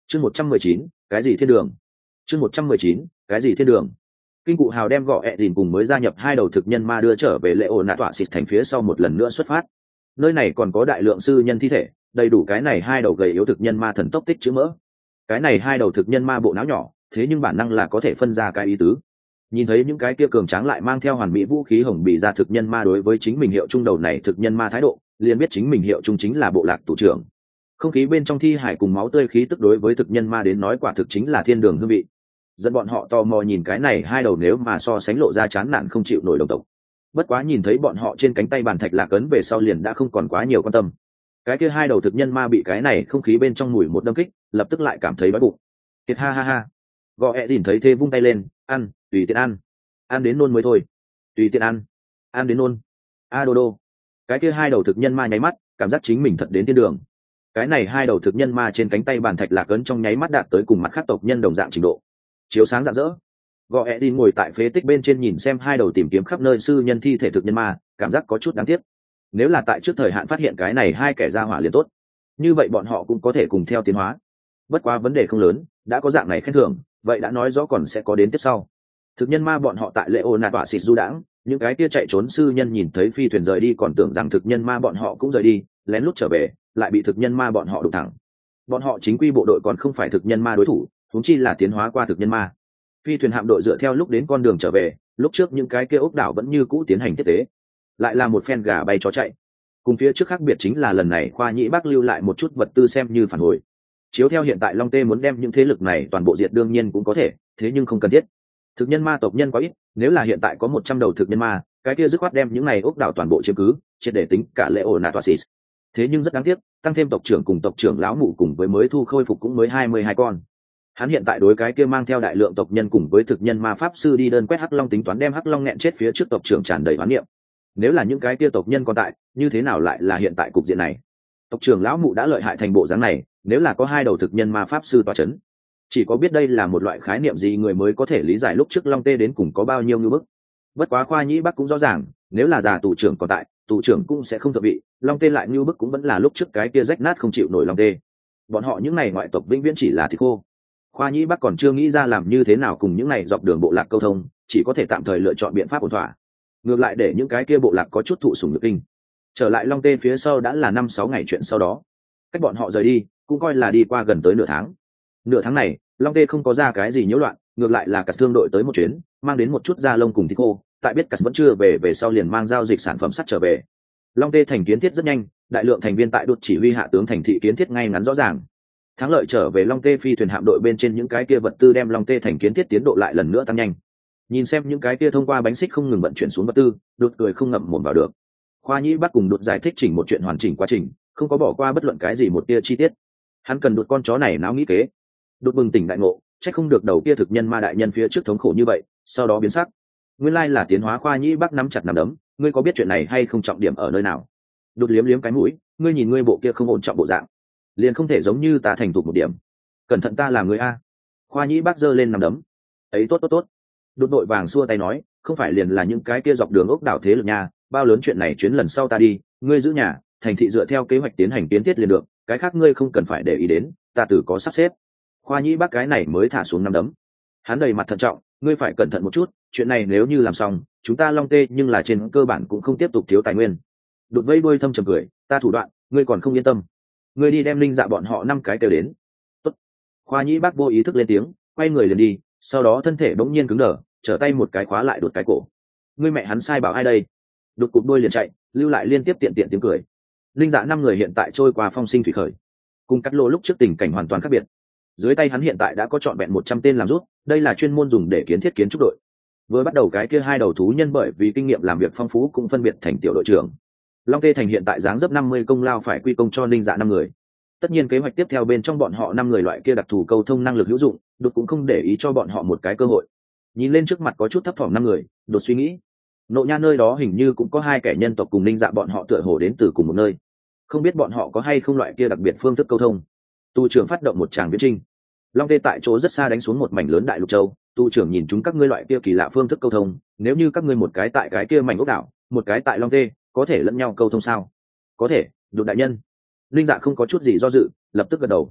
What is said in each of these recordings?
chương 119, cái gì thiên đường. chương 119, cái gì thiên đường. Kinh cụ hào đem gọ ẹ dìn cùng mới gia nhập hai đầu thực nhân ma đưa trở về lệ ổ nạ tọa xịt thành phía sau một lần nữa xuất phát. Nơi này còn có đại lượng sư nhân thi thể, đầy đủ cái này hai đầu gầy yếu thực nhân ma thần tốc tích chữ mỡ. Cái này hai đầu thực nhân ma bộ não nhỏ, thế nhưng bản năng là có thể phân ra cái ý tứ. Nhìn thấy những cái kia cường tráng lại mang theo hoàn mỹ vũ khí hồng bị ra thực nhân ma đối với chính mình hiệu trung đầu này thực nhân ma thái độ, liền biết chính mình hiệu trung chính là bộ lạc tù trưởng. Không khí bên trong thi hải cùng máu tươi khí tức đối với thực nhân ma đến nói quả thực chính là thiên đường hương vị. Dẫn bọn họ tò mò nhìn cái này hai đầu nếu mà so sánh lộ ra chán nản không chịu nổi đồng tộc. Bất quá nhìn thấy bọn họ trên cánh tay bàn thạch lạc ấn về sau liền đã không còn quá nhiều quan tâm. Cái kia hai đầu thực nhân ma bị cái này không khí bên trong mùi một đâm kích, lập tức lại cảm thấy đói bụng. Kiệt ha ha ha. Gò ẹ nhìn thấy thế vung tay lên, ăn, tùy tiện ăn đến nôn mới thôi, tùy tiện ăn đến nôn. A đô đô. Cái kia hai đầu thực nhân ma nháy mắt, cảm giác chính mình thật đến thiên đường. Cái này hai đầu thực nhân ma trên cánh tay bàn thạch lạc ấn trong nháy mắt đạt tới cùng mặt khác tộc nhân đồng dạng trình độ, chiếu sáng rạng rỡ. Gò ẹ đi ngồi tại phế tích bên trên nhìn xem hai đầu tìm kiếm khắp nơi sư nhân thi thể thực nhân ma, cảm giác có chút đáng tiếc. Nếu là tại trước thời hạn phát hiện cái này hai kẻ ra hỏa liền tốt, như vậy bọn họ cũng có thể cùng theo tiến hóa. Bất quá vấn đề không lớn, đã có dạng này khen thưởng, vậy đã nói rõ còn sẽ có đến tiếp sau. Thực nhân ma bọn họ tại lệ ô nạt tọa xịt du đãng, những cái kia chạy trốn sư nhân nhìn thấy phi thuyền rời đi còn tưởng rằng thực nhân ma bọn họ cũng rời đi, lén lút trở về, lại bị thực nhân ma bọn họ đụng thẳng. Bọn họ chính quy bộ đội còn không phải thực nhân ma đối thủ, huống chi là tiến hóa qua thực nhân ma. Phi thuyền hạm đội dựa theo lúc đến con đường trở về, lúc trước những cái kia ốc đảo vẫn như cũ tiến hành tiếp tế, lại là một phen gà bay chó chạy. Cùng phía trước khác biệt chính là lần này khoa nhĩ bác lưu lại một chút vật tư xem như phản hồi. Chiếu theo hiện tại Long Tê muốn đem những thế lực này toàn bộ diệt đương nhiên cũng có thể, thế nhưng không cần thiết. Thực nhân ma tộc nhân quá ít, nếu là hiện tại có 100 đầu thực nhân ma, cái kia dứt khoát đem những này ốc đảo toàn bộ chiếm cứ, triệt để tính cả lệ ổ nạ toa xịt. Thế nhưng rất đáng tiếc, tăng thêm tộc trưởng cùng tộc trưởng lão mụ cùng với mới thu khôi phục cũng mới 22 con. Hắn hiện tại đối cái kia mang theo đại lượng tộc nhân cùng với thực nhân ma pháp sư đi đơn quét hắc long tính toán đem hắc long nghẹn chết phía trước tộc trưởng tràn đầy oán niệm. Nếu là những cái kia tộc nhân còn tại, như thế nào lại là hiện tại cục diện này? Tộc trưởng lão mụ đã lợi hại thành bộ dáng này, nếu là có hai đầu thực nhân ma pháp sư tọa chấn, chỉ có biết đây là một loại khái niệm gì người mới có thể lý giải lúc trước Long Tê đến cùng có bao nhiêu ngư bức. Bất quá khoa nhĩ bắc cũng rõ ràng, nếu là già tù trưởng còn tại, tù trưởng cũng sẽ không thượng vị, Long Tê lại ngư bức cũng vẫn là lúc trước cái kia rách nát không chịu nổi Long Tê. Bọn họ những này ngoại tộc vĩnh viễn chỉ là thịt khô. Khoa nhĩ bắc còn chưa nghĩ ra làm như thế nào cùng những này dọc đường bộ lạc câu thông, chỉ có thể tạm thời lựa chọn biện pháp ổn thỏa, ngược lại để những cái kia bộ lạc có chút thụ sủng nhược kinh. Trở lại Long Tê phía sau đã là 5-6 ngày chuyện sau đó, cách bọn họ rời đi cũng coi là đi qua gần tới nửa tháng. Nửa tháng này Long Tê không có ra cái gì nhiễu loạn, ngược lại là cả thương đội tới một chuyến, mang đến một chút da lông cùng thịt khô, tại biết cả vẫn chưa về sau liền mang giao dịch sản phẩm sắt trở về. Long Tê thành kiến thiết rất nhanh, đại lượng thành viên tại đột chỉ huy hạ tướng thành thị kiến thiết ngay ngắn rõ ràng. Thắng lợi trở về Long Tê phi thuyền hạm đội bên trên những cái kia vật tư đem Long Tê thành kiến thiết tiến độ lại lần nữa tăng nhanh. Nhìn xem những cái kia thông qua bánh xích không ngừng vận chuyển xuống vật tư, đột cười không ngậm mồm vào được. Khoa nhĩ bắt cùng đột giải thích chỉnh một chuyện hoàn chỉnh quá trình, không có bỏ qua bất luận cái gì một tia chi tiết. Hắn cần đột con chó này não nghĩ kế. Đột bừng tỉnh đại ngộ, trách không được đầu kia thực nhân ma đại nhân phía trước thống khổ như vậy, sau đó biến sắc. Nguyên lai là tiến hóa. Khoa nhĩ bắc nắm chặt nắm đấm, ngươi có biết chuyện này hay không, trọng điểm ở nơi nào? Đột liếm liếm cái mũi, ngươi nhìn ngươi bộ kia không ổn trọng bộ dạng, liền không thể giống như ta thành thục một điểm. Cẩn thận ta làm ngươi a. Khoa nhĩ bắc giơ lên nắm đấm. Ấy tốt. Đột đội vàng xua tay nói, không phải liền là những cái kia dọc đường ốc đảo thế lực nha, bao lớn chuyện này chuyến lần sau ta đi, ngươi giữ nhà, thành thị dựa theo kế hoạch tiến hành kiến thiết liền được, cái khác ngươi không cần phải để ý đến, ta tự có sắp xếp. Khoa nhĩ bắc cái này mới thả xuống nắm đấm. Hắn đầy mặt thận trọng, ngươi phải cẩn thận một chút, chuyện này nếu như làm xong, chúng ta Long Tê nhưng là trên cơ bản cũng không tiếp tục thiếu tài nguyên. Đột vây đuôi thâm trầm cười, ta thủ đoạn, ngươi còn không yên tâm. Ngươi đi đem linh dạ bọn họ 5 cái kêu đến. Tốt. Khoa nhĩ bắc vô ý thức lên tiếng, quay người liền đi, sau đó thân thể bỗng nhiên cứng đờ, trở tay một cái khóa lại đột cái cổ. Ngươi mẹ hắn sai bảo ai đây? Đột cụp đuôi liền chạy, lưu lại liên tiếp tiện tiếng cười. Linh dạ 5 người hiện tại trôi qua phong sinh thủy khởi, cùng cắt lô lúc trước tình cảnh hoàn toàn khác biệt. Dưới tay hắn hiện tại đã có trọn vẹn 100 tên làm rút, đây là chuyên môn dùng để kiến thiết kiến trúc đội. Vừa bắt đầu cái kia hai đầu thú nhân bởi vì kinh nghiệm làm việc phong phú cũng phân biệt thành tiểu đội trưởng. Long Tê thành hiện tại dáng dấp 50 công lao phải quy công cho linh dạ 5 người. Tất nhiên kế hoạch tiếp theo bên trong bọn họ 5 người loại kia đặc thù câu thông năng lực hữu dụng, đột cũng không để ý cho bọn họ một cái cơ hội. Nhìn lên trước mặt có chút thấp thỏm 5 người, đột suy nghĩ, Nộ Nha nơi đó hình như cũng có 2 kẻ nhân tộc cùng linh dạ bọn họ tựa hồ đến từ cùng một nơi, không biết bọn họ có hay không loại kia đặc biệt phương thức câu thông. Tu trưởng phát động một tràng viễn trinh. Long Tê tại chỗ rất xa đánh xuống một mảnh lớn đại lục châu, tu trưởng nhìn chúng các ngươi loại kia kỳ lạ phương thức câu thông, nếu như các ngươi một cái tại cái kia mảnh ốc đảo, một cái tại Long Tê, có thể lẫn nhau câu thông sao? Có thể, Đột đại nhân. Linh dạ không có chút gì do dự, lập tức gật đầu.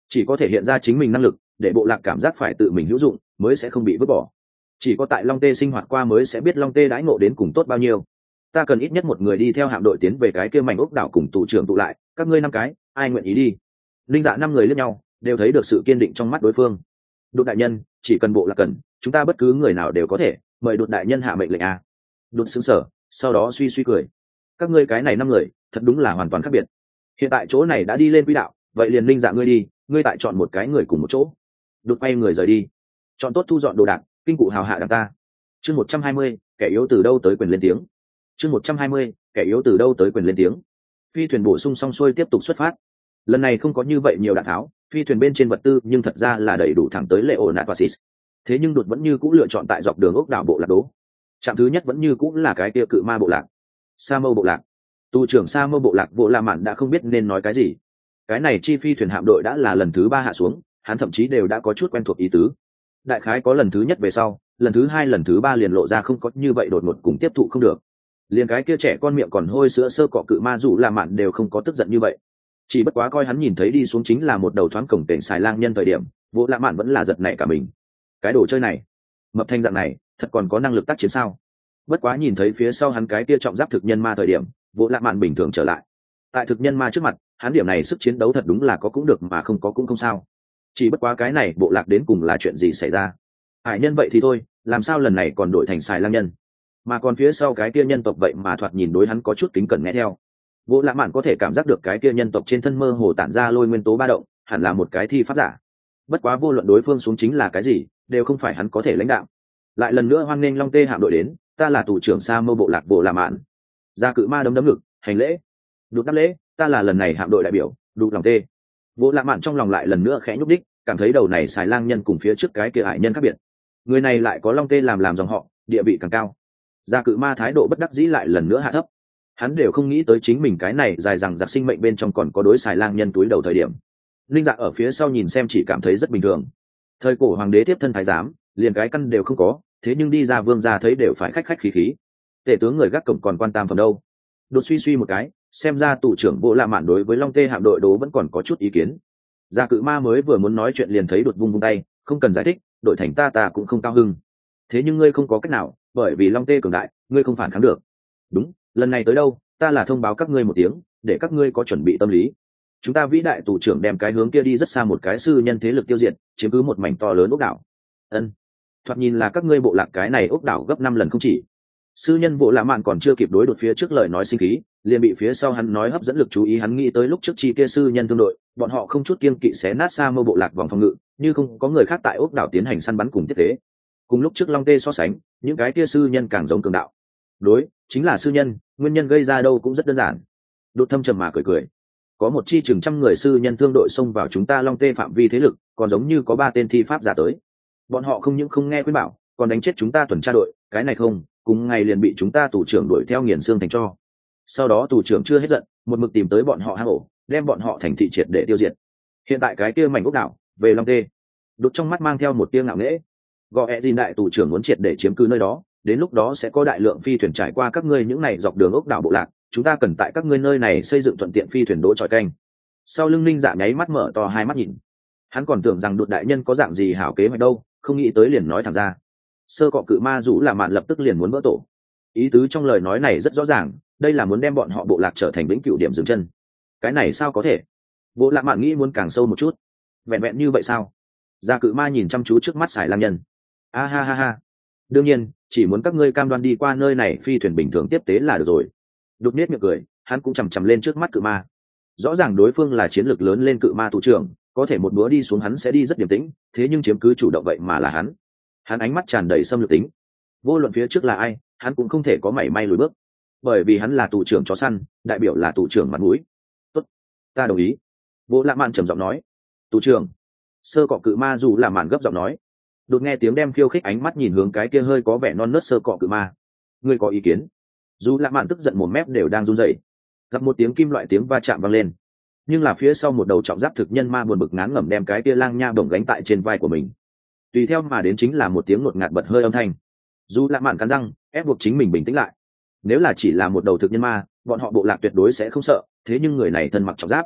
chỉ có thể hiện ra chính mình năng lực để bộ lạc cảm giác phải tự mình hữu dụng mới sẽ không bị vứt bỏ. Chỉ có tại Long Tê sinh hoạt qua mới sẽ biết Long Tê đãi ngộ đến cùng tốt bao nhiêu. Ta cần ít nhất một người đi theo hạm đội tiến về cái kia mảnh ốc đảo cùng tù trưởng tụ lại, các ngươi 5 cái ai nguyện ý đi? Linh Dạ 5 người liếc nhau đều thấy được sự kiên định trong mắt đối phương. Đột đại nhân, chỉ cần bộ lạc cần, chúng ta bất cứ người nào đều có thể, mời Đột đại nhân hạ mệnh lệnh a. Đột sững sờ, sau đó suy suy cười. Các ngươi cái này 5 người thật đúng là hoàn toàn khác biệt. Hiện tại chỗ này đã đi lên quỹ đạo, vậy liền Linh Dạ ngươi đi, ngươi tại chọn một cái người cùng một chỗ. Đột quay người rời đi. Chọn tốt thu dọn đồ đạc, kinh cụ hào hạ đằng ta. Chương 120, kẻ yếu từ đâu tới quyền lên tiếng. Chương 120, kẻ yếu từ đâu tới quyền lên tiếng. Phi thuyền bổ sung xong xuôi tiếp tục xuất phát. Lần này không có như vậy nhiều đạn tháo, phi thuyền bên trên vật tư nhưng thật ra là đầy đủ thẳng tới Leonatosis. Thế nhưng Đột vẫn như cũ lựa chọn tại dọc đường ốc đảo bộ lạc đố. Trạm thứ nhất vẫn như cũ là cái kia cự ma bộ lạc, Sa Mâu bộ lạc. Tu trưởng Sa Mâu bộ lạc Vô La Mạn đã không biết nên nói cái gì. Cái này chi phi thuyền hạm đội đã là lần thứ 3 hạ xuống, hắn thậm chí đều đã có chút quen thuộc ý tứ. Đại khái có lần thứ nhất về sau, lần thứ 2 lần thứ 3 liền lộ ra không có như vậy đột ngột cùng tiếp thụ không được. Liền cái kia trẻ con miệng còn hôi sữa sơ cọ cự ma dù La Mạn đều không có tức giận như vậy. Chỉ bất quá coi hắn nhìn thấy đi xuống chính là một đầu thoáng cổng tiền xài lang nhân thời điểm, Vô La Mạn vẫn là giật nảy cả mình. Cái đồ chơi này, mập thanh dạng này, thật còn có năng lực tác chiến sao? Bất quá nhìn thấy phía sau hắn cái kia trọng giáp thực nhân ma thời điểm, Vô La Mạn bình thường trở lại. Tại thực nhân ma trước mặt, hắn điểm này sức chiến đấu thật đúng là có cũng được mà không có cũng không sao. Chỉ bất quá cái này bộ lạc đến cùng là chuyện gì xảy ra? Hải nhân vậy thì thôi, làm sao lần này còn đổi thành xài lang nhân? Mà còn phía sau cái kia nhân tộc vậy mà thoạt nhìn đối hắn có chút kính cẩn nghe theo. Vô La Mạn có thể cảm giác được cái kia nhân tộc trên thân mơ hồ tản ra lôi nguyên tố ba động, hẳn là một cái thi pháp giả. Bất quá vô luận đối phương xuống chính là cái gì, đều không phải hắn có thể lãnh đạo. Lại lần nữa hoan nghênh Long Tê hạm đội đến, ta là tù trưởng Sa Mâu bộ lạc Vô La Mạn. Gia cự ma đấm ngực, hành lễ. Đột đáp lễ, ta là lần này hạm đội đại biểu, Đục Lòng Tê. Vô La Mạn trong lòng lại lần nữa khẽ nhúc đích, cảm thấy đầu này xài lang nhân cùng phía trước cái kia hải nhân khác biệt. Người này lại có Long Tê làm dòng họ, địa vị càng cao. Gia cự ma thái độ bất đắc dĩ lại lần nữa hạ thấp. Hắn đều không nghĩ tới chính mình cái này dài dằng dặc sinh mệnh bên trong còn có đối xài lang nhân túi đầu thời điểm. Linh Dạ ở phía sau nhìn xem chỉ cảm thấy rất bình thường. Thời cổ hoàng đế tiếp thân thái giám, liền cái căn đều không có, thế nhưng đi ra vương gia thấy đều phải khách khách khí khí. Tể tướng người gác cổng còn quan tam phẩm đâu. Đột suy suy một cái, xem ra tù trưởng Vô La Mạn đối với Long Tê hạm đội đố vẫn còn có chút ý kiến. Gia cự ma mới vừa muốn nói chuyện liền thấy Đột vung vung tay, không cần giải thích, đội thành ta cũng không cao hưng. Thế nhưng ngươi không có cách nào, bởi vì Long Tê cường đại, ngươi không phản kháng được. Đúng, lần này tới đâu, ta là thông báo các ngươi một tiếng, để các ngươi có chuẩn bị tâm lý. Chúng ta vĩ đại tù trưởng đem cái hướng kia đi rất xa một cái sư nhân thế lực tiêu diệt, chiếm cứ một mảnh to lớn ốc đảo. Ân, thoạt nhìn là các ngươi bộ lạc cái này ốc đảo gấp 5 lần không chỉ. Sư nhân Vô La Mạn còn chưa kịp đối đột phía trước lời nói sinh khí, liền bị phía sau hắn nói hấp dẫn lực chú ý. Hắn nghĩ tới lúc trước chi kia sư nhân tương đội, bọn họ không chút kiêng kỵ xé nát Sa Mâu bộ lạc vòng phòng ngự, như không có người khác tại ốc đảo tiến hành săn bắn cùng tiếp tế. Cùng lúc trước Long Tê so sánh, những cái kia sư nhân càng giống cường đạo. Đối, chính là sư nhân, nguyên nhân gây ra đâu cũng rất đơn giản. Đột thâm trầm mà cười. Có một chi chừng trăm người sư nhân thương đội xông vào chúng ta Long Tê phạm vi thế lực, còn giống như có 3 tên thi pháp giả tới. Bọn họ không những không nghe khuyên bảo, còn đánh chết chúng ta tuần tra đội, cái này không, cùng ngày liền bị chúng ta tù trưởng đuổi theo nghiền xương thành tro. Sau đó tù trưởng chưa hết giận, một mực tìm tới bọn họ hang ổ, đem bọn họ thành thị triệt để tiêu diệt. Hiện tại cái kia mảnh ốc đảo, về Long Tê. Đột trong mắt mang theo một tia ngạo nghễ. Gọi ẹ đại tù trưởng muốn triệt để chiếm cứ nơi đó, đến lúc đó sẽ có đại lượng phi thuyền trải qua các ngươi những này dọc đường ốc đảo bộ lạc, chúng ta cần tại các ngươi nơi này xây dựng thuận tiện phi thuyền đỗ tròi canh. Sau lưng Linh Dạ nháy mắt mở to hai mắt nhìn. Hắn còn tưởng rằng Đột đại nhân có dạng gì hảo kế hoạch đâu, không nghĩ tới liền nói thẳng ra. Sơ cọ cự ma rũ là mạn lập tức liền muốn vỡ tổ. Ý tứ trong lời nói này rất rõ ràng, đây là muốn đem bọn họ bộ lạc trở thành vĩnh cửu điểm dừng chân. Cái này sao có thể? Vô La Mạn nghĩ muốn càng sâu một chút. Vẹn vẹn như vậy sao? Gia cự ma nhìn chăm chú trước mắt xài lang nhân. A ha ha ha. Đương nhiên, chỉ muốn các ngươi cam đoan đi qua nơi này phi thuyền bình thường tiếp tế là được rồi. Đột nết miệng cười, hắn cũng chằm chằm lên trước mắt cự ma. Rõ ràng đối phương là chiến lược lớn lên cự ma thủ trưởng, có thể một búa đi xuống hắn sẽ đi rất điềm tĩnh, thế nhưng chiếm cứ chủ động vậy mà là hắn. Hắn ánh mắt tràn đầy xâm lược tính. Vô luận phía trước là ai, hắn cũng không thể có mảy may lùi bước, bởi vì hắn là tù trưởng chó săn, đại biểu là tù trưởng mặt mũi. Tốt, ta đồng ý. Vô La Mạn trầm giọng nói. Tù trưởng. Sơ cọ cự ma dù là mạn gấp giọng nói. Đột nghe tiếng đem khiêu khích ánh mắt nhìn hướng cái kia hơi có vẻ non nớt sơ cọ cự ma. Ngươi có ý kiến? Dù La Mạn tức giận một mép đều đang run rẩy. Gặp một tiếng kim loại tiếng va chạm vang lên, nhưng là phía sau một đầu trọng giáp thực nhân ma buồn bực ngán ngẩm đem cái kia lang nha bổng gánh tại trên vai của mình. Tùy theo mà đến chính là một tiếng ngột ngạt bật hơi âm thanh. Dù La Mạn cắn răng ép buộc chính mình bình tĩnh lại. Nếu là chỉ là một đầu thực nhân ma, bọn họ bộ lạc tuyệt đối sẽ không sợ, thế nhưng người này thân mặc trọng giáp,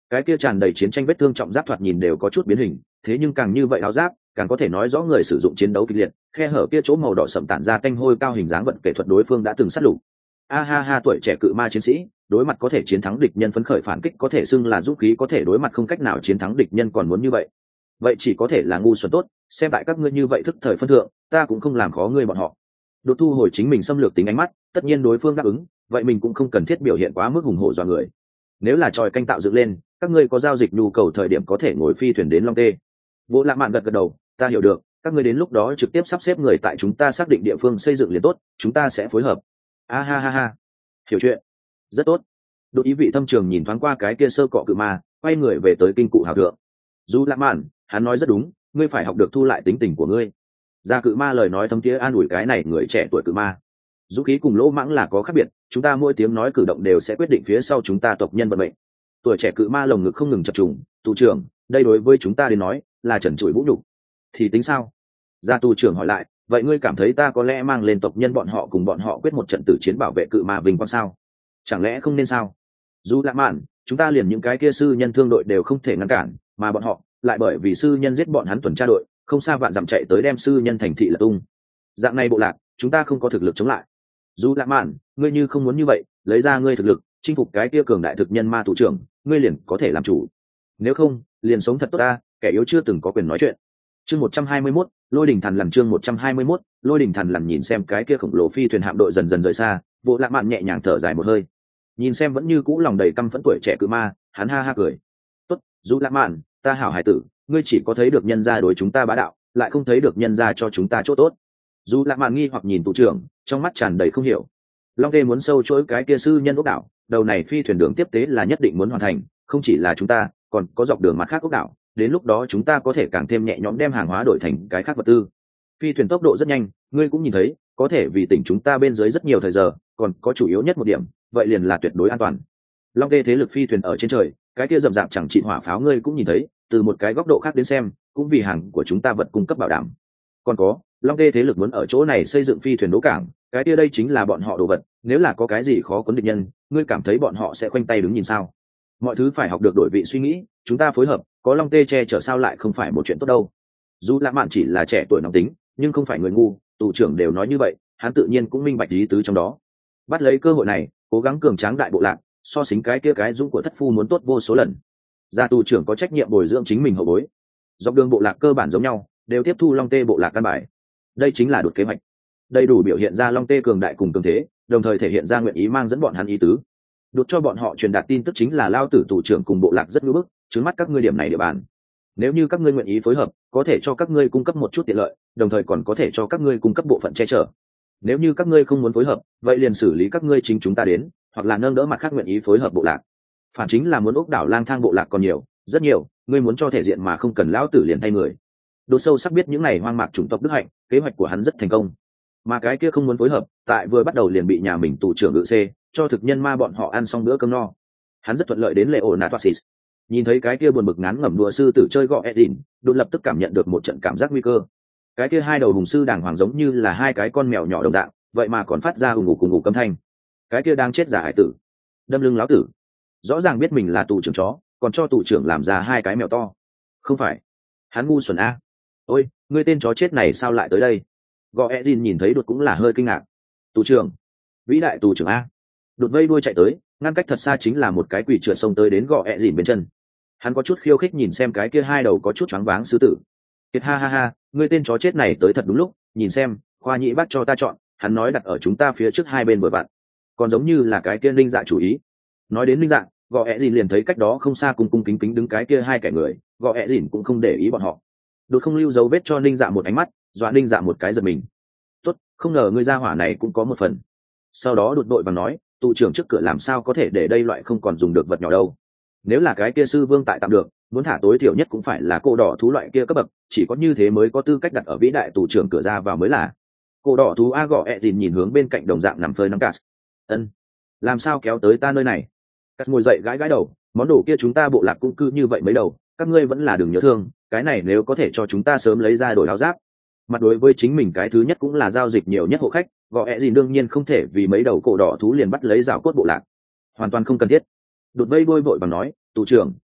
cái kia tràn đầy chiến tranh vết thương trọng giáp thoạt nhìn đều có chút biến hình, thế nhưng càng như vậy áo giáp càng có thể nói rõ người sử dụng chiến đấu kịch liệt, khe hở kia chỗ màu đỏ sậm tản ra tanh hôi cao hình dáng vận kể thuật đối phương đã từng sát lục. A ha ha, tuổi trẻ cự ma chiến sĩ, đối mặt có thể chiến thắng địch nhân phấn khởi phản kích có thể xưng là dũng khí, có thể đối mặt không cách nào chiến thắng địch nhân còn muốn như vậy, vậy chỉ có thể là ngu xuẩn tốt, xem tại các ngươi như vậy thức thời phân thượng, ta cũng không làm khó ngươi bọn họ. Đột thu hồi chính mình xâm lược tính ánh mắt, tất nhiên đối phương đáp ứng, vậy mình cũng không cần thiết biểu hiện quá mức hùng hổ dọa người. Nếu là tròi canh tạo dựng lên, các ngươi có giao dịch nhu cầu thời điểm có thể ngồi phi thuyền đến Long Tê. Vô Lạ Mạn gật gật đầu, ta hiểu được, các ngươi đến lúc đó trực tiếp sắp xếp người tại chúng ta xác định địa phương xây dựng liền tốt, chúng ta sẽ phối hợp. A ha ha ha, hiểu chuyện, rất tốt. Đột ý vị thâm trường nhìn thoáng qua cái kia sơ cọ cự ma, quay người về tới kinh cụ hào thượng. Dù Lạ Mạn, hắn nói rất đúng, ngươi phải học được thu lại tính tình của ngươi. Gia cự ma lời nói thấm tía an ủi cái này người trẻ tuổi cự ma. Dũng khí cùng lỗ mãng là có khác biệt, chúng ta mỗi tiếng nói cử động đều sẽ quyết định phía sau chúng ta tộc nhân vận mệnh. Tuổi trẻ cự ma lồng ngực không ngừng chập trùng, tù trưởng, đây đối với chúng ta đến nói là trần trụi vũ nhục. Thì tính sao? Gia tù trưởng hỏi lại, vậy ngươi cảm thấy ta có lẽ mang lên tộc nhân bọn họ cùng bọn họ quyết một trận tử chiến bảo vệ cự ma vinh quang sao? Chẳng lẽ không nên sao? Dù Lạ Mạn, chúng ta liền những cái kia sư nhân thương đội đều không thể ngăn cản, mà bọn họ lại bởi vì sư nhân giết bọn hắn tuần tra đội, không xa vạn dặm chạy tới đem sư nhân thành thị lật tung. Dạng này bộ lạc, chúng ta không có thực lực chống lại. Dù Lạ Mạn, ngươi như không muốn như vậy, lấy ra ngươi thực lực, chinh phục cái kia cường đại thực nhân ma thủ trưởng, ngươi liền có thể làm chủ. Nếu không, liền sống thật tốt ta, kẻ yếu chưa từng có quyền nói chuyện. Chương 121, Lôi đỉnh thần lằn. Chương 121, Lôi đỉnh thần lằn. Nhìn xem cái kia khổng lồ phi thuyền hạm đội dần dần rời xa, Vô Lạ Mạn nhẹ nhàng thở dài một hơi. Nhìn xem vẫn như cũ lòng đầy căm phẫn tuổi trẻ cự ma, hắn ha ha cười. Tốt, Dù Lạ Mạn, ta hảo hải tử, ngươi chỉ có thấy được nhân gia đối chúng ta bá đạo, lại không thấy được nhân gia cho chúng ta chỗ tốt. Dù Lạ Mạn nghi hoặc nhìn tù trưởng, trong mắt tràn đầy không hiểu. Long Tê muốn sâu chuỗi cái kia sư nhân ốc đảo, đầu này phi thuyền đường tiếp tế là nhất định muốn hoàn thành, không chỉ là chúng ta, còn có dọc đường mặt khác ốc đảo, đến lúc đó chúng ta có thể càng thêm nhẹ nhõm đem hàng hóa đổi thành cái khác vật tư. Phi thuyền tốc độ rất nhanh, ngươi cũng nhìn thấy, có thể vì tỉnh chúng ta bên dưới rất nhiều thời giờ, còn có chủ yếu nhất một điểm, vậy liền là tuyệt đối an toàn. Long Tê thế lực phi thuyền ở trên trời, cái kia rậm rạp chẳng trị hỏa pháo ngươi cũng nhìn thấy, từ một cái góc độ khác đến xem, cũng vì hàng của chúng ta vật cung cấp bảo đảm. Còn có, Long Tê thế lực muốn ở chỗ này xây dựng phi thuyền đỗ cảng, cái kia đây chính là bọn họ đồ vật, nếu là có cái gì khó quấn địch nhân, ngươi cảm thấy bọn họ sẽ khoanh tay đứng nhìn sao? Mọi thứ phải học được đổi vị suy nghĩ, chúng ta phối hợp, có Long Tê che chở sao lại không phải một chuyện tốt đâu. Dù Lạ Mạn chỉ là trẻ tuổi nóng tính, nhưng không phải người ngu, tù trưởng đều nói như vậy, hắn tự nhiên cũng minh bạch ý tứ trong đó. Bắt lấy cơ hội này, cố gắng cường tráng đại bộ lạc, so sánh cái kia cái dũng của thất phu muốn tốt vô số lần. Gia tù trưởng có trách nhiệm bồi dưỡng chính mình hậu bối. Dọc đường bộ lạc cơ bản giống nhau, đều tiếp thu Long Tê bộ lạc căn bài. Đây chính là đột kế hoạch, đầy đủ biểu hiện ra Long Tê cường đại cùng cường thế, đồng thời thể hiện ra nguyện ý mang dẫn bọn hắn ý tứ. Đột cho bọn họ truyền đạt tin tức chính là lao tử tù trưởng cùng bộ lạc rất ngưỡng bức, trướng mắt các ngươi điểm này địa bàn. Nếu như các ngươi nguyện ý phối hợp, có thể cho các ngươi cung cấp một chút tiện lợi, đồng thời còn có thể cho các ngươi cung cấp bộ phận che chở. Nếu như các ngươi không muốn phối hợp, vậy liền xử lý các ngươi chính chúng ta đến, hoặc là nâng đỡ mặt khác nguyện ý phối hợp bộ lạc. Phản chính là muốn ốc đảo lang thang bộ lạc còn nhiều, rất nhiều, ngươi muốn cho thể diện mà không cần lão tử liền thay người. Đồ sâu sắc biết những này hoang mạc chủng tộc đức hạnh, kế hoạch của hắn rất thành công. Mà cái kia không muốn phối hợp, tại vừa bắt đầu liền bị nhà mình tù trưởng ngự c, cho thực nhân ma bọn họ ăn xong bữa cơm no. Hắn rất thuận lợi đến Leonatosis. Nhìn thấy cái kia buồn bực ngán ngẩm đùa sư tử chơi gọ Edin, đột lập tức cảm nhận được một trận cảm giác nguy cơ. Cái kia hai đầu hùng sư đàng hoàng giống như là hai cái con mèo nhỏ đồng dạng, vậy mà còn phát ra hùng ngủ cùng ngủ câm thanh. Cái kia đang chết giả hải tử, đâm lưng láo tử. Rõ ràng biết mình là tù trưởng chó, còn cho tù trưởng làm ra hai cái mèo to. Không phải, hắn ngu xuẩn a. Ôi, ngươi tên chó chết này sao lại tới đây? Gọ Edin nhìn thấy đột cũng là hơi kinh ngạc. Tù trưởng, vĩ đại tù trưởng a. Đột vây đuôi chạy tới, ngăn cách thật xa chính là một cái quỷ trượt sông tới đến Gọ Edin bên chân. Hắn có chút khiêu khích nhìn xem cái kia hai đầu có chút choáng váng sư tử. Kiệt ha ha ha, ngươi tên chó chết này tới thật đúng lúc, nhìn xem, khoa nhĩ bác cho ta chọn, hắn nói đặt ở chúng ta phía trước hai bên bờ bạn. Còn giống như là cái kia linh dạ chủ ý. Nói đến linh dạ, Gọ Edin liền thấy cách đó không xa cung cung kính kính đứng cái kia hai kẻ người, Gọ Edin cũng không để ý bọn họ. Đột không lưu dấu vết cho linh dạ một ánh mắt, dọa linh dạ một cái giật mình. Tốt, không ngờ ngươi gia hỏa này cũng có một phần. Sau đó đột đội và nói, tụ trưởng trước cửa làm sao có thể để đây loại không còn dùng được vật nhỏ đâu. Nếu là cái kia sư vương tại tạm được, muốn thả tối thiểu nhất cũng phải là cô đỏ thú loại kia cấp bậc, chỉ có như thế mới có tư cách đặt ở vĩ đại tù trưởng cửa ra vào mới là. Cô đỏ thú a Gọ Edin nhìn hướng bên cạnh đồng dạng nằm phơi nắng Cát. Ân, làm sao kéo tới ta nơi này? Cát ngồi dậy gãi gãi đầu, món đồ kia chúng ta bộ lạc cũng cứ như vậy mấy đầu, các ngươi vẫn là đừng nhớ thương, cái này nếu có thể cho chúng ta sớm lấy ra đổi áo giáp. Mặt đối với chính mình cái thứ nhất cũng là giao dịch nhiều nhất hộ khách, Gọ Edin đương nhiên không thể vì mấy đầu cổ đỏ thú liền bắt lấy rào cốt bộ lạc, hoàn toàn không cần thiết. Đột vây đuôi vội bằng nói, tù trưởng,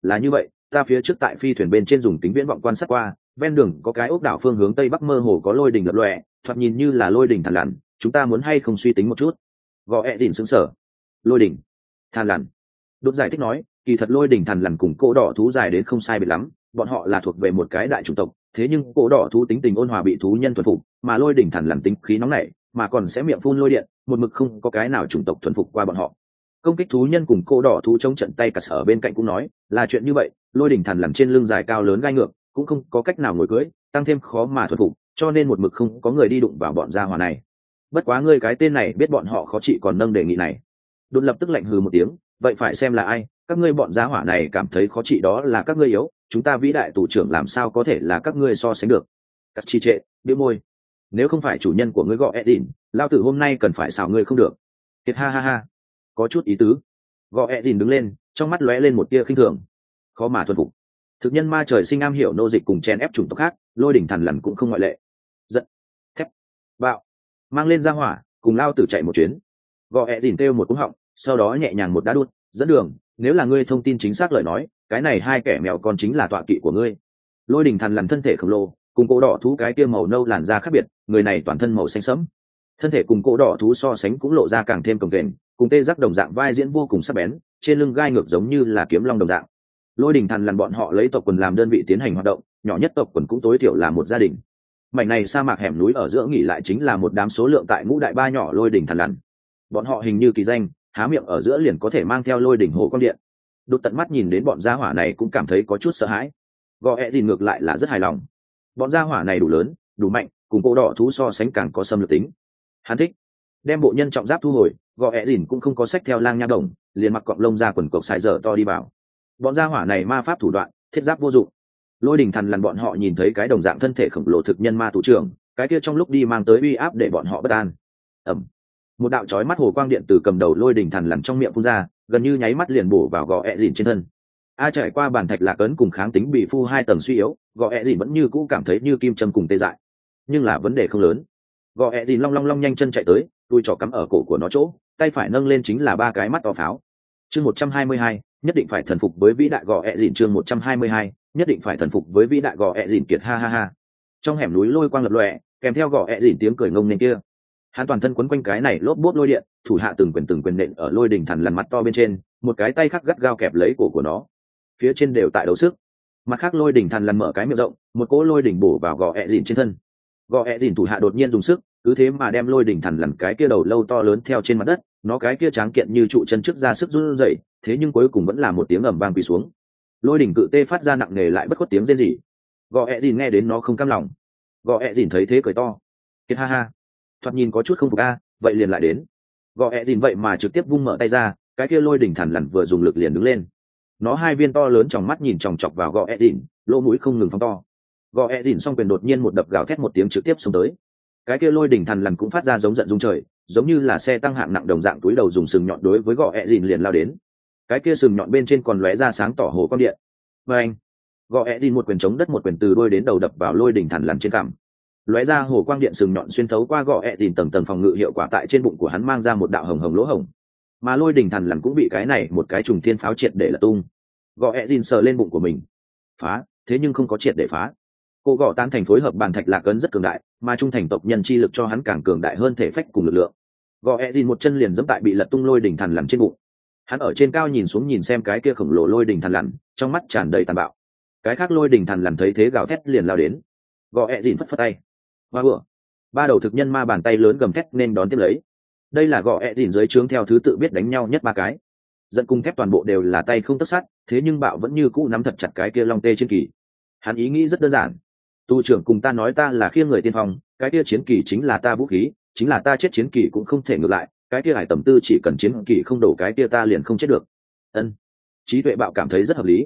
là như vậy, ta phía trước tại phi thuyền bên trên dùng kính viễn vọng quan sát qua, ven đường có cái ốc đảo phương hướng tây bắc mơ hồ có lôi đỉnh lập lòe, thoạt nhìn như là lôi đỉnh thằn lằn, chúng ta muốn hay không suy tính một chút. Gò ẹ đỉnh sững sờ. Lôi đỉnh thằn lằn. Đốt giải thích nói, kỳ thật lôi đỉnh thằn lằn cùng cổ đỏ thú dài đến không sai biệt lắm, bọn họ là thuộc về một cái đại chủng tộc, thế nhưng cổ đỏ thú tính tình ôn hòa bị thú nhân thuần phục, mà lôi đỉnh thằn lằn tính khí nóng nảy, mà còn sẽ miệng phun lôi điện, một mực không có cái nào chủng tộc thuần phục qua bọn họ. Công kích thú nhân cùng cổ đỏ thú chống trận tay cả sở bên cạnh cũng nói, là chuyện như vậy, lôi đỉnh thằn lằn trên lưng dài cao lớn gai ngược, cũng không có cách nào ngồi cưỡi, tăng thêm khó mà thuần phục, cho nên một mực không có người đi đụng vào bọn gia hỏa này. Bất quá ngươi cái tên này biết bọn họ khó trị còn nâng đề nghị này. Đột lập tức lạnh hừ một tiếng, vậy phải xem là ai, các ngươi bọn gia hỏa này cảm thấy khó trị đó là các ngươi yếu, chúng ta vĩ đại tù trưởng làm sao có thể là các ngươi so sánh được. Cắt chi trệ, bĩu môi. Nếu không phải chủ nhân của ngươi gọi Edin, lao tử hôm nay cần phải xào ngươi không được. Kiệt ha ha ha, có chút ý tứ. Gọi Edin đứng lên, trong mắt lóe lên một tia khinh thường. Khó mà thuần phục. Thực nhân ma trời sinh am hiểu nô dịch cùng chen ép chủng tộc khác, lôi đỉnh thằn lằn cũng không ngoại lệ. Giận, thép, bạo, mang lên ra hỏa, cùng lao tử chạy một chuyến. Gọi Edin kêu một cú họng, sau đó nhẹ nhàng một đá đút, dẫn đường. Nếu là ngươi thông tin chính xác lời nói, cái này hai kẻ mèo con chính là tọa kỵ của ngươi. Lôi đỉnh thằn lằn thân thể khổng lồ, cùng cổ đỏ thú cái kia màu nâu làn da khác biệt, người này toàn thân màu xanh sẫm, thân thể cùng cổ đỏ thú so sánh cũng lộ ra càng thêm cồng kềnh, cùng tê giác đồng dạng vai diễn vô cùng sắc bén, trên lưng gai ngược giống như là kiếm long đồng dạng. Lôi đỉnh thằn lằn bọn họ lấy tộc quần làm đơn vị tiến hành hoạt động, nhỏ nhất tộc quần cũng tối thiểu là một gia đình. Mảnh này sa mạc hẻm núi ở giữa nghỉ lại chính là một đám số lượng tại ngũ đại ba nhỏ lôi đỉnh thằn lằn. Bọn họ hình như kỳ danh, há miệng ở giữa liền có thể mang theo lôi đỉnh hồ quang điện. Đột tận mắt nhìn đến bọn gia hỏa này cũng cảm thấy có chút sợ hãi. Gò ẹ thì ngược lại là rất hài lòng. Bọn gia hỏa này đủ lớn, đủ mạnh, cùng cổ đỏ thú so sánh càng có xâm lược tính. Hắn thích. Đem bộ nhân trọng giáp thu hồi, Gò ẹ dìn cũng không có sách theo lang nha đồng, liền mặc cọng lông ra quần cộc xài dở to đi vào. Bọn gia hỏa này ma pháp thủ đoạn, thiết giáp vô dụng. Lôi đỉnh thằn lằn bọn họ nhìn thấy cái đồng dạng thân thể khổng lồ thực nhân ma thủ trưởng, cái kia trong lúc đi mang tới uy áp để bọn họ bất an. Ầm. Một đạo chói mắt hồ quang điện từ cầm đầu lôi đỉnh thằn lằn trong miệng phun ra, gần như nháy mắt liền bổ vào Gò ẹ dìn trên thân. Trải qua bản thạch lạc ấn cùng kháng tính bị phu hai tầng suy yếu, Gò ẹ dìn vẫn như cũ cảm thấy như kim châm cùng tê dại. Nhưng là vấn đề không lớn. Gò ẹ dìn long long long nhanh chân chạy tới, đuôi trỏ cắm ở cổ của nó chỗ, tay phải nâng lên chính là ba cái mắt to pháo. Chương 122, nhất định phải thần phục với vĩ đại Gò ẹ dìn. Chương 122, nhất định phải thần phục với vĩ đại Gò ẹ dìn. Kiệt ha ha ha. Trong hẻm núi lôi quang lập lòe, kèm theo Gò ẹ dìn tiếng cười ngông nên kia. Hắn toàn thân quấn quanh cái này lốp bốp lôi điện, thủ hạ từng quyền nện ở lôi đỉnh thằn lằn mặt to bên trên, một cái tay khác gắt gao kẹp lấy cổ của nó. Phía trên đều tại đấu sức. Mặt khác lôi đỉnh thằn lằn mở cái miệng rộng, một cỗ lôi đỉnh bổ vào Gò ẹ dìn trên thân. Gò ẹ dìn thủ hạ đột nhiên dùng sức, cứ thế mà đem lôi đỉnh thằn lằn cái kia đầu lâu to lớn theo trên mặt đất, nó cái kia tráng kiện như trụ chân trước ra sức run rẩy, thế nhưng cuối cùng vẫn là một tiếng ầm vang quỳ xuống. Lôi đỉnh cự tê phát ra nặng nề lại bất khuất tiếng rên rỉ. Gò ẹ dìn nghe đến nó không cam lòng. Gò ẹ dìn thấy thế cười to. Kiệt ha ha. Thoạt nhìn có chút không phục a, vậy liền lại đến. Gò ẹ dìn vậy mà trực tiếp vung mở tay ra, cái kia lôi đỉnh thằn lằn vừa dùng lực liền đứng lên. Nó hai viên to lớn trong mắt nhìn chòng chọc vào Gò ẹ dìn, lỗ mũi không ngừng phóng to. Gò ẹ dìn xong quyền đột nhiên một đập gào thét một tiếng trực tiếp xông tới. Cái kia lôi đỉnh thằn lằn cũng phát ra giống giận rung trời, giống như là xe tăng hạng nặng đồng dạng túi đầu dùng sừng nhọn đối với Gò ẹ dìn liền lao đến. Cái kia sừng nhọn bên trên còn lóe ra sáng tỏ hồ quang điện. Và anh, Gò ẹ dìn một quyền chống đất một quyền từ đuôi đến đầu đập vào lôi đỉnh thằn lằn trên cằm. Lóe ra hồ quang điện sừng nhọn xuyên thấu qua Gò ẹ dìn tầng tầng phòng ngự hiệu quả tại trên bụng của hắn mang ra một đạo hồng hồng lỗ hổng. Mà lôi đỉnh thằn lằn cũng bị cái này một cái trùng thiên pháo triệt để lật tung. Gò ẹ dìn sờ lên bụng của mình, phá, thế nhưng không có triệt để phá. Cô gõ tán thành phối hợp bàn thạch lạc ấn rất cường đại, mà trung thành tộc nhân chi lực cho hắn càng cường đại hơn thể phách cùng lực lượng. Gò ẹ dìn một chân liền giẫm tại bị lật tung lôi đỉnh thằn lằn trên bụng. Hắn ở trên cao nhìn xuống nhìn xem cái kia khổng lồ lôi đỉnh thằn lằn, trong mắt tràn đầy tàn bạo. Cái khác lôi đỉnh thằn lằn thấy thế gào thét liền lao đến. Gò ẹ dìn phất phất tay. Và bữa, ba đầu thực nhân ma bàn tay lớn gầm thét nên đón tiếp lấy. Đây là Gò ẹ dìn dưới trướng theo thứ tự biết đánh nhau nhất ba cái. Dẫn cung thép toàn bộ đều là tay không tất sát, thế nhưng bạo vẫn như cũ nắm thật chặt cái kia long tê trên kỳ. Hắn ý nghĩ rất đơn giản. Tu trưởng cùng ta nói ta là khiêng người tiên phong, cái kia chiến kỳ chính là ta vũ khí, chính là ta chết chiến kỳ cũng không thể ngược lại, cái kia hải tầm tư chỉ cần chiến kỳ không đổ cái kia ta liền không chết được. Ân. Trí tuệ bạo cảm thấy rất hợp lý.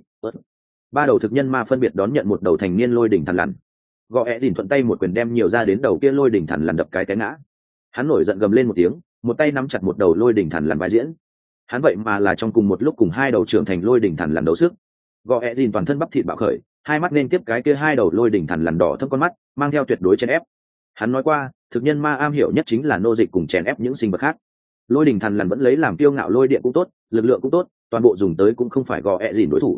Ba đầu thực nhân ma phân biệt đón nhận một đầu thành niên lôi đỉnh thằn lằn. Gò ẹ dìn thuận tay một quyền đem nhiều ra đến đầu kia lôi đỉnh thằn lằn đập cái té ngã. Hắn nổi giận gầm lên một tiếng, một tay nắm chặt một đầu lôi đỉnh thằn lằn vai diễn. Hắn vậy mà là trong cùng một lúc cùng hai đầu trưởng thành lôi đỉnh thằn lằn đấu sức. Gò ẹ dìn toàn thân bắp thịt bạo khởi, hai mắt nên tiếp cái kia hai đầu lôi đỉnh thằn lằn đỏ thâm con mắt, mang theo tuyệt đối chèn ép. Hắn nói qua, thực nhân ma am hiểu nhất chính là nô dịch cùng chèn ép những sinh vật khác. Lôi đỉnh thằn lằn vẫn lấy làm kiêu ngạo lôi điện cũng tốt, lực lượng cũng tốt, toàn bộ dùng tới cũng không phải Gò ẹ dìn đối thủ.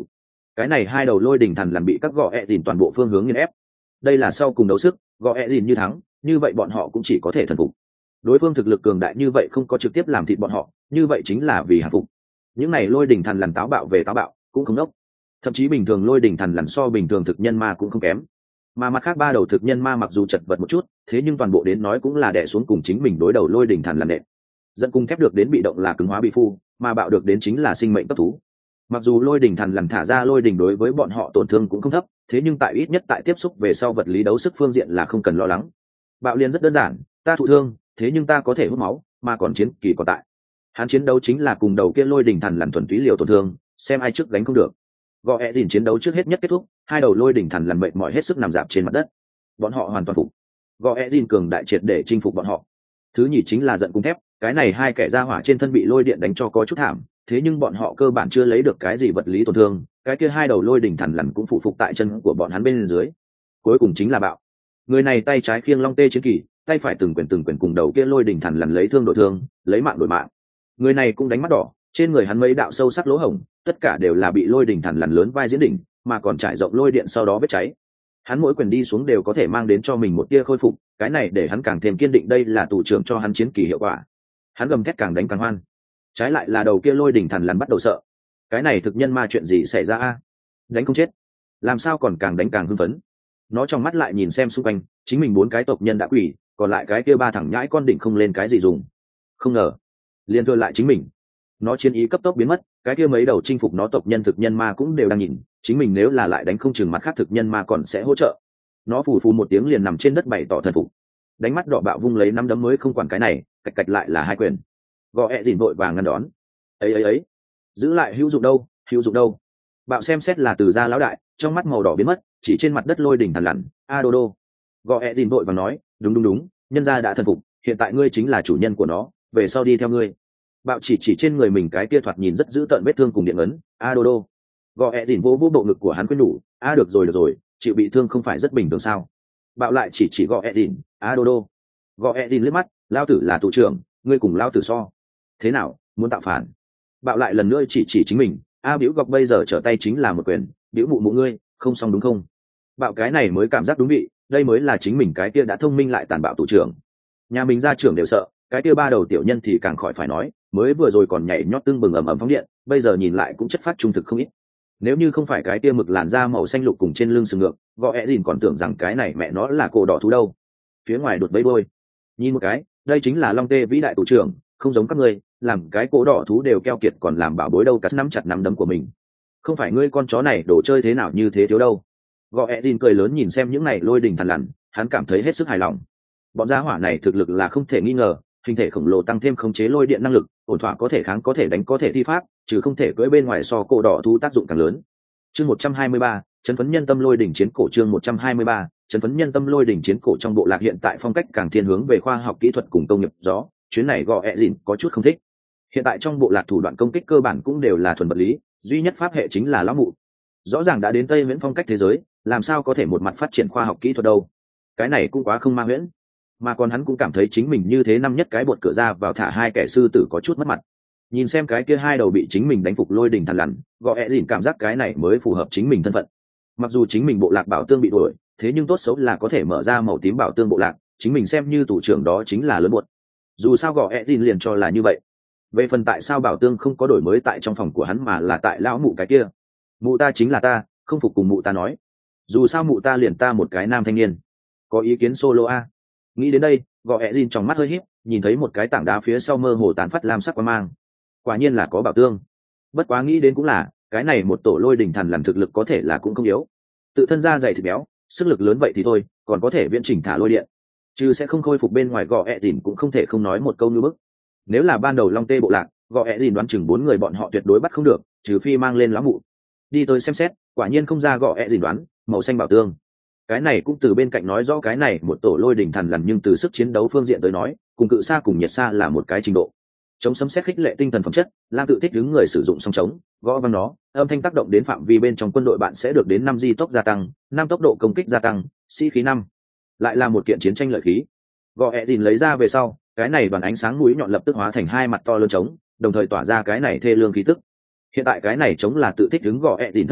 cái này hai đầu lôi đỉnh thần lằn bị các gọ ẹ dìn toàn bộ phương hướng nghiền ép. Đây là sau cùng đấu sức, gọ ẹ dìn như thắng, như vậy bọn họ cũng chỉ có thể thần phục. Đối phương thực lực cường đại như vậy không có trực tiếp làm thịt bọn họ, như vậy chính là vì hạ phục. Những này lôi đỉnh thần lằn táo bạo về táo bạo cũng không đốc, thậm chí bình thường lôi đỉnh thần lằn so bình thường thực nhân ma cũng không kém. Mà mặt khác ba đầu thực nhân ma mặc dù chật vật một chút, thế nhưng toàn bộ đến nói cũng là đè xuống cùng chính mình đối đầu lôi đỉnh thần lằn nện. Dẫn cung thép được đến bị động là cứng hóa bị phu, mà bạo được đến chính là sinh mệnh cấp thú. Mặc dù lôi đỉnh thần lằn thả ra lôi đỉnh đối với bọn họ tổn thương cũng không thấp, thế nhưng tại ít nhất tại tiếp xúc về sau vật lý đấu sức phương diện là không cần lo lắng. Bạo liền rất đơn giản, ta thụ thương, thế nhưng ta có thể hút máu, mà còn chiến kỳ còn tại. Hắn chiến đấu chính là cùng đầu kia lôi đỉnh thần lằn thuần túy liều tổn thương, xem ai trước đánh không được. Gọ ẹ dìn chiến đấu trước hết nhất kết thúc, hai đầu lôi đỉnh thần lằn mệt mỏi hết sức nằm dạp trên mặt đất. Bọn họ hoàn toàn phục. Gọ ẹ dìn cường đại triệt để chinh phục bọn họ. Thứ nhì chính là giận cung thép, cái này hai kẻ ra hỏa trên thân bị lôi điện đánh cho có chút thảm, thế nhưng bọn họ cơ bản chưa lấy được cái gì vật lý tổn thương, cái kia hai đầu lôi đỉnh thần lằn cũng phụ phục tại chân của bọn hắn bên dưới. Cuối cùng chính là bạo. Người này tay trái khiêng long tê chiến kỳ, tay phải từng quyền cùng đầu kia lôi đỉnh thần lằn lấy thương đổi thương, lấy mạng đổi mạng. Người này cũng đánh mắt đỏ, trên người hắn mấy đạo sâu sắc lỗ hổng, tất cả đều là bị lôi đỉnh thần lằn lớn vai diễn đỉnh, mà còn trải rộng lôi điện sau đó vết cháy. Hắn mỗi quyền đi xuống đều có thể mang đến cho mình một tia khôi phục, cái này để hắn càng thêm kiên định đây là tù trưởng cho hắn chiến kỳ hiệu quả. Hắn gầm thét càng đánh càng hoan. Trái lại là đầu kia lôi đỉnh thần lằn bắt đầu sợ. Cái này thực nhân ma chuyện gì xảy ra a? Đánh không chết, làm sao còn càng đánh càng hưng phấn. Nó trong mắt lại nhìn xem xung quanh, chính mình 4 cái tộc nhân đã quỷ, còn lại cái kia 3 thằng nhãi con đỉnh không lên cái gì dùng. Không ngờ, liên thừa lại chính mình. Nó chiến ý cấp tốc biến mất, cái kia mấy đầu chinh phục nó tộc nhân thực nhân ma cũng đều đang nhìn, chính mình nếu là lại đánh không chừng mặt khác thực nhân ma còn sẽ hỗ trợ. Nó phù phù một tiếng liền nằm trên đất bày tỏ thần phục. Đánh mắt đỏ bạo vung lấy 5 đấm mới không quản cái này, cạch cạch lại là 2 quyền. Gò ẹ dìn vội vàng ngăn đón. Ấy, giữ lại hữu dụng đâu. Bạo xem xét là từ gia lão đại, trong mắt màu đỏ biến mất, chỉ trên mặt đất lôi đỉnh thần lằn, a đô đô. Gò ẹ dìn vội vàng nói, đúng, nhân gia đã thần phục, hiện tại ngươi chính là chủ nhân của nó, về sau đi theo ngươi. Bạo chỉ trên người mình cái kia thoạt nhìn rất dữ tợn vết thương cùng điện ấn, a đô đô. Gò ẹ dìn vô bộ ngực của hắn khuyên nhủ, a được rồi, chịu bị thương không phải rất bình thường sao? Bạo lại chỉ gò ẹ dìn, a đô đô. Gò ẹ dìn liếc mắt, lao tử là tù trưởng, ngươi cùng lao tử so. Thế nào, muốn tạo phản? Bạo lại lần nữa chỉ chính mình, a biểu gọc bây giờ trở tay chính là một quyền, biểu mụ ngươi, không xong đúng không? Bạo cái này mới cảm giác đúng vị, đây mới là chính mình cái kia đã thông minh lại tàn bạo tù trưởng. Nhà mình ra trưởng đều sợ, cái kia 3 đầu tiểu nhân thì càng khỏi phải nói, mới vừa rồi còn nhảy nhót tương bừng ầm ầm phóng điện, bây giờ nhìn lại cũng chất phát trung thực không ít. Nếu như không phải cái kia mực làn da màu xanh lục cùng trên lưng sừng ngược, gọ ẹ dìn còn tưởng rằng cái này mẹ nó là cổ đỏ thú đâu. Phía ngoài đột bấy bôi, nhìn một cái, đây chính là long tê vĩ đại tù trưởng, không giống các ngươi, làm cái cổ đỏ thú đều keo kiệt còn làm bảo bối đâu, cắt nắm chặt nắm đấm của mình. Không phải ngươi con chó này đồ chơi thế nào như thế thiếu đâu. Gọ ẹ dìn cười lớn nhìn xem những này lôi đình thần lằn, hắn cảm thấy hết sức hài lòng. Bọn gia hỏa này thực lực là không thể nghi ngờ, hình thể khổng lồ tăng thêm khống chế lôi điện năng lực, ổn thỏa có thể kháng có thể đánh có thể thi pháp, trừ không thể cưỡi bên ngoài so cổ đỏ thú tác dụng càng lớn. Chương 123, chấn phấn nhân tâm lôi đỉnh chiến cổ. Chương 123, chấn phấn nhân tâm lôi đỉnh chiến cổ. Trong bộ lạc hiện tại phong cách càng thiên hướng về khoa học kỹ thuật cùng công nghiệp gió, chuyến này gọ ẹ dìn có chút không thích. Hiện tại trong bộ lạc thủ đoạn công kích cơ bản cũng đều là thuần vật lý, duy nhất pháp hệ chính là lão mụ. Rõ ràng đã đến Tây Viễn phong cách thế giới, làm sao có thể một mặt phát triển khoa học kỹ thuật đâu? Cái này cũng quá không ma huyễn. Mà còn hắn cũng cảm thấy chính mình như thế năm nhất cái bột cửa ra vào thả 2 kẻ sư tử có chút mất mặt. Nhìn xem cái kia 2 đầu bị chính mình đánh phục lôi đỉnh thần lằn, gọ ẹ dìn cảm giác cái này mới phù hợp chính mình thân phận. Mặc dù chính mình bộ lạc bảo tương bị đuổi, thế nhưng tốt xấu là có thể mở ra màu tím bảo tương bộ lạc, chính mình xem như thủ trưởng đó chính là lớn buột. Dù sao gọ ẹ dìn liền cho là như vậy. Về phần tại sao bảo tương không có đổi mới tại trong phòng của hắn mà là tại lão mụ cái kia, mụ ta chính là ta, không phục cùng mụ ta nói. Dù sao mụ ta liền ta một cái nam thanh niên, có ý kiến solo a. Nghĩ đến đây, gọ ẹ dìn trong mắt hơi híp, nhìn thấy một cái tảng đá phía sau mơ hồ tán phát lam sắc quang mang. Quả nhiên là có bảo tương. Bất quá nghĩ đến cũng là, cái này một tổ lôi đỉnh thần làm thực lực có thể là cũng không yếu. Tự thân da dày thịt béo, sức lực lớn vậy thì thôi, còn có thể viễn chỉnh thả lôi điện. Chứ sẽ không khôi phục bên ngoài, gọ ẹ dìn cũng không thể không nói một câu như bức. Nếu là ban đầu long tê bộ lạc, gọ ẹ dìn đoán chừng 4 người bọn họ tuyệt đối bắt không được, trừ phi mang lên lão mụ. Đi tới xem xét, quả nhiên không ra gọ ẹ dìn đoán, màu xanh bảo tương. Cái này cũng từ bên cạnh nói rõ cái này một tổ lôi đỉnh thần lằn, nhưng từ sức chiến đấu phương diện tới nói, cùng cự xa cùng nhiệt xa là một cái trình độ. Chống sấm xét khích lệ tinh thần phẩm chất, lam tự thích đứng người sử dụng song chống gõ văng nó, âm thanh tác động đến phạm vi bên trong quân đội bạn sẽ được đến 5 di tốc gia tăng, 5 tốc độ công kích gia tăng, sĩ khí 5. Lại là một kiện chiến tranh lợi khí. Gõ ẹ dìn lấy ra về sau, cái này đoàn ánh sáng mũi nhọn lập tức hóa thành 2 mặt to lớn trống, đồng thời tỏa ra cái này thê lương khí tức. Hiện tại cái này trống là tự thích đứng gõ ẹ dìn thân thể,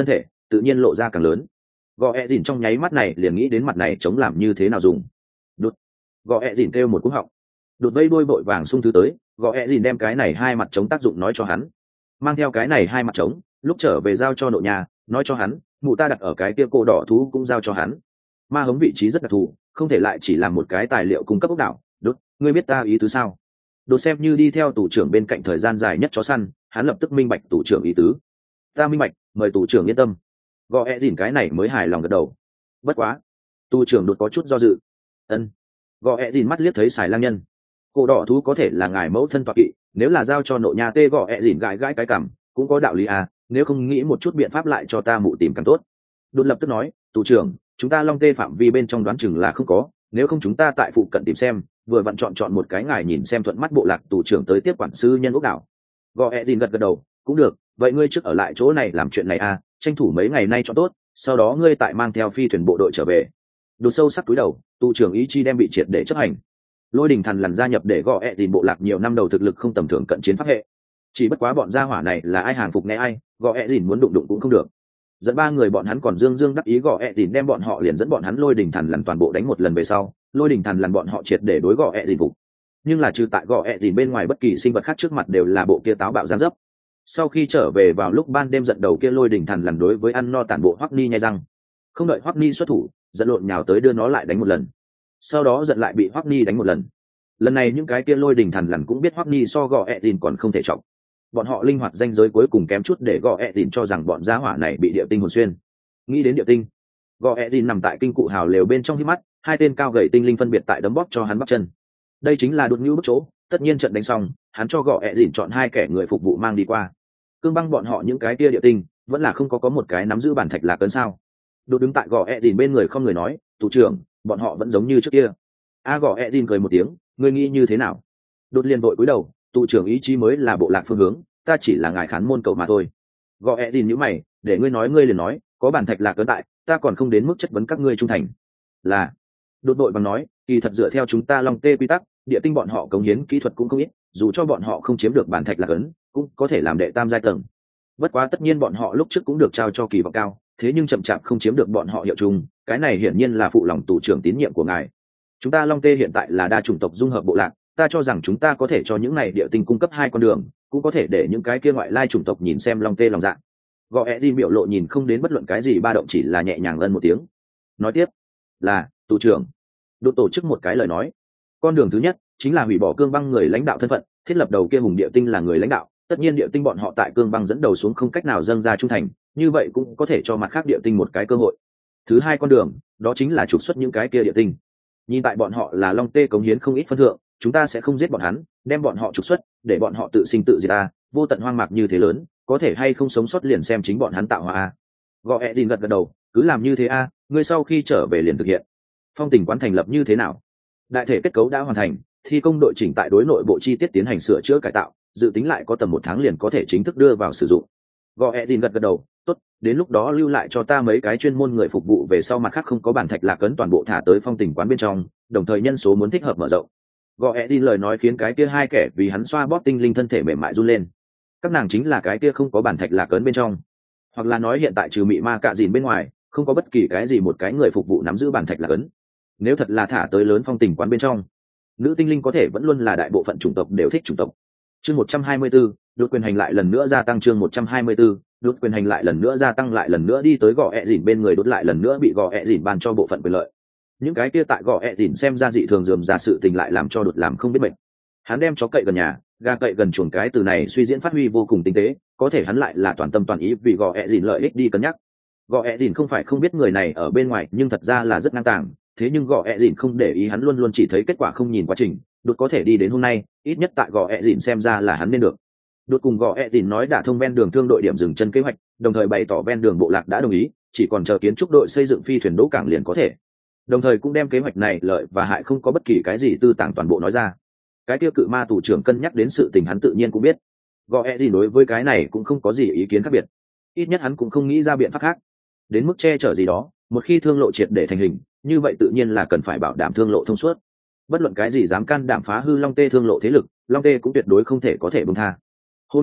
tự nhiên lộ ra càng lớn. Gò ẹ dìn trong nháy mắt này liền nghĩ đến mặt này chống làm như thế nào dùng. Đột. Gò ẹ dìn kêu một cú họng. Đột vây đuôi vội vàng xung thứ tới, gò ẹ dìn đem cái này hai mặt chống tác dụng nói cho hắn. Mang theo cái này hai mặt chống, lúc trở về giao cho nội nhà, nói cho hắn, mụ ta đặt ở cái kia cổ đỏ thú cũng giao cho hắn. Ma hống vị trí rất đặc thù, không thể lại chỉ làm một cái tài liệu cung cấp ốc đảo. Đột, ngươi biết ta ý tứ sao? Đột xem như đi theo tù trưởng bên cạnh thời gian dài nhất chó săn, hắn lập tức minh bạch tù trưởng ý tứ. Ta minh bạch, mời tù trưởng yên tâm. Gò ẹ dìn cái này mới hài lòng gật đầu. Bất quá, tù trưởng đột có chút do dự. Ân. Gò ẹ dìn mắt liếc thấy xài lang nhân. Cổ đỏ thú có thể là ngài mẫu thân tọa kỵ, nếu là giao cho nội nhà tê. Gò ẹ dìn gãi gãi cái cằm, cũng có đạo lý à, nếu không nghĩ một chút biện pháp lại cho ta mụ tìm càng tốt. Đột lập tức nói, tù trưởng, chúng ta long tê phạm vi bên trong đoán chừng là không có, nếu không chúng ta tại phụ cận tìm xem, vừa vặn chọn một cái ngài nhìn xem thuận mắt bộ lạc tù trưởng tới tiếp quản sư nhân ốc đảo. Gò ẹ dìn gật đầu, cũng được, vậy ngươi trước ở lại chỗ này làm chuyện này à, tranh thủ mấy ngày nay cho tốt, sau đó ngươi tại mang theo phi thuyền bộ đội trở về. Đột sâu sắc túi đầu, tù trưởng ý chi đem bị triệt để chấp hành. Lôi đình thần lần gia nhập để gò ẹ dìn bộ lạc nhiều năm đầu thực lực không tầm thường cận chiến pháp hệ, chỉ bất quá bọn gia hỏa này là ai hàng phục nghe ai, gò ẹ dìn muốn đụng cũng không được. Dẫn ba người bọn hắn còn dương đắc ý, gò ẹ dìn đem bọn họ liền dẫn bọn hắn lôi đình thần lần toàn bộ đánh một lần về sau, lôi đình thần lần bọn họ triệt để đối gò ẹ dìn phục. Nhưng là trừ tại gò ẹ dìn bên ngoài bất kỳ sinh vật khác trước mặt đều là bộ kia táo bạo gián dấp. Sau khi trở về vào lúc ban đêm giận đầu kia lôi đình thần lần đối với ăn no tản bộ Hoắc Ni nhai răng, không đợi Hoắc Ni xuất thủ, giận lộn nhào tới đưa nó lại đánh một lần. Sau đó giận lại bị Hoắc Ni đánh một lần. Lần này những cái kia lôi đình thần lần cũng biết Hoắc Ni so gò ẹ dìn còn không thể trọng. Bọn họ linh hoạt danh giới cuối cùng kém chút để gò ẹ dìn cho rằng bọn gia hỏa này bị địa tinh hồn xuyên. Nghĩ đến địa tinh, gò ẹ dìn nằm tại kinh cụ hào lều bên trong hít mắt, hai tên cao gầy tinh linh phân biệt tại đấm bóp cho hắn bắp chân. Đây chính là đột ngữ bức chỗ, tất nhiên trận đánh xong, hắn cho gò ẹ dìn chọn hai kẻ người phục vụ mang đi qua. Cương băng bọn họ những cái kia địa tinh, vẫn là không có một cái nắm giữ bản thạch lạc cấn sao? Đột đứng tại gò ẹ dìn bên người không người nói, thủ trưởng, bọn họ vẫn giống như trước kia. Gò ẹ dìn cười một tiếng, ngươi nghĩ như thế nào? Đột liền vội cúi đầu, tụ trưởng ý chí mới là bộ lạc phương hướng, ta chỉ là ngài khán môn cầu mà thôi. Gò ẹ dìn nhíu mày, để ngươi nói ngươi liền nói, có bản thạch lạc cấn tại, ta còn không đến mức chất vấn các ngươi trung thành. Là. Đột đội bằng nói, kỳ thật dựa theo chúng ta long tê quy tắc, địa tinh bọn họ cống hiến kỹ thuật cũng không ít, dù cho bọn họ không chiếm được bản thạch lạc ấn, cũng có thể làm đệ tam giai tầng. Bất quá tất nhiên bọn họ lúc trước cũng được trao cho kỳ vọng cao, thế nhưng chậm chạp không chiếm được bọn họ hiệu chung, cái này hiển nhiên là phụ lòng tù trưởng tín nhiệm của ngài. Chúng ta long tê hiện tại là đa chủng tộc dung hợp bộ lạc, ta cho rằng chúng ta có thể cho những này địa tinh cung cấp hai con đường, cũng có thể để những cái kia ngoại lai chủng tộc nhìn xem long tê lòng dạ. Gò ẹ đi biểu lộ nhìn không đến bất luận cái gì ba động, chỉ là nhẹ nhàng ân một tiếng. Nói tiếp, là tù trưởng. Đột tổ chức một cái lời nói, con đường thứ nhất chính là hủy bỏ cương băng người lãnh đạo thân phận, thiết lập đầu kia hùng địa tinh là người lãnh đạo, tất nhiên địa tinh bọn họ tại cương băng dẫn đầu xuống không cách nào dâng ra trung thành, như vậy cũng có thể cho mặt khác địa tinh một cái cơ hội. Thứ hai con đường, đó chính là trục xuất những cái kia địa tinh. Nhìn tại bọn họ là long tê cống hiến không ít phân thượng, chúng ta sẽ không giết bọn hắn, đem bọn họ trục xuất, để bọn họ tự sinh tự diệt a, vô tận hoang mạc như thế lớn, có thể hay không sống sót liền xem chính bọn hắn tạo hóa a. Gò ẹ đình gật đầu, cứ làm như thế a, ngươi sau khi trở về liền thực hiện. Phong tình quán thành lập như thế nào? Đại thể kết cấu đã hoàn thành, thi công đội chỉnh tại đối nội bộ chi tiết tiến hành sửa chữa cải tạo, dự tính lại có tầm 1 tháng liền có thể chính thức đưa vào sử dụng. Gò ẹ đình gật đầu, tốt, đến lúc đó lưu lại cho ta mấy cái chuyên môn người phục vụ, về sau mặt khác không có bản thạch lạc ấn toàn bộ thả tới phong tình quán bên trong, đồng thời nhân số muốn thích hợp mở rộng. Gò ẹ đình lời nói khiến cái kia hai kẻ vì hắn xoa bóp tinh linh thân thể mềm mại run lên. Các nàng chính là cái kia không có bản thạch lạc ấn bên trong, hoặc là nói hiện tại trừ mị ma cạ dìn bên ngoài, không có bất kỳ cái gì một cái người phục vụ nắm giữ bản thạch lạc ấn. Nếu thật là thả tới lớn phong tình quán bên trong, nữ tinh linh có thể vẫn luôn là đại bộ phận chủng tộc đều thích chủng tộc. Chương 124, đột quyền hành lại lần nữa gia tăng. Chương 124, đột quyền hành lại lần nữa gia tăng, lại lần nữa đi tới gò ẹ dìn bên người, đốt lại lần nữa bị gò ẹ dìn ban cho bộ phận quyền lợi. Những cái kia tại gò ẹ dìn xem ra dị thường rườm rà sự tình lại làm cho đột làm không biết mệt. Hắn đem chó cậy gần nhà, gà cậy gần chuồng, cái từ này suy diễn phát huy vô cùng tinh tế, có thể hắn lại là toàn tâm toàn ý vì gò ẹ dìn lợi ích đi cân nhắc. Gò ẹ dìn không phải không biết người này ở bên ngoài, nhưng thật ra là rất ngang tàng, thế nhưng gò ẹ dìn không để ý, hắn luôn luôn chỉ thấy kết quả không nhìn quá trình. Đột có thể đi đến hôm nay, ít nhất tại gò ẹ dìn xem ra là hắn nên được. Đột cùng gò ẹ dìn nói đả thông ven đường thương đội điểm dừng chân kế hoạch, đồng thời bày tỏ ven đường bộ lạc đã đồng ý, chỉ còn chờ kiến trúc đội xây dựng phi thuyền đỗ cảng liền có thể. Đồng thời cũng đem kế hoạch này lợi và hại không có bất kỳ cái gì tư tàng toàn bộ nói ra. Cái tiêu cự ma tù trưởng cân nhắc đến sự tình hắn tự nhiên cũng biết. Gò ẹ dìn đối với cái này cũng không có gì ý kiến khác biệt, ít nhất hắn cũng không nghĩ ra biện pháp khác đến mức che chở gì đó. Một khi thương lộ triệt để thành hình, như vậy tự nhiên là cần phải bảo đảm thương lộ thông suốt. Bất luận cái gì dám can đảm phá hư long tê thương lộ thế lực, long tê cũng tuyệt đối không thể có thể buông tha. Hôm nay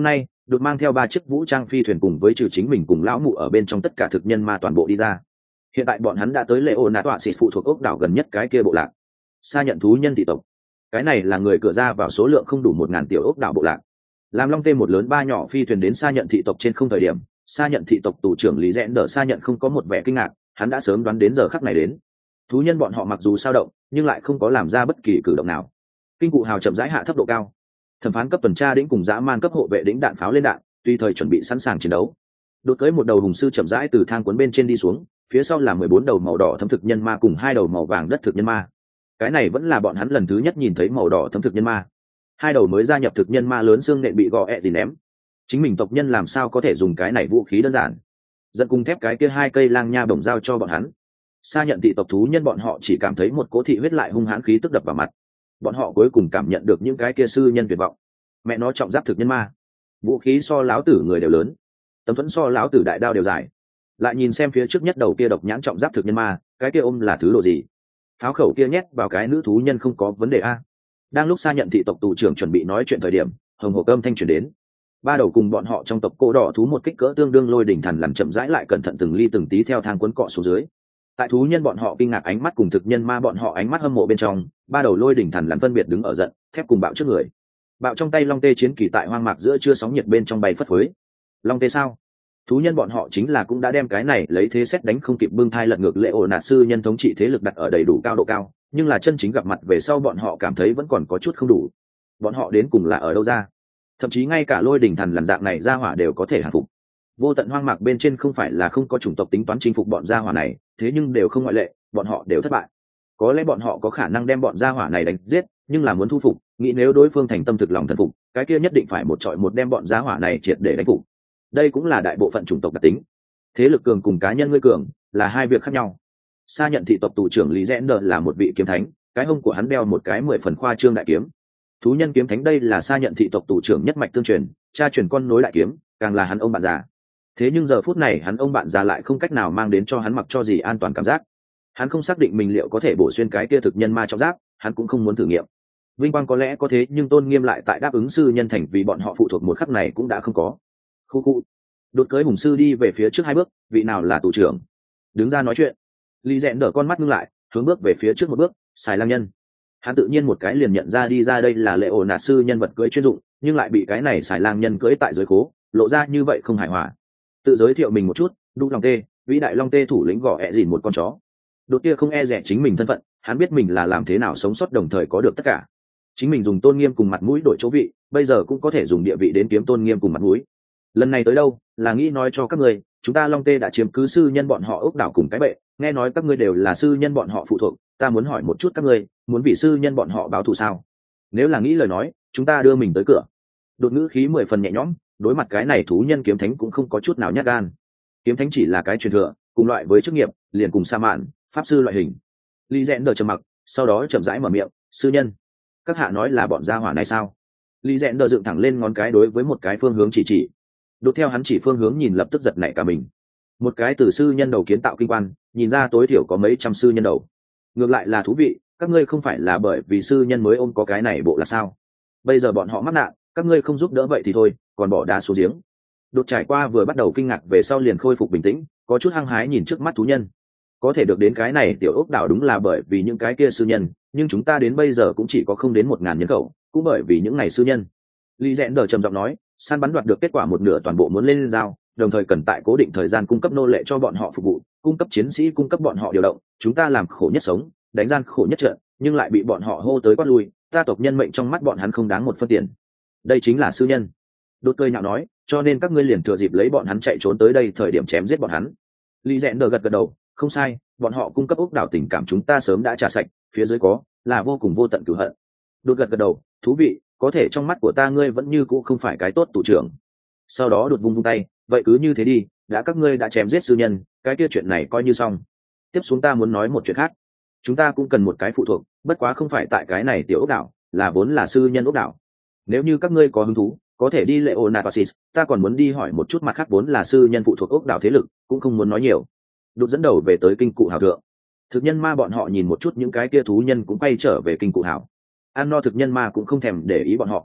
Đột mang theo 3 chiếc vũ trang phi thuyền cùng với trừ chính mình cùng lão mụ ở bên trong tất cả thực nhân ma toàn bộ đi ra. Hiện tại bọn hắn đã tới Leonatoasis phụ thuộc ốc đảo gần nhất cái kia bộ lạc. Sa nhận thú nhân thị tộc. Cái này là người cửa ra vào số lượng không đủ 1000 tiểu ốc đảo bộ lạc. Làm long tê một lớn 3 nhỏ phi thuyền đến Sa nhận thị tộc trên không thời điểm, Sa nhận thị tộc tù trưởng Lý Rẽn đỡ Sa nhận không có một vẻ kinh ngạc, hắn đã sớm đoán đến giờ khắc này đến. Thú nhân bọn họ mặc dù sao động, nhưng lại không có làm ra bất kỳ cử động nào. Kinh cụ hào chậm rãi hạ thấp độ cao. Thẩm phán cấp tuần tra đĩnh cùng dã man cấp hộ vệ đĩnh đạn pháo lên đạn, tùy thời chuẩn bị sẵn sàng chiến đấu. Đột tới một đầu hùng sư chậm rãi từ thang cuốn bên trên đi xuống, phía sau là 14 đầu màu đỏ thâm thực nhân ma cùng 2 đầu màu vàng đất thực nhân ma. Cái này vẫn là bọn hắn lần thứ nhất nhìn thấy màu đỏ thâm thực nhân ma. 2 đầu mới gia nhập thực nhân ma lớn xương nện bị gò ẹ gì ném. Chính mình tộc nhân làm sao có thể dùng cái này vũ khí đơn giản. Dẫn cùng thép cái kia 2 cây lang nha bổng giao cho bọn hắn. Sa nhận thị tộc thú nhân bọn họ chỉ cảm thấy một cỗ thị huyết lại hung hãn khí tức đập vào mặt. Bọn họ cuối cùng cảm nhận được những cái kia sư nhân tuyệt vọng. Mẹ nó trọng giáp thực nhân ma, vũ khí so láo tử người đều lớn, tấm thuẫn so láo tử đại đao đều dài. Lại nhìn xem phía trước nhất đầu kia độc nhãn trọng giáp thực nhân ma, cái kia ôm là thứ đồ gì? Pháo khẩu kia nhét vào cái nữ thú nhân không có vấn đề a. Đang lúc Sa nhận thị tộc tù trưởng chuẩn bị nói chuyện thời điểm, hồng hồ cơm thanh truyền đến. 3 đầu cùng bọn họ trong tộc cổ đỏ thú một kích cỡ tương đương lôi đỉnh thần lằn chậm rãi lại cẩn thận từng ly từng tí theo thang cuốn cọ xuống dưới. Tại thú nhân bọn họ kinh ngạc ánh mắt cùng thực nhân ma bọn họ ánh mắt hâm mộ bên trong, 3 đầu lôi đỉnh thần lằn phân biệt đứng ở giận thép cùng bạo trước người. Bạo trong tay long tê chiến kỳ tại hoang mạc giữa chưa sóng nhiệt bên trong bay phất phới. Long tê sao? Thú nhân bọn họ chính là cũng đã đem cái này lấy thế xét đánh không kịp bưng thai lật ngược lệ ổ nạt sư nhân thống trị thế lực đặt ở đầy đủ cao độ cao, nhưng là chân chính gặp mặt về sau bọn họ cảm thấy vẫn còn có chút không đủ. Bọn họ đến cùng là ở đâu ra? Thậm chí ngay cả lôi đỉnh thần lằn dạng này ra hỏa đều có thể hạ phục. Vô tận hoang mạc bên trên không phải là không có chủng tộc tính toán chinh phục bọn gia hỏa này, thế nhưng đều không ngoại lệ, bọn họ đều thất bại. Có lẽ bọn họ có khả năng đem bọn gia hỏa này đánh giết, nhưng là muốn thu phục, nghĩ nếu đối phương thành tâm thực lòng thần phục, cái kia nhất định phải một trọi một đem bọn gia hỏa này triệt để đánh phục. Đây cũng là đại bộ phận chủng tộc đặc tính. Thế lực cường cùng cá nhân ngươi cường là hai việc khác nhau. Sa nhận thị tộc tù trưởng Lý Rẽn Đờ là một vị kiếm thánh, cái hông của hắn đeo một cái 10 phần khoa trương đại kiếm. Thú nhân kiếm thánh đây là Sa nhận thị tộc tù trưởng nhất mạch tương truyền, cha truyền con nối đại kiếm, càng là hắn ông bạn già. Thế nhưng giờ phút này hắn ông bạn già lại không cách nào mang đến cho hắn mặc cho gì an toàn cảm giác. Hắn không xác định mình liệu có thể bổ xuyên cái kia thực nhân ma trong giáp, hắn cũng không muốn thử nghiệm. Vinh quang có lẽ có thế nhưng tôn nghiêm lại tại đáp ứng sư nhân thành vì bọn họ phụ thuộc một khắc này cũng đã không có. Khu khu. Đột cưới hùng sư đi về phía trước 2 bước, vị nào là tù trưởng? Đứng ra nói chuyện. Lý Rẽn Đờ con mắt ngưng lại, hướng bước về phía trước 1 bước, xài lang nhân. Hắn tự nhiên một cái liền nhận ra đi ra đây là lệ ổ nạt sư nhân vật cưỡi chuyên dụng, nhưng lại bị cái này xài lang nhân cưỡi tại dưới khố, lộ ra như vậy không hài hòa. Tự giới thiệu mình một chút, Đu Long Tê, vĩ đại Long Tê thủ lĩnh gò ẹ dìn một con chó. Đột kia không e rẻ chính mình thân phận, hắn biết mình là làm thế nào sống sót đồng thời có được tất cả. Chính mình dùng tôn nghiêm cùng mặt mũi đổi chỗ vị, bây giờ cũng có thể dùng địa vị đến kiếm tôn nghiêm cùng mặt mũi. Lần này tới đâu, là nghĩ nói cho các người, chúng ta Long Tê đã chiếm cứ sư nhân bọn họ ốc đảo cùng cái bệ, nghe nói các ngươi đều là sư nhân bọn họ phụ thuộc, ta muốn hỏi một chút các ngươi, muốn vì sư nhân bọn họ báo thù sao? Nếu là nghĩ lời nói, chúng ta đưa mình tới cửa. Đột ngữ khí 10 phần nhẹ nhõm, đối mặt cái này thú nhân kiếm thánh cũng không có chút nào nhát gan. Kiếm thánh chỉ là cái truyền thừa, cùng loại với chức nghiệp, liền cùng sa mạn, pháp sư loại hình. Lý Rẽn Đờ trầm mặc, sau đó chậm rãi mở miệng, sư nhân, các hạ nói là bọn gia hỏa này sao? Lý Rẽn Đờ dựng thẳng lên ngón cái đối với một cái phương hướng chỉ. Đột theo hắn chỉ phương hướng nhìn lập tức giật nảy cả mình. Một cái từ sư nhân đầu kiến tạo kinh quan, nhìn ra tối thiểu có mấy trăm sư nhân đầu. Ngược lại là thú vị, các ngươi không phải là bởi vì sư nhân mới ôm có cái này bộ là sao? Bây giờ bọn họ mắc nạn, các ngươi không giúp đỡ vậy thì thôi, còn bỏ đá xuống giếng. Đột trải qua vừa bắt đầu kinh ngạc về sau liền khôi phục bình tĩnh, có chút hăng hái nhìn trước mắt thú nhân. Có thể được đến cái này tiểu ốc đảo đúng là bởi vì những cái kia sư nhân, nhưng chúng ta đến bây giờ cũng chỉ có không đến 1000 nhân khẩu, cũng bởi vì những này sư nhân. Lý Rẽn Đờ trầm giọng nói, săn bắn đoạt được kết quả 1/2 toàn bộ muốn lên giao, đồng thời cần tại cố định thời gian cung cấp nô lệ cho bọn họ phục vụ, cung cấp chiến sĩ, cung cấp bọn họ điều động, chúng ta làm khổ nhất sống, đánh gian khổ nhất trận, nhưng lại bị bọn họ hô tới quát lui, ta tộc nhân mệnh trong mắt bọn hắn không đáng 1 phân tiền. Đây chính là sư nhân. Đột cười nhạo nói, cho nên các ngươi liền thừa dịp lấy bọn hắn chạy trốn tới đây thời điểm chém giết bọn hắn. Lý Rẽn Đờ gật gật đầu, không sai, bọn họ cung cấp ốc đảo tình cảm chúng ta sớm đã trả sạch, phía dưới có là vô cùng vô tận cửu hận. Đột gật gật đầu, thú vị, có thể trong mắt của ta ngươi vẫn như cũ không phải cái tốt tù trưởng. Sau đó đột vung tay, vậy cứ như thế đi, đã các ngươi đã chém giết sư nhân, cái kia chuyện này coi như xong. Tiếp xuống ta muốn nói một chuyện khác. Chúng ta cũng cần một cái phụ thuộc, bất quá không phải tại cái này tiểu ốc đảo, là vốn là sư nhân ốc đảo. Nếu như các ngươi có hứng thú, có thể đi Leonatosis, ta còn muốn đi hỏi một chút mặt khác vốn là sư nhân phụ thuộc ốc đảo thế lực, cũng không muốn nói nhiều. Đột dẫn đầu về tới kinh cụ hào thượng. Thực nhân ma bọn họ nhìn một chút những cái kia thú nhân cũng quay trở về kinh cụ hào. Ăn no thực nhân ma cũng không thèm để ý bọn họ.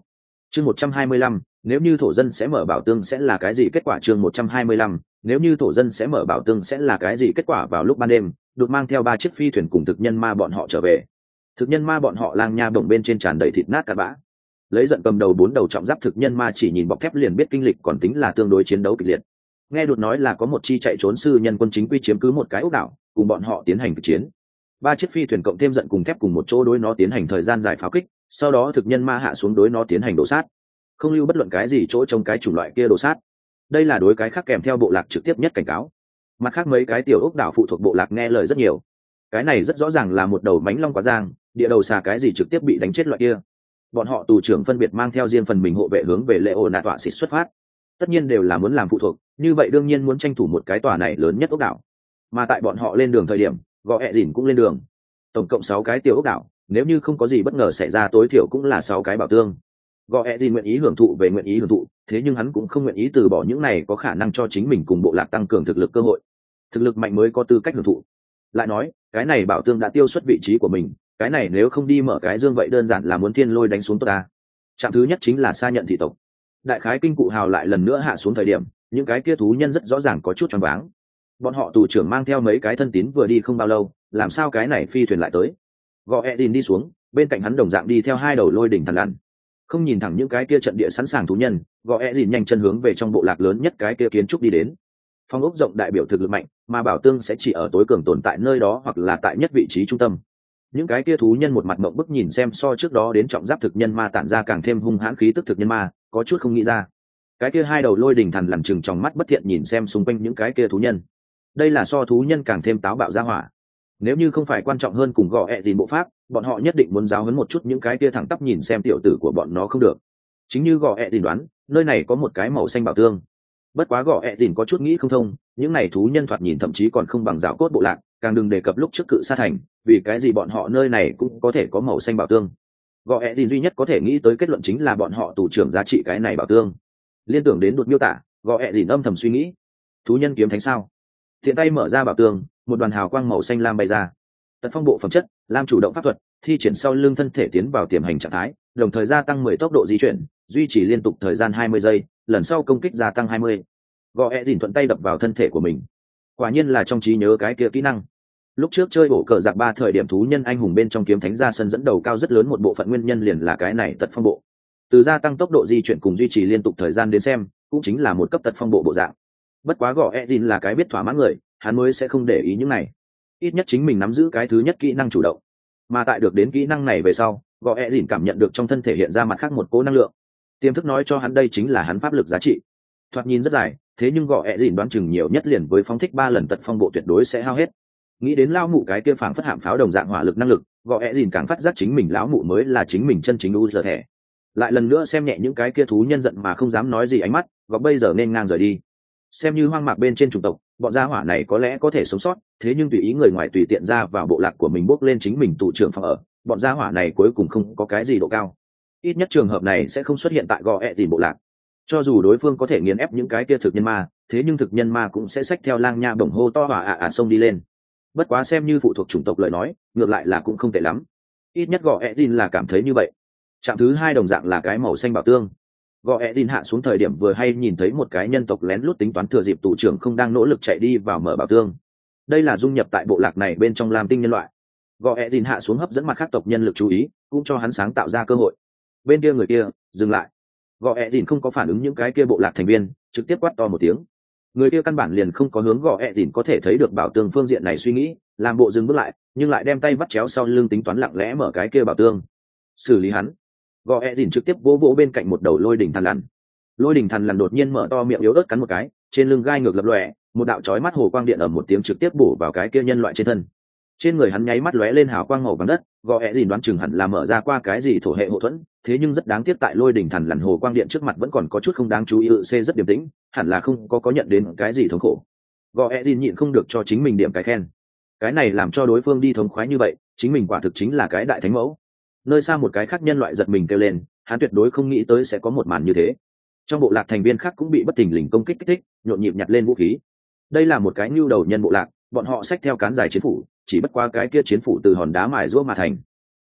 Chương 125, nếu như thổ dân sẽ mở bảo tương sẽ là cái gì kết quả? Chương 125, nếu như thổ dân sẽ mở bảo tương sẽ là cái gì kết quả? Vào lúc ban đêm, đột mang theo 3 chiếc phi thuyền cùng thực nhân ma bọn họ trở về. Thực nhân ma bọn họ lang nha bổng bên trên tràn đầy thịt nát cát bã. Lấy giận cầm đầu 4 đầu trọng giáp thực nhân ma chỉ nhìn bọc thép liền biết kinh lịch còn tính là tương đối chiến đấu kịch liệt. Nghe đột nói là có một chi chạy trốn sư nhân quân chính quy chiếm cứ một cái ốc đảo, cùng bọn họ tiến hành kịch chiến. 3 chiếc phi thuyền cộng thêm giận cùng thép cùng một chỗ đối nó tiến hành thời gian dài pháo kích, sau đó thực nhân ma hạ xuống đối nó tiến hành đổ sát, không lưu bất luận cái gì chỗ trong cái chủng loại kia đổ sát. Đây là đối cái khác kèm theo bộ lạc trực tiếp nhất cảnh cáo. Mặt khác mấy cái tiểu ốc đảo phụ thuộc bộ lạc nghe lời rất nhiều. Cái này rất rõ ràng là một đầu mánh long quá giang, địa đầu xà cái gì trực tiếp bị đánh chết loại kia. Bọn họ tù trưởng phân biệt mang theo riêng phần mình hộ vệ hướng về lệ ổ nạ tọa xịt xuất phát. Tất nhiên đều là muốn làm phụ thuộc, như vậy đương nhiên muốn tranh thủ một cái tòa này lớn nhất ốc đảo. Mà tại bọn họ lên đường thời điểm, gò ẹ dìn cũng lên đường. Tổng cộng 6 cái tiểu ốc đảo, nếu như không có gì bất ngờ xảy ra tối thiểu cũng là 6 cái bảo tương. Gò ẹ dìn nguyện ý hưởng thụ về nguyện ý hưởng thụ, thế nhưng hắn cũng không nguyện ý từ bỏ những này có khả năng cho chính mình cùng bộ lạc tăng cường thực lực cơ hội. Thực lực mạnh mới có tư cách hưởng thụ. Lại nói, cái này bảo tương đã tiêu xuất vị trí của mình, cái này nếu không đi mở cái dương vậy đơn giản là muốn thiên lôi đánh xuống ta. Trạm thứ nhất chính là xa nhận thị tộc. Đại khái kinh cụ hào lại lần nữa hạ xuống thời điểm, những cái kia thú nhân rất rõ ràng có chút choáng váng. Bọn họ tù trưởng mang theo mấy cái thân tín vừa đi không bao lâu, làm sao cái này phi thuyền lại tới? Gò Edin đi xuống, bên cạnh hắn đồng dạng đi theo 2 đầu lôi đỉnh thần lằn. Không nhìn thẳng những cái kia trận địa sẵn sàng thú nhân, Gò Edin nhanh chân hướng về trong bộ lạc lớn nhất cái kia kiến trúc đi đến. Phong ốc rộng đại biểu thực lực mạnh, mà bảo tương sẽ chỉ ở tối cường tồn tại nơi đó hoặc là tại nhất vị trí trung tâm. Những cái kia thú nhân một mặt mộng bức nhìn xem so trước đó đến trọng giáp thực nhân ma tản ra càng thêm hung hãn khí tức thực nhân ma, có chút không nghĩ ra. Cái kia 2 đầu lôi đỉnh thần lằn chừng trong mắt bất thiện nhìn xem xung quanh những cái kia thú nhân. Đây là so thú nhân càng thêm táo bạo ra hỏa. Nếu như không phải quan trọng hơn cùng Gò ẹ dìn bộ pháp, bọn họ nhất định muốn giáo huấn một chút những cái kia thẳng tắp nhìn xem tiểu tử của bọn nó không được. Chính như Gò ẹ dìn đoán, nơi này có một cái màu xanh bảo tương. Bất quá Gò ẹ dìn có chút nghĩ không thông, những này thú nhân thoạt nhìn thậm chí còn không bằng rào cốt bộ lạc, càng đừng đề cập lúc trước cự sa thành, vì cái gì bọn họ nơi này cũng có thể có màu xanh bảo tương. Gò ẹ dìn duy nhất có thể nghĩ tới kết luận chính là bọn họ tù trưởng giá trị cái này bảo tương. Liên tưởng đến đột miêu tả, Gò ẹ dìn âm thầm suy nghĩ, thú nhân kiếm thánh sao? Thiện tay mở ra bảo tương, một đoàn hào quang màu xanh lam bay ra. Tật phong bộ phẩm chất, lam chủ động pháp thuật, thi triển sau lưng thân thể tiến vào tiềm hành trạng thái, đồng thời gia tăng 10 tốc độ di chuyển, duy trì liên tục thời gian 20 giây, lần sau công kích gia tăng 20. Gò ẹ dìn thuận tay đập vào thân thể của mình. Quả nhiên là trong trí nhớ cái kia kỹ năng. Lúc trước chơi bổ cờ giặc 3 thời điểm thú nhân anh hùng bên trong kiếm thánh ra sân dẫn đầu cao rất lớn một bộ phận nguyên nhân liền là cái này tật phong bộ. Từ gia tăng tốc độ di chuyển cùng duy trì liên tục thời gian đến xem, cũng chính là một cấp tật phong bộ bộ dạng. Bất quá Gò Edin là cái biết thỏa mãn người, hắn mới sẽ không để ý những này. Ít nhất chính mình nắm giữ cái thứ nhất kỹ năng chủ động. Mà tại được đến kỹ năng này về sau, Gò Edin cảm nhận được trong thân thể hiện ra mặt khác một cỗ năng lượng. Tiềm thức nói cho hắn đây chính là hắn pháp lực giá trị. Thoạt nhìn rất dài, thế nhưng Gò Edin đoán chừng nhiều nhất liền với phóng thích 3 lần tật phong bộ tuyệt đối sẽ hao hết. Nghĩ đến lão mụ cái kia phảng phất hạm pháo đồng dạng hỏa lực năng lực, Gò Edin càng phát giác chính mình lão mụ mới là chính mình chân chính u giờ thẻ. Lại lần nữa xem nhẹ những cái kia thú nhân giận mà không dám nói gì ánh mắt, Gò bây giờ nên ngang rời đi. Xem như hoang mạc bên trên chủng tộc, bọn gia hỏa này có lẽ có thể sống sót, thế nhưng tùy ý người ngoài tùy tiện ra vào bộ lạc của mình bốc lên chính mình tù trưởng phòng ở, bọn gia hỏa này cuối cùng không có cái gì độ cao. Ít nhất trường hợp này sẽ không xuất hiện tại Gò ẹ tìm bộ lạc. Cho dù đối phương có thể nghiền ép những cái kia thực nhân ma, thế nhưng thực nhân ma cũng sẽ xách theo lang nha bổng hô to và xông đi lên. Bất quá xem như phụ thuộc chủng tộc lời nói, ngược lại là cũng không tệ lắm. Ít nhất Gò ẹ tin là cảm thấy như vậy. Trạm thứ 2 đồng dạng là cái màu xanh bảo tương. Gò ẹ tin hạ xuống thời điểm vừa hay nhìn thấy một cái nhân tộc lén lút tính toán thừa dịp tù trưởng không đang nỗ lực chạy đi vào mở bảo tương. Đây là dung nhập tại bộ lạc này bên trong làm tinh nhân loại. Gò ẹ tin hạ xuống hấp dẫn mặt khác tộc nhân lực chú ý, cũng cho hắn sáng tạo ra cơ hội. Bên kia người kia dừng lại. Gò ẹ tin không có phản ứng những cái kia bộ lạc thành viên, trực tiếp quát to một tiếng. Người kia căn bản liền không có hướng Gò ẹ tin có thể thấy được bảo tương phương diện này suy nghĩ, làm bộ dừng bước lại, nhưng lại đem tay vắt chéo sau lưng tính toán lặng lẽ mở cái kia bảo tương. Xử lý hắn. Gò ẹ dìn trực tiếp vỗ vỗ bên cạnh một đầu lôi đỉnh thần lằn. Lôi đỉnh thần lằn đột nhiên mở to miệng yếu ớt cắn một cái, trên lưng gai ngược lập lòe, một đạo chói mắt hồ quang điện ở một tiếng trực tiếp bổ vào cái kia nhân loại trên thân. Trên người hắn nháy mắt lóe lên hào quang màu vàng đất, Gò ẹ dìn đoán chừng hẳn là mở ra qua cái gì thổ hệ hộ thuẫn, thế nhưng rất đáng tiếc tại lôi đỉnh thần lằn hồ quang điện trước mặt vẫn còn có chút không đáng chú ý, rất điềm tĩnh, hẳn là không có nhận đến cái gì thống khổ. Gò ẹ dìn nhịn không được cho chính mình điểm cái khen. Cái này làm cho đối phương đi thống khoái như vậy, chính mình quả thực chính là cái đại thánh mẫu. Nơi xa một cái khác nhân loại giật mình kêu lên, hắn tuyệt đối không nghĩ tới sẽ có một màn như thế. Trong bộ lạc thành viên khác cũng bị bất thình lình công kích kích thích, nhộn nhịp nhặt lên vũ khí. Đây là một cái nhu đầu nhân bộ lạc, bọn họ xách theo cán dài chiến phủ, chỉ bất qua cái kia chiến phủ từ hòn đá mài giũa mà thành.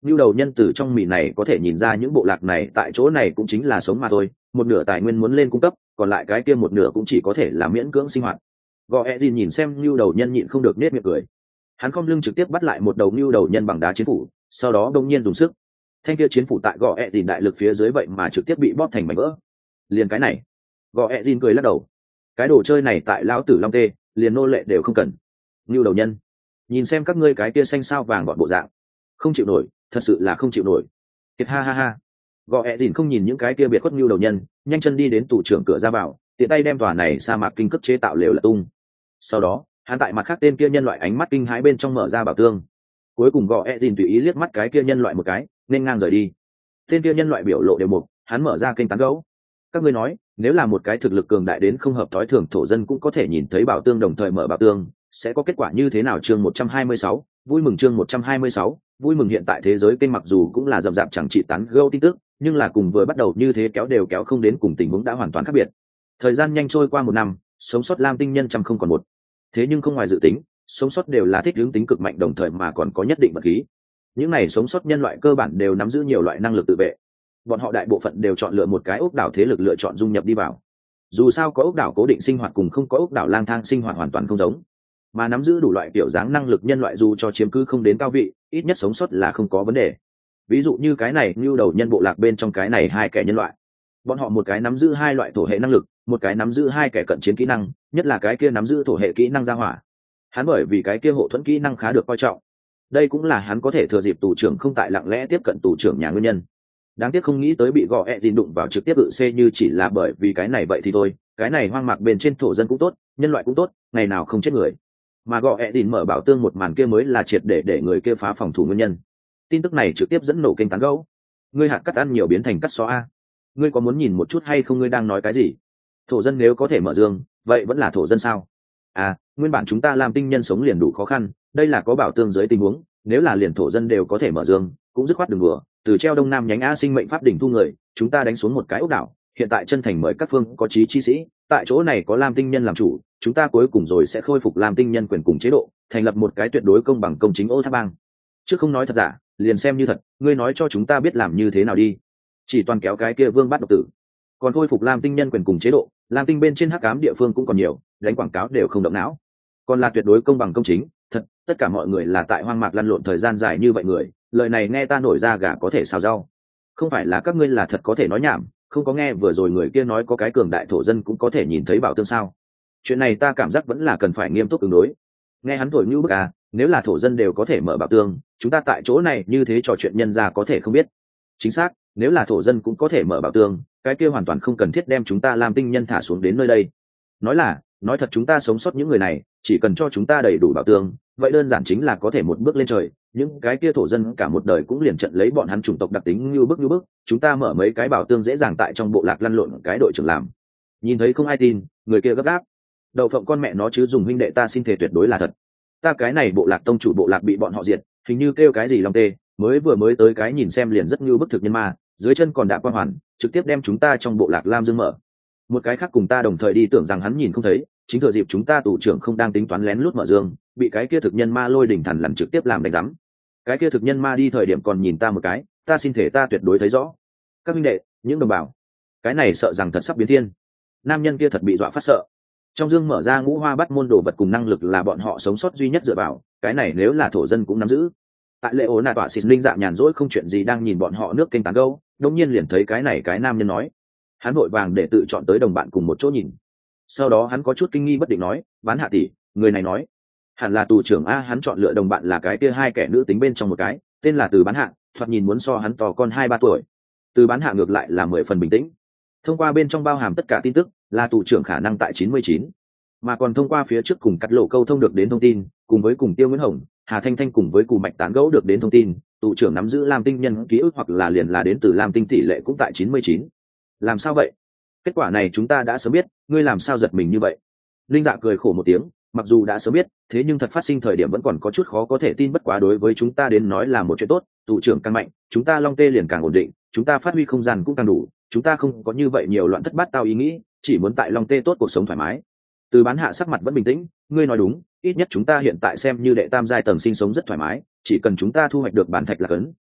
Nưu đầu nhân từ trong mì này có thể nhìn ra những bộ lạc này tại chỗ này cũng chính là sống mà thôi, một nửa tài nguyên muốn lên cung cấp, còn lại cái kia một nửa cũng chỉ có thể là miễn cưỡng sinh hoạt. Gò ẹ nhìn xem Nưu đầu nhân nhịn không được nết miệng cười. Hắn khom lưng trực tiếp bắt lại một đầu Nưu đầu nhân bằng đá chiến phủ, sau đó đông nhiên dùng sức. Thanh kia chiến phủ tại gò ẹ đại lực phía dưới vậy mà trực tiếp bị bóp thành mảnh vỡ. Liền cái này, gò ẹ cười lắc đầu. Cái đồ chơi này tại lão tử Long Tê, liền nô lệ đều không cần. Nưu đầu nhân, nhìn xem các ngươi cái kia xanh sao vàng gọn bộ dạng, không chịu nổi, thật sự là không chịu nổi. Kiệt ha ha ha. Gò ẹ không nhìn những cái kia biệt khuất Nưu đầu nhân, nhanh chân đi đến tủ trưởng cửa ra vào, tiện tay đem tòa này sa mạc kinh cức chế tạo lều là tung. Sau đó hắn tại mặt khác tên kia nhân loại ánh mắt kinh hãi bên trong mở ra bảo tương. Cuối cùng gò ẹ tùy ý liếc mắt cái kia nhân loại một cái, nên ngang rời đi. Tên kia nhân loại biểu lộ đều mục, hắn mở ra kênh tán gẫu. Các ngươi nói, nếu là một cái thực lực cường đại đến không hợp thói thường thổ dân cũng có thể nhìn thấy bảo tương đồng thời mở bảo tương, sẽ có kết quả như thế nào? Chương 126, vui mừng. Chương 126, vui mừng. Hiện tại thế giới kênh mặc dù cũng là rậm rạp chẳng trị tán gẫu tin tức, nhưng là cùng vừa bắt đầu như thế kéo đều kéo không đến, cùng tình huống đã hoàn toàn khác biệt. Thời gian nhanh trôi qua một năm, sống sót lam tinh nhân trăm không còn một. Thế nhưng không ngoài dự tính, sống sót đều là thích hướng tính cực mạnh đồng thời mà còn có nhất định vật khí. Những này sống sót nhân loại cơ bản đều nắm giữ nhiều loại năng lực tự vệ. Bọn họ đại bộ phận đều chọn lựa một cái ốc đảo thế lực lựa chọn dung nhập đi vào. Dù sao có ốc đảo cố định sinh hoạt cùng không có ốc đảo lang thang sinh hoạt hoàn toàn không giống, mà nắm giữ đủ loại kiểu dáng năng lực nhân loại dù cho chiếm cứ không đến cao vị, ít nhất sống sót là không có vấn đề. Ví dụ như cái này như đầu nhân bộ lạc bên trong cái này hai kẻ nhân loại, bọn họ một cái nắm giữ hai loại thổ hệ năng lực, một cái nắm giữ hai kẻ cận chiến kỹ năng, nhất là cái kia nắm giữ thổ hệ kỹ năng ra hỏa. Hắn bởi vì cái kia hộ thuẫn kỹ năng khá được coi trọng, đây cũng là hắn có thể thừa dịp tù trưởng không tại lặng lẽ tiếp cận tù trưởng nhà nguyên nhân. Đáng tiếc không nghĩ tới bị gò ẹ đụng vào trực tiếp tự c như chỉ là bởi vì cái này vậy thì thôi. Cái này hoang mạc bên trên thổ dân cũng tốt, nhân loại cũng tốt, ngày nào không chết người. Mà gò ẹ mở bảo tương một màn kia mới là triệt để người kia phá phòng thủ nguyên nhân. Tin tức này trực tiếp dẫn nổ kênh tán gẫu. Ngươi hạt cắt ăn nhiều biến thành cắt xó a. Ngươi có muốn nhìn một chút hay không? Ngươi đang nói cái gì? Thổ dân nếu có thể mở dương, vậy vẫn là thổ dân sao? À, nguyên bản chúng ta làm tinh nhân sống liền đủ khó khăn, đây là có bảo tương dưới tình huống, nếu là liền thổ dân đều có thể mở dương, cũng dứt khoát đừng đùa. Từ treo đông nam nhánh a sinh mệnh pháp đỉnh thu người, chúng ta đánh xuống một cái ốc đảo, hiện tại chân thành mời các phương có chí chi sĩ, tại chỗ này có lam tinh nhân làm chủ, chúng ta cuối cùng rồi sẽ khôi phục lam tinh nhân quyền cùng chế độ, thành lập một cái tuyệt đối công bằng công chính ô tháp bang. Chứ không nói thật giả, liền xem như thật, ngươi nói cho chúng ta biết làm như thế nào đi. Chỉ toàn kéo cái kia vương bắt độc tử, còn khôi phục lam tinh nhân quyền cùng chế độ, lam tinh bên trên hắc ám địa phương cũng còn nhiều, đánh quảng cáo đều không động não, còn là tuyệt đối công bằng công chính. Thật, tất cả mọi người là tại hoang mạc lăn lộn thời gian dài như vậy người, lời này nghe ta nổi ra gà có thể xào rau. Không phải là các ngươi là thật có thể nói nhảm, không có nghe vừa rồi người kia nói có cái cường đại thổ dân cũng có thể nhìn thấy bảo tương sao? Chuyện này ta cảm giác vẫn là cần phải nghiêm túc ứng đối. Nghe hắn thổi như bức à, nếu là thổ dân đều có thể mở bảo tương, chúng ta tại chỗ này như thế trò chuyện nhân ra có thể không biết. Chính xác, nếu là thổ dân cũng có thể mở bảo tương, cái kia hoàn toàn không cần thiết đem chúng ta làm tinh nhân thả xuống đến nơi đây. Nói thật, chúng ta sống sót những người này, chỉ cần cho chúng ta đầy đủ bảo tương, vậy đơn giản chính là có thể một bước lên trời. Những cái kia thổ dân cả một đời cũng liền trận lấy bọn hắn chủng tộc đặc tính như bức, chúng ta mở mấy cái bảo tương dễ dàng tại trong bộ lạc lăn lộn cái đội trưởng làm. Nhìn thấy không ai tin, người kia gấp gáp. Đậu phộng con mẹ nó chứ, dùng huynh đệ ta xin thề tuyệt đối là thật. Ta cái này bộ lạc tông chủ bộ lạc bị bọn họ diệt, hình như kêu cái gì Long Tê, mới tới cái nhìn xem liền rất như bức thực nhân ma, dưới chân còn đạp quan hoàn, trực tiếp đem chúng ta trong bộ lạc lam dương mở. Một cái khác cùng ta đồng thời đi tưởng rằng hắn nhìn không thấy, chính thừa dịp chúng ta tù trưởng không đang tính toán lén lút mở dương, bị cái kia thực nhân ma lôi đỉnh thần lần trực tiếp làm đánh rắm. Cái kia thực nhân ma đi thời điểm còn nhìn ta một cái, ta xin thể ta tuyệt đối thấy rõ. Các minh đệ, những đồng bào, cái này sợ rằng thật sắp biến thiên. Nam nhân kia thật bị dọa phát sợ. Trong dương mở ra ngũ hoa bắt môn đồ vật cùng năng lực là bọn họ sống sót duy nhất dựa vào, cái này nếu là thổ dân cũng nắm giữ. Tại lệ ố nạ tọa xịt linh dạng nhàn rỗi không chuyện gì đang nhìn bọn họ nước kênh tán gâu, đột nhiên liền thấy cái nam nhân nói. Hắn vội vàng để tự chọn tới đồng bạn cùng một chỗ nhìn. Sau đó hắn có chút kinh nghi bất định nói, bán hạ tỷ, người này nói hẳn là tù trưởng a. Hắn chọn lựa đồng bạn là cái kia hai kẻ nữ tính bên trong một cái, tên là Từ Bán Hạ, thoạt nhìn muốn so hắn to con 2-3 tuổi. Từ Bán Hạ ngược lại là 10 phần bình tĩnh. Thông qua bên trong bao hàm tất cả tin tức, là tù trưởng khả năng tại 99, mà còn thông qua phía trước cùng cắt lộ câu thông được đến thông tin, cùng với cùng Tiêu Nguyễn Hồng, Hà Thanh Thanh cùng với Cù Mạch tán gẫu được đến thông tin, tù trưởng nắm giữ Lam Tinh nhân ký ức hoặc là liền là đến từ Lam Tinh tỷ lệ cũng tại 99. Làm sao vậy? Kết quả này chúng ta đã sớm biết, ngươi làm sao giật mình như vậy? Linh Dạ cười khổ một tiếng, mặc dù đã sớm biết, thế nhưng thật phát sinh thời điểm vẫn còn có chút khó có thể tin, bất quá đối với chúng ta đến nói là một chuyện tốt, tù trưởng càng mạnh, chúng ta Long Tê liền càng ổn định, chúng ta phát huy không gian cũng càng đủ, chúng ta không có như vậy nhiều loạn thất bát tao ý nghĩ, chỉ muốn tại Long Tê tốt cuộc sống thoải mái. Từ Bán Hạ sắc mặt vẫn bình tĩnh, ngươi nói đúng, ít nhất chúng ta hiện tại xem như đệ tam giai tầng sinh sống rất thoải mái, chỉ cần chúng ta thu hoạch được bản thạch là cấn,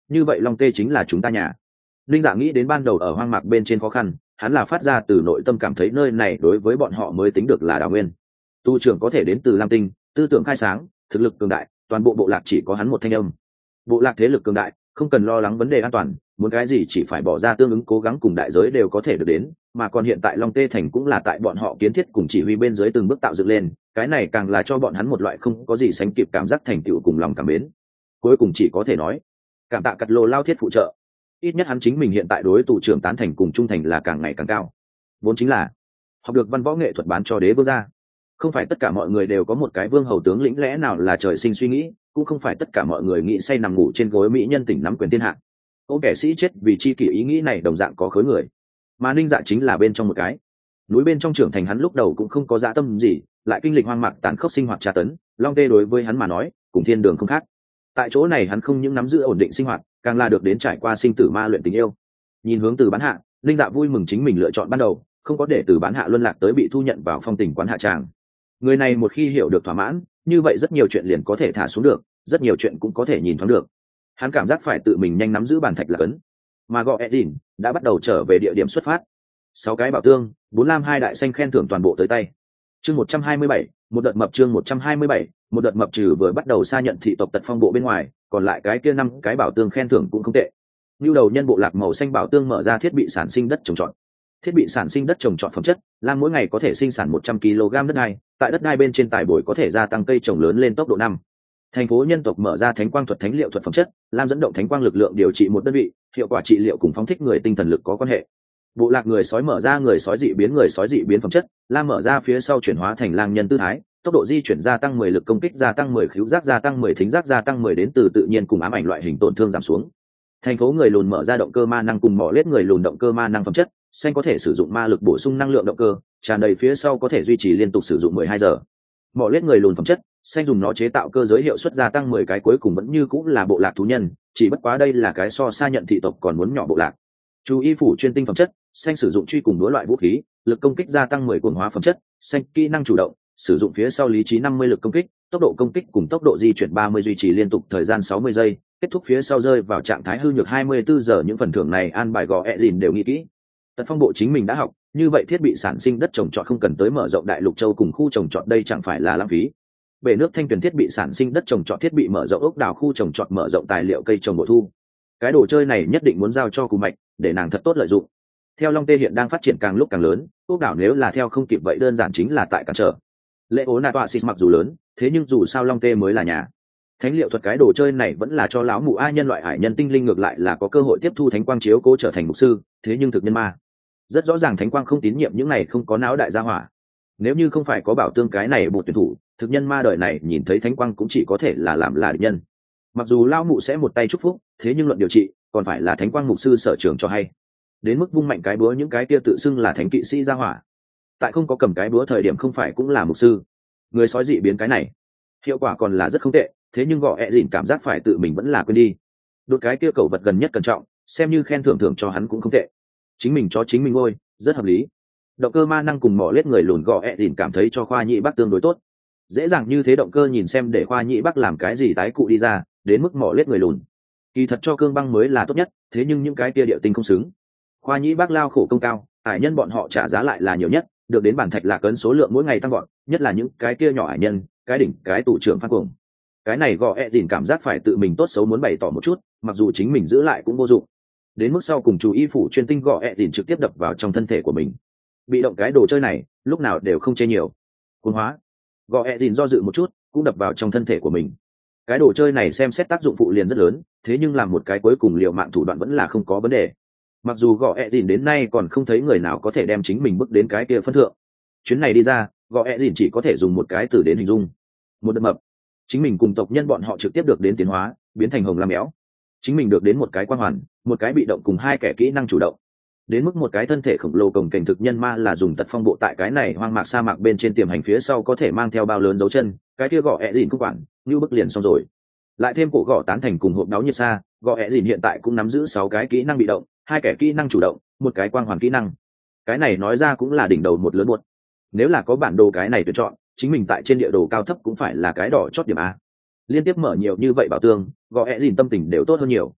như vậy long tê chính là chúng ta nhà. Linh Dạ nghĩ đến ban đầu ở hoang mạc bên trên khó khăn, hắn là phát ra từ nội tâm cảm thấy nơi này đối với bọn họ mới tính được là đào nguyên. Tu trưởng có thể đến từ Lam Tinh, tư tưởng khai sáng, thực lực cường đại, toàn bộ bộ lạc chỉ có hắn một thanh âm. Bộ lạc thế lực cường đại, không cần lo lắng vấn đề an toàn, muốn cái gì chỉ phải bỏ ra tương ứng cố gắng cùng đại giới đều có thể được đến, mà còn hiện tại Long Tê Thành cũng là tại bọn họ kiến thiết cùng chỉ huy bên dưới từng bước tạo dựng lên, cái này càng là cho bọn hắn một loại không có gì sánh kịp cảm giác thành tựu cùng lòng cảm mến. Cuối cùng chỉ có thể nói, cảm tạ Cật Lồ Lao Thiết phụ trợ. Ít nhất hắn chính mình hiện tại đối tù trưởng tán thành cùng trung thành là càng ngày càng cao. Vốn chính là học được văn võ nghệ thuật bán cho đế vương gia. Không phải tất cả mọi người đều có một cái vương hầu tướng lĩnh lẽ nào là trời sinh suy nghĩ, cũng không phải tất cả mọi người nghĩ say nằm ngủ trên gối mỹ nhân tỉnh nắm quyền thiên hạ. Ô kẻ sĩ chết vì chi kỷ ý nghĩ này đồng dạng có khối người, mà Ninh Dạ chính là bên trong một cái. Núi bên trong trưởng thành hắn lúc đầu cũng không có dạ tâm gì, lại kinh lịch hoang mạc tàn khốc sinh hoạt tra tấn, Long Tê đối với hắn mà nói cùng thiên đường không khác. Tại chỗ này hắn không những nắm giữ ổn định sinh hoạt, càng là được đến trải qua sinh tử ma luyện tình yêu. Nhìn hướng Từ Bán Hạ, Ninh Dạ vui mừng chính mình lựa chọn ban đầu, không có để Từ Bán Hạ luân lạc tới bị thu nhận vào phong tình quán hạ tràng. Người này một khi hiểu được thỏa mãn, như vậy rất nhiều chuyện liền có thể thả xuống được, rất nhiều chuyện cũng có thể nhìn thoáng được. Hắn cảm giác phải tự mình nhanh nắm giữ bản thạch là cấn, mà gọi Edin đã bắt đầu trở về địa điểm xuất phát. 6 cái bảo tương, 4 lam 2 đại xanh khen thưởng toàn bộ tới tay. Chương 127, một đợt mập chương 127, một đợt mập trừ vừa bắt đầu xa nhận thị tộc tật phong bộ bên ngoài, còn lại cái kia 5 cái bảo tương khen thưởng cũng không tệ. Nưu đầu nhân bộ lạc màu xanh bảo tương mở ra thiết bị sản sinh đất trồng trọt. Thiết bị sản sinh đất trồng trọt phẩm chất, lam mỗi ngày có thể sinh sản 100 kg đất đai, tại đất đai bên trên tài bồi có thể gia tăng cây trồng lớn lên tốc độ 5. Thành phố nhân tộc mở ra thánh quang thuật thánh liệu thuật phẩm chất, lam dẫn động thánh quang lực lượng điều trị một đơn vị, hiệu quả trị liệu cùng phóng thích người tinh thần lực có quan hệ. Bộ lạc người sói mở ra người sói dị biến phẩm chất, lam mở ra phía sau chuyển hóa thành lang nhân tư thái, tốc độ di chuyển gia tăng 10 lực công kích gia tăng 10 khứu giác gia tăng 10 thính giác gia tăng 10 đến từ tự nhiên cùng ám ảnh loại hình tổn thương giảm xuống. Thành phố người lùn mở ra động cơ ma năng cùng mỏ lết người lùn động cơ ma năng phẩm chất, xanh có thể sử dụng ma lực bổ sung năng lượng động cơ, tràn đầy phía sau có thể duy trì liên tục sử dụng 12 giờ. Mỏ lết người lùn phẩm chất, xanh dùng nó chế tạo cơ giới hiệu suất gia tăng 10 cái cuối cùng vẫn như cũng là bộ lạc thú nhân, chỉ bất quá đây là cái so xa nhận thị tộc còn muốn nhỏ bộ lạc. Chú y phủ chuyên tinh phẩm chất, xanh sử dụng truy cùng đối loại vũ khí, lực công kích gia tăng 10 cuồng hóa phẩm chất, xanh kỹ năng chủ động, sử dụng phía sau lý trí 50 lực công kích, tốc độ công kích cùng tốc độ di chuyển 30 duy trì liên tục thời gian 60 giây, kết thúc phía sau rơi vào trạng thái hư nhược 24 giờ. Những phần thưởng này an bài gò Edin đều nghĩ kỹ. Tật phong bộ chính mình đã học, như vậy thiết bị sản sinh đất trồng trọt không cần tới mở rộng đại lục châu cùng khu trồng trọt đây chẳng phải là lãng phí. Bể nước thanh tuyền thiết bị sản sinh đất trồng trọt thiết bị mở rộng ốc đào khu trồng trọt mở rộng tài liệu cây trồng bội thu. Cái đồ chơi này nhất định muốn giao cho Cù Mạch, để nàng thật tốt lợi dụng. Theo Long Tê hiện đang phát triển càng lúc càng lớn, ốc đảo nếu là theo không kịp vậy đơn giản chính là tại cản trở. Lệ ố nạ tọa xịt mặc dù lớn, thế nhưng dù sao Long Tê mới là nhà. Thánh liệu thuật cái đồ chơi này vẫn là cho lão mụ a nhân loại hải nhân tinh linh ngược lại là có cơ hội tiếp thu thánh quang chiếu cố trở thành mục sư, thế nhưng thực nhân ma rất rõ ràng thánh quang không tín nhiệm những này không có não đại gia hỏa. Nếu như không phải có bảo tương cái này một tuyển thủ, thực nhân ma đời này nhìn thấy thánh quang cũng chỉ có thể là làm là địch nhân. Mặc dù lão mụ sẽ một tay chúc phúc, thế nhưng luận điều trị còn phải là thánh quang mục sư sở trường cho hay. Đến mức vung mạnh cái búa những cái kia tự xưng là thánh kỵ sĩ gia hỏa, tại không có cầm cái búa thời điểm không phải cũng là mục sư. Người sói dị biến cái này hiệu quả còn là rất không tệ, thế nhưng gọ Edin cảm giác phải tự mình vẫn là quên đi. Đột cái kia cầu vật gần nhất cẩn trọng, xem như khen thưởng cho hắn cũng không tệ. Chính mình cho chính mình ngôi, rất hợp lý. Động cơ ma năng cùng mỏ lết người lùn gọ Edin cảm thấy cho Khoa Nhĩ Bắc tương đối tốt. Dễ dàng như thế động cơ nhìn xem để Khoa Nhĩ Bắc làm cái gì tái cụ đi ra, đến mức mỏ lết người lùn. Kỳ thật cho cương băng mới là tốt nhất, thế nhưng những cái kia địa tinh không xứng. Khoa Nhĩ Bắc lao khổ công cao, hải nhân bọn họ trả giá lại là nhiều nhất, được đến bản thạch là cấn số lượng mỗi ngày tăng gọn, nhất là những cái kia nhỏ hải nhân, cái đỉnh cái tủ trưởng phát cuồng. Cái này gọ Edin cảm giác phải tự mình tốt xấu muốn bày tỏ một chút, mặc dù chính mình giữ lại cũng vô dụng. Đến mức sau cùng chú y phủ chuyên tinh gọ Edin trực tiếp đập vào trong thân thể của mình. Bị động cái đồ chơi này, lúc nào đều không chê nhiều. Cuốn hóa. Gọ Edin do dự một chút, cũng đập vào trong thân thể của mình. Cái đồ chơi này xem xét tác dụng phụ liền rất lớn, thế nhưng làm một cái cuối cùng liều mạng thủ đoạn vẫn là không có vấn đề. Mặc dù gọ Edin đến nay còn không thấy người nào có thể đem chính mình bước đến cái kia phân thượng. Chuyến này đi ra, gọ Edin chỉ có thể dùng một cái từ đến hình dung. Một đợt mập. Chính mình cùng tộc nhân bọn họ trực tiếp được đến tiến hóa, biến thành hồng lam béo. Chính mình được đến một cái quang hoàn, một cái bị động cùng 2 kẻ kỹ năng chủ động. Đến mức một cái thân thể khổng lồ cồng kềnh thực nhân ma là dùng tật phong bộ tại cái này hoang mạc sa mạc bên trên tiềm hành phía sau có thể mang theo bao lớn dấu chân, cái kia gọ Edin không quản, như bức liền xong rồi. Lại thêm cổ gọ tán thành cùng hộp đáo nhiệt xa, gọ Edin hiện tại cũng nắm giữ 6 cái kỹ năng bị động, 2 kẻ kỹ năng chủ động, một cái quang hoàn kỹ năng. Cái này nói ra cũng là đỉnh đầu một lớn buột. Nếu là có bản đồ cái này tuyển chọn, chính mình tại trên địa đồ cao thấp cũng phải là cái đỏ chót điểm a. Liên tiếp mở nhiều như vậy bảo tương, gọ Edin tâm tình đều tốt hơn nhiều.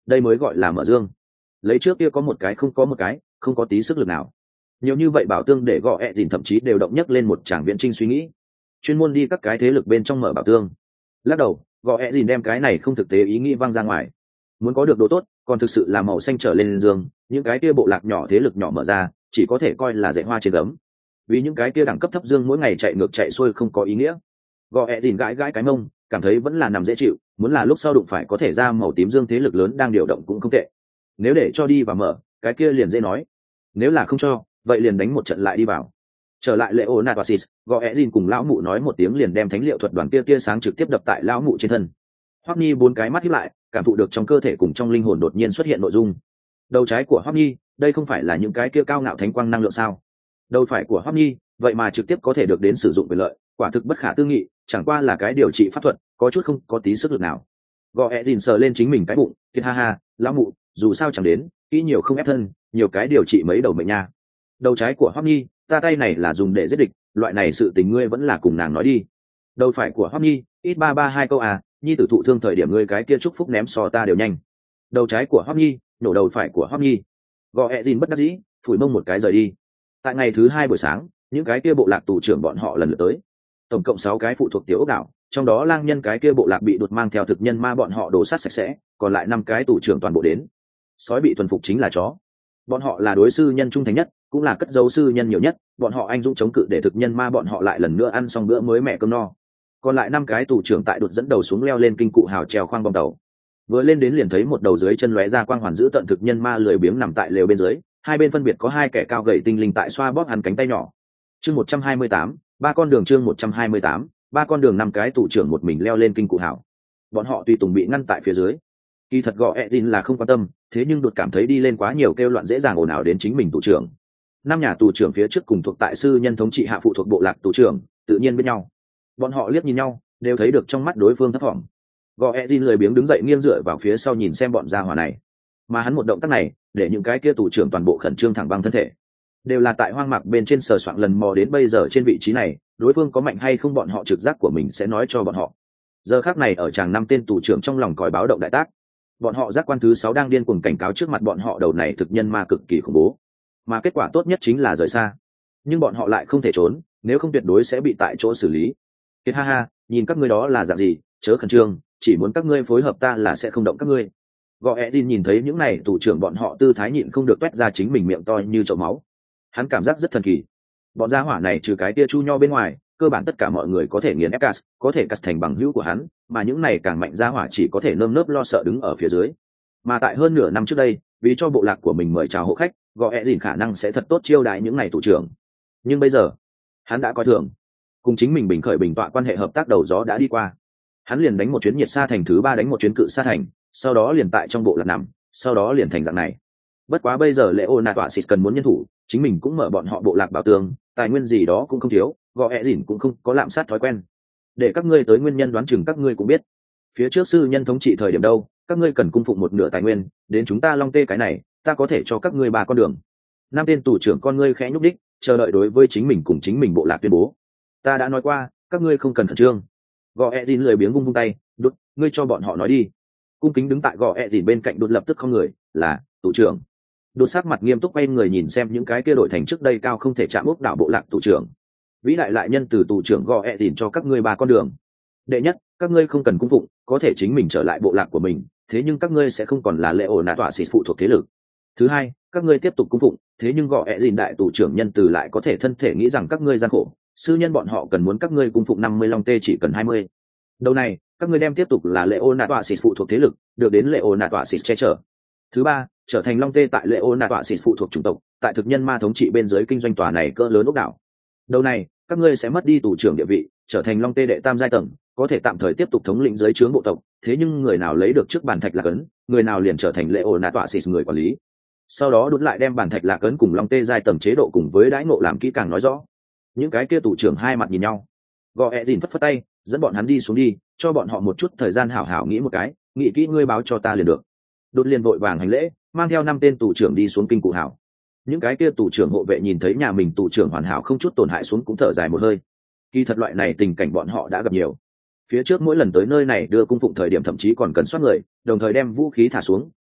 đây mới gọi là mở dương. Lấy trước kia có một cái không có một cái, không có tí sức lực nào. Nhiều như vậy bảo tương để gọ ẹ dìn thậm chí đều động nhất lên một tràng viễn trinh suy nghĩ, chuyên môn đi các cái thế lực bên trong mở bảo tương. Lắc đầu, gọ ẹ dìn đem cái này không thực tế ý nghĩ văng ra ngoài. Muốn có được đồ tốt, còn thực sự là màu xanh trở lên dương, những cái kia bộ lạc nhỏ thế lực nhỏ mở ra, chỉ có thể coi là dạy hoa trên gấm. Vì những cái kia đẳng cấp thấp dương mỗi ngày chạy ngược chạy xuôi không có ý nghĩa. Gọ ẹ dìn gãi gãi cái mông, cảm thấy vẫn là nằm dễ chịu, muốn là lúc sau đụng phải có thể ra màu tím dương thế lực lớn đang điều động cũng không tệ. Nếu để cho đi và mở, cái kia liền dễ nói. Nếu là không cho, vậy liền đánh một trận lại đi vào. Trở lại Leonatosis, gọ ẹ dìn cùng lão mụ nói một tiếng liền đem thánh liệu thuật đoàn kia tia sáng trực tiếp đập tại lão mụ trên thân. Hoắc Nhi bốn cái mắt híp lại, cảm thụ được trong cơ thể cùng trong linh hồn đột nhiên xuất hiện nội dung. Đầu trái của Hoắc Nhi, đây không phải là những cái kia cao ngạo thánh quang năng lượng sao? Đầu phải của Hoắc Nhi, vậy mà trực tiếp có thể được đến sử dụng quyền lợi, quả thực bất khả tư nghị, chẳng qua là cái điều trị pháp thuật, có chút không có tí sức lực nào. Gọ ẹ dìn sờ lên chính mình cái bụng, kiệt ha ha, lão mụ, dù sao chẳng đến, kỹ nhiều không ép thân, nhiều cái điều trị mấy đầu mệnh nha. Đầu trái của Hoắc Nhi, ta tay này là dùng để giết địch, loại này sự tình ngươi vẫn là cùng nàng nói đi. Đầu phải của Hoắc Nhi, ít 332 câu à, Nhi tử thụ thương thời điểm ngươi cái kia chúc phúc ném so ta đều nhanh. Đầu trái của Hoắc Nhi, nổ đầu phải của Hoắc Nhi. Gọ ẹ dìn bất đắc dĩ, phủi mông một cái rời đi. Tại ngày thứ 2 buổi sáng, những cái kia bộ lạc tù trưởng bọn họ lần lượt tới, tổng cộng 6 cái phụ thuộc tiểu ốc đảo, trong đó lang nhân cái kia bộ lạc bị đột mang theo thực nhân ma bọn họ đổ sát sạch sẽ, còn lại 5 cái tù trưởng toàn bộ đến. Sói bị thuần phục chính là chó. Bọn họ là đối sư nhân trung thành nhất, cũng là cất dấu sư nhân nhiều nhất, bọn họ anh dũng chống cự để thực nhân ma bọn họ lại lần nữa ăn xong bữa mới mẹ cơm no. Còn lại 5 cái tù trưởng tại đột dẫn đầu xuống leo lên kinh cụ hào treo khoang bong tàu. Vừa lên đến liền thấy một đầu dưới chân lóe ra quang hoàn giữ tận thực nhân ma lười biếng nằm tại lều bên dưới, hai bên phân biệt có 2 kẻ cao gầy tinh linh tại xoa bóp hắn cánh tay nhỏ. Chương 128, ba con đường chương 128, ba con đường 5 cái tù trưởng một mình leo lên kinh cụ hào. Bọn họ tùy tùng bị ngăn tại phía dưới. Kỳ thật gọ Edin là không quan tâm, thế nhưng đột cảm thấy đi lên quá nhiều kêu loạn dễ dàng ồn ào đến chính mình tù trưởng. 5 nhà tù trưởng phía trước cùng thuộc tại sư nhân thống trị hạ phụ thuộc bộ lạc tù trưởng, tự nhiên bên nhau. Bọn họ liếc nhìn nhau, đều thấy được trong mắt đối phương thấp thỏm. Gọ Edin lười biếng đứng dậy nghiêng dựa vào phía sau nhìn xem bọn gia hỏa này. Mà hắn một động tác này, để những cái kia tù trưởng toàn bộ khẩn trương thẳng băng thân thể. Đều là tại hoang mạc bên trên sờ soạng lần mò đến bây giờ trên vị trí này, đối phương có mạnh hay không bọn họ trực giác của mình sẽ nói cho bọn họ. Giờ khắc này ở chàng 5 tên tù trưởng trong lòng còi báo động đại tác. Bọn họ giác quan thứ 6 đang điên cuồng cảnh cáo trước mặt bọn họ đầu này thực nhân ma cực kỳ khủng bố, mà kết quả tốt nhất chính là rời xa. Nhưng bọn họ lại không thể trốn, nếu không tuyệt đối sẽ bị tại chỗ xử lý. Kiệt ha ha, nhìn các ngươi đó là dạng gì, chớ khẩn trương, chỉ muốn các ngươi phối hợp ta là sẽ không động các ngươi. Gọ Edin nhìn thấy những này tù trưởng bọn họ tư thái nhịn không được toét ra chính mình miệng to như chậu máu. Hắn cảm giác rất thần kỳ. Bọn gia hỏa này trừ cái tia chu nho bên ngoài, cơ bản tất cả mọi người có thể nghiền ép Cas, có thể cắt thành bằng hữu của hắn, mà những này càng mạnh gia hỏa chỉ có thể nơm nớp lo sợ đứng ở phía dưới. Mà tại hơn nửa năm trước đây, vì cho bộ lạc của mình mời chào hộ khách, gọ Edin khả năng sẽ thật tốt chiêu đãi những này tù trưởng. Nhưng bây giờ, hắn đã coi thường, cùng chính mình bình khởi bình tọa quan hệ hợp tác đầu gió đã đi qua. Hắn liền đánh một chuyến nhiệt sa thành thứ 3 đánh một chuyến cự sa thành, sau đó liền tại trong bộ lạc nằm, sau đó liền thành dạng này. Bất quá bây giờ Leonatosis cần muốn nhân thủ, chính mình cũng mở bọn họ bộ lạc bảo tường, tài nguyên gì đó cũng không thiếu, gọ Edin cũng không có lạm sát thói quen. Để các ngươi tới nguyên nhân đoán chừng các ngươi cũng biết. Phía trước sư nhân thống trị thời điểm đâu, các ngươi cần cung phụng một nửa tài nguyên, đến chúng ta Long Tê cái này, ta có thể cho các ngươi 3 con đường. 5 tên tù trưởng con ngươi khẽ nhúc đích, chờ đợi đối với chính mình cùng chính mình bộ lạc tuyên bố. Ta đã nói qua, các ngươi không cần khẩn trương. Gọ Edin lười biếng vung tay, đút, ngươi cho bọn họ nói đi. Cung kính đứng tại gọ Edin bên cạnh đột lập tức không người, là tù trưởng. Đột sắc mặt nghiêm túc quay người nhìn xem những cái kia đổi thành trước đây cao không thể chạm ốc đảo bộ lạc tù trưởng. Vĩ đại lại nhân từ tù trưởng gọ Edin cho các ngươi 3 con đường. Đệ nhất, các ngươi không cần cung phụng, có thể chính mình trở lại bộ lạc của mình, thế nhưng các ngươi sẽ không còn là Leonatosis phụ thuộc thế lực. Thứ hai, các ngươi tiếp tục cung phụng, thế nhưng gọ Edin đại tù trưởng nhân từ lại có thể thân thể nghĩ rằng các ngươi gian khổ, sư nhân bọn họ cần muốn các ngươi cung phụng 50 long tê chỉ cần 20. Đầu này, các ngươi đem tiếp tục là Leonatosis phụ thuộc thế lực, được đến Leonatosis che chở. Thứ ba, trở thành long tê tại Leonatosis phụ thuộc chủng tộc, tại thực nhân ma thống trị bên dưới kinh doanh tòa này cỡ lớn ốc đảo. Đầu này, các ngươi sẽ mất đi tù trưởng địa vị, trở thành long tê đệ tam giai tầng, có thể tạm thời tiếp tục thống lĩnh dưới trướng bộ tộc, thế nhưng người nào lấy được trước bàn thạch lạc ấn, người nào liền trở thành Leonatosis người quản lý. Sau đó đút lại đem bàn thạch lạc ấn cùng long tê giai tầng chế độ cùng với đãi ngộ làm kỹ càng nói rõ. Những cái kia tù trưởng hai mặt nhìn nhau. Gọ Edin phất phất tay, dẫn bọn hắn đi xuống đi, cho bọn họ một chút thời gian hảo hảo nghĩ một cái, nghĩ kỹ ngươi báo cho ta liền được. Đột liền vội vàng hành lễ, mang theo 5 tên tù trưởng đi xuống kinh cụ hảo. Những cái kia tù trưởng hộ vệ nhìn thấy nhà mình tù trưởng hoàn hảo không chút tổn hại xuống cũng thở dài một hơi. Kỳ thật loại này tình cảnh bọn họ đã gặp nhiều. Phía trước mỗi lần tới nơi này đưa cung phụng thời điểm thậm chí còn cần soát người, đồng thời đem vũ khí thả xuống,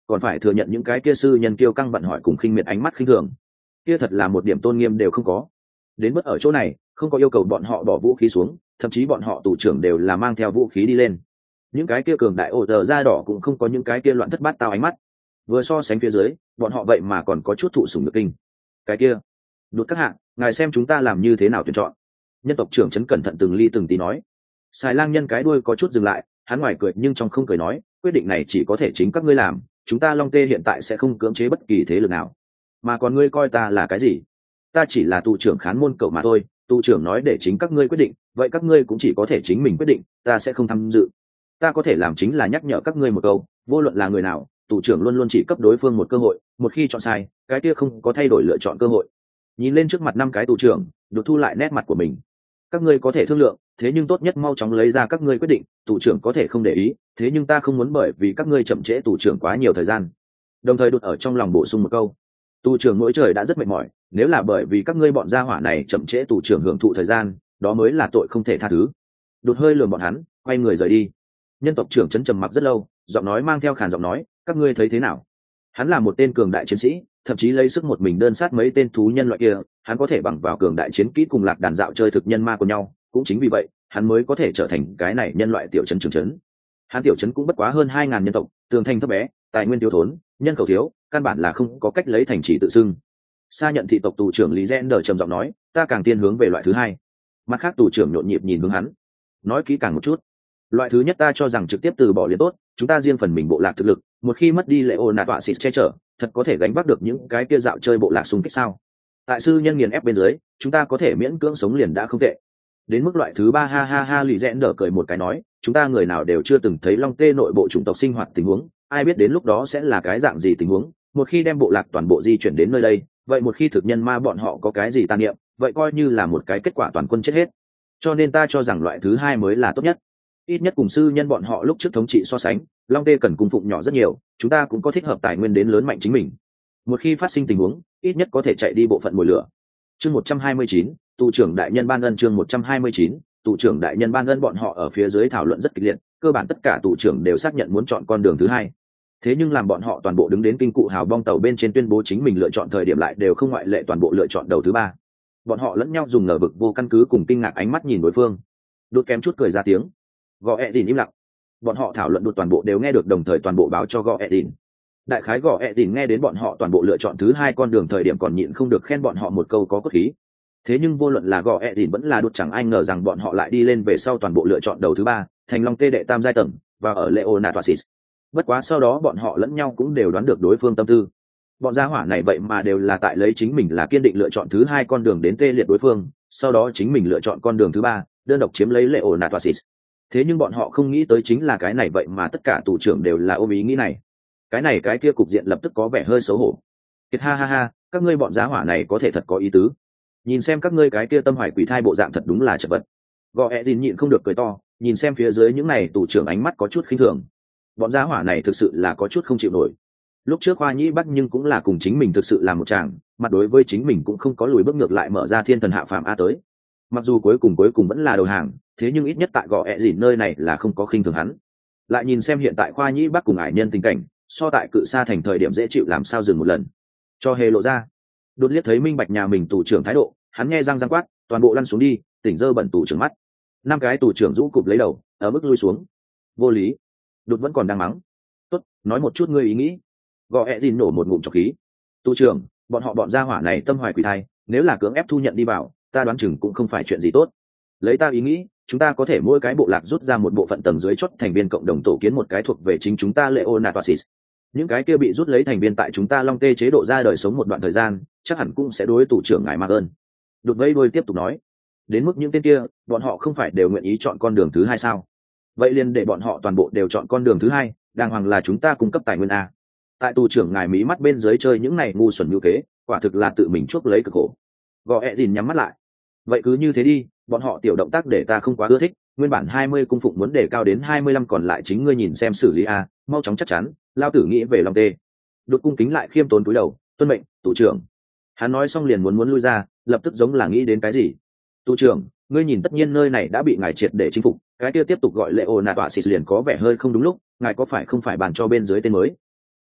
còn phải thừa nhận những cái kia sư nhân kiêu căng vặn hỏi cùng khinh miệt ánh mắt khinh thường, kia thật là một điểm tôn nghiêm đều không có. Đến mức ở chỗ này không có yêu cầu bọn họ bỏ vũ khí xuống, thậm chí bọn họ tù trưởng đều là mang theo vũ khí đi lên. Những cái kia cường đại ổ tờ da đỏ cũng không có những cái kia loạn thất bát tao ánh mắt. Vừa so sánh phía dưới, bọn họ vậy mà còn có chút thụ sủng nhược kinh. Cái kia, đột các hạ, ngài xem chúng ta làm như thế nào tuyển chọn. Nhân tộc trưởng trấn cẩn thận từng ly từng tí nói. Xài lang nhân cái đuôi có chút dừng lại, hắn ngoài cười nhưng trong không cười nói, quyết định này chỉ có thể chính các ngươi làm, chúng ta Long Tê hiện tại sẽ không cưỡng chế bất kỳ thế lực nào. Mà còn ngươi coi ta là cái gì? Ta chỉ là tù trưởng khán môn cậu mà thôi, tù trưởng nói để chính các ngươi quyết định, vậy các ngươi cũng chỉ có thể chính mình quyết định, ta sẽ không tham dự. Ta có thể làm chính là nhắc nhở các ngươi một câu, vô luận là người nào, tù trưởng luôn luôn chỉ cấp đối phương một cơ hội, một khi chọn sai, cái kia không có thay đổi lựa chọn cơ hội. Nhìn lên trước mặt 5 cái tù trưởng, đột thu lại nét mặt của mình. Các ngươi có thể thương lượng, thế nhưng tốt nhất mau chóng lấy ra các ngươi quyết định, tù trưởng có thể không để ý, thế nhưng ta không muốn bởi vì các ngươi chậm trễ tù trưởng quá nhiều thời gian. Đồng thời đột ở trong lòng bổ sung một câu, tù trưởng mỗi trời đã rất mệt mỏi, nếu là bởi vì các ngươi bọn gia hỏa này chậm trễ tù trưởng hưởng thụ thời gian, đó mới là tội không thể tha thứ. Đột hơi lườm bọn hắn, quay người rời đi. Nhân tộc trưởng chấn trầm mặc rất lâu, giọng nói mang theo khàn giọng nói, các ngươi thấy thế nào? Hắn là một tên cường đại chiến sĩ, thậm chí lấy sức một mình đơn sát mấy tên thú nhân loại kia, hắn có thể bằng vào cường đại chiến kỹ cùng lạc đàn dạo chơi thực nhân ma của nhau, cũng chính vì vậy, hắn mới có thể trở thành cái này nhân loại tiểu trấn trưởng trấn. Hắn tiểu trấn cũng bất quá hơn 2000 nhân tộc, tường thành thấp bé, tài nguyên thiếu thốn, nhân khẩu thiếu, căn bản là không có cách lấy thành trì tự xưng. Sa nhận thị tộc tù trưởng Lý Zender trầm giọng nói, ta càng tiên hướng về loại thứ hai. Mặt khác tù trưởng nhộn nhịp nhìn hướng hắn, nói kỹ càng một chút. Loại thứ nhất ta cho rằng trực tiếp từ bỏ liền tốt, chúng ta riêng phần mình bộ lạc thực lực, một khi mất đi lệ ôn nạt tọa xịt che chở, thật có thể gánh vác được những cái kia dạo chơi bộ lạc xung kích sao? Tại sư nhân nghiền ép bên dưới, chúng ta có thể miễn cưỡng sống liền đã không tệ. Đến mức loại thứ ba, ha ha ha, Lý Zender cười một cái nói, chúng ta người nào đều chưa từng thấy Long Tê nội bộ chủng tộc sinh hoạt tình huống, ai biết đến lúc đó sẽ là cái dạng gì tình huống. Một khi đem bộ lạc toàn bộ di chuyển đến nơi đây, vậy một khi thực nhân ma bọn họ có cái gì tàn niệm, vậy coi như là một cái kết quả toàn quân chết hết. Cho nên ta cho rằng loại thứ hai mới là tốt nhất. Ít nhất cùng sư nhân bọn họ lúc trước thống trị so sánh, Long Tê cần cung phụng nhỏ rất nhiều, chúng ta cũng có thích hợp tài nguyên đến lớn mạnh chính mình. Một khi phát sinh tình huống, ít nhất có thể chạy đi bộ phận mồi lửa. Chương 129, tù trưởng đại nhân ban ân. Chương 129, tù trưởng đại nhân ban ân. Bọn họ ở phía dưới thảo luận rất kịch liệt, cơ bản tất cả tù trưởng đều xác nhận muốn chọn con đường thứ hai. Thế nhưng làm bọn họ toàn bộ đứng đến kinh cụ hào bong tàu bên trên tuyên bố chính mình lựa chọn thời điểm lại đều không ngoại lệ toàn bộ lựa chọn đầu thứ ba. Bọn họ lẫn nhau dùng ngờ vực vô căn cứ cùng kinh ngạc ánh mắt nhìn đối phương. Đột kém chút cười ra tiếng. Gõ Edin im lặng. Bọn họ thảo luận đột toàn bộ đều nghe được, đồng thời toàn bộ báo cho Gõ Edin. Đại khái Gõ Edin nghe đến bọn họ toàn bộ lựa chọn thứ hai con đường thời điểm còn nhịn không được khen bọn họ một câu có cốt khí. Thế nhưng vô luận là Gõ Edin vẫn là đột, chẳng ai ngờ rằng bọn họ lại đi lên về sau toàn bộ lựa chọn đầu thứ ba, thành Long Tê đệ tam giai tầng và ở Leonatosis. Bất quá sau đó bọn họ lẫn nhau cũng đều đoán được đối phương tâm tư. Bọn gia hỏa này vậy mà đều là tại lấy chính mình là kiên định lựa chọn thứ hai con đường đến tê liệt đối phương, sau đó chính mình lựa chọn con đường thứ ba, đơn độc chiếm lấy Leonatosis. Thế nhưng bọn họ không nghĩ tới chính là cái này vậy mà tất cả tù trưởng đều là ôm ý nghĩ này. Cái này cái kia cục diện lập tức có vẻ hơi xấu hổ. Kiệt ha ha ha, các ngươi bọn giá hỏa này có thể thật có ý tứ. Nhìn xem các ngươi cái kia tâm hoài quỷ thai bộ dạng thật đúng là chật vật. Gò Edin nhịn không được cười to, nhìn xem phía dưới những này tù trưởng ánh mắt có chút khinh thường. Bọn giá hỏa này thực sự là có chút không chịu nổi. Lúc trước Hoa Nhĩ Bắc nhưng cũng là cùng chính mình thực sự là một chàng, mặt đối với chính mình cũng không có lùi bước ngược lại mở ra thiên thần hạ phàm a tới. Mặc dù cuối cùng vẫn là đầu hàng, thế nhưng ít nhất tại Gò Edin nơi này là không có khinh thường hắn. Lại nhìn xem hiện tại Hoa Nhĩ Bắc cùng ải nhân tình cảnh, so tại Cự Sa thành thời điểm dễ chịu làm sao dừng một lần. Cho hề lộ ra. Đột liếc thấy minh bạch nhà mình tù trưởng thái độ, hắn nghe răng quát, toàn bộ lăn xuống đi, tỉnh dơ bẩn tù trưởng mắt. 5 cái tù trưởng rũ cụp lấy đầu, ở mức lui xuống. Vô lý. Đột vẫn còn đang mắng. Tốt, nói một chút ngươi ý nghĩ. Gò Edin nổ một ngụm trọc khí. Tù trưởng, bọn gia hỏa này tâm hoài quỷ thai, nếu là cưỡng ép thu nhận đi vào, ta đoán chừng cũng không phải chuyện gì tốt. Lấy ta ý nghĩ, chúng ta có thể mỗi cái bộ lạc rút ra một bộ phận tầng dưới chót thành viên cộng đồng tổ kiến một cái thuộc về chính chúng ta Leonatosis. Những cái kia bị rút lấy thành viên tại chúng ta Long Tê chế độ ra đời sống một đoạn thời gian, chắc hẳn cũng sẽ đối tù trưởng ngài mạc ơn. Đột vây đôi tiếp tục nói, đến mức những tên kia, bọn họ không phải đều nguyện ý chọn con đường thứ hai sao? Vậy liền để bọn họ toàn bộ đều chọn con đường thứ hai, đàng hoàng là chúng ta cung cấp tài nguyên a. Tại tù trưởng ngài mỹ mắt bên dưới chơi những này ngu xuẩn như kế, quả thực là tự mình chuốc lấy cực khổ. Gò Edin nhắm mắt lại. Vậy cứ như thế đi, bọn họ tiểu động tác để ta không quá ưa thích, nguyên bản 20 cung phụng muốn để cao đến 25, còn lại chính ngươi nhìn xem xử lý a, mau chóng chắc chắn, lao tử nghĩ về Long Tê. Đột cung kính lại khiêm tốn cúi đầu, tuân mệnh, tù trưởng. Hắn nói xong liền muốn lui ra, lập tức giống là nghĩ đến cái gì. Tù trưởng, ngươi nhìn tất nhiên nơi này đã bị ngài triệt để chinh phục, cái kia tiếp tục gọi Leonatosis liền có vẻ hơi không đúng lúc, ngài có phải không phải bàn cho bên dưới tên mới.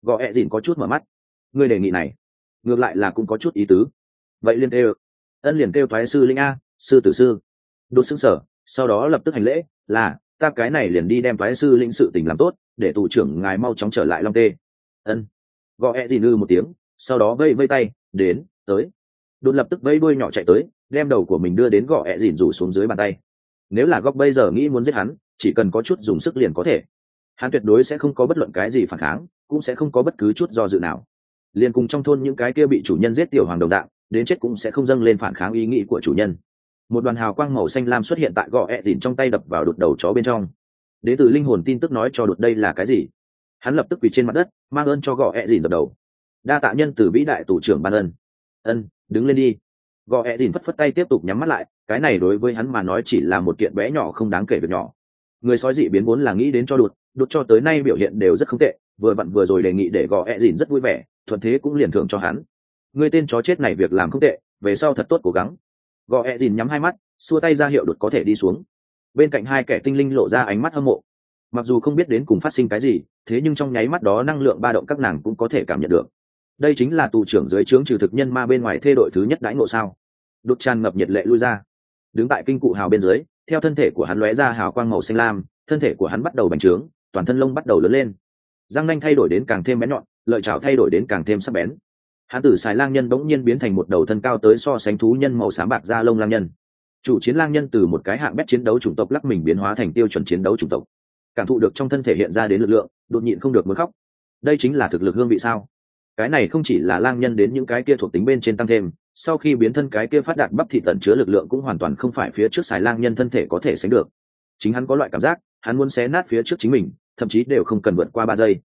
gõ ẹ dìn có chút mở mắt. Người đề nghị này ngược lại là cũng có chút ý tứ. Vậy liền kêu ân liền kêu thoái sư linh a, sư tử sư. Đột xứng sở, sau đó lập tức hành lễ, là ta cái này liền đi đem thoái sư linh sự tình làm tốt, để tù trưởng ngài mau chóng trở lại Long Tê. Ân. Gõ ẹ dìn một tiếng, sau đó vây vây tay, đến, tới. Đột lập tức vây đuôi nhỏ chạy tới, đem đầu của mình đưa đến gõ ẹ dìn rủ xuống dưới bàn tay. Nếu là góc bây giờ nghĩ muốn giết hắn, chỉ cần có chút dùng sức liền có thể. Hắn tuyệt đối sẽ không có bất luận cái gì phản kháng, cũng sẽ không có bất cứ chút do dự nào. Liền cùng trong thôn những cái kia bị chủ nhân giết tiểu hoàng đồng dạng, đến chết cũng sẽ không dâng lên phản kháng ý nghĩ của chủ nhân. Một đoàn hào quang màu xanh lam xuất hiện tại gò ẹ dìn trong tay, đập vào đột đầu chó bên trong. Đến từ linh hồn tin tức nói cho đột đây là cái gì. Hắn lập tức quỳ trên mặt đất, mang ơn cho gò ẹ dìn dập đầu. Đa tạ nhân từ vĩ đại tù trưởng ban ân. Ân, đứng lên đi. Gò ẹ dìn phất phất tay tiếp tục nhắm mắt lại, cái này đối với hắn mà nói chỉ là một kiện bé nhỏ không đáng kể việc nhỏ. Người sói dị biến vốn là nghĩ đến cho đột cho tới nay biểu hiện đều rất không tệ, vừa rồi đề nghị để gò ẹ dìn rất vui vẻ, thuận thế cũng liền thưởng cho hắn. Người tên chó chết này việc làm không tệ, về sau thật tốt cố gắng. Gò ẹ dìn nhắm hai mắt, xua tay ra hiệu đột có thể đi xuống. Bên cạnh hai kẻ tinh linh lộ ra ánh mắt hâm mộ. Mặc dù không biết đến cùng phát sinh cái gì, thế nhưng trong nháy mắt đó năng lượng ba động các nàng cũng có thể cảm nhận được. Đây chính là tù trưởng dưới trướng trừ thực nhân ma bên ngoài thê đội thứ nhất đãi ngộ sao. Đột tràn ngập nhiệt lệ lui ra, đứng tại kinh cụ hào bên dưới, theo thân thể của hắn lóe ra hào quang màu xanh lam, thân thể của hắn bắt đầu bành trướng, toàn thân lông bắt đầu lớn lên, răng nanh thay đổi đến càng thêm bén nhọn, lợi chảo thay đổi đến càng thêm sắc bén. Hắn từ xài lang nhân bỗng nhiên biến thành một đầu thân cao tới so sánh thú nhân màu xám bạc da lông lang nhân. Chủ chiến lang nhân từ một cái hạng bét chiến đấu chủng tộc lắc mình biến hóa thành tiêu chuẩn chiến đấu chủng tộc. Cảm thụ được trong thân thể hiện ra đến lực lượng, đột nhịn không được muốn khóc. Đây chính là thực lực hương vị sao? Cái này không chỉ là lang nhân đến những cái kia thuộc tính bên trên tăng thêm, sau khi biến thân cái kia phát đạt bắp thịt tận chứa lực lượng cũng hoàn toàn không phải phía trước xài lang nhân thân thể có thể sánh được. Chính hắn có loại cảm giác, hắn muốn xé nát phía trước chính mình, thậm chí đều không cần vượt qua 3 giây.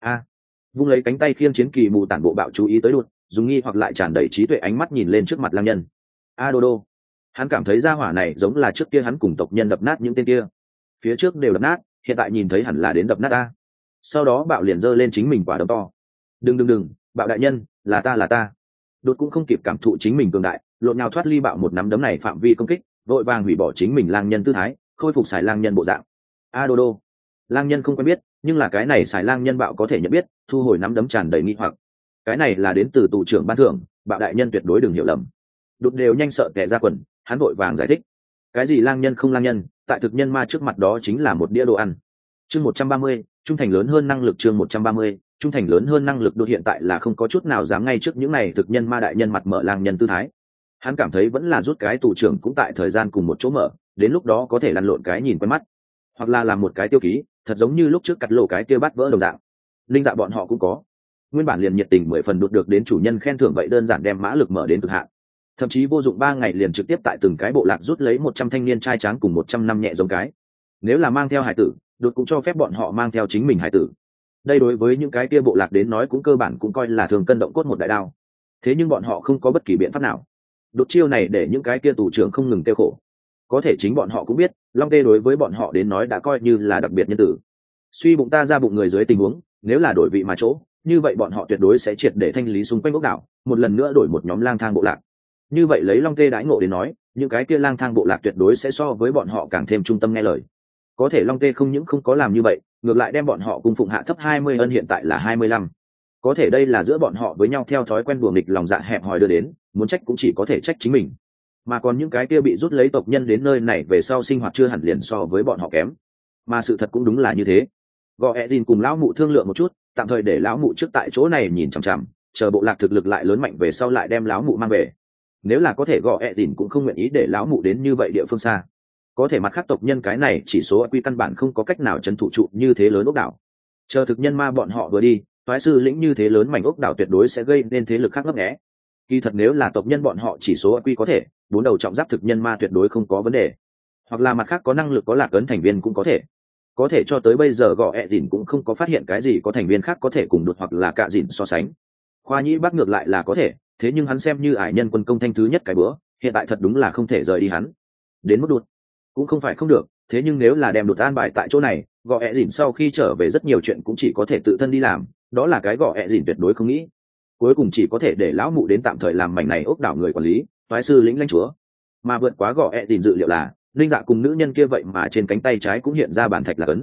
Vung lấy cánh tay khiêng chiến kỳ mù tản bộ bạo chú ý tới đột, dùng nghi hoặc lại tràn đầy trí tuệ ánh mắt nhìn lên trước mặt lang nhân. Dodo. Hắn cảm thấy gia hỏa này giống là trước kia hắn cùng tộc nhân đập nát những tên kia. Phía trước đều đập nát, hiện tại nhìn thấy hẳn là đến đập nát ta. Sau đó bạo liền giơ lên chính mình quả đấm to. Đừng, bạo đại nhân, là ta. Đột cũng không kịp cảm thụ chính mình cường đại, lộn nhào thoát ly bạo một nắm đấm này phạm vi công kích, vội vàng hủy bỏ chính mình lang nhân tư thái, khôi phục xài lang nhân bộ dạng. Dodo. Lang nhân không quen biết, nhưng là cái này xài lang nhân bạo có thể nhận biết, thu hồi nắm đấm tràn đầy nghi hoặc. Cái này là đến từ tù trưởng ban thưởng, bạo đại nhân tuyệt đối đừng hiểu lầm. Đột đều nhanh sợ tè ra quần, hắn vội vàng giải thích. Cái gì lang nhân không lang nhân, tại thực nhân ma trước mặt đó chính là một đĩa đồ ăn. Chương 130, trung thành lớn hơn năng lực. Chương 130, trung thành lớn hơn năng lực. Đột hiện tại là không có chút nào dám ngay trước những này thực nhân ma đại nhân mặt mở lang nhân tư thái. Hắn cảm thấy vẫn là rút cái tù trưởng cũng tại thời gian cùng một chỗ mở, đến lúc đó có thể lăn lộn cái nhìn quen mắt, hoặc là làm một cái tiêu ký, thật giống như lúc trước cắt lộ cái tiêu bắt vỡ đồng dạng. Linh dạ bọn họ cũng có, nguyên bản liền nhiệt tình 10 phần đột được đến chủ nhân khen thưởng, vậy đơn giản đem mã lực mở đến cực hạn, thậm chí vô dụng 3 ngày liền trực tiếp tại từng cái bộ lạc rút lấy 100 thanh niên trai tráng cùng 100 năm nhẹ giống cái. Nếu là mang theo hải tử, đột cũng cho phép bọn họ mang theo chính mình hải tử. Đây đối với những cái kia bộ lạc đến nói cũng cơ bản cũng coi là thường cân động cốt một đại đao. Thế nhưng bọn họ không có bất kỳ biện pháp nào. Đột chiêu này để những cái kia tù trưởng không ngừng tiêu khổ. Có thể chính bọn họ cũng biết, Long Tê đối với bọn họ đến nói đã coi như là đặc biệt nhân tử. Suy bụng ta ra bụng người dưới tình huống, nếu là đổi vị mà chỗ, như vậy bọn họ tuyệt đối sẽ triệt để thanh lý xung quanh ốc đảo, một lần nữa đổi một nhóm lang thang bộ lạc. Như vậy lấy Long Tê đãi ngộ đến nói, những cái kia lang thang bộ lạc tuyệt đối sẽ so với bọn họ càng thêm trung tâm nghe lời. Có thể Long Tê không những không có làm như vậy, ngược lại đem bọn họ cung phụng hạ thấp 20 ân, hiện tại là 25. Có thể đây là giữa bọn họ với nhau theo thói quen đùa nghịch lòng dạ hẹp hòi đưa đến, muốn trách cũng chỉ có thể trách chính mình. Mà còn những cái kia bị rút lấy tộc nhân đến nơi này về sau sinh hoạt chưa hẳn liền so với bọn họ kém. Mà sự thật cũng đúng là như thế. Gò Edin cùng lão mụ thương lượng một chút, tạm thời để lão mụ trước tại chỗ này nhìn chằm chằm, chờ bộ lạc thực lực lại lớn mạnh về sau lại đem lão mụ mang về. Nếu là có thể, Gò Edin cũng không nguyện ý để lão mụ đến như vậy địa phương xa. Có thể mặt khác tộc nhân cái này chỉ số quy căn bản không có cách nào trấn thủ trụ như thế lớn ốc đảo. Chờ thực nhân ma bọn họ vừa đi, phái sư lĩnh như thế lớn mảnh ốc đảo tuyệt đối sẽ gây nên thế lực khác ngấp nghé. Kỳ thật nếu là tộc nhân bọn họ chỉ số quy có thể, 4 đầu trọng giáp thực nhân ma tuyệt đối không có vấn đề. Hoặc là mặt khác có năng lực có lạc ấn thành viên cũng có thể. Có thể cho tới bây giờ Gò Edin cũng không có phát hiện cái gì có thành viên khác có thể cùng đột hoặc là cạ dìn so sánh. Khoa Nhĩ Bắc ngược lại là có thể, thế nhưng hắn xem như ải nhân quân công thanh thứ nhất cái bữa, hiện tại thật đúng là không thể rời đi hắn. Đến mức đột cũng không phải không được, thế nhưng nếu là đem đột an bài tại chỗ này, Gò Edin sau khi trở về rất nhiều chuyện cũng chỉ có thể tự thân đi làm, đó là cái Gò Edin tuyệt đối không nghĩ. Cuối cùng chỉ có thể để lão mụ đến tạm thời làm mảnh này ốc đảo người quản lý, phái sư lĩnh lãnh chúa. Mà vượt quá Gò Edin dự liệu là linh dạ cùng nữ nhân kia vậy mà trên cánh tay trái cũng hiện ra bản thạch là ấn.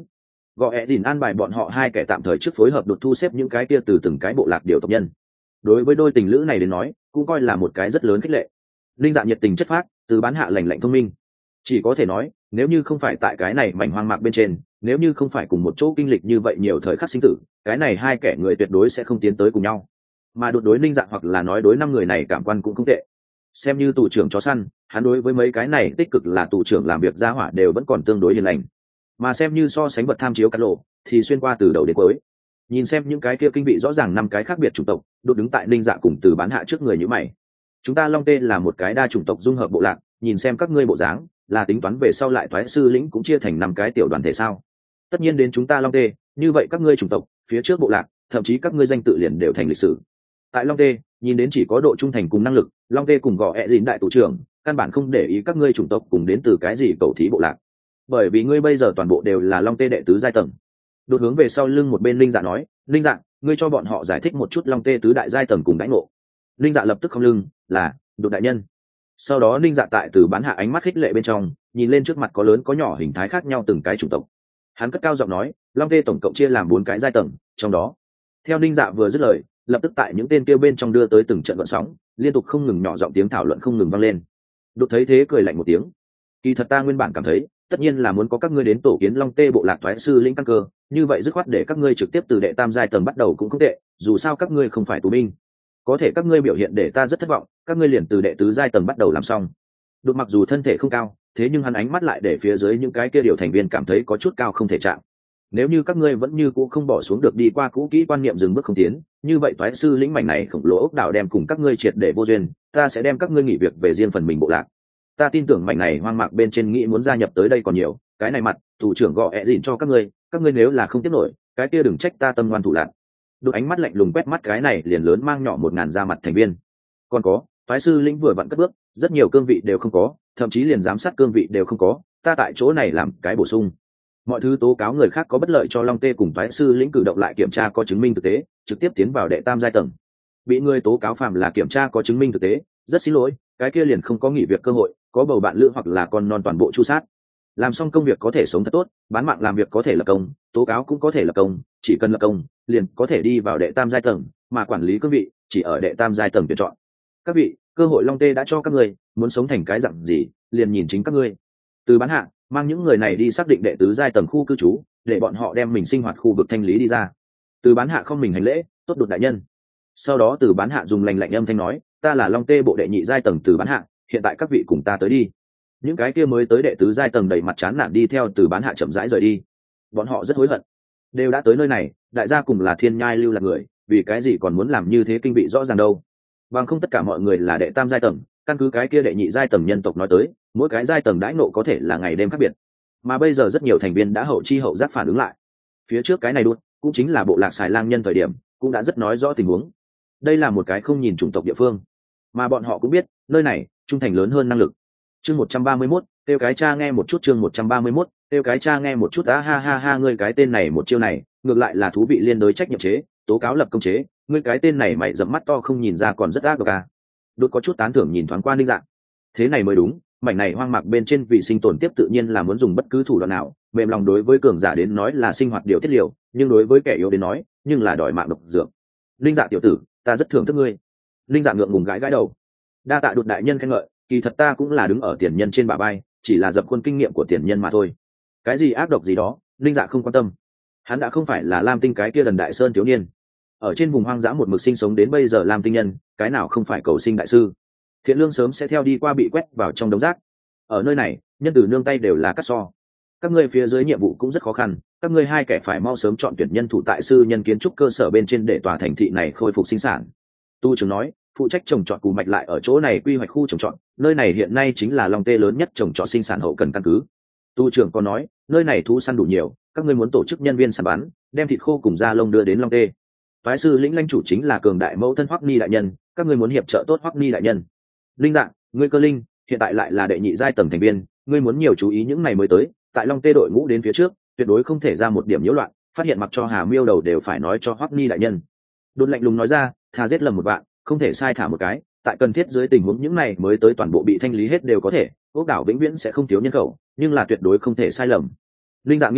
Gọ ẹ dìn an bài bọn họ hai kẻ tạm thời trước phối hợp đột thu xếp những cái kia từ từng cái bộ lạc điều tộc nhân. Đối với đôi tình lữ này đến nói cũng coi là một cái rất lớn khích lệ. Linh Dạ nhiệt tình chất phác, từ bán hạ lành lạnh thông minh, chỉ có thể nói nếu như không phải tại cái này mảnh hoang mạc bên trên, nếu như không phải cùng một chỗ kinh lịch như vậy nhiều thời khắc sinh tử, cái này hai kẻ người tuyệt đối sẽ không tiến tới cùng nhau. Mà đột đối Linh Dạ hoặc là nói đối năm người này cảm quan cũng không tệ. Xem như tù trưởng chó săn, hắn đối với mấy cái này tích cực là tù trưởng làm việc gia hỏa đều vẫn còn tương đối hiền lành. Mà xem như so sánh vật tham chiếu cát lộ, thì xuyên qua từ đầu đến cuối. Nhìn xem những cái kia kinh vị rõ ràng năm cái khác biệt chủng tộc, đột đứng tại Linh Dạ cùng từ bán hạ trước người như mày. Chúng ta Long Tê là một cái đa chủng tộc dung hợp bộ lạc, nhìn xem các ngươi bộ dáng, là tính toán về sau lại thoái sư lĩnh cũng chia thành 5 cái tiểu đoàn thể sao? Tất nhiên đến chúng ta Long Tê, như vậy các ngươi chủng tộc, phía trước bộ lạc, thậm chí các ngươi danh tự liền đều thành lịch sử. Tại Long Tê, nhìn đến chỉ có độ trung thành cùng năng lực, Long Tê cùng gò ẹ dìn đại tù trưởng, căn bản không để ý các ngươi chủng tộc cùng đến từ cái gì cầu thí bộ lạc. Bởi vì ngươi bây giờ toàn bộ đều là Long Tê đệ tứ giai tầng. Đột hướng về sau lưng một bên Linh Dạ nói, Linh Dạ, ngươi cho bọn họ giải thích một chút Long Tê tứ đại giai tầng cùng đãi ngộ. Linh Dạ lập tức không lưng, là Đột đại nhân. Sau đó Linh Dạ tại từ bán hạ ánh mắt khích lệ bên trong, nhìn lên trước mặt có lớn có nhỏ hình thái khác nhau từng cái chủng tộc. Hắn cất cao giọng nói, Long Tê tổng cộng chia làm 4 cái giai tầng, trong đó, theo Linh Dạ vừa dứt lời, lập tức tại những tên kia bên trong đưa tới từng trận gợn sóng, liên tục không ngừng nhỏ giọng tiếng thảo luận không ngừng vang lên. Đột thấy thế cười lạnh một tiếng, kỳ thật ta nguyên bản cảm thấy, tất nhiên là muốn có các ngươi đến tổ kiến Long Tê bộ lạc thoái sư lĩnh căn cơ, như vậy dứt khoát để các ngươi trực tiếp từ đệ tam giai tầng bắt đầu cũng không tệ, dù sao các ngươi không phải tù binh. Có thể các ngươi biểu hiện để ta rất thất vọng, các ngươi liền từ đệ tứ giai tầng bắt đầu làm xong. Đột mặc dù thân thể không cao, thế nhưng hắn ánh mắt lại để phía dưới những cái kia điều thành viên cảm thấy có chút cao không thể chạm. Nếu như các ngươi vẫn như cũ không bỏ xuống được đi qua cũ kỹ quan niệm dừng bước không tiến, như vậy thoái sư lĩnh mảnh này khổng lồ ốc đảo đem cùng các ngươi triệt để vô duyên, ta sẽ đem các ngươi nghỉ việc về riêng phần mình bộ lạc. Ta tin tưởng mảnh này hoang mạc bên trên nghĩ muốn gia nhập tới đây còn nhiều, cái này mặt thủ trưởng gọ ẹ dịn cho các ngươi nếu là không tiếp nổi, cái kia đừng trách ta tâm ngoan thủ lạn. Đột ánh mắt lạnh lùng quét mắt cái này liền lớn mang nhỏ 1000 ra mặt thành viên. Còn có, phái sư lĩnh vừa vặn cất bước, rất nhiều cương vị đều không có, thậm chí liền giám sát cương vị đều không có, ta tại chỗ này làm cái bổ sung. Mọi thứ tố cáo người khác có bất lợi cho Long Tê cùng phái sư lĩnh cử động lại kiểm tra có chứng minh thực tế, trực tiếp tiến vào đệ tam giai tầng. Bị người tố cáo phạm là kiểm tra có chứng minh thực tế, rất xin lỗi, cái kia liền không có nghỉ việc cơ hội, có bầu bạn lữ hoặc là con non toàn bộ chu sát. Làm xong công việc có thể sống thật tốt, bán mạng làm việc có thể lập công, tố cáo cũng có thể lập công, chỉ cần lập công liền có thể đi vào đệ tam giai tầng, mà quản lý cương vị chỉ ở đệ tam giai tầng tuyển chọn. Các vị, cơ hội Long Tê đã cho các ngươi, muốn sống thành cái dạng gì liền nhìn chính các ngươi. Từ bán hạ mang những người này đi xác định đệ tứ giai tầng khu cư trú, để bọn họ đem mình sinh hoạt khu vực thanh lý đi ra. Từ bán hạ không mình hành lễ, tốt Đột đại nhân. Sau đó từ bán hạ dùng lành lạnh âm thanh nói, ta là Long Tê bộ đệ nhị giai tầng từ bán hạ, hiện tại các vị cùng ta tới đi. Những cái kia mới tới đệ tứ giai tầng đầy mặt chán nản đi theo từ bán hạ chậm rãi rời đi. Bọn họ rất hối hận, đều đã tới nơi này, đại gia cùng là thiên nhai lưu là người, vì cái gì còn muốn làm như thế kinh vị rõ ràng đâu. Bằng không tất cả mọi người là đệ tam giai tầng, căn cứ cái kia đệ nhị giai tầng nhân tộc nói tới, mỗi cái giai tầng đãi nộ có thể là ngày đêm khác biệt. Mà bây giờ rất nhiều thành viên đã hậu chi hậu giác phản ứng lại. Phía trước cái này đuốt, cũng chính là bộ lạc xài lang nhân thời điểm, cũng đã rất nói rõ tình huống. Đây là một cái không nhìn chủng tộc địa phương, mà bọn họ cũng biết, nơi này trung thành lớn hơn năng lực. Chương 131, tiêu cái cha nghe một chút. Chương 131, tiêu cái cha nghe một chút. Ha ha ha, ngươi cái tên này một chiêu này, ngược lại là thú vị liên đối trách nhiệm chế, tố cáo lập công chế, ngươi cái tên này mày dẫm mắt to không nhìn ra còn rất ác độc à. Đột có chút tán thưởng nhìn thoáng qua Ninh Dạng. Thế này mới đúng, mảnh này hoang mạc bên trên vì sinh tồn tiếp tự nhiên là muốn dùng bất cứ thủ đoạn nào, mềm lòng đối với cường giả đến nói là sinh hoạt điều tiết liều, nhưng đối với kẻ yếu đến nói, nhưng là đòi mạng độc dược. Ninh Dạ tiểu tử, ta rất thưởng thức ngươi. Ninh Dạ ngượng ngùng gãi gãi đầu. Đa tạ Đột đại nhân khen ngợi, kỳ thật ta cũng là đứng ở tiền nhân trên bả vai, chỉ là dập khuôn kinh nghiệm của tiền nhân mà thôi. Cái gì ác độc gì đó, Ninh Dạ không quan tâm. Hắn đã không phải là Lam Tinh cái kia Đần Đại Sơn thiếu niên, ở trên vùng hoang dã một mực sinh sống đến bây giờ Lam Tinh nhân, cái nào không phải cầu sinh đại sư. Thiện lương sớm sẽ theo đi qua bị quét vào trong đống rác. Ở nơi này, nhân từ nương tay đều là cắt so. Các ngươi phía dưới nhiệm vụ cũng rất khó khăn, các ngươi hai kẻ phải mau sớm chọn tuyển nhân thủ tại sư nhân kiến trúc cơ sở bên trên để tòa thành thị này khôi phục sinh sản. Tu trưởng nói, phụ trách trồng trọt cù mạch lại ở chỗ này quy hoạch khu trồng trọt, nơi này hiện nay chính là Long Tê lớn nhất trồng trọt sinh sản hậu cần căn cứ. Tu trưởng còn nói, nơi này thú săn đủ nhiều, các ngươi muốn tổ chức nhân viên săn bắn, đem thịt khô cùng da lông đưa đến Long Tê. Phái sư lĩnh lãnh chủ chính là cường đại mẫu thân Hoắc Ni đại nhân, các ngươi muốn hiệp trợ tốt Hoắc Ni đại nhân. Linh Dạng, ngươi Cơ Linh, hiện tại lại là đệ nhị giai tầng thành viên, ngươi muốn nhiều chú ý những ngày mới tới, tại Long Tê đội ngũ đến phía trước, tuyệt đối không thể ra một điểm nhiễu loạn, phát hiện mặc cho Hà Miêu đầu đều phải nói cho Hoắc Ni đại nhân. Đột lạnh lùng nói ra, thà giết lầm một bạn, không thể sai thả một cái, tại cần thiết dưới tình huống những này mới tới toàn bộ bị thanh lý hết đều có thể, quốc đảo vĩnh viễn sẽ không thiếu nhân khẩu, nhưng là tuyệt đối không thể sai lầm. Linh Dạng nghiêm nghị,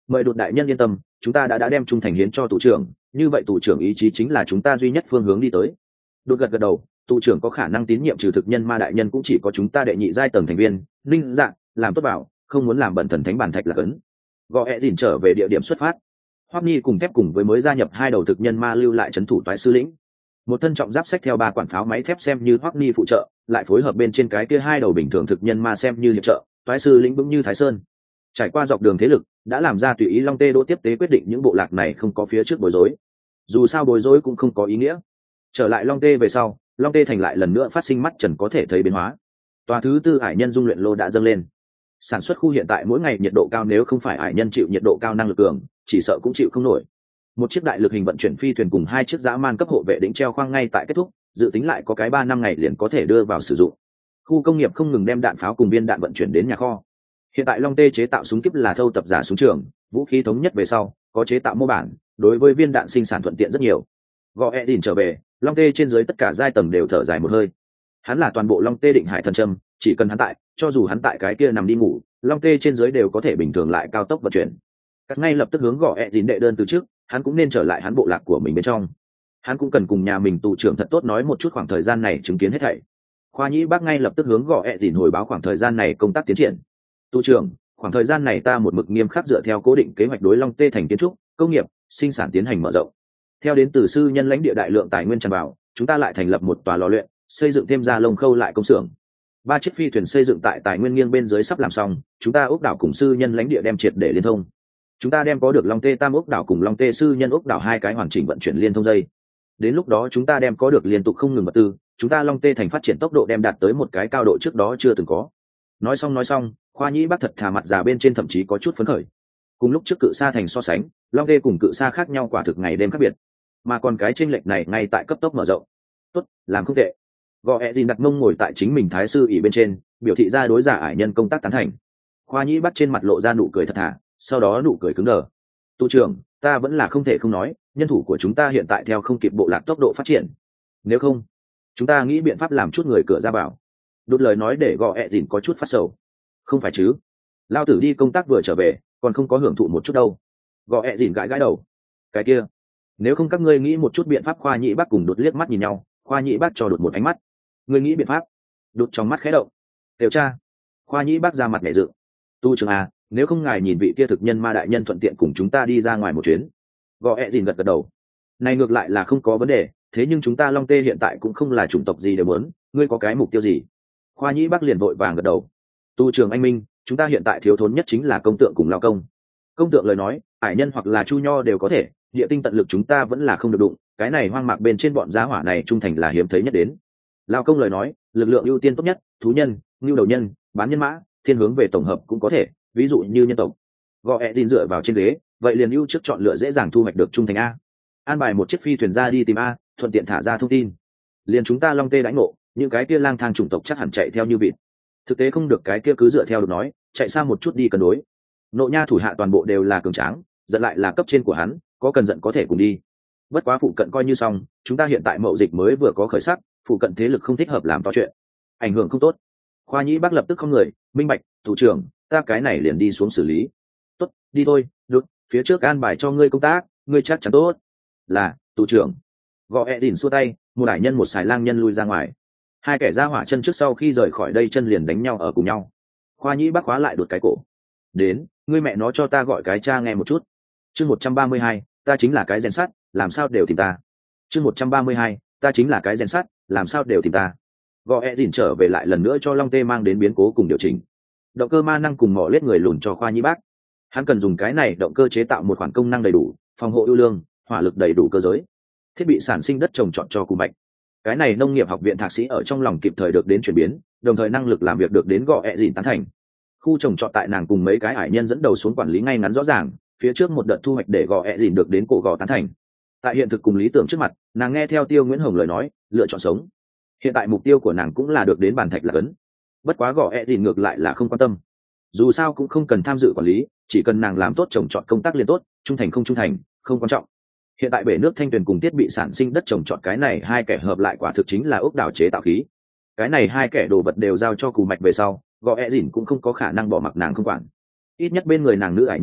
mời đột đại nhân yên tâm, chúng ta đã đem trung thành hiến cho tù trưởng, như vậy tù trưởng ý chí chính là chúng ta duy nhất phương hướng đi tới. Đột gật gật đầu, tù trưởng có khả năng tín nhiệm trừ thực nhân ma đại nhân cũng chỉ có chúng ta đệ nhị giai tầng thành viên linh dạng, làm tốt bảo, không muốn làm bẩn thần thánh bản thạch là ấn. Gõ ẹ dìn trở về địa điểm xuất phát. Hoắc Nhi cùng thép cùng với mới gia nhập hai đầu thực nhân ma lưu lại trấn thủ toái sư lĩnh. Một thân trọng giáp sách theo 3 quản pháo máy thép xem như Hoắc Nhi phụ trợ, lại phối hợp bên trên cái kia hai đầu bình thường thực nhân ma xem như hiệp trợ, toái sư lĩnh vững như Thái Sơn. Trải qua dọc đường thế lực, đã làm ra tùy ý Long Tê Đỗ tiếp tế quyết định những bộ lạc này không có phía trước bối rối. Dù sao bối rối cũng không có ý nghĩa. Trở lại Long Tê về sau, Long Tê thành lại lần nữa phát sinh mắt trần có thể thấy biến hóa. Tòa thứ tư hải nhân dung luyện lô đã dâng lên. Sản xuất khu hiện tại mỗi ngày nhiệt độ cao, nếu không phải hải nhân chịu nhiệt độ cao năng lực cường, chỉ sợ cũng chịu không nổi. Một chiếc đại lực hình vận chuyển phi thuyền cùng 2 chiếc dã man cấp hộ vệ đỉnh treo khoang ngay tại kết thúc, dự tính lại có cái 3 năm ngày liền có thể đưa vào sử dụng. Khu công nghiệp không ngừng đem đạn pháo cùng viên đạn vận chuyển đến nhà kho. Hiện tại Long Tê chế tạo súng kíp là thâu tập giả súng trường, vũ khí thống nhất về sau, có chế tạo mô bản, đối với viên đạn sinh sản thuận tiện rất nhiều. Gõ Edin trở về, Long Tê trên dưới tất cả giai tầng đều thở dài một hơi. Hắn là toàn bộ Long Tê định hải thần châm, chỉ cần hắn tại, cho dù hắn tại cái kia nằm đi ngủ, Long Tê trên dưới đều có thể bình thường lại cao tốc vận chuyển. Cắt ngay lập tức hướng Gõ Edin đệ đơn từ trước, hắn cũng nên trở lại hắn bộ lạc của mình bên trong. Hắn cũng cần cùng nhà mình tù trưởng thật tốt nói một chút khoảng thời gian này chứng kiến hết thảy. Khoa Nhĩ Bác ngay lập tức hướng Gõ Edin hồi báo khoảng thời gian này công tác tiến triển. Tù trưởng, khoảng thời gian này ta một mực nghiêm khắc dựa theo cố định kế hoạch đối Long Tê thành kiến trúc, công nghiệp, sinh sản tiến hành mở rộng. Theo đến từ sư nhân lãnh địa đại lượng tài nguyên tràn vào, chúng ta lại thành lập một tòa lò luyện, xây dựng thêm ra lông khâu lại công xưởng. 3 chiếc phi thuyền xây dựng tại tài nguyên nghiêng bên dưới sắp làm xong, chúng ta ốc đảo cùng sư nhân lãnh địa đem triệt để liên thông. Chúng ta đem có được Long Tê Tam ốc đảo cùng Long Tê sư nhân ốc đảo 2 cái hoàn chỉnh vận chuyển liên thông dây. Đến lúc đó chúng ta đem có được liên tục không ngừng vật tư, chúng ta Long Tê thành phát triển tốc độ đem đạt tới một cái cao độ trước đó chưa từng có. Nói xong, Khoa Nhĩ Bác thật thà mặt già bên trên thậm chí có chút phấn khởi. Cùng lúc trước Cự Sa thành so sánh, Long Tê cùng Cự Sa khác nhau quả thực ngày đêm khác biệt, mà còn cái chênh lệch này ngay tại cấp tốc mở rộng. Tốt, làm không tệ. Gõ Edin đặt mông ngồi tại chính mình thái sư ỷ bên trên, biểu thị ra đối giả ải nhân công tác tán thành. Khoa Nhĩ Bác trên mặt lộ ra nụ cười thật thà, sau đó nụ cười cứng đờ. Tu trưởng, ta vẫn là không thể không nói, nhân thủ của chúng ta hiện tại theo không kịp bộ lạc tốc độ phát triển. Nếu không, chúng ta nghĩ biện pháp làm chút người cửa ra vào. Đột lời nói để Gõ Edin có chút phát sầu. Không phải chứ? Lao tử đi công tác vừa trở về, còn không có hưởng thụ một chút đâu. Gõ Edin gãi gãi đầu. Cái kia, nếu không các ngươi nghĩ một chút biện pháp. Khoa Nhĩ Bác cùng Đột liếc mắt nhìn nhau, Khoa Nhĩ Bác cho Đột một ánh mắt. Ngươi nghĩ biện pháp? Đột trong mắt khẽ động. Điều tra. Khoa Nhĩ Bác ra mặt nhẹ dự. Tu trưởng à, nếu không ngài nhìn vị kia thực nhân ma đại nhân thuận tiện cùng chúng ta đi ra ngoài một chuyến. Gõ Edin gật gật đầu. Này ngược lại là không có vấn đề, thế nhưng chúng ta Long Tê hiện tại cũng không là chủng tộc gì đều muốn, ngươi có cái mục tiêu gì? Khoa Nhĩ Bác liền vội vàng gật đầu. Tu trưởng anh minh, chúng ta hiện tại thiếu thốn nhất chính là công tượng cùng lao công. Công tượng lời nói, ải nhân hoặc là chu nho đều có thể, địa tinh tận lực chúng ta vẫn là không được đụng, cái này hoang mạc bên trên bọn giá hỏa này trung thành là hiếm thấy nhất đến. Lao công lời nói, lực lượng ưu tiên tốt nhất, thú nhân, ngưu đầu nhân, bán nhân mã, thiên hướng về tổng hợp cũng có thể, ví dụ như nhân tộc. Gõ Edin dựa vào trên ghế, vậy liền ưu trước chọn lựa dễ dàng thu hoạch được trung thành a. An bài một chiếc phi thuyền ra đi tìm a, thuận tiện thả ra thông tin. Liền chúng ta Long Tê đánh ngộ, những cái kia lang thang chủng tộc chắc hẳn chạy theo như vịt. Thực tế không được cái kia cứ dựa theo được nói, chạy xa một chút đi cân đối. Nộ nha thủ hạ toàn bộ đều là cường tráng, giận lại là cấp trên của hắn, có cần giận có thể cùng đi. Bất quá phụ cận coi như xong, chúng ta hiện tại mậu dịch mới vừa có khởi sắc, phụ cận thế lực không thích hợp làm to chuyện, ảnh hưởng không tốt. Khoa Nhĩ Bác lập tức không người, minh bạch, thủ trưởng, ta cái này liền đi xuống xử lý. Tốt, đi thôi, được, phía trước an bài cho ngươi công tác, ngươi chắc chắn tốt. Là, thủ trưởng. Gõ Edin xua tay, một đại nhân một xài lang nhân lui ra ngoài. 2 kẻ ra hỏa chân trước sau khi rời khỏi đây chân liền đánh nhau ở cùng nhau. Khoa Nhĩ Bác khóa lại đột cái cổ. Đến, ngươi mẹ nó cho ta gọi cái cha nghe một chút. Chương 132, ta chính là cái rèn sắt, làm sao đều tìm ta. Chương 132, ta chính là cái rèn sắt, làm sao đều tìm ta. Gõ Edin trở về lại lần nữa cho Long Tê mang đến biến cố cùng điều chỉnh. Động cơ ma năng cùng mỏ lết người lùn cho Khoa Nhĩ Bác. Hắn cần dùng cái này động cơ chế tạo một khoản công năng đầy đủ, phòng hộ ưu lương, hỏa lực đầy đủ cơ giới. Thiết bị sản sinh đất trồng trọt cho Cù Bạch. Cái này nông nghiệp học viện thạc sĩ ở trong lòng kịp thời được đến chuyển biến, đồng thời năng lực làm việc được đến Gõ Edin tán thành. Khu trồng trọt tại nàng cùng mấy cái ải nhân dẫn đầu xuống quản lý ngay ngắn rõ ràng, phía trước một đợt thu hoạch để Gõ Edin được đến cổ gò tán thành. Tại hiện thực cùng lý tưởng trước mặt, nàng nghe theo Tiêu Nguyễn Hồng lời nói, lựa chọn sống. Hiện tại mục tiêu của nàng cũng là được đến bàn thạch là cấn. Bất quá Gõ Edin ngược lại là không quan tâm. Dù sao cũng không cần tham dự quản lý, chỉ cần nàng làm tốt trồng trọt công tác liền tốt, trung thành không trung thành, không quan trọng. Hiện tại bể nước thanh tuyền cùng thiết bị sản sinh đất trồng trọt cái này 2 kẻ hợp lại quả thực chính là ốc đảo chế tạo khí. Cái này 2 kẻ đồ vật đều giao cho Cù Mạch về sau, Gõ Edin cũng không có khả năng bỏ mặc nàng không quản. Ít nhất bên người nàng nữ ải nhân,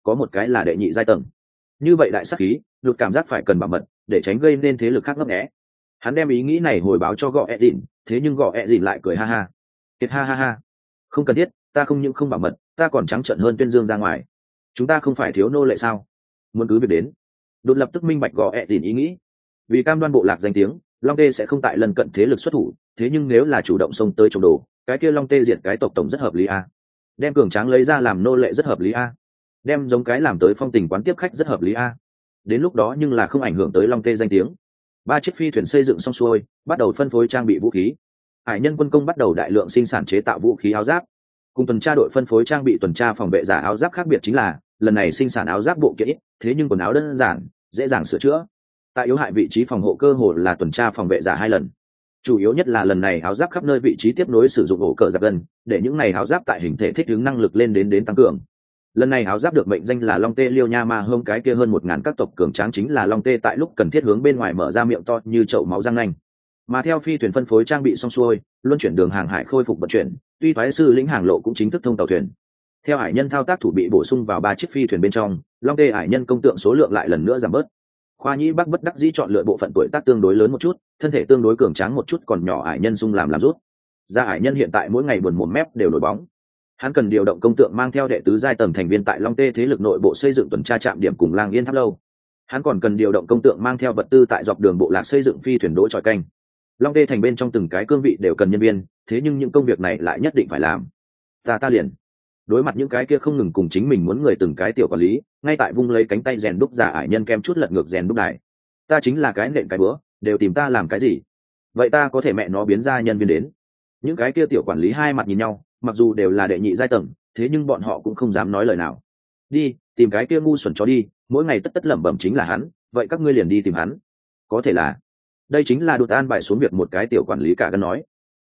có một cái là đệ nhị giai tầng. Như vậy đại sắc khí, đột cảm giác phải cần bảo mật để tránh gây nên thế lực khác ngấp nghé. Hắn đem ý nghĩ này hồi báo cho gọ ẹ dìn, thế nhưng gọ ẹ dìn lại cười ha ha. Kiệt ha ha ha, không cần thiết, ta không những không bảo mật, ta còn trắng trợn hơn tuyên dương ra ngoài. Chúng ta không phải thiếu nô lệ sao? Muốn cứ việc đến. Đột lập tức minh bạch gọ ẹ dìn ý nghĩ. Vì cam đoan bộ lạc danh tiếng, Long Tê sẽ không tại lần cận thế lực xuất thủ, thế nhưng nếu là chủ động xông tới trồng đồ, cái kia Long Tê diệt cái tộc tổng rất hợp lý a. Đem cường tráng lấy ra làm nô lệ rất hợp lý a. Đem giống cái làm tới phong tình quán tiếp khách rất hợp lý a. Đến lúc đó nhưng là không ảnh hưởng tới Long Tê danh tiếng. 3 chiếc phi thuyền xây dựng xong xuôi, bắt đầu phân phối trang bị vũ khí. Hải nhân quân công bắt đầu đại lượng sinh sản chế tạo vũ khí áo giáp. Cùng tuần tra đội phân phối trang bị tuần tra phòng vệ giả áo giáp khác biệt chính là, lần này sinh sản áo giáp bộ kiện ít, thế nhưng quần áo đơn giản, dễ dàng sửa chữa. Tại yếu hại vị trí phòng hộ cơ hồ là tuần tra phòng vệ giả 2 lần. Chủ yếu nhất là lần này áo giáp khắp nơi vị trí tiếp nối sử dụng ổ cờ giặc gần, để những này áo giáp tại hình thể thích ứng năng lực lên đến tăng cường. Lần này áo giáp được mệnh danh là Long Tê Liêu Nha Ma Hông, cái kia hơn 1000 các tộc cường tráng chính là Long Tê tại lúc cần thiết hướng bên ngoài mở ra miệng to như chậu máu răng nanh. Mà theo phi thuyền phân phối trang bị xong xuôi, luân chuyển đường hàng hải khôi phục vận chuyển, tuy phái sư lĩnh hàng lộ cũng chính thức thông tàu thuyền. Theo hải nhân thao tác thủ bị bổ sung vào 3 chiếc phi thuyền bên trong, Long Tê hải nhân công tượng số lượng lại lần nữa giảm bớt. Khoa Nhĩ Bắc bất đắc dĩ chọn lựa bộ phận tuổi tác tương đối lớn một chút, thân thể tương đối cường tráng một chút còn nhỏ hải nhân sung làm rút. Gia hải nhân hiện tại mỗi ngày buồn mồm mép đều nổi bóng. Hắn cần điều động công tượng mang theo đệ tứ giai tầng thành viên tại Long Tê thế lực nội bộ xây dựng tuần tra trạm điểm cùng Lang Yên Tháp lâu. Hắn còn cần điều động công tượng mang theo vật tư tại dọc đường bộ lạc xây dựng phi thuyền đỗ chòi canh. Long Tê thành bên trong từng cái cương vị đều cần nhân viên, thế nhưng những công việc này lại nhất định phải làm. Ta liền đối mặt những cái kia không ngừng cùng chính mình muốn người từng cái tiểu quản lý, ngay tại vung lấy cánh tay rèn đúc giả ải nhân kem chút lật ngược rèn đúc đài. Ta chính là cái nện cái bữa, đều tìm ta làm cái gì? Vậy ta có thể mẹ nó biến ra nhân viên đến. Những cái kia tiểu quản lý hai mặt nhìn nhau, mặc dù đều là đệ nhị giai tầng, thế nhưng bọn họ cũng không dám nói lời nào. Đi, tìm cái kia ngu xuẩn chó đi, mỗi ngày tất lẩm bẩm chính là hắn, vậy các ngươi liền đi tìm hắn. Có thể là, đây chính là đột an bài xuống việc một cái tiểu quản lý cả gan nói.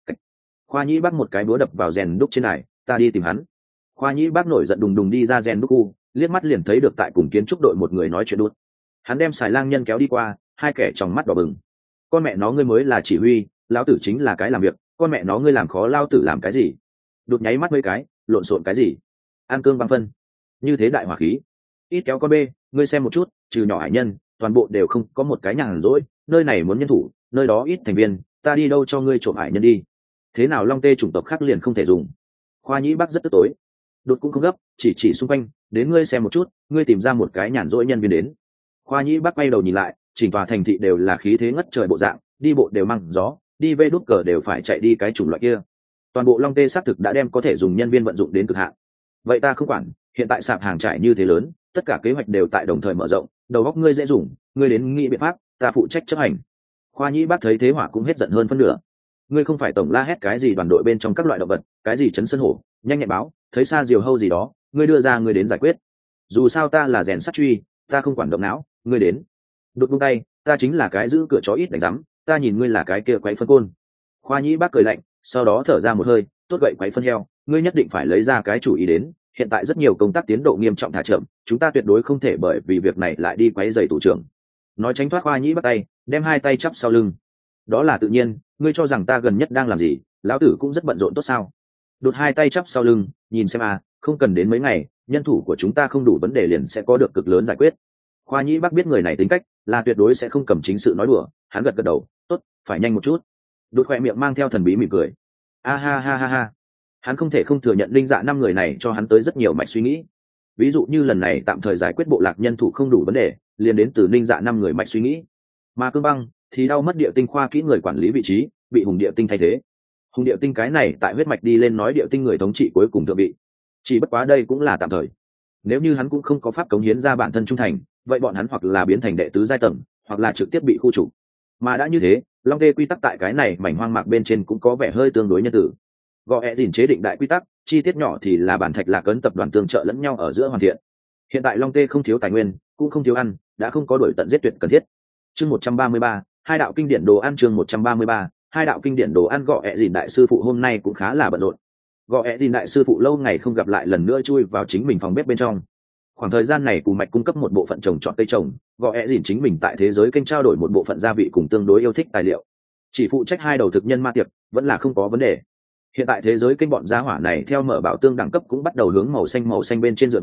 Khoa Nhĩ Bắc một cái búa đập vào rèn đúc trên này, ta đi tìm hắn. Khoa Nhĩ Bắc nổi giận đùng đùng đi ra rèn đúc khu, liếc mắt liền thấy được tại cùng kiến trúc đội một người nói chuyện đút. Hắn đem xài lang nhân kéo đi qua, hai kẻ trong mắt đỏ bừng. Con mẹ nó ngươi mới là chỉ huy, lão tử chính là cái làm việc, con mẹ nó ngươi làm khó lao tử làm cái gì? Đột nháy mắt mấy cái, lộn xộn cái gì? An cương băng phân, như thế đại hỏa khí. Ít kéo con bê, ngươi xem một chút, trừ nhỏ hải nhân, toàn bộ đều không có một cái nhàn rỗi, nơi này muốn nhân thủ, nơi đó ít thành viên, ta đi đâu cho ngươi trộm hải nhân đi? Thế nào Long Tê chủng tộc khác liền không thể dùng? Khoa Nhĩ Bắc rất tức tối. Đột cũng không gấp, chỉ xung quanh, đến ngươi xem một chút, ngươi tìm ra một cái nhàn rỗi nhân viên đến. Khoa Nhĩ Bắc quay đầu nhìn lại, chỉnh tòa thành thị đều là khí thế ngất trời bộ dạng, đi bộ đều mang gió, đi vê đút cờ đều phải chạy đi cái chủng loại kia. Toàn bộ Long Tê xác thực đã đem có thể dùng nhân viên vận dụng đến cực hạn. Vậy ta không quản, hiện tại sạp hàng trải như thế lớn, tất cả kế hoạch đều tại đồng thời mở rộng, đầu óc ngươi dễ dùng, ngươi đến nghĩ biện pháp, ta phụ trách chấp hành. Khoa Nhĩ Bắc thấy thế hỏa cũng hết giận hơn phân nửa. Ngươi không phải tổng la hét cái gì đoàn đội bên trong các loại động vật, cái gì chấn sơn hổ, nhanh nhẹn báo, thấy xa diều hâu gì đó, ngươi đưa ra ngươi đến giải quyết. Dù sao ta là rèn sắt truy, ta không quản động não, ngươi đến. Đột buông tay, ta chính là cái giữ cửa chó ít đánh rắm, ta nhìn ngươi là cái kia quấy phân côn. Khoa Nhĩ Bắc cười lạnh, sau đó thở ra một hơi, tốt gậy quấy phân heo, ngươi nhất định phải lấy ra cái chủ ý đến. Hiện tại rất nhiều công tác tiến độ nghiêm trọng thả chậm, chúng ta tuyệt đối không thể bởi vì việc này lại đi quấy rầy thủ trưởng. Nói tránh thoát Khoa Nhĩ Bắc tay, đem hai tay chắp sau lưng. Đó là tự nhiên, ngươi cho rằng ta gần nhất đang làm gì, lão tử cũng rất bận rộn tốt sao? Đột hai tay chắp sau lưng, nhìn xem không cần đến mấy ngày, nhân thủ của chúng ta không đủ vấn đề liền sẽ có được cực lớn giải quyết. Khoa Nhĩ Bắc biết người này tính cách, là tuyệt đối sẽ không cầm chính sự nói đùa, hắn gật gật đầu, tốt, phải nhanh một chút. Đột khoe miệng mang theo thần bí mỉm cười. Ha ha ha ha ha. Hắn không thể không thừa nhận Linh Dạ năm người này cho hắn tới rất nhiều mạch suy nghĩ. Ví dụ như lần này tạm thời giải quyết bộ lạc nhân thủ không đủ vấn đề, liền đến từ Linh Dạ năm người mạch suy nghĩ. Mà Cương Băng thì đau mất địa tinh khoa kỹ người quản lý vị trí, bị Hùng địa tinh thay thế. Hùng địa tinh cái này tại huyết mạch đi lên nói địa tinh người thống trị cuối cùng thượng vị. Chỉ bất quá đây cũng là tạm thời. Nếu như hắn cũng không có pháp cống hiến ra bản thân trung thành, vậy bọn hắn hoặc là biến thành đệ tứ giai tầng, hoặc là trực tiếp bị khu trục. Mà đã như thế, Long Tê quy tắc tại cái này mảnh hoang mạc bên trên cũng có vẻ hơi tương đối nhân tử. Gò ẹ dìn chế định đại quy tắc, chi tiết nhỏ thì là bản thạch lạc ấn tập đoàn tương trợ lẫn nhau ở giữa hoàn thiện. Hiện tại Long Tê không thiếu tài nguyên, cũng không thiếu ăn, đã không có đổi tận giết tuyệt cần thiết. Chương 133, hai đạo kinh điển đồ ăn. Chương 133, hai đạo kinh điển đồ ăn. Gò ẹ dìn đại sư phụ hôm nay cũng khá là bận rộn. Gò ẹ dìn đại sư phụ lâu ngày không gặp lại lần nữa chui vào chính mình phòng bếp bên trong. Khoảng thời gian này cùng mạch cung cấp một bộ phận trồng trọt cây trồng, Gò ẹ dìn chính mình tại thế giới kênh trao đổi một bộ phận gia vị cùng tương đối yêu thích tài liệu. Chỉ phụ trách hai đầu thực nhân ma tiệc, vẫn là không có vấn đề. Hiện tại thế giới kênh bọn gia hỏa này theo mở bảo tương đẳng cấp cũng bắt đầu hướng màu xanh bên trên dựa vào,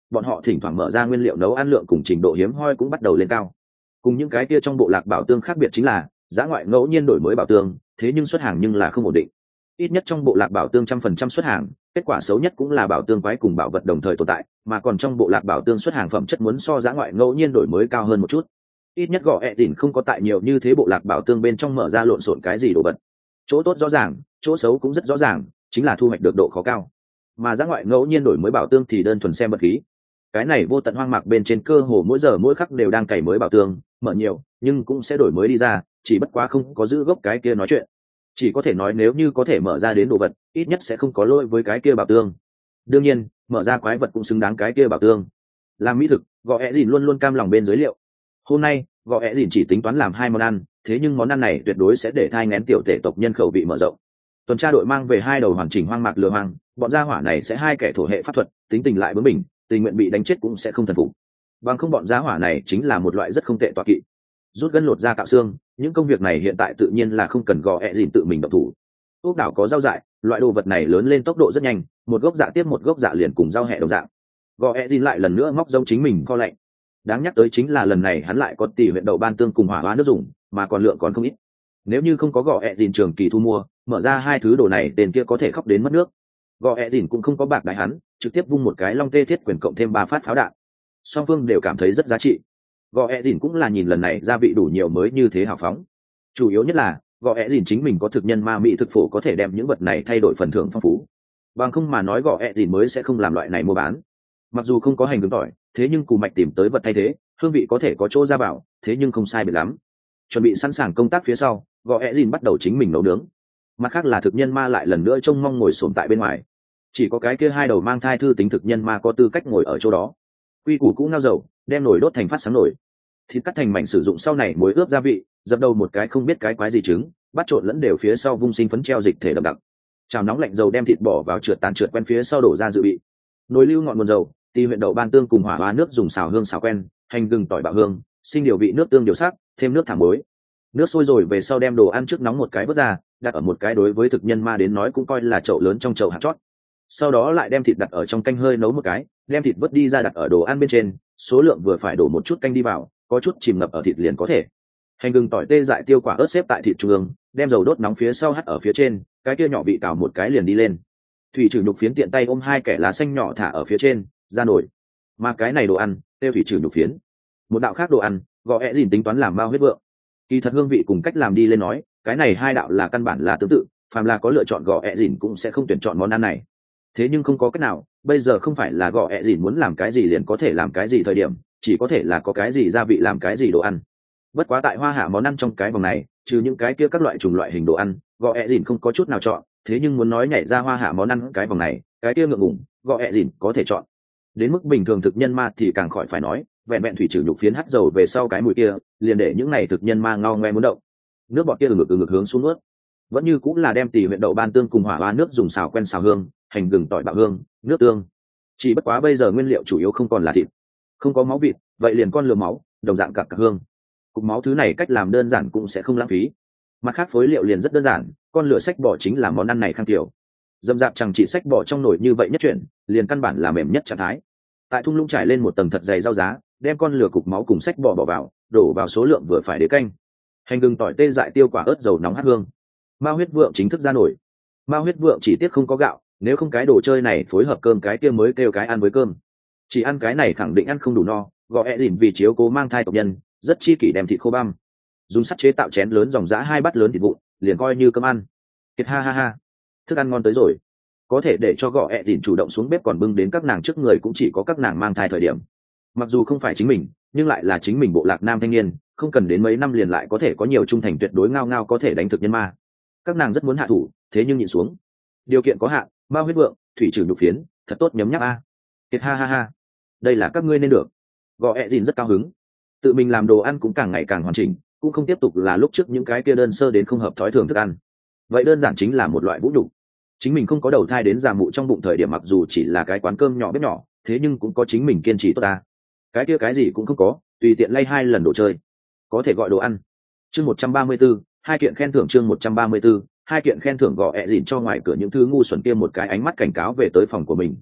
bọn họ thỉnh thoảng mở ra nguyên liệu nấu ăn lượng cùng trình độ hiếm hoi cũng bắt đầu lên cao. Cùng những cái kia trong bộ lạc bảo tương khác biệt chính là dã ngoại ngẫu nhiên đổi mới bảo tương, thế nhưng xuất hàng nhưng là không ổn định. Ít nhất trong bộ lạc bảo tương 100% xuất hàng, kết quả xấu nhất cũng là bảo tương quái cùng bảo vật đồng thời tồn tại, mà còn trong bộ lạc bảo tương xuất hàng phẩm chất muốn so dã ngoại ngẫu nhiên đổi mới cao hơn một chút. Ít nhất gọ ẹ tỉn không có tại nhiều như thế bộ lạc bảo tương bên trong mở ra lộn xộn cái gì đồ vật. Chỗ tốt rõ ràng, chỗ xấu cũng rất rõ ràng, chính là thu hoạch được độ khó cao. Mà dã ngoại ngẫu nhiên đổi mới bảo tương thì đơn thuần xem vật khí. Cái này vô tận hoang mạc bên trên cơ hồ mỗi giờ mỗi khắc đều đang cày mới bảo tương, mở nhiều nhưng cũng sẽ đổi mới đi ra, chỉ bất quá không có giữ gốc cái kia nói chuyện. Chỉ có thể nói nếu như có thể mở ra đến đồ vật, ít nhất sẽ không có lỗi với cái kia bảo tương. Đương nhiên, mở ra quái vật cũng xứng đáng cái kia bảo tương. Làm mỹ thực, gọ ẹ dìn luôn luôn cam lòng bên dưới liệu. Hôm nay, gọ ẹ dìn chỉ tính toán làm 2 món ăn, thế nhưng món ăn này tuyệt đối sẽ để thai nghén tiểu tể tộc nhân khẩu vị mở rộng. Tuần tra đội mang về 2 đầu hoàn chỉnh hoang mạc lừa hoang, bọn gia hỏa này sẽ 2 kẻ thổ hệ pháp thuật, tính tình lại bướng bỉnh, tình nguyện bị đánh chết cũng sẽ không thần phục. Bằng không bọn gia hỏa này chính là một loại rất không tệ tọa kỵ. Rút gân lột da cạo xương, những công việc này hiện tại tự nhiên là không cần gò ẹ dìn tự mình động thủ. Ốc đảo có rau dại, loại đồ vật này lớn lên tốc độ rất nhanh, một gốc dạ tiếp một gốc dạ liền cùng rau hẹ đồng dạng. Gò ẹ dìn lại lần nữa móc giống chính mình kho lạnh. Đáng nhắc tới chính là lần này hắn lại có tỷ huyện đậu ban tương cùng hỏa hóa nước dùng, mà còn lượng còn không ít. Nếu như không có gò ẹ dìn trường kỳ thu mua, mở ra 2 thứ đồ này tên kia có thể khóc đến mất nước. Gò ẹ dìn cũng không có bạc đại hắn, trực tiếp vung một cái long tê thiết quyền cộng thêm 3 phát pháo đạn. Song phương đều cảm thấy rất giá trị. Gò ẹ dìn cũng là nhìn lần này gia vị đủ nhiều mới như thế hào phóng. Chủ yếu nhất là gò ẹ dìn chính mình có thực nhân ma mỹ thực phổ có thể đem những vật này thay đổi phần thưởng phong phú. Bằng không mà nói gò ẹ dìn mới sẽ không làm loại này mua bán. Mặc dù không có hành gừng tỏi, thế nhưng cù mạch tìm tới vật thay thế, hương vị có thể có chỗ ra bảo, thế nhưng không sai biệt lắm. Chuẩn bị sẵn sàng công tác phía sau, gò ẹ dìn bắt đầu chính mình nấu nướng. Mặt khác là thực nhân ma lại lần nữa trông mong ngồi xổm tại bên ngoài. Chỉ có cái kia 2 đầu mang thai thư tính thực nhân ma có tư cách ngồi ở chỗ đó. Quy củ cũ ngao dầu, đem nồi đốt thành phát sáng nồi. Thịt cắt thành mảnh sử dụng sau này muối ướp gia vị, dập đầu một cái không biết cái quái gì trứng, bắt trộn lẫn đều phía sau vung sinh phấn treo dịch thể đậm đặc. Chảo nóng lạnh dầu đem thịt bỏ vào trượt quen phía sau đổ ra dự bị. Nồi lưu ngọn nguồn dầu, tì huyện đậu ban tương cùng hỏa hoa nước dùng xào hương xào quen, hành gừng tỏi bạo hương, sinh điều vị nước tương điều sắc, thêm nước thả muối. Nước sôi rồi về sau đem đồ ăn trước nóng một cái vớt ra, đặt ở một cái đối với thực nhân ma đến nói cũng coi là chậu lớn trong chậu hạt chót. Sau đó lại đem thịt đặt ở trong canh hơi nấu một cái, đem thịt vớt đi ra đặt ở đồ ăn bên trên, số lượng vừa phải đổ một chút canh đi vào, có chút chìm ngập ở thịt liền có thể. Hành gừng tỏi tê dại tiêu quả ớt xếp tại thịt trung ương, đem dầu đốt nóng phía sau hắt ở phía trên, cái kia nhỏ vị cào một cái liền đi lên. Thủy trừ nhục phiến tiện tay ôm 2 kẻ lá xanh nhỏ thả ở phía trên, ra nổi. Mà cái này đồ ăn, tiêu thủy trừ nhục phiến. Một đạo khác đồ ăn, gò ẹ dìn tính toán làm bao huyết vượng. Kỳ thật hương vị cùng cách làm đi lên nói, cái này 2 đạo là căn bản là tương tự, phàm là có lựa chọn gò ẹ dìn cũng sẽ không tuyển chọn món ăn này. Thế nhưng không có cách nào, bây giờ không phải là gò ẹ dìn muốn làm cái gì liền có thể làm cái gì thời điểm, chỉ có thể là có cái gì gia vị làm cái gì đồ ăn. Bất quá tại hoa hạ món ăn trong cái vòng này, trừ những cái kia các loại chủng loại hình đồ ăn, gò ẹ dìn không có chút nào chọn. Thế nhưng muốn nói nhảy ra hoa hạ món ăn cái vòng này, cái kia ngượng ngùng, gò ẹ dìn có thể chọn. Đến mức bình thường thực nhân ma thì càng khỏi phải nói, vẹn vẹn thủy trừ nhục phiến hắt dầu về sau cái mùi kia, liền để những này thực nhân ma ngao ngoe muốn động. Nước bọt kia ngực hướng xuống nuốt. Vẫn như cũng là đem tỉ huyện đậu ban tương cùng hỏa hoa nước dùng xào quen xào hương, hành gừng tỏi bạo hương, nước tương. Chỉ bất quá bây giờ nguyên liệu chủ yếu không còn là thịt, không có máu vịt, vậy liền con lừa máu, đồng dạng cặp hương. Cục máu thứ này cách làm đơn giản cũng sẽ không lãng phí. Mặt khác phối liệu liền rất đơn giản, con lừa sách bò chính là món ăn này khang tiểu. Dầm dạp chẳng chỉ sách bò trong nồi như vậy nhất chuyển, liền căn bản là mềm nhất trạng thái. Tại thung lũng trải lên một tầng thật dày rau giá, đem con lừa cục máu cùng sách bò bỏ vào, đổ vào số lượng vừa phải để canh. Hành gừng tỏi tê dại tiêu quả ớt dầu nóng hắt hương. Mao huyết vượng chính thức ra nổi. Mao huyết vượng chỉ tiếc không có gạo, nếu không cái đồ chơi này phối hợp cơm cái kia mới kêu cái ăn với cơm. Chỉ ăn cái này khẳng định ăn không đủ no, gò ẹ dìn vì chiếu cố mang thai tộc nhân, rất chi kỷ đem thịt khô băm, dùng sắt chế tạo chén lớn dòng dã 2 bát lớn thịt vụn, liền coi như cơm ăn. Kiệt ha ha ha, thức ăn ngon tới rồi. Có thể để cho gò ẹ dìn chủ động xuống bếp còn bưng đến các nàng trước người cũng chỉ có các nàng mang thai thời điểm. Mặc dù không phải chính mình, nhưng lại là chính mình bộ lạc nam thanh niên, không cần đến mấy năm liền lại có thể có nhiều trung thành tuyệt đối ngao ngao có thể đánh thực nhân ma. Các nàng rất muốn hạ thủ, thế nhưng nhịn xuống. Điều kiện có hạn, bao huyết vượng, thủy trừ nhục phiến, thật tốt nhấm nháp a. Kiệt ha ha ha, đây là các ngươi nên được. Gò ẹ dìn rất cao hứng, tự mình làm đồ ăn cũng càng ngày càng hoàn chỉnh, cũng không tiếp tục là lúc trước những cái kia đơn sơ đến không hợp thói thường thức ăn. Vậy đơn giản chính là một loại vũ nhục. Chính mình không có đầu thai đến già mụ trong bụng thời điểm, mặc dù chỉ là cái quán cơm nhỏ bếp nhỏ, thế nhưng cũng có chính mình kiên trì tốt ta. Cái kia cái gì cũng không có, tùy tiện lay 2 lần đồ chơi, có thể gọi đồ ăn. Chương 134, 2 kiện khen thưởng. Chương 134, 2 kiện khen thưởng. Gò ẹ dìn cho ngoài cửa những thứ ngu xuẩn kia một cái ánh mắt cảnh cáo về tới phòng của mình.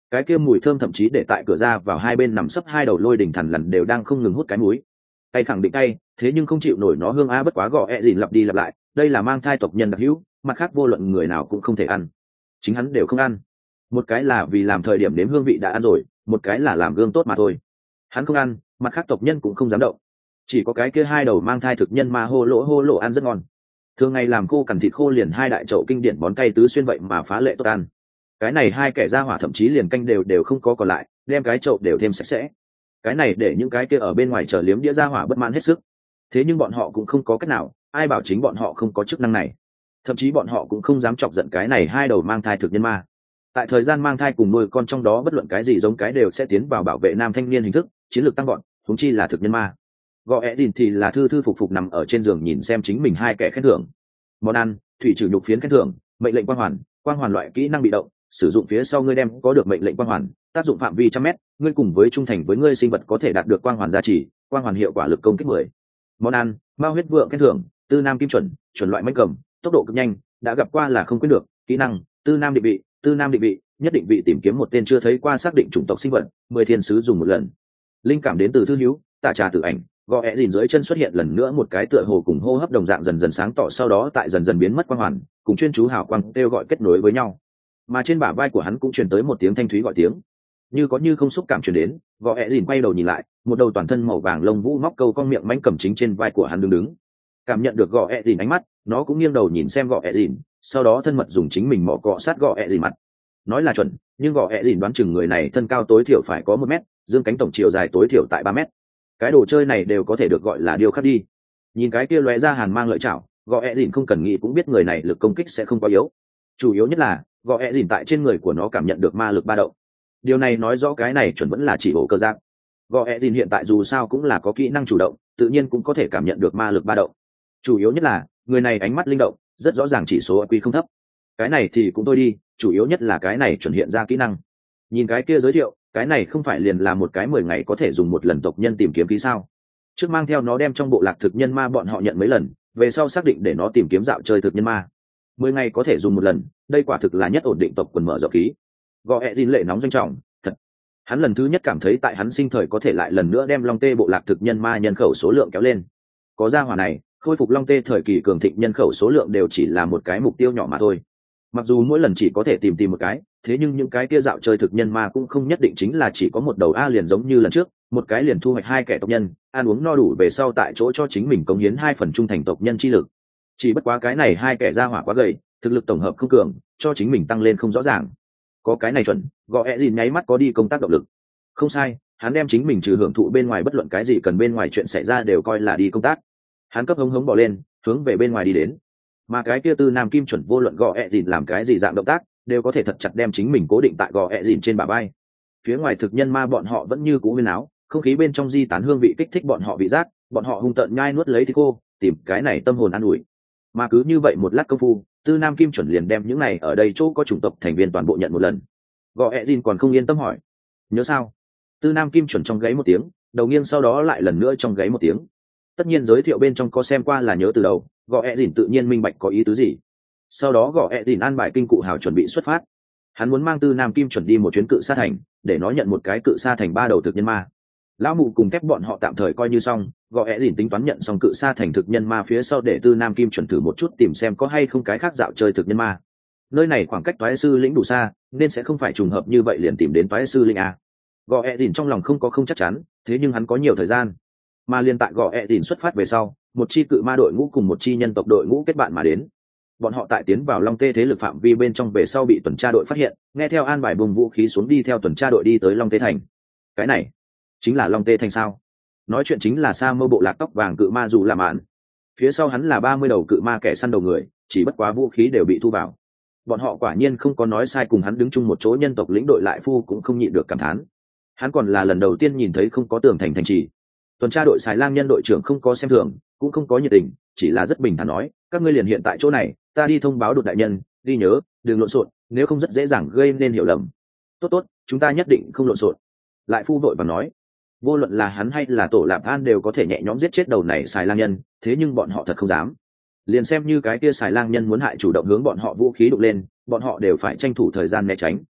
cái kia mùi thơm thậm chí để tại cửa ra vào hai bên nằm sấp hai đầu lôi đỉnh thằn lằn đều đang không ngừng hút cái múi. Tay khẳng định tay, thế nhưng không chịu nổi nó hương a, bất quá gọ ẹ dìn lặp đi lặp lại, đây là mang thai tộc nhân đặc hữu, mặt khác vô luận người nào cũng không thể ăn, chính hắn đều không ăn. Một cái là vì làm thời điểm nếm hương vị đã ăn rồi, một cái là làm gương tốt mà thôi. Hắn không ăn, mặt khác tộc nhân cũng không dám động. Chỉ có cái kia hai đầu mang thai thực nhân ma hô lỗ ăn rất ngon. Thường ngày làm khô cằn thịt khô liền hai đại chậu kinh điển bón cay tứ xuyên vậy mà phá lệ tốt ăn. Cái này hai kẻ ra hỏa thậm chí liền canh đều không có còn lại, đem cái chậu đều thêm sạch sẽ. Cái này để những cái kia ở bên ngoài chờ liếm đĩa ra hỏa bất mãn hết sức. Thế nhưng bọn họ cũng không có cách nào, ai bảo chính bọn họ không có chức năng này. Thậm chí bọn họ cũng không dám chọc giận cái này hai đầu mang thai thực nhân ma. Tại thời gian mang thai cùng nuôi con trong đó bất luận cái gì giống cái đều sẽ tiến vào bảo vệ nam thanh niên hình thức, chiến lược tăng bọn, huống chi là thực nhân ma. Gọ ẹ đìn thì là thư phục nằm ở trên giường nhìn xem chính mình hai kẻ khen thưởng. Món ăn, thủy trừ nhục phiến khen thưởng, mệnh lệnh quang hoàn loại kỹ năng bị động, sử dụng phía sau ngươi đem có được mệnh lệnh quang hoàn, tác dụng phạm vi 100m, ngươi cùng với trung thành với ngươi sinh vật có thể đạt được quang hoàn gia trì, quang hoàn hiệu quả lực công kích 10. Món ăn, mao huyết vượng khen thưởng, tư nam kim chuẩn loại mãnh cầm, tốc độ cực nhanh, đã gặp qua là không quên được, kỹ năng, tư nam định vị, nhất định vị tìm kiếm một tên chưa thấy qua xác định chủng tộc sinh vật, 10 thiên sứ dùng một lần. Linh cảm đến từ thư hữu, tạ trà tự ảnh, gò ẹ dìn dưới chân xuất hiện lần nữa một cái tựa hồ cùng hô hấp đồng dạng dần dần sáng tỏ, sau đó tại dần dần biến mất quang hoàn, cùng chuyên chú hào quang kêu gọi kết nối với nhau. Mà trên bả vai của hắn cũng truyền tới một tiếng thanh thúy gọi tiếng, như có như không xúc cảm truyền đến. Gò ẹ dìn quay đầu nhìn lại, một đầu toàn thân màu vàng lông vũ móc câu con miệng mánh cầm chính trên vai của hắn đứng. Cảm nhận được gò ẹ dìn ánh mắt, nó cũng nghiêng đầu nhìn xem gò ẹ dìn, sau đó thân mật dùng chính mình mỏ cọ sát gò ẹ dìn mặt. Nói là chuẩn, nhưng gò ẹ dìn đoán chừng người này thân cao tối thiểu phải có 1 mét, dương cánh tổng chiều dài tối thiểu tại 3 mét. Cái đồ chơi này đều có thể được gọi là điêu khắc đi. Nhìn cái kia lóe ra hàn mang lợi chảo, gò ẹ dìn không cần nghĩ cũng biết người này lực công kích sẽ không quá yếu. Chủ yếu nhất là gò ẹ dìn tại trên người của nó cảm nhận được ma lực ba động. Điều này nói rõ cái này chuẩn vẫn là chỉ ổ cơ giác. Gò ẹ dìn hiện tại dù sao cũng là có kỹ năng chủ động, tự nhiên cũng có thể cảm nhận được ma lực ba động. Chủ yếu nhất là người này ánh mắt linh động, rất rõ ràng chỉ số IQ không thấp. Cái này thì cũng thôi đi, chủ yếu nhất là cái này chuẩn hiện ra kỹ năng. Nhìn cái kia giới thiệu, cái này không phải liền là một cái 10 ngày có thể dùng một lần tộc nhân tìm kiếm ký sao? Trước mang theo nó đem trong bộ lạc thực nhân ma bọn họ nhận mấy lần, về sau xác định để nó tìm kiếm dạo chơi thực nhân ma. 10 ngày có thể dùng một lần, đây quả thực là nhất ổn định tộc quần mở rộng ký. Gò ẹ dìn lệ nóng doanh trọng, thật. Hắn lần thứ nhất cảm thấy tại hắn sinh thời có thể lại lần nữa đem long tê bộ lạc thực nhân ma nhân khẩu số lượng kéo lên. Có gia hỏa này, khôi phục long tê thời kỳ cường thịnh nhân khẩu số lượng đều chỉ là một cái mục tiêu nhỏ mà thôi. Mặc dù mỗi lần chỉ có thể tìm một cái, thế nhưng những cái kia dạo chơi thực nhân ma cũng không nhất định chính là chỉ có một đầu a liền giống như lần trước, một cái liền thu hoạch 2 kẻ tộc nhân, ăn uống no đủ về sau tại chỗ cho chính mình cống hiến 2 phần trung thành tộc nhân chi lực. Chỉ bất quá cái này 2 kẻ ra hỏa quá gầy, thực lực tổng hợp không cường, cho chính mình tăng lên không rõ ràng. Có cái này chuẩn, gò ẹ dìn nháy mắt có đi công tác động lực. Không sai, hắn đem chính mình trừ hưởng thụ bên ngoài bất luận cái gì cần bên ngoài chuyện xảy ra đều coi là đi công tác. Hắn cấp hống bỏ lên, hướng về bên ngoài đi đến. Mà cái kia tư nam kim chuẩn vô luận gò ẹ dìn làm cái gì dạng động tác đều có thể thật chặt đem chính mình cố định tại gò ẹ dìn trên bả vai. Phía ngoài thực nhân ma bọn họ vẫn như cũ huyên áo, không khí bên trong di tán hương vị kích thích bọn họ vị giác, bọn họ hung tợn nhai nuốt lấy thịt khô, tìm cái này tâm hồn an ủi. Mà cứ như vậy một lát công phu, tư nam kim chuẩn liền đem những này ở đây chỗ có chủng tộc thành viên toàn bộ nhận một lần. Gò ẹ dìn còn không yên tâm hỏi, nhớ sao? Tư nam kim chuẩn trong gáy một tiếng, đầu nghiêng sau đó lại lần nữa trong gáy một tiếng. Tất nhiên giới thiệu bên trong có xem qua là nhớ từ đầu, gò ẹ dìn tự nhiên minh bạch có ý tứ gì. Sau đó gò ẹ dìn an bài kinh cụ hào chuẩn bị xuất phát. Hắn muốn mang tư nam kim chuẩn đi một chuyến cự sa thành, để nó nhận một cái cự sa thành 3 đầu thực nhân ma. Lão mụ cùng thép bọn họ tạm thời coi như xong, gò ẹ dìn tính toán nhận xong cự sa thành thực nhân ma phía sau để tư nam kim chuẩn thử một chút tìm xem có hay không cái khác dạo chơi thực nhân ma. Nơi này khoảng cách toái sư lĩnh đủ xa, nên sẽ không phải trùng hợp như vậy liền tìm đến toái sư lĩnh a. Gò ẹ dìn trong lòng không chắc chắn, thế nhưng hắn có nhiều thời gian. Mà liên tại gò ẹ dìn xuất phát về sau, một chi cự ma đội ngũ cùng một chi nhân tộc đội ngũ kết bạn mà đến. Bọn họ tại tiến vào long tê thế lực phạm vi bên trong về sau bị tuần tra đội phát hiện, nghe theo an bài bùng vũ khí xuống đi theo tuần tra đội đi tới long tê thành. Cái này chính là long tê thành sao? Nói chuyện chính là sa mơ bộ lạc tóc vàng cự ma dù làm mạn. Phía sau hắn là 30 đầu cự ma kẻ săn đầu người, chỉ bất quá vũ khí đều bị thu vào. Bọn họ quả nhiên không có nói sai, cùng hắn đứng chung một chỗ nhân tộc lĩnh đội lại phu cũng không nhịn được cảm thán. Hắn còn là lần đầu tiên nhìn thấy không có tường thành thành trì. Tuần tra đội xài lang nhân đội trưởng không có xem thường, cũng không có nhiệt tình, chỉ là rất bình thản nói, các ngươi liền hiện tại chỗ này, ta đi thông báo đột đại nhân, đi nhớ đừng lộn xộn, nếu không rất dễ dàng gây nên hiểu lầm. Tốt, chúng ta nhất định không lộn xộn. Lại phu vội và nói, vô luận là hắn hay là tổ lạp an đều có thể nhẹ nhõm giết chết đầu này xài lang nhân, thế nhưng bọn họ thật không dám. Liền xem như cái kia xài lang nhân muốn hại chủ động hướng bọn họ vũ khí đụng lên, bọn họ đều phải tranh thủ thời gian né tránh.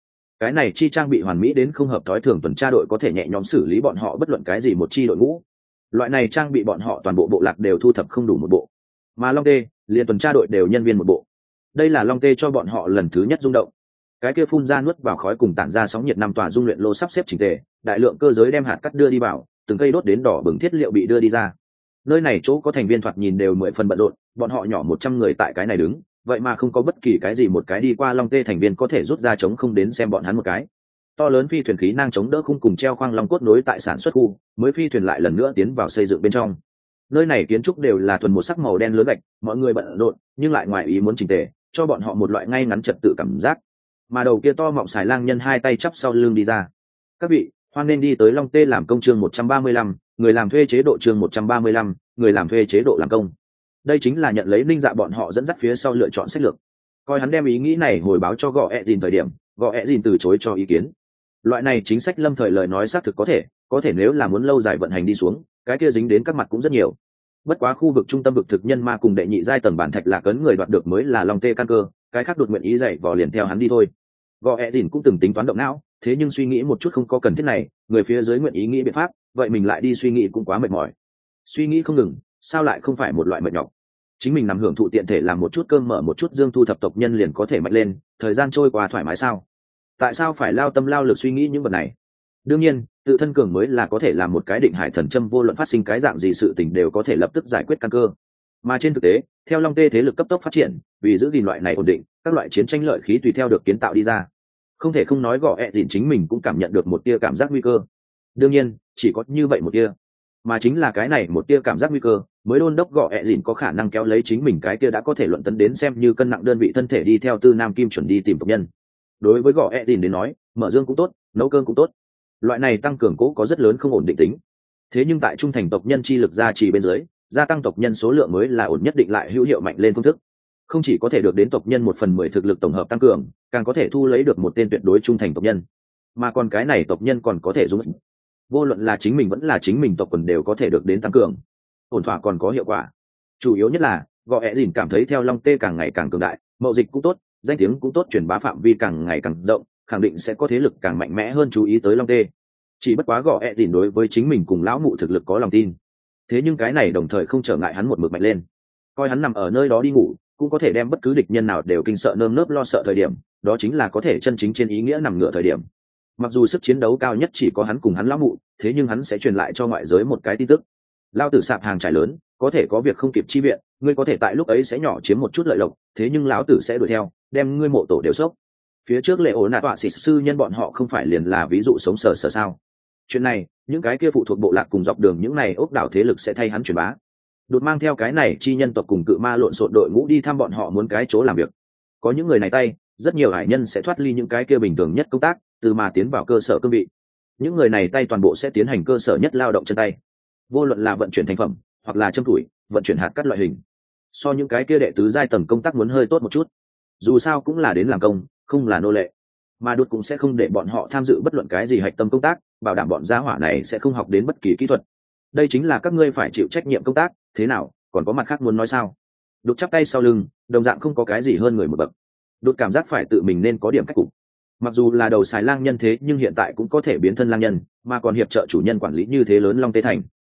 Cái này chi trang bị hoàn mỹ đến không hợp thói thường, tuần tra đội có thể nhẹ nhõm xử lý bọn họ bất luận cái gì một chi đội ngũ. Loại này trang bị bọn họ toàn bộ bộ lạc đều thu thập không đủ một bộ, mà Long Tê liền tuần tra đội đều nhân viên một bộ. Đây là Long Tê cho bọn họ lần thứ nhất rung động. Cái kia phun ra nuốt vào khói cùng tản ra sóng nhiệt năm tòa dung luyện lô sắp xếp chỉnh tề, đại lượng cơ giới đem hạt cắt đưa đi vào, từng cây đốt đến đỏ bừng thiết liệu bị đưa đi ra. Nơi này chỗ có thành viên thoạt nhìn đều 10 phần bận rộn, bọn họ nhỏ 100 người tại cái này đứng, vậy mà không có bất kỳ cái gì một cái đi qua Long Tê thành viên có thể rút ra chống không đến xem bọn hắn một cái. To lớn phi thuyền khí năng chống đỡ khung cùng treo khoang long cốt nối tại sản xuất khu, mới phi thuyền lại lần nữa tiến vào xây dựng bên trong. Nơi này kiến trúc đều là thuần một sắc màu đen lớn gạch, mọi người bận rộn nhưng lại ngoài ý muốn chỉnh tề, cho bọn họ một loại ngay ngắn trật tự cảm giác. Mà đầu kia to mọng xài lang nhân hai tay chắp sau lưng đi ra. Các vị, hoan nên đi tới Long Tê làm công chương 135, người làm thuê chế độ chương 135, người làm thuê chế độ làm công. Đây chính là nhận lấy Ninh Dạ bọn họ dẫn dắt phía sau lựa chọn sách lược. Coi hắn đem ý nghĩ này hồi báo cho Gọ ẹ dìn thời điểm, Gọ ẹ dìn từ chối cho ý kiến. Loại này chính sách lâm thời lời nói xác thực có thể nếu là muốn lâu dài vận hành đi xuống, cái kia dính đến các mặt cũng rất nhiều. Bất quá khu vực trung tâm vực thực nhân ma cùng đệ nhị giai tầng bản thạch là cấn người đoạt được mới là Long Tê căn cơ, cái khác đột nguyện ý dạy vò liền theo hắn đi thôi. Gọ ẹ dìn cũng từng tính toán động não, thế nhưng suy nghĩ một chút không có cần thiết này, người phía dưới nguyện ý nghĩ biện pháp, vậy mình lại đi suy nghĩ cũng quá mệt mỏi. Suy nghĩ không ngừng, sao lại không phải một loại mệt nhọc? Chính mình nằm hưởng thụ tiện thể làm một chút cơm, mở một chút dương thu thập tộc nhân liền có thể mạnh lên, thời gian trôi qua thoải mái sao? Tại sao phải lao tâm lao lực suy nghĩ những vật này? Đương nhiên, tự thân cường mới là có thể làm một cái định hải thần châm, vô luận phát sinh cái dạng gì sự tình đều có thể lập tức giải quyết căn cơ. Mà trên thực tế, theo Long Tê thế lực cấp tốc phát triển, vì giữ gìn loại này ổn định, các loại chiến tranh lợi khí tùy theo được kiến tạo đi ra. Không thể không nói Gọ ẹ dìn chính mình cũng cảm nhận được một tia cảm giác nguy cơ. Đương nhiên, chỉ có như vậy một tia, mà chính là cái này một tia cảm giác nguy cơ mới đôn đốc Gọ ẹ dìn có khả năng kéo lấy chính mình cái kia đã có thể luận tấn đến xem như cân nặng đơn vị thân thể đi theo Tư Nam Kim chuẩn đi tìm tộc nhân. Đối với Gọ ẹ dìn đến nói, mở dương cũng tốt, nấu cơm cũng tốt, loại này tăng cường cố có rất lớn không ổn định tính. Thế nhưng tại trung thành tộc nhân chi lực gia trì bên dưới, gia tăng tộc nhân số lượng mới là ổn nhất định lại hữu hiệu mạnh lên phương thức. Không chỉ có thể được đến tộc nhân 1/10 thực lực tổng hợp tăng cường, càng có thể thu lấy được một tên tuyệt đối trung thành tộc nhân, mà còn cái này tộc nhân còn có thể dùng vô luận là chính mình vẫn là chính mình tộc quần đều có thể được đến tăng cường, ổn thỏa còn có hiệu quả. Chủ yếu nhất là Gọ ẹ dìn cảm thấy theo Long Tê càng ngày càng cường đại, mậu dịch cũng tốt, danh tiếng cũng tốt, truyền bá phạm vi càng ngày càng rộng, khẳng định sẽ có thế lực càng mạnh mẽ hơn chú ý tới Long Tê. Chỉ bất quá Gọ ẹ dìn đối với chính mình cùng lão mụ thực lực có lòng tin, thế nhưng cái này đồng thời không trở ngại hắn một mực mạnh lên. Coi hắn nằm ở nơi đó đi ngủ, cũng có thể đem bất cứ địch nhân nào đều kinh sợ nơm nớp lo sợ thời điểm, đó chính là có thể chân chính trên ý nghĩa nằm ngửa thời điểm. Mặc dù sức chiến đấu cao nhất chỉ có hắn cùng hắn lão mụ, thế nhưng hắn sẽ truyền lại cho ngoại giới một cái tin tức: lao tử sạp hàng trải lớn, có thể có việc không kịp chi viện, ngươi có thể tại lúc ấy sẽ nhỏ chiếm một chút lợi lộc, thế nhưng lão tử sẽ đuổi theo, đem ngươi mộ tổ đều sốc. Phía trước lệ ổ nạt tọa xịt sư nhân bọn họ không phải liền là ví dụ sống sờ sờ sao? Chuyện này, những cái kia phụ thuộc bộ lạc cùng dọc đường những này ốc đảo thế lực sẽ thay hắn truyền bá. Đột mang theo cái này chi nhân tộc cùng cự ma lộn xộn đội ngũ đi thăm bọn họ muốn cái chỗ làm việc. Có những người này tay, rất nhiều hải nhân sẽ thoát ly những cái kia bình thường nhất công tác, từ mà tiến vào cơ sở cương vị. Những người này tay toàn bộ sẽ tiến hành cơ sở nhất lao động chân tay, vô luận là vận chuyển thành phẩm hoặc là châm tuổi, vận chuyển hạt cắt loại hình. So những cái kia đệ tứ giai tầng công tác muốn hơi tốt một chút, dù sao cũng là đến làm công, không là nô lệ. Mà đột cũng sẽ không để bọn họ tham dự bất luận cái gì hạch tâm công tác, bảo đảm bọn gia hỏa này sẽ không học đến bất kỳ kỹ thuật. Đây chính là các ngươi phải chịu trách nhiệm công tác, thế nào, còn có mặt khác muốn nói sao? Đột chắp tay sau lưng, đồng dạng không có cái gì hơn người một bậc. Đột cảm giác phải tự mình nên có điểm cách cục. Mặc dù là đầu xài lang nhân thế nhưng hiện tại cũng có thể biến thân lang nhân, mà còn hiệp trợ chủ nhân quản lý như thế lớn Long Tê thành.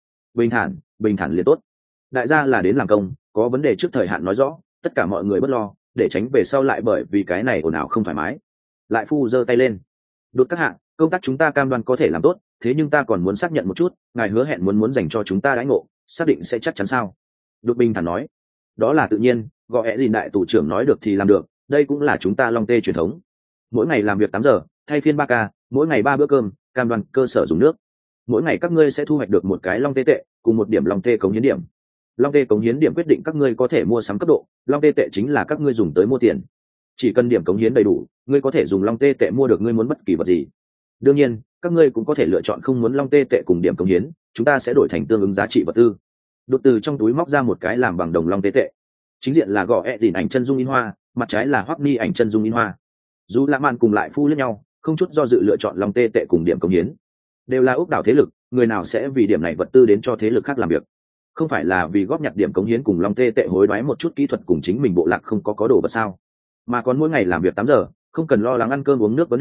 Bình thản liền tốt. Đại gia là đến làm công, có vấn đề trước thời hạn nói rõ, tất cả mọi người bất lo, để tránh về sau lại bởi vì cái này ồn ào không thoải mái. Lại phu giơ tay lên. Đột các hạng, công tác chúng ta cam đoan có thể làm tốt, thế nhưng ta còn muốn xác nhận một chút, ngài hứa hẹn muốn dành cho chúng ta đãi ngộ, xác định sẽ chắc chắn sao? Đột bình thản nói. Đó là tự nhiên, Gọ ẹ dìn đại tù trưởng nói được thì làm được, đây cũng là chúng ta Long Tê truyền thống. Mỗi ngày làm việc 8 giờ, thay phiên 3 ca, mỗi ngày 3 bữa cơm, cam đoan cơ sở dùng nước. Mỗi ngày các ngươi sẽ thu hoạch được một cái Long Tê tệ, cùng một điểm Long Tê cống hiến điểm. Long Tê cống hiến điểm quyết định các ngươi có thể mua sắm cấp độ, Long Tê tệ chính là các ngươi dùng tới mua tiền. Chỉ cần điểm cống hiến đầy đủ, ngươi có thể dùng Long Tê tệ mua được ngươi muốn bất kỳ vật gì. Đương nhiên, các ngươi cũng có thể lựa chọn không muốn Long Tê tệ cùng điểm cống hiến, chúng ta sẽ đổi thành tương ứng giá trị vật tư. Đột từ trong túi móc ra một cái làm bằng đồng Long Tê tệ. Chính diện là Gọ ẹ dìn ảnh chân dung in hoa, mặt trái là Hoắc Ni ảnh chân dung in hoa. Dù lãng mạn cùng lại phu lẫn nhau, không chút do dự lựa chọn Long Tê tệ cùng điểm cống hiến. Đều là ốc đảo thế lực, người nào sẽ vì điểm này vật tư đến cho thế lực khác làm việc? Không phải là vì góp nhặt điểm cống hiến cùng Long Tê tệ hối đoái một chút kỹ thuật cùng chính mình bộ lạc không có đồ vật sao? Mà còn mỗi ngày làm việc 8 giờ, không cần lo lắng ăn cơm uống nước vấn đề,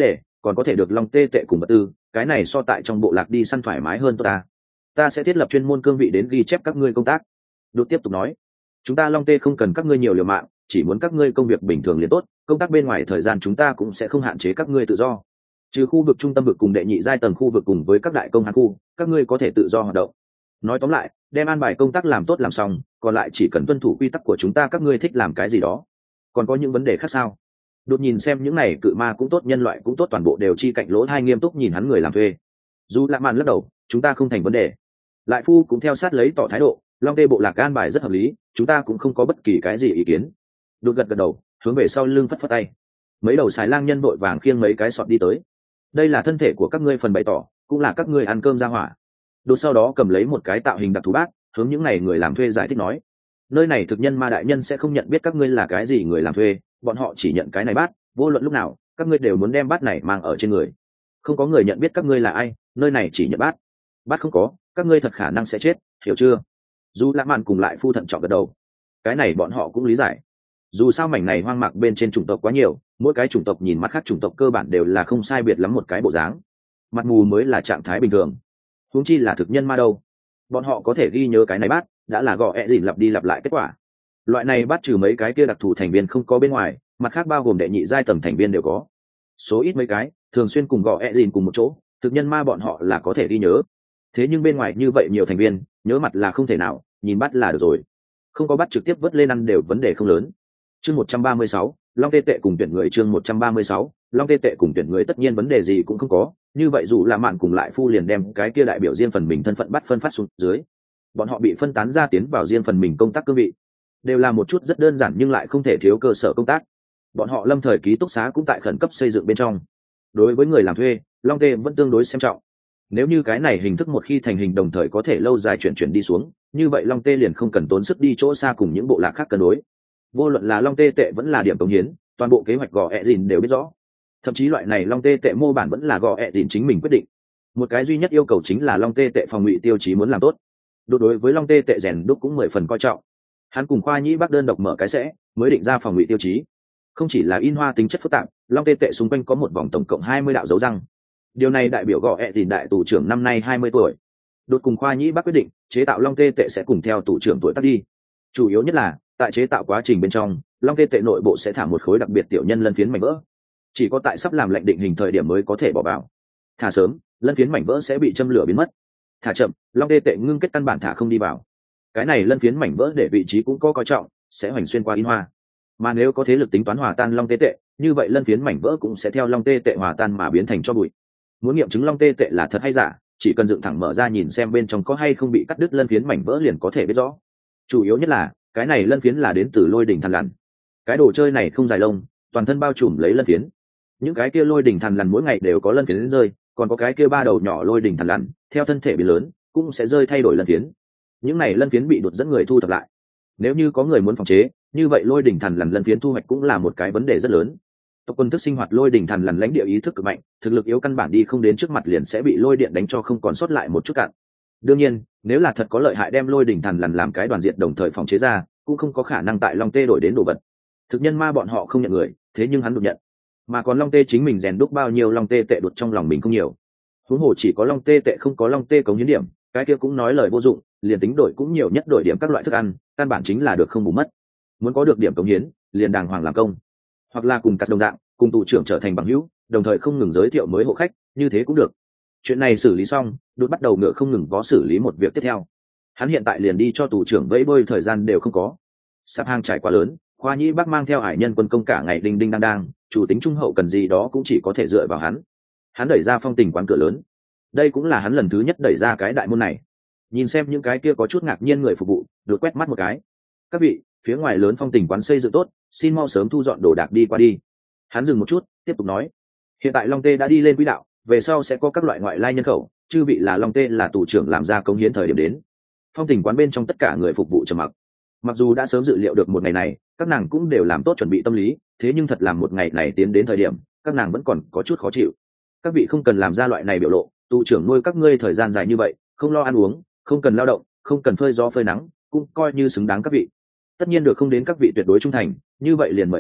còn có thể được long tê tệ cùng vật tư, cái này so tại trong bộ lạc đi săn thoải mái hơn ta sẽ thiết lập chuyên môn cương vị đến ghi chép các ngươi công tác. Đột tiếp tục nói, chúng ta long tê không cần các ngươi nhiều liều mạng, chỉ muốn các ngươi công việc bình thường liền tốt, công tác bên ngoài thời gian chúng ta cũng sẽ không hạn chế các ngươi tự do, trừ khu vực trung tâm vực cùng đệ nhị giai tầng khu vực cùng với các đại công hàn khu, các ngươi có thể tự do hoạt động. Nói tóm lại, đem an bài công tác làm tốt làm xong, còn lại chỉ cần tuân thủ quy tắc của chúng ta, các ngươi thích làm cái gì đó. Còn có những vấn đề khác sao? Đột nhìn xem những này cự ma cũng tốt, nhân loại cũng tốt, toàn bộ đều chi cạnh lỗ hai nghiêm túc nhìn hắn người làm thuê. Dù lạ mạn lắc đầu, chúng ta không thành vấn đề. Lại phu cũng theo sát lấy tỏ thái độ, long tê bộ lạc an bài rất hợp lý, chúng ta cũng không có bất kỳ cái gì ý kiến. Đột gật gật đầu, hướng về sau lưng phất phất tay. Mấy đầu xài lang nhân vội vàng khiêng mấy cái sọt đi tới. Đây là thân thể của các ngươi phần bày tỏ, cũng là các ngươi ăn cơm ra hỏa. Đột sau đó cầm lấy một cái tạo hình đặc thù bát, hướng những này người làm thuê giải thích nói, nơi này thực nhân ma đại nhân sẽ không nhận biết các ngươi là cái gì người làm thuê, bọn họ chỉ nhận cái này bát, vô luận lúc nào các ngươi đều muốn đem bát này mang ở trên người. Không có người nhận biết các ngươi là ai, nơi này chỉ nhận bát. Bát không có, các ngươi thật khả năng sẽ chết, hiểu chưa? Dù Lã Mạn cùng lại phu thận trọng gật đầu. Cái này bọn họ cũng lý giải. Dù sao mảnh này hoang mạc bên trên chủng tộc quá nhiều, mỗi cái chủng tộc nhìn mắt khác chủng tộc cơ bản đều là không sai biệt lắm một cái bộ dáng. Mặt mù mới là trạng thái bình thường. Huống chi là thực nhân ma đâu. Bọn họ có thể ghi nhớ cái này bát, đã là gõ ẹ dìn lặp đi lặp lại kết quả. Loại này bát trừ mấy cái kia đặc thù thành viên không có bên ngoài, mặt khác bao gồm đệ nhị giai tầng thành viên đều có. Số ít mấy cái, thường xuyên cùng gõ ẹ dìn cùng một chỗ, thực nhân ma bọn họ là có thể ghi nhớ. Thế nhưng bên ngoài như vậy nhiều thành viên, nhớ mặt là không thể nào, nhìn bắt là được rồi. Không có bắt trực tiếp vớt lên ăn đều vấn đề không lớn. Chương 136, long tê tệ cùng tuyển người. Chương 136, long tê tệ cùng tuyển người tất nhiên vấn đề gì cũng không có. Như vậy dù là mạn cùng lại phu liền đem cái kia đại biểu riêng phần mình thân phận bắt phân phát xuống dưới. Bọn họ bị phân tán ra tiến vào riêng phần mình công tác cương vị, đều là một chút rất đơn giản nhưng lại không thể thiếu cơ sở công tác. Bọn họ lâm thời ký túc xá cũng tại khẩn cấp xây dựng bên trong. Đối với người làm thuê, long tê vẫn tương đối xem trọng. Nếu như cái này hình thức một khi thành hình đồng thời có thể lâu dài chuyển đi xuống, như vậy long tê liền không cần tốn sức đi chỗ xa cùng những bộ lạc khác cân đối. Vô luận là long tê tệ vẫn là điểm cống hiến, toàn bộ kế hoạch gò ẹ dìn đều biết rõ. Thậm chí loại này long tê tệ mô bản vẫn là gò ẹ dìn chính mình quyết định. Một cái duy nhất yêu cầu chính là long tê tệ phòng ngụy tiêu chí muốn làm tốt. Đối với long tê tệ rèn đúc cũng 10 phần coi trọng. Hắn cùng khoa nhĩ bắc đơn độc mở cái sẽ mới định ra phòng ngụy tiêu chí. Không chỉ là in hoa tính chất phức tạp, long tê tệ xung quanh có một vòng tổng cộng 20 đạo dấu răng. Điều này đại biểu gò ẹ dìn đại tù trưởng năm nay 20 tuổi. Đột cùng khoa nhĩ bắc quyết định chế tạo long tê tệ sẽ cùng theo tù trưởng tuổi tác đi. Chủ yếu nhất là tại chế tạo quá trình bên trong, long tê tệ nội bộ sẽ thả một khối đặc biệt tiểu nhân lân phiến mảnh vỡ, chỉ có tại sắp làm lệnh định hình thời điểm mới có thể bỏ vào. Thả sớm, lân phiến mảnh vỡ sẽ bị châm lửa biến mất. Thả chậm, long tê tệ ngưng kết căn bản thả không đi vào. Cái này lân phiến mảnh vỡ để vị trí cũng có coi trọng, sẽ hoành xuyên qua in hoa. Mà nếu có thế lực tính toán hòa tan long tê tệ, như vậy lân phiến mảnh vỡ cũng sẽ theo long tê tệ hòa tan mà biến thành cho bụi. Muốn nghiệm chứng long tê tệ là thật hay giả, chỉ cần dựng thẳng mở ra nhìn xem bên trong có hay không bị cắt đứt lân phiến mảnh vỡ liền có thể biết rõ. Chủ yếu nhất là cái này lân phiến là đến từ lôi đỉnh thằn lằn. Cái đồ chơi này không dài lông, toàn thân bao trùm lấy lân phiến. Những cái kia lôi đỉnh thằn lằn mỗi ngày đều có lân phiến rơi, còn có cái kia 3 đầu nhỏ lôi đỉnh thằn lằn theo thân thể bị lớn cũng sẽ rơi thay đổi lân phiến. Những này lân phiến bị đột dẫn người thu thập lại. Nếu như có người muốn phòng chế, như vậy lôi đỉnh thằn lằn lân phiến thu hoạch cũng là một cái vấn đề rất lớn. Tộc quân thức sinh hoạt lôi đỉnh thằn lằn lãnh địa ý thức cực mạnh, thực lực yếu căn bản đi không đến trước mặt liền sẽ bị lôi điện đánh cho không còn sót lại một chút cạn. Đương nhiên, nếu là thật có lợi hại đem lôi đỉnh thằn lằn làm cái đoàn diện đồng thời phòng chế ra, cũng không có khả năng tại long tê đổi đến đồ vật. Thực nhân ma bọn họ không nhận người, thế nhưng hắn đột nhận. Mà còn long tê chính mình rèn đúc bao nhiêu long tê tệ đột trong lòng mình không nhiều. Huống hồ chỉ có long tê tệ không có long tê cống hiến điểm, cái kia cũng nói lời vô dụng, liền tính đổi cũng nhiều nhất đổi điểm các loại thức ăn, căn bản chính là được không bù mất. Muốn có được điểm cống hiến, liền đàng hoàng làm công, hoặc là cùng các đồng dạng, cùng tù trưởng trở thành bằng hữu, đồng thời không ngừng giới thiệu mới hộ khách, như thế cũng được. Chuyện này xử lý xong, đột bắt đầu ngựa không ngừng vó xử lý một việc tiếp theo. Hắn hiện tại liền đi cho tù trưởng vẫy bơi thời gian đều không có. Sạp hàng trải quá lớn, khoa nhĩ bắc mang theo hải nhân quân công cả ngày đinh đinh đang đang, chủ tính trung hậu cần gì đó cũng chỉ có thể dựa vào hắn. Hắn đẩy ra phong tình quán cửa lớn. Đây cũng là hắn lần thứ nhất đẩy ra cái đại môn này. Nhìn xem những cái kia có chút ngạc nhiên người phục vụ, được quét mắt một cái. Các vị, phía ngoài lớn phong tình quán xây dựng tốt, xin mau sớm thu dọn đồ đạc đi qua đi. Hắn dừng một chút, tiếp tục nói: hiện tại long tê đã đi lên quỹ đạo, về sau sẽ có các loại ngoại lai nhân khẩu, chư vị là long tê là tù trưởng làm ra công hiến thời điểm đến. Phong tình quán bên trong tất cả người phục vụ trầm mặc. Mặc dù đã sớm dự liệu được một ngày này, các nàng cũng đều làm tốt chuẩn bị tâm lý, thế nhưng thật làm một ngày này tiến đến thời điểm, các nàng vẫn còn có chút khó chịu. Các vị không cần làm ra loại này biểu lộ, tù trưởng nuôi các ngươi thời gian dài như vậy, không lo ăn uống, không cần lao động, không cần phơi gió phơi nắng, cũng coi như xứng đáng các vị. Tất nhiên được không đến các vị tuyệt đối trung thành, như vậy liền mời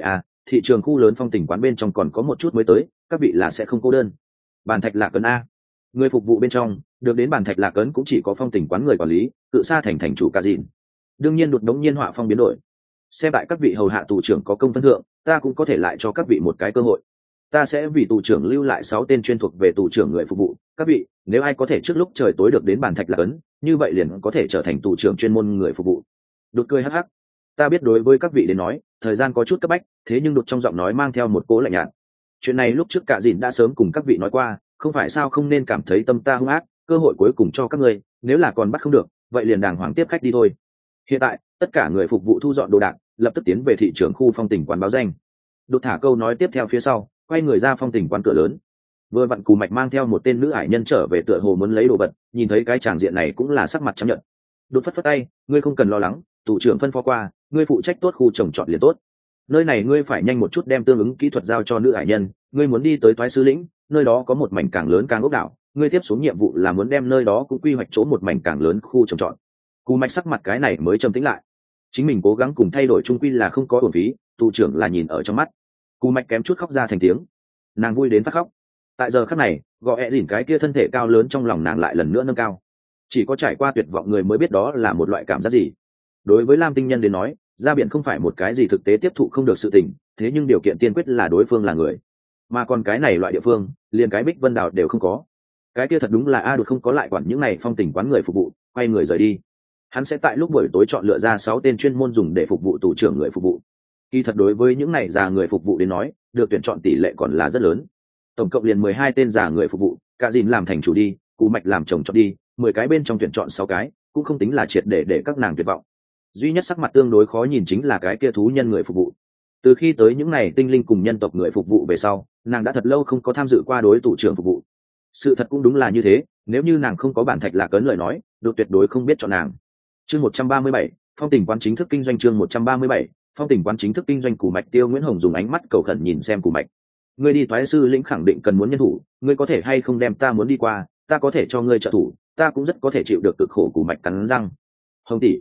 thị trường khu lớn phong tình quán bên trong còn có một chút mới tới, các vị là sẽ không cô đơn. Bàn thạch lạc ấn a. Người phục vụ bên trong được đến bàn thạch lạc ấn cũng chỉ có phong tình quán người quản lý, cự xa thành chủ cả dìn. Đương nhiên đột đống nhiên họa phong biến đổi. Xem tại các vị hầu hạ tù trưởng có công phân thượng, ta cũng có thể lại cho các vị một cái cơ hội. Ta sẽ vì tù trưởng lưu lại 6 tên chuyên thuộc về tù trưởng người phục vụ. Các vị, nếu ai có thể trước lúc trời tối được đến bàn thạch lạc ấn, như vậy liền có thể trở thành tù trưởng chuyên môn người phục vụ. Đột cười hắc hắc. Ta biết đối với các vị đến nói, thời gian có chút cấp bách, thế nhưng đột trong giọng nói mang theo một cố lạnh nhạt. Chuyện này lúc trước cả dìn đã sớm cùng các vị nói qua, không phải sao không nên cảm thấy tâm ta hung ác, cơ hội cuối cùng cho các ngươi, nếu là còn bắt không được, vậy liền đàng hoàng tiếp khách đi thôi. Hiện tại, tất cả người phục vụ thu dọn đồ đạc, lập tức tiến về thị trường khu phong tình quán báo danh. Đột thả câu nói tiếp theo phía sau, quay người ra phong tình quán cửa lớn. Vừa vặn Cù Mạch mang theo một tên nữ hải nhân trở về tựa hồ muốn lấy đồ vật, nhìn thấy cái tràng diện này cũng là sắc mặt chấp nhận. Đột phất phất tay, ngươi không cần lo lắng, tù trưởng phân phó qua, ngươi phụ trách tốt khu trồng trọt liền tốt. Nơi này ngươi phải nhanh một chút đem tương ứng kỹ thuật giao cho nữ hải nhân, ngươi muốn đi tới Toái Sư lĩnh, nơi đó có một mảnh càng lớn càng ốc đảo, ngươi tiếp xuống nhiệm vụ là muốn đem nơi đó cũng quy hoạch chỗ một mảnh càng lớn khu trồng trọt. Cù Mạch sắc mặt cái này mới trầm tĩnh lại. Chính mình cố gắng cùng thay đổi trung quy là không có uổng phí, tù trưởng là nhìn ở trong mắt. Cù Mạch kém chút khóc ra thành tiếng, nàng vui đến phát khóc. Tại giờ khắc này, gọi ẹ dỉn cái kia thân thể cao lớn trong lòng nàng lại lần nữa nâng cao. Chỉ có trải qua tuyệt vọng người mới biết đó là một loại cảm giác gì. Đối với Lam Tinh Nhân đến nói, ra biển không phải một cái gì thực tế tiếp thụ không được sự tình, thế nhưng điều kiện tiên quyết là đối phương là người. Mà còn cái này loại địa phương, liền cái Bích Vân Đảo đều không có. Cái kia thật đúng là A Đột không có lại quản những này phong tình quán người phục vụ, quay người rời đi. Hắn sẽ tại lúc buổi tối chọn lựa ra 6 tên chuyên môn dùng để phục vụ tù trưởng người phục vụ. Kỳ thật đối với những này già người phục vụ đến nói, được tuyển chọn tỷ lệ còn là rất lớn. Tổng cộng liền 12 tên già người phục vụ, cả dìn làm thành chủ đi, Cù Mạch làm chồng chọn đi, 10 cái bên trong tuyển chọn 6 cái, cũng không tính là triệt để các nàng tuyệt vọng. Duy nhất sắc mặt tương đối khó nhìn chính là cái kia thú nhân người phục vụ. Từ khi tới những này tinh linh cùng nhân tộc người phục vụ về sau, nàng đã thật lâu không có tham dự qua đối tù trưởng phục vụ. Sự thật cũng đúng là như thế, nếu như nàng không có bản thạch lạc ấn lời nói, Đột tuyệt đối không biết chọn nàng. Chương 137, phong tình quán chính thức kinh doanh. Chương 137, phong tình quán chính thức kinh doanh. Cù Mạch Tiêu Nguyễn Hồng dùng ánh mắt cầu khẩn nhìn xem Cù Mạch. Ngươi đi Toái Sư lĩnh khẳng định cần muốn nhân thủ, ngươi có thể hay không đem ta muốn đi qua, ta có thể cho ngươi trợ thủ, ta cũng rất có thể chịu được cực khổ. Cù Mạch cắn răng. Hồng tỷ,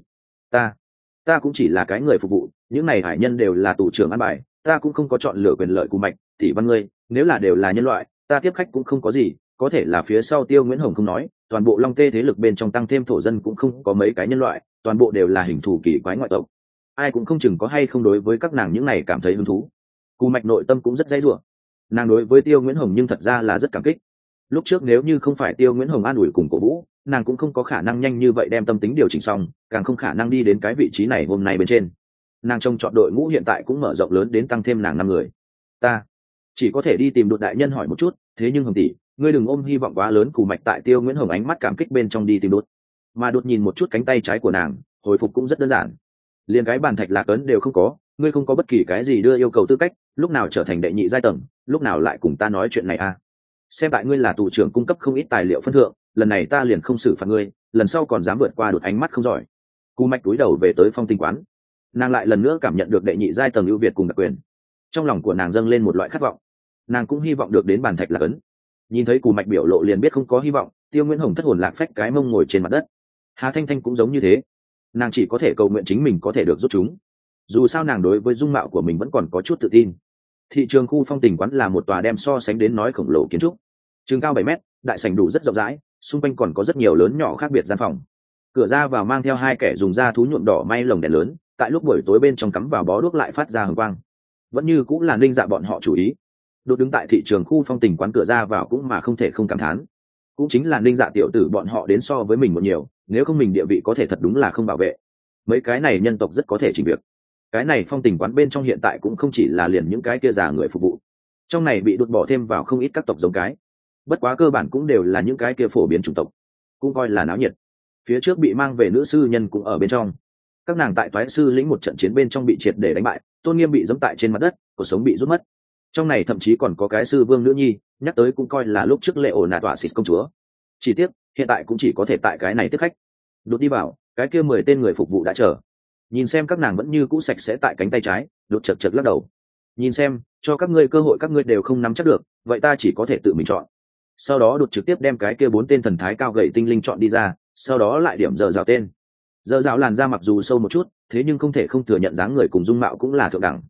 ta cũng chỉ là cái người phục vụ, những này hải nhân đều là tù trưởng ăn bài, ta cũng không có chọn lựa quyền lợi. Cù Mạch tỷ văn ngươi, nếu là đều là nhân loại, ta tiếp khách cũng không có gì, có thể là phía sau Tiêu Nguyễn Hồng không nói, toàn bộ Long Tê thế lực bên trong tăng thêm thổ dân cũng không có mấy cái nhân loại, toàn bộ đều là hình thù kỳ quái ngoại tộc, ai cũng không chừng có hay không đối với các nàng những này cảm thấy hứng thú. Cù Mạch nội tâm cũng rất dãy rủa, nàng đối với Tiêu Nguyễn Hồng nhưng thật ra là rất cảm kích. Lúc trước nếu như không phải Tiêu Nguyễn Hồng an ủi cùng cổ vũ, nàng cũng không có khả năng nhanh như vậy đem tâm tính điều chỉnh xong, càng không khả năng đi đến cái vị trí này hôm nay bên trên. Nàng trông chọn đội ngũ hiện tại cũng mở rộng lớn đến tăng thêm nàng 5 người. Ta chỉ có thể đi tìm Đột đại nhân hỏi một chút, thế nhưng Hồng tỷ, ngươi đừng ôm hy vọng quá lớn. Cù Mạch tại Tiêu Nguyễn Hồng ánh mắt cảm kích bên trong đi tìm Đột, mà Đột nhìn một chút cánh tay trái của nàng, hồi phục cũng rất đơn giản, liền cái bàn thạch lạc ấn đều không có, ngươi không có bất kỳ cái gì đưa yêu cầu tư cách, lúc nào trở thành đệ nhị giai tầng, lúc nào lại cùng ta nói chuyện này à? Xem tại ngươi là tù trưởng cung cấp không ít tài liệu phân thượng, lần này ta liền không xử phạt ngươi, lần sau còn dám vượt qua Đột ánh mắt không giỏi. Cù Mạch cúi đầu về tới phong tình quán, nàng lại lần nữa cảm nhận được đệ nhị giai tầng ưu việt cùng đặc quyền, trong lòng của nàng dâng lên một loại khát vọng, nàng cũng hy vọng được đến bàn thạch lạc ấn. Nhìn thấy Cù Mạch biểu lộ liền biết không có hy vọng, Tiêu Nguyễn Hồng thất hồn lạc phách cái mông ngồi trên mặt đất. Hà Thanh Thanh cũng giống như thế, nàng chỉ có thể cầu nguyện chính mình có thể được rút chúng, dù sao nàng đối với dung mạo của mình vẫn còn có chút tự tin. Thị trường khu phong tình quán là một tòa đem so sánh đến nói khổng lồ kiến trúc, chừng cao 7 mét, đại sảnh đủ rất rộng rãi, xung quanh còn có rất nhiều lớn nhỏ khác biệt gian phòng. Cửa ra vào mang theo 2 kẻ dùng da thú nhuộm đỏ may lồng đèn lớn, tại lúc buổi tối bên trong cắm vào bó đuốc lại phát ra hừng quang, vẫn như cũng là Ninh Dạ bọn họ chủ ý. Đột đứng tại thị trường khu phong tình quán cửa ra vào cũng mà không thể không cảm thán, cũng chính là Ninh Dạ tiểu tử bọn họ đến so với mình một nhiều, nếu không mình địa vị có thể thật đúng là không bảo vệ. Mấy cái này nhân tộc rất có thể chỉnh việc. Cái này phong tình quán bên trong hiện tại cũng không chỉ là liền những cái kia già người phục vụ, trong này bị đột bỏ thêm vào không ít các tộc giống cái, bất quá cơ bản cũng đều là những cái kia phổ biến chủng tộc, cũng coi là náo nhiệt. Phía trước bị mang về nữ sư nhân cũng ở bên trong, các nàng tại Toái Sư lĩnh một trận chiến bên trong bị triệt để đánh bại, tôn nghiêm bị giẫm tại trên mặt đất, cuộc sống bị rút mất. Trong này thậm chí còn có cái sư vương nữ nhi, nhắc tới cũng coi là lúc trước lệ ổ nạt tọa xịt công chúa. Chỉ tiếc hiện tại cũng chỉ có thể tại cái này tiếp khách. Đột đi vào, cái kia 10 tên người phục vụ đã chờ, nhìn xem các nàng vẫn như cũ sạch sẽ tại cánh tay trái, Đột chật chật lắc đầu. Nhìn xem, cho các ngươi cơ hội các ngươi đều không nắm chắc được, vậy ta chỉ có thể tự mình chọn. Sau đó Đột trực tiếp đem cái kia 4 tên thần thái cao gầy tinh linh chọn đi ra, sau đó lại điểm dở dạo tên. Dở dạo làn da mặc dù sâu một chút, thế nhưng không thể không thừa nhận dáng người cùng dung mạo cũng là thượng đẳng.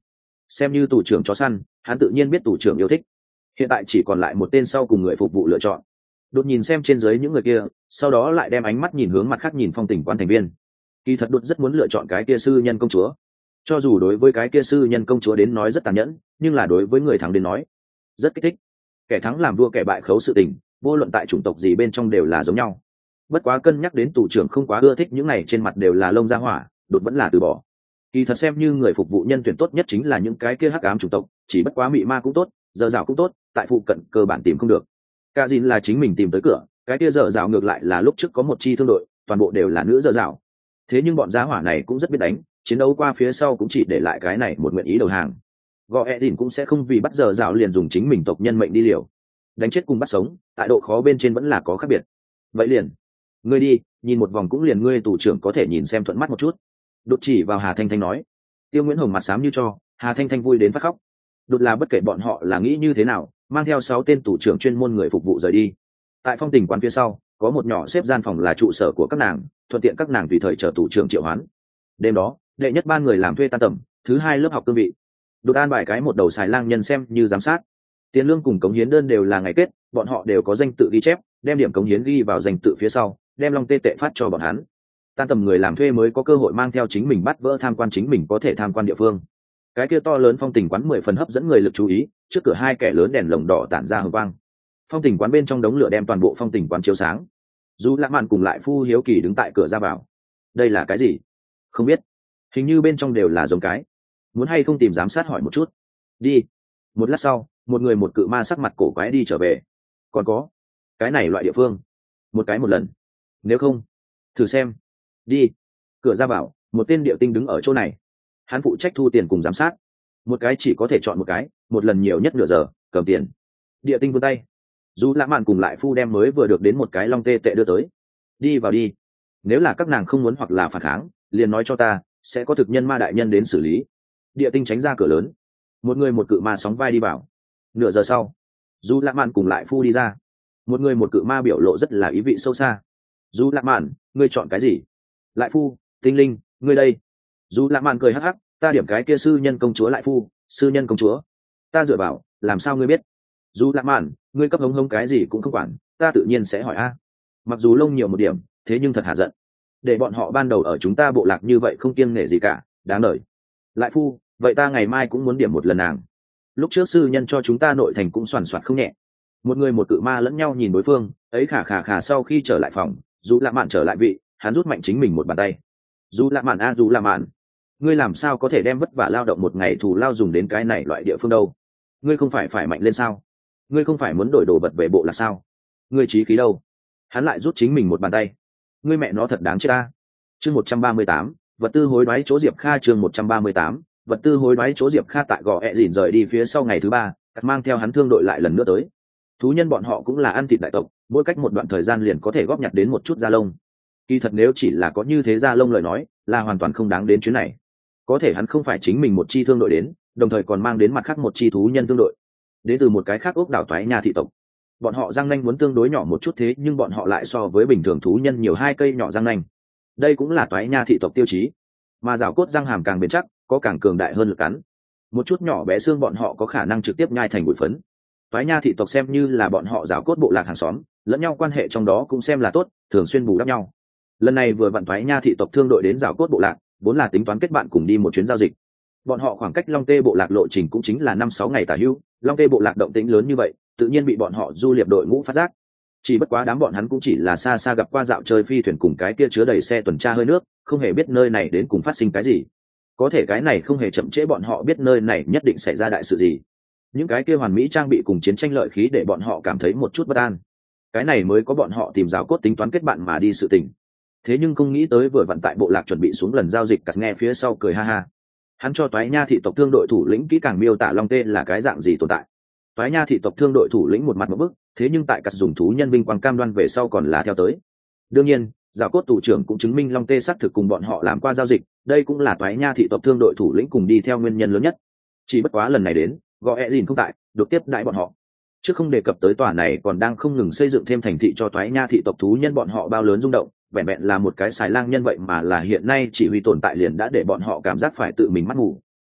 Xem như tù trưởng chó săn, hắn tự nhiên biết tù trưởng yêu thích. Hiện tại chỉ còn lại một tên sau cùng người phục vụ lựa chọn. Đột nhìn xem trên dưới những người kia, sau đó lại đem ánh mắt nhìn hướng mặt khác nhìn phong tỉnh quan thành viên. Kỳ thật đột rất muốn lựa chọn cái kia sư nhân công chúa. Cho dù đối với cái kia sư nhân công chúa đến nói rất tàn nhẫn, nhưng là đối với người thắng đến nói rất kích thích. Kẻ thắng làm vua kẻ bại khấu sự tình, vô luận tại chủng tộc gì bên trong đều là giống nhau. Bất quá cân nhắc đến tù trưởng không quá ưa thích những này trên mặt đều là lông da hỏa, đột vẫn là từ bỏ. Kỳ thật xem như người phục vụ nhân tuyển tốt nhất chính là những cái kia hắc ám chủng tộc, chỉ bất quá mị ma cũng tốt, dở dạo cũng tốt, tại phụ cận cơ bản tìm không được. Cả dìn là chính mình tìm tới cửa, cái kia dở dạo ngược lại là lúc trước có một chi thương đội, toàn bộ đều là nữ dở dạo. Thế nhưng bọn giá hỏa này cũng rất biết đánh, chiến đấu qua phía sau cũng chỉ để lại cái này một nguyện ý đầu hàng. Gọi Edin cũng sẽ không vì bắt dở dạo liền dùng chính mình tộc nhân mệnh đi liều. Đánh chết cùng bắt sống, tại độ khó bên trên vẫn là có khác biệt. Vậy liền, ngươi đi, nhìn một vòng cũng liền ngươi tù trưởng có thể nhìn xem thuận mắt một chút. Đột chỉ vào Hà Thanh Thanh nói. Tiêu Nguyễn Hồng mặt xám như cho, Hà Thanh Thanh vui đến phát khóc. Đột là bất kể bọn họ là nghĩ như thế nào, mang theo 6 tên tù trưởng chuyên môn người phục vụ rời đi. Tại phong tình quán phía sau, có một nhỏ xếp gian phòng là trụ sở của các nàng, thuận tiện các nàng tùy thời chờ tù trưởng triệu hoán. Đêm đó, đệ nhất 3 người làm thuê tan tầm, thứ 2 lớp học cương vị. Đột an bài cái một đầu xài lang nhân xem như giám sát. Tiền lương cùng cống hiến đơn đều là ngày kết, bọn họ đều có danh tự ghi chép, đem điểm cống hiến ghi vào danh tự phía sau, đem long tê tệ phát cho bọn hắn. Tan tầm người làm thuê mới có cơ hội mang theo chính mình bắt vỡ tham quan chính mình có thể tham quan địa phương. Cái kia to lớn phong tình quán 10 phần hấp dẫn người lực chú ý, trước cửa 2 kẻ lớn đèn lồng đỏ tản ra hừng vang. Phong tình quán bên trong đống lửa đem toàn bộ phong tình quán chiếu sáng. Dù Lãng Mạn cùng lại Phu hiếu kỳ đứng tại cửa ra vào. Đây là cái gì? Không biết. Hình như bên trong đều là giống cái. Muốn hay không tìm giám sát hỏi một chút. Đi. Một lát sau, một người một cự ma sắc mặt cổ quái đi trở về. Còn có cái này loại địa phương, một cái một lần. Nếu không, thử xem. Đi. Cửa ra vào, một tên địa tinh đứng ở chỗ này. Hắn phụ trách thu tiền cùng giám sát. Một cái chỉ có thể chọn một cái, một lần nhiều nhất nửa giờ, cầm tiền. Địa tinh vươn tay. Dù Lãng Mạn cùng lại Phu đem mới vừa được đến một cái long tê tệ đưa tới. Đi vào đi. Nếu là các nàng không muốn hoặc là phản kháng, liền nói cho ta, sẽ có thực nhân ma đại nhân đến xử lý. Địa tinh tránh ra cửa lớn. Một người một cự ma sóng vai đi vào. Nửa giờ sau, Dù Lãng Mạn cùng lại Phu đi ra. Một người một cự ma biểu lộ rất là ý vị sâu xa. Dù Lãng Mạn, ngươi chọn cái gì? Lại Phu, tinh linh, ngươi đây. Dù Lãng Mạn cười hắc hắc, ta điểm cái kia sư nhân công chúa lại Phu, sư nhân công chúa. Ta dựa vào, làm sao ngươi biết? Dù Lãng Mạn, ngươi cấp hống hống cái gì cũng không quản, ta tự nhiên sẽ hỏi a. Mặc dù lông nhiều một điểm, thế nhưng thật hạ giận. Để bọn họ ban đầu ở chúng ta bộ lạc như vậy không kiêng nể gì cả, đáng đời. Lại Phu, vậy ta ngày mai cũng muốn điểm một lần nàng. Lúc trước sư nhân cho chúng ta nội thành cũng soàn soạt không nhẹ. Một người một cự ma lẫn nhau nhìn đối phương, ấy khà sau khi trở lại phòng, Dù Lãng Mạn trở lại vị, hắn rút mạnh chính mình một bàn tay. Dù Lãng Mạn a Dù Lãng Mạn, ngươi làm sao có thể đem vất vả lao động một ngày thù lao dùng đến cái này loại địa phương đâu? Ngươi không phải mạnh lên sao? Ngươi không phải muốn đổi đồ vật về bộ là sao? Ngươi trí khí đâu? Hắn lại rút chính mình một bàn tay. Ngươi mẹ nó thật đáng chết ta. Chương 138, vật tư hối đoái chỗ Diệp Kha. Chương 138, vật tư hối đoái chỗ Diệp Kha tại gò ẹ dỉn rời đi phía sau ngày thứ 3, mang theo hắn thương đội lại lần nữa tới. Thú nhân bọn họ cũng là ăn thịt đại tộc, mỗi cách một đoạn thời gian liền có thể góp nhặt đến một chút da lông. Kỳ thật nếu chỉ là có như thế da lông lời nói, là hoàn toàn không đáng đến chuyến này. Có thể hắn không phải chính mình một chi thương đội đến, đồng thời còn mang đến mặt khác một chi thú nhân thương đội. Đến từ một cái khác ốc đảo Toái Nha thị tộc. Bọn họ răng nanh muốn tương đối nhỏ một chút thế nhưng bọn họ lại so với bình thường thú nhân nhiều 2 cây nhỏ răng nanh. Đây cũng là Toái Nha thị tộc tiêu chí. Mà rào cốt răng hàm càng bền chắc, có càng cường đại hơn lực cắn. Một chút nhỏ bé xương bọn họ có khả năng trực tiếp nhai thành bụi phấn. Toái Nha thị tộc xem như là bọn họ rào cốt bộ lạc hàng xóm, lẫn nhau quan hệ trong đó cũng xem là tốt, thường xuyên bù đắp nhau. Lần này vừa vặn Toái Nha thị tộc thương đội đến rào cốt bộ lạc, vốn là tính toán kết bạn cùng đi một chuyến giao dịch. Bọn họ khoảng cách Long Tê bộ lạc lộ trình cũng chính là 5-6 ngày tả hữu, Long Tê bộ lạc động tĩnh lớn như vậy, tự nhiên bị bọn họ du liệp đội ngũ phát giác. Chỉ bất quá đám bọn hắn cũng chỉ là xa xa gặp qua dạo chơi phi thuyền cùng cái kia chứa đầy xe tuần tra hơi nước, không hề biết nơi này đến cùng phát sinh cái gì. Có thể cái này không hề chậm trễ bọn họ biết nơi này nhất định xảy ra đại sự gì. Những cái kia hoàn mỹ trang bị cùng chiến tranh lợi khí để bọn họ cảm thấy một chút bất an. Cái này mới có bọn họ tìm rào cốt tính toán kết bạn mà đi sự tình. Thế nhưng không nghĩ tới vừa vặn tại bộ lạc chuẩn bị xuống lần giao dịch, cắt nghe phía sau cười ha ha. Hắn cho Toái Nha thị tộc thương đội thủ lĩnh kỹ càng miêu tả Long Tê là cái dạng gì tồn tại. Toái Nha thị tộc thương đội thủ lĩnh một mặt một bức, thế nhưng tại cắt dùng thú nhân vinh quang cam đoan về sau còn là theo tới. Đương nhiên, Giảo cốt tù trưởng cũng chứng minh Long Tê xác thực cùng bọn họ làm qua giao dịch, đây cũng là Toái Nha thị tộc thương đội thủ lĩnh cùng đi theo nguyên nhân lớn nhất. Chỉ bất quá lần này đến, gọi ẹ dìn không tại, được tiếp đãi bọn họ. Chứ không đề cập tới tòa này còn đang không ngừng xây dựng thêm thành thị cho Toái Nha thị tộc thú nhân bọn họ bao lớn rung động, vẹn vẹn là một cái xài lang nhân vậy mà là hiện nay chỉ huy tồn tại liền đã để bọn họ cảm giác phải tự mình mắt ngủ.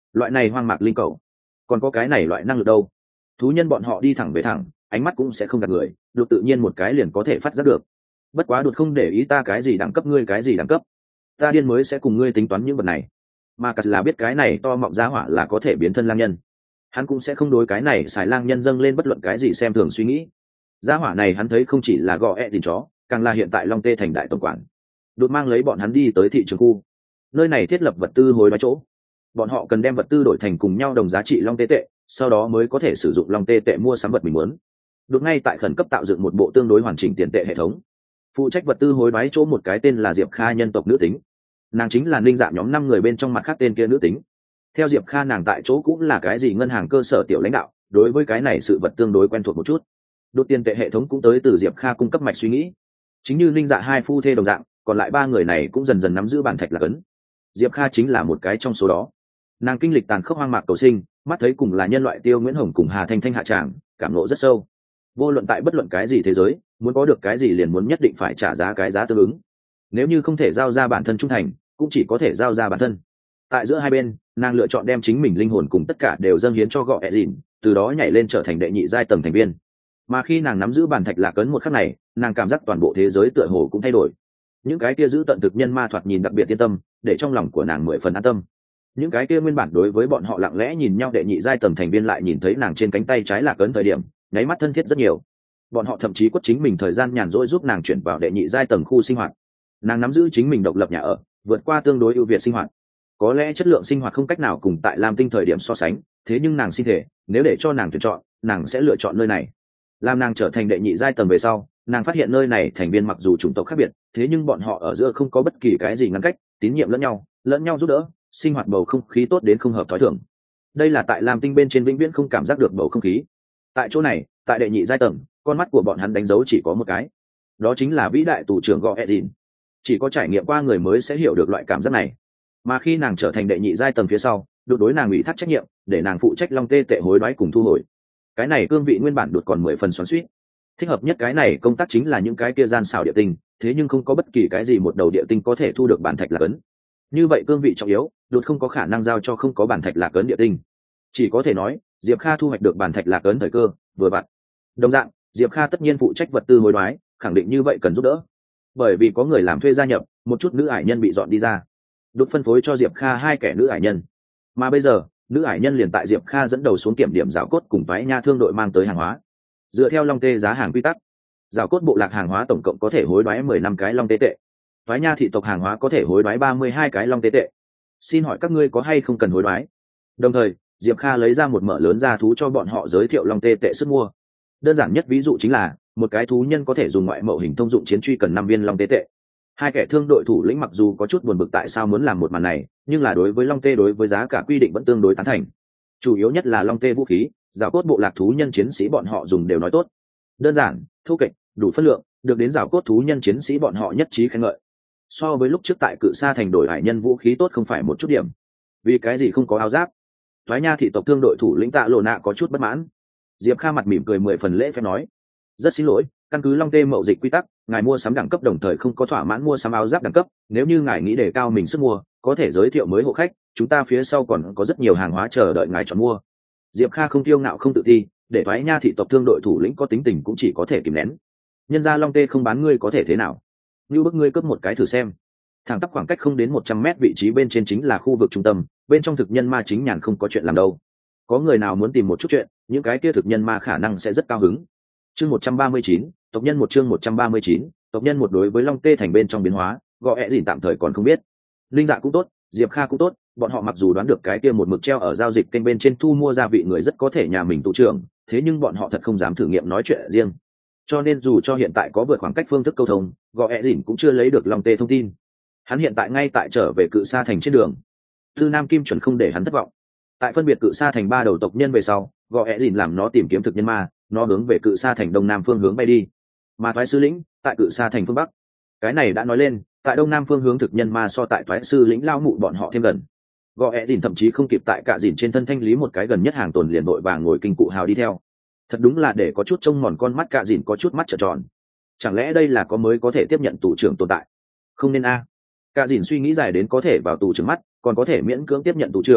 loại này hoang mạc linh cầu còn có cái này loại năng lực đâu. Thú nhân bọn họ đi thẳng về thẳng, ánh mắt cũng sẽ không gạt người, đột tự nhiên một cái liền có thể phát giác được. Bất quá đột không để ý ta cái gì đẳng cấp ngươi cái gì đẳng cấp, ta điên mới sẽ cùng ngươi tính toán những vật này. Mà cắt là biết cái này to mọng giá hỏa là có thể biến thân lang nhân, hắn cũng sẽ không đối cái này xài lang nhân dâng lên bất luận cái gì xem thường suy nghĩ. Giá hỏa này hắn thấy không chỉ là gò ẹ tìm chó, càng là hiện tại Long Tê thành đại tổng quản. Đột mang lấy bọn hắn đi tới thị trường khu, nơi này thiết lập vật tư hối đoái chỗ, bọn họ cần đem vật tư đổi thành cùng nhau đồng giá trị Long Tê tệ, sau đó mới có thể sử dụng Long Tê tệ mua sắm vật mình muốn. Đột ngay tại khẩn cấp tạo dựng một bộ tương đối hoàn chỉnh tiền tệ hệ thống, phụ trách vật tư hối đoái chỗ một cái tên là Diệp Kha nhân tộc nữ tính, nàng chính là Ninh Dạ nhóm 5 người bên trong mặt khác tên kia nữ tính. Theo Diệp Kha nàng tại chỗ cũng là cái gì ngân hàng cơ sở tiểu lãnh đạo, đối với cái này sự vật tương đối quen thuộc một chút. Đột tiền tệ hệ thống cũng tới từ Diệp Kha cung cấp mạch suy nghĩ, chính như Ninh Dạ hai phu thê đồng dạng, còn lại 3 người này cũng dần dần nắm giữ bản thạch là cấn. Diệp Kha chính là một cái trong số đó. Nàng kinh lịch tàn khốc hoang mạc cầu sinh, mắt thấy cùng là nhân loại Tiêu Nguyễn Hồng cùng Hà Thanh Thanh hạ tràng, cảm ngộ rất sâu. Vô luận tại bất luận cái gì thế giới, muốn có được cái gì liền muốn nhất định phải trả giá cái giá tương ứng. Nếu như không thể giao ra bản thân trung thành, cũng chỉ có thể giao ra bản thân. Tại giữa hai bên, nàng lựa chọn đem chính mình linh hồn cùng tất cả đều dâng hiến cho gọ ẹ dìn, từ đó nhảy lên trở thành đệ nhị giai tầng thành viên. Mà khi nàng nắm giữ bản thạch lạc ấn một khắc này, nàng cảm giác toàn bộ thế giới tựa hồ cũng thay đổi. Những cái kia giữ tận thực nhân ma thoạt nhìn đặc biệt yên tâm, để trong lòng của nàng 10 phần an tâm. Những cái kia nguyên bản đối với bọn họ lặng lẽ nhìn nhau đệ nhị giai tầng thành viên lại nhìn thấy nàng trên cánh tay trái lạc ấn thời điểm, nháy mắt thân thiết rất nhiều. Bọn họ thậm chí quất chính mình thời gian nhàn rỗi giúp nàng chuyển vào đệ nhị giai tầng khu sinh hoạt. Nàng nắm giữ chính mình độc lập nhà ở, vượt qua tương đối ưu việt sinh hoạt. Có lẽ chất lượng sinh hoạt không cách nào cùng tại Lam Tinh thời điểm so sánh, thế nhưng nàng xin thể, nếu để cho nàng tuyển chọn, nàng sẽ lựa chọn nơi này. Làm nàng trở thành đệ nhị giai tầng về sau, nàng phát hiện nơi này thành viên mặc dù chủng tộc khác biệt, thế nhưng bọn họ ở giữa không có bất kỳ cái gì ngăn cách, tín nhiệm lẫn nhau giúp đỡ, sinh hoạt bầu không khí tốt đến không hợp thói thường. Đây là tại Lam Tinh bên trên vĩnh viễn không cảm giác được bầu không khí. Tại chỗ này, tại đệ nhị giai tầng, con mắt của bọn hắn đánh dấu chỉ có một cái, đó chính là vĩ đại tù trưởng Gọ Edin. Chỉ có trải nghiệm qua người mới sẽ hiểu được loại cảm giác này. Mà khi nàng trở thành đệ nhị giai tầng phía sau, đối nàng ủy thác trách nhiệm, để nàng phụ trách Long Tê tệ hối đoái cùng thu hồi. Cái này cương vị nguyên bản đột còn 10 phần xoắn xuýt. Thích hợp nhất cái này công tác chính là những cái kia gian xảo địa tinh, thế nhưng không có bất kỳ cái gì một đầu địa tinh có thể thu được bản thạch lạc ấn. Như vậy cương vị trọng yếu, đột không có khả năng giao cho không có bản thạch lạc ấn địa tinh. Chỉ có thể nói, Diệp Kha thu hoạch được bản thạch lạc ấn thời cơ, vừa vặn. Đồng dạng, Diệp Kha tất nhiên phụ trách vật tư hối đoái, khẳng định như vậy cần giúp đỡ. Bởi vì có người làm thuê gia nhập, một chút nữ ải nhân bị dọn đi ra. Đột phân phối cho Diệp Kha 2 kẻ nữ ải nhân. Mà bây giờ, nữ ải nhân liền tại Diệp Kha dẫn đầu xuống kiểm điểm rào cốt cùng Toái Nha thương đội mang tới hàng hóa. Dựa theo Long Tê giá hàng quy tắc, rào cốt bộ lạc hàng hóa tổng cộng có thể hối đoái 15 cái Long Tê tệ. Toái Nha thị tộc hàng hóa có thể hối đoái 32 cái Long Tê tệ. Xin hỏi các ngươi có hay không cần hối đoái? Đồng thời, Diệp Kha lấy ra một mỡ lớn ra thú cho bọn họ giới thiệu Long Tê tệ sức mua. Đơn giản nhất ví dụ chính là, một cái thú nhân có thể dùng ngoại mậu hình thông dụng chiến truy cần 5 viên Long Tê tệ. 2 kẻ thương đội thủ lĩnh mặc dù có chút buồn bực tại sao muốn làm một màn này, nhưng là đối với Long Tê đối với giá cả quy định vẫn tương đối tán thành. Chủ yếu nhất là Long Tê vũ khí, rào cốt bộ lạc thú nhân chiến sĩ bọn họ dùng đều nói tốt. Đơn giản, thô kệch, đủ phân lượng, được đến rào cốt thú nhân chiến sĩ bọn họ nhất trí khen ngợi. So với lúc trước tại Cự Sa thành đổi hải nhân vũ khí tốt không phải một chút điểm. Vì cái gì không có áo giáp? Toái Nha thị tộc thương đội thủ lĩnh Tạ Lộ Nạ có chút bất mãn. Diệp Kha mặt mỉm cười 10 phần lễ phép nói: "Rất xin lỗi, căn cứ Long Tê mậu dịch quy tắc, ngài mua sắm đẳng cấp đồng thời không có thỏa mãn mua sắm áo giáp đẳng cấp, nếu như ngài nghĩ đề cao mình sức mua, có thể giới thiệu mới hộ khách, chúng ta phía sau còn có rất nhiều hàng hóa chờ đợi ngài chọn mua." Diệp Kha không tiêu ngạo không tự ti, để Toái Nha thị tộc thương đội thủ lĩnh có tính tình cũng chỉ có thể kìm nén. Nhân gia Long Tê không bán ngươi có thể thế nào? Như bức ngươi cướp một cái thử xem. Thẳng tắp khoảng cách không đến 100 mét vị trí bên trên chính là khu vực trung tâm, bên trong thực nhân ma chính nhàn không có chuyện làm đâu. Có người nào muốn tìm một chút chuyện, những cái kia thực nhân ma khả năng sẽ rất cao hứng. Chương 139, tộc nhân một chương 139, tộc nhân một đối với Long Tê thành bên trong biến hóa, Gọ ẹ dìn tạm thời còn không biết. Linh Dạ cũng tốt, Diệp Kha cũng tốt, bọn họ mặc dù đoán được cái kia một mực treo ở giao dịch kênh bên trên thu mua gia vị người rất có thể nhà mình tụ trưởng, thế nhưng bọn họ thật không dám thử nghiệm nói chuyện riêng. Cho nên dù cho hiện tại có vượt khoảng cách phương thức câu thông, Gọ ẹ dìn cũng chưa lấy được Long Tê thông tin. Hắn hiện tại ngay tại trở về Cự Sa thành trên đường. Tư Nam Kim chuẩn không để hắn thất vọng. Tại phân biệt Cự Sa thành 3 đầu tộc nhân về sau, Gọ ẹ dìn làm nó tìm kiếm thực nhân ma, nó hướng về Cự Sa thành đông nam phương hướng bay đi. Mà Toái sư lĩnh tại Cự Sa thành phương bắc. Cái này đã nói lên, tại đông nam phương hướng thực nhân ma so tại Toái sư lĩnh lao mụ bọn họ thêm gần. Gọ ẹ dìn thậm chí không kịp tại cả dìn trên thân thanh lý một cái gần nhất hàng tồn liền đội vàng ngồi kinh cụ hào đi theo. Thật đúng là để có chút trông mòn con mắt cả dìn có chút mắt trợn tròn. Chẳng lẽ đây là có mới có thể tiếp nhận tù trưởng tồn tại? Không nên a. Cả dìn suy nghĩ dài đến có thể vào tù trưởng mắt, còn có thể miễn cưỡng tiếp nhận tù trưởng,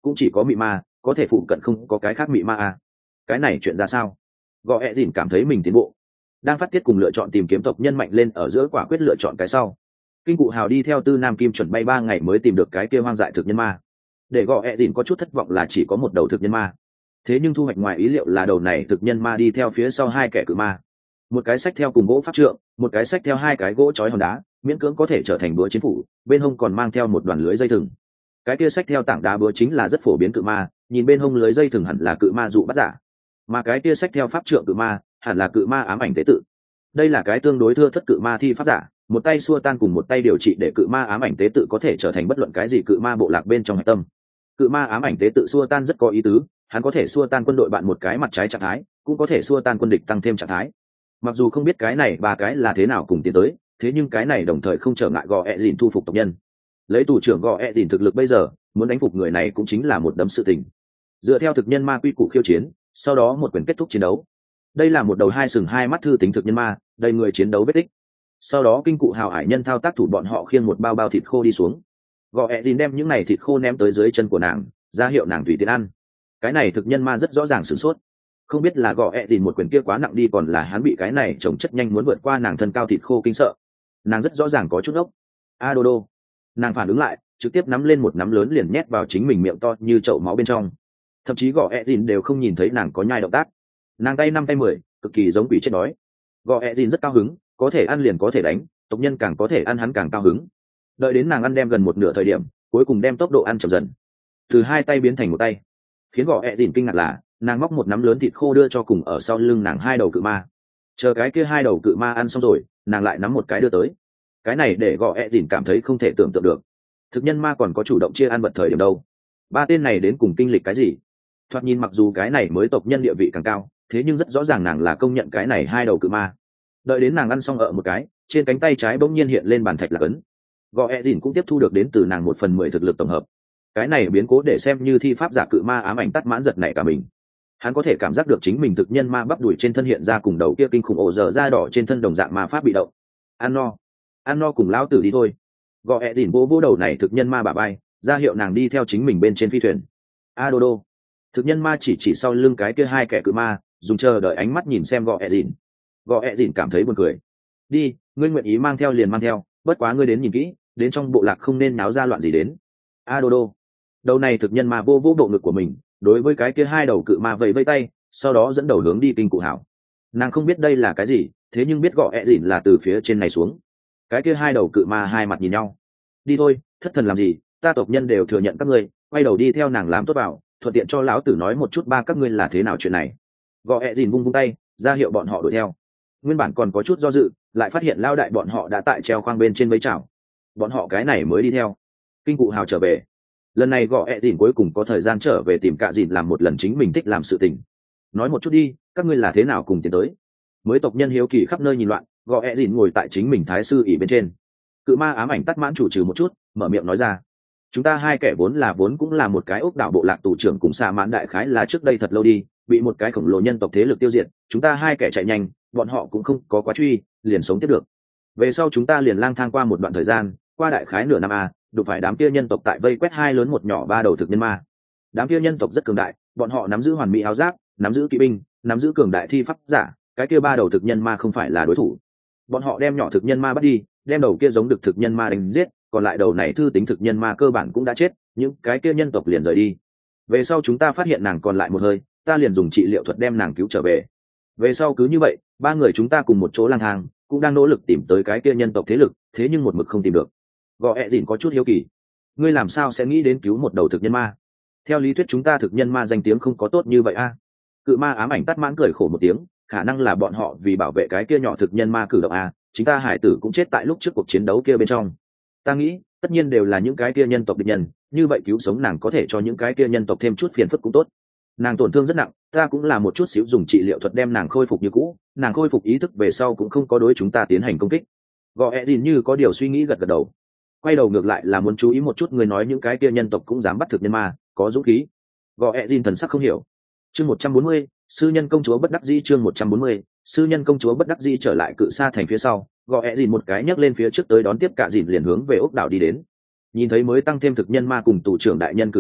cũng chỉ có mị ma có thể phụ cận, không có cái khác mị ma à. Cái này chuyện ra sao? Gò ẹ dìn cảm thấy mình tiến bộ, đang phát tiết cùng lựa chọn tìm kiếm tộc nhân mạnh lên ở giữa, quả quyết lựa chọn cái sau. Kinh cụ hào đi theo Tư Nam Kim chuẩn bay 3 ngày mới tìm được cái kia hoang dại thực nhân ma. Để gò ẹ dìn có chút thất vọng là chỉ có một đầu thực nhân ma, thế nhưng thu hoạch ngoài ý liệu là đầu này thực nhân ma đi theo phía sau 2 kẻ cự ma, một cái xách theo cùng gỗ pháp trượng, một cái xách theo 2 cái gỗ chói hòn đá, miễn cưỡng có thể trở thành búa chiến phủ, bên hông còn mang theo một đoàn lưới dây thừng. Cái kia xách theo tảng đá búa chính là rất phổ biến cự ma, nhìn bên hông lưới dây thừng hẳn là cự ma dụ bắt giả, mà cái kia xách theo pháp trượng cự ma hẳn là cự ma ám ảnh tế tự. Đây là cái tương đối thưa thất cự ma thi pháp giả, một tay xua tan cùng một tay điều trị để cự ma ám ảnh tế tự có thể trở thành bất luận cái gì cự ma bộ lạc bên trong hạch tâm. Cự ma ám ảnh tế tự xua tan rất có ý tứ, hắn có thể xua tan quân đội bạn một cái mặt trái trạng thái, cũng có thể xua tan quân địch tăng thêm trạng thái. Mặc dù không biết cái này 3 cái là thế nào cùng tiến tới, thế nhưng cái này đồng thời không trở ngại gò ẹ dìn thu phục tộc nhân. Lấy tù trưởng gò ẹ dìn thực lực bây giờ, muốn đánh phục người này cũng chính là một đấm sự tình. Dựa theo thực nhân ma quy củ khiêu chiến, sau đó một quyền kết thúc chiến đấu. Đây là một đầu 2 sừng 2 mắt thư tính thực nhân ma, đầy người chiến đấu vết tích. Sau đó kinh cụ hào hải nhân thao tác thủ bọn họ khiêng một bao bao thịt khô đi xuống. Gò ẹ dìn đem những này thịt khô ném tới dưới chân của nàng, ra hiệu nàng tùy tiện ăn. Cái này thực nhân ma rất rõ ràng sửng sốt, không biết là gò ẹ dìn một quyền kia quá nặng đi, còn là hắn bị cái này chồng chất nhanh muốn vượt qua nàng thân cao thịt khô kinh sợ. Nàng rất rõ ràng có chút ốc. A đô đô. Nàng phản ứng lại, trực tiếp nắm lên một nắm lớn liền nhét vào chính mình miệng to như chậu máu bên trong. Thậm chí gò ẹ dìn đều không nhìn thấy nàng có nhai động tác. Nàng tay 5 tay 10, cực kỳ giống quỷ chết đói. Gò ẹ dìn rất cao hứng, có thể ăn liền có thể đánh, tộc nhân càng có thể ăn hắn càng cao hứng. Đợi đến nàng ăn đem gần một nửa thời điểm, cuối cùng đem tốc độ ăn chậm dần, từ 2 tay biến thành 1 tay. Khiến gò ẹ dìn kinh ngạc là, nàng móc một nắm lớn thịt khô đưa cho cùng ở sau lưng nàng 2 đầu cự ma. Chờ cái kia 2 đầu cự ma ăn xong rồi, nàng lại nắm một cái đưa tới. Cái này để gò ẹ dìn cảm thấy không thể tưởng tượng được, thực nhân ma còn có chủ động chia ăn vật thời điểm đâu. 3 tên này đến cùng kinh lịch cái gì? Thoạt nhìn mặc dù cái này mới tộc nhân địa vị càng cao, thế nhưng rất rõ ràng nàng là công nhận cái này 2 đầu cự ma. Đợi đến nàng ăn xong ở một cái, trên cánh tay trái bỗng nhiên hiện lên bàn thạch lạc ấn. Gò ẹ dìn cũng tiếp thu được đến từ nàng 1/10 thực lực tổng hợp. Cái này biến cố để xem như thi pháp giả cự ma ám ảnh tắt mãn giật nảy cả mình. Hắn có thể cảm giác được chính mình thực nhân ma bắp đùi trên thân hiện ra cùng đầu kia kinh khủng ổ dở da đỏ trên thân đồng dạng ma pháp bị động. Ăn no cùng lão tử đi thôi. Gò ẹ dìn vô đầu này thực nhân ma bả bay, ra hiệu nàng đi theo chính mình bên trên phi thuyền. A đô đô. Thực nhân ma chỉ sau lưng cái kia 2 kẻ cự ma, dùng chờ đợi ánh mắt nhìn xem gò ẹ dìn. Gò ẹ dìn cảm thấy buồn cười. Đi, ngươi nguyện ý mang theo liền mang theo, bất quá ngươi đến nhìn kỹ, đến trong bộ lạc không nên náo ra loạn gì đến. A đô đô. Đầu này thực nhân ma vô bộ ngực của mình, đối với cái kia 2 đầu cự ma vẫy vẫy tay, sau đó dẫn đầu hướng đi kinh cụ hảo. Nàng không biết đây là cái gì, thế nhưng biết gò ẹ dìn là từ phía trên này xuống. Cái kia 2 đầu cự ma hai mặt nhìn nhau. Đi thôi, thất thần làm gì, ta tộc nhân đều thừa nhận các ngươi, quay đầu đi theo nàng làm tốt vào, thuận tiện cho lão tử nói một chút ba các ngươi là thế nào chuyện này. Gò ẹ dìn vung vung tay, ra hiệu bọn họ đuổi theo. Nguyên bản còn có chút do dự, lại phát hiện lao đại bọn họ đã tại treo khoang bên trên vây chảo, bọn họ cái này mới đi theo. Kinh cụ hào trở về, lần này gò ẹ dìn cuối cùng có thời gian trở về tìm cạ dìn làm một lần chính mình thích làm sự tình. Nói một chút đi, các ngươi là thế nào cùng tiến tới? Mới tộc nhân hiếu kỳ khắp nơi nhìn loạn, gò ẹ dìn ngồi tại chính mình thái sư ỉ bên trên. Cự ma ám ảnh tắt mãn chủ trừ một chút, mở miệng nói ra. Chúng ta 2 kẻ vốn cũng là một cái ốc đảo bộ lạc tù trưởng cùng xạ mãn đại khái là trước đây thật lâu đi, bị một cái khổng lồ nhân tộc thế lực tiêu diệt, chúng ta 2 kẻ chạy nhanh, bọn họ cũng không có quá truy, liền sống tiếp được. Về sau chúng ta liền lang thang qua một đoạn thời gian, qua đại khái nửa năm đụng phải đám kia nhân tộc tại vây quét 2 lớn 1 nhỏ 3 đầu thực nhân ma. Đám kia nhân tộc rất cường đại, bọn họ nắm giữ hoàn mỹ áo giáp, nắm giữ kỵ binh, nắm giữ cường đại thi pháp giả, cái kia 3 đầu thực nhân ma không phải là đối thủ. Bọn họ đem nhỏ thực nhân ma bắt đi, đem đầu kia giống được thực nhân ma đánh giết, còn lại đầu này thư tính thực nhân ma cơ bản cũng đã chết, những cái kia nhân tộc liền rời đi. Về sau chúng ta phát hiện nàng còn lại một hơi, ta liền dùng trị liệu thuật đem nàng cứu trở về. Về sau cứ như vậy, 3 người chúng ta cùng một chỗ lang thang, cũng đang nỗ lực tìm tới cái kia nhân tộc thế lực, thế nhưng một mực không tìm được. Gò ẹ dìn có chút hiếu kỳ, ngươi làm sao sẽ nghĩ đến cứu một đầu thực nhân ma? Theo lý thuyết chúng ta thực nhân ma danh tiếng không có tốt như vậy Cự ma ám ảnh tắt mãn cười khổ một tiếng, khả năng là bọn họ vì bảo vệ cái kia nhỏ thực nhân ma cử động chính ta hải tử cũng chết tại lúc trước cuộc chiến đấu kia bên trong. Ta nghĩ tất nhiên đều là những cái kia nhân tộc địch nhân, như vậy cứu sống nàng có thể cho những cái kia nhân tộc thêm chút phiền phức cũng tốt. Nàng tổn thương rất nặng, ta cũng là một chút xíu dùng trị liệu thuật đem nàng khôi phục như cũ, nàng khôi phục ý thức về sau cũng không có đối chúng ta tiến hành công kích. Gò ẹ dìn như có điều suy nghĩ gật gật đầu, quay đầu ngược lại là muốn chú ý một chút người nói những cái kia nhân tộc cũng dám bắt thực nhân ma, có dũng khí. Gò ẹ dìn thần sắc không hiểu. Chương 140, sư nhân công chúa bất đắc dĩ. Chương 140, sư nhân công chúa bất đắc dĩ. Trở lại cự sa thành phía sau, gò ẹ dìn một cái nhấc lên phía trước tới đón tiếp cả dìn liền hướng về ốc đảo đi đến. Nhìn thấy mới tăng thêm thực nhân ma cùng tù trưởng đại nhân cử động,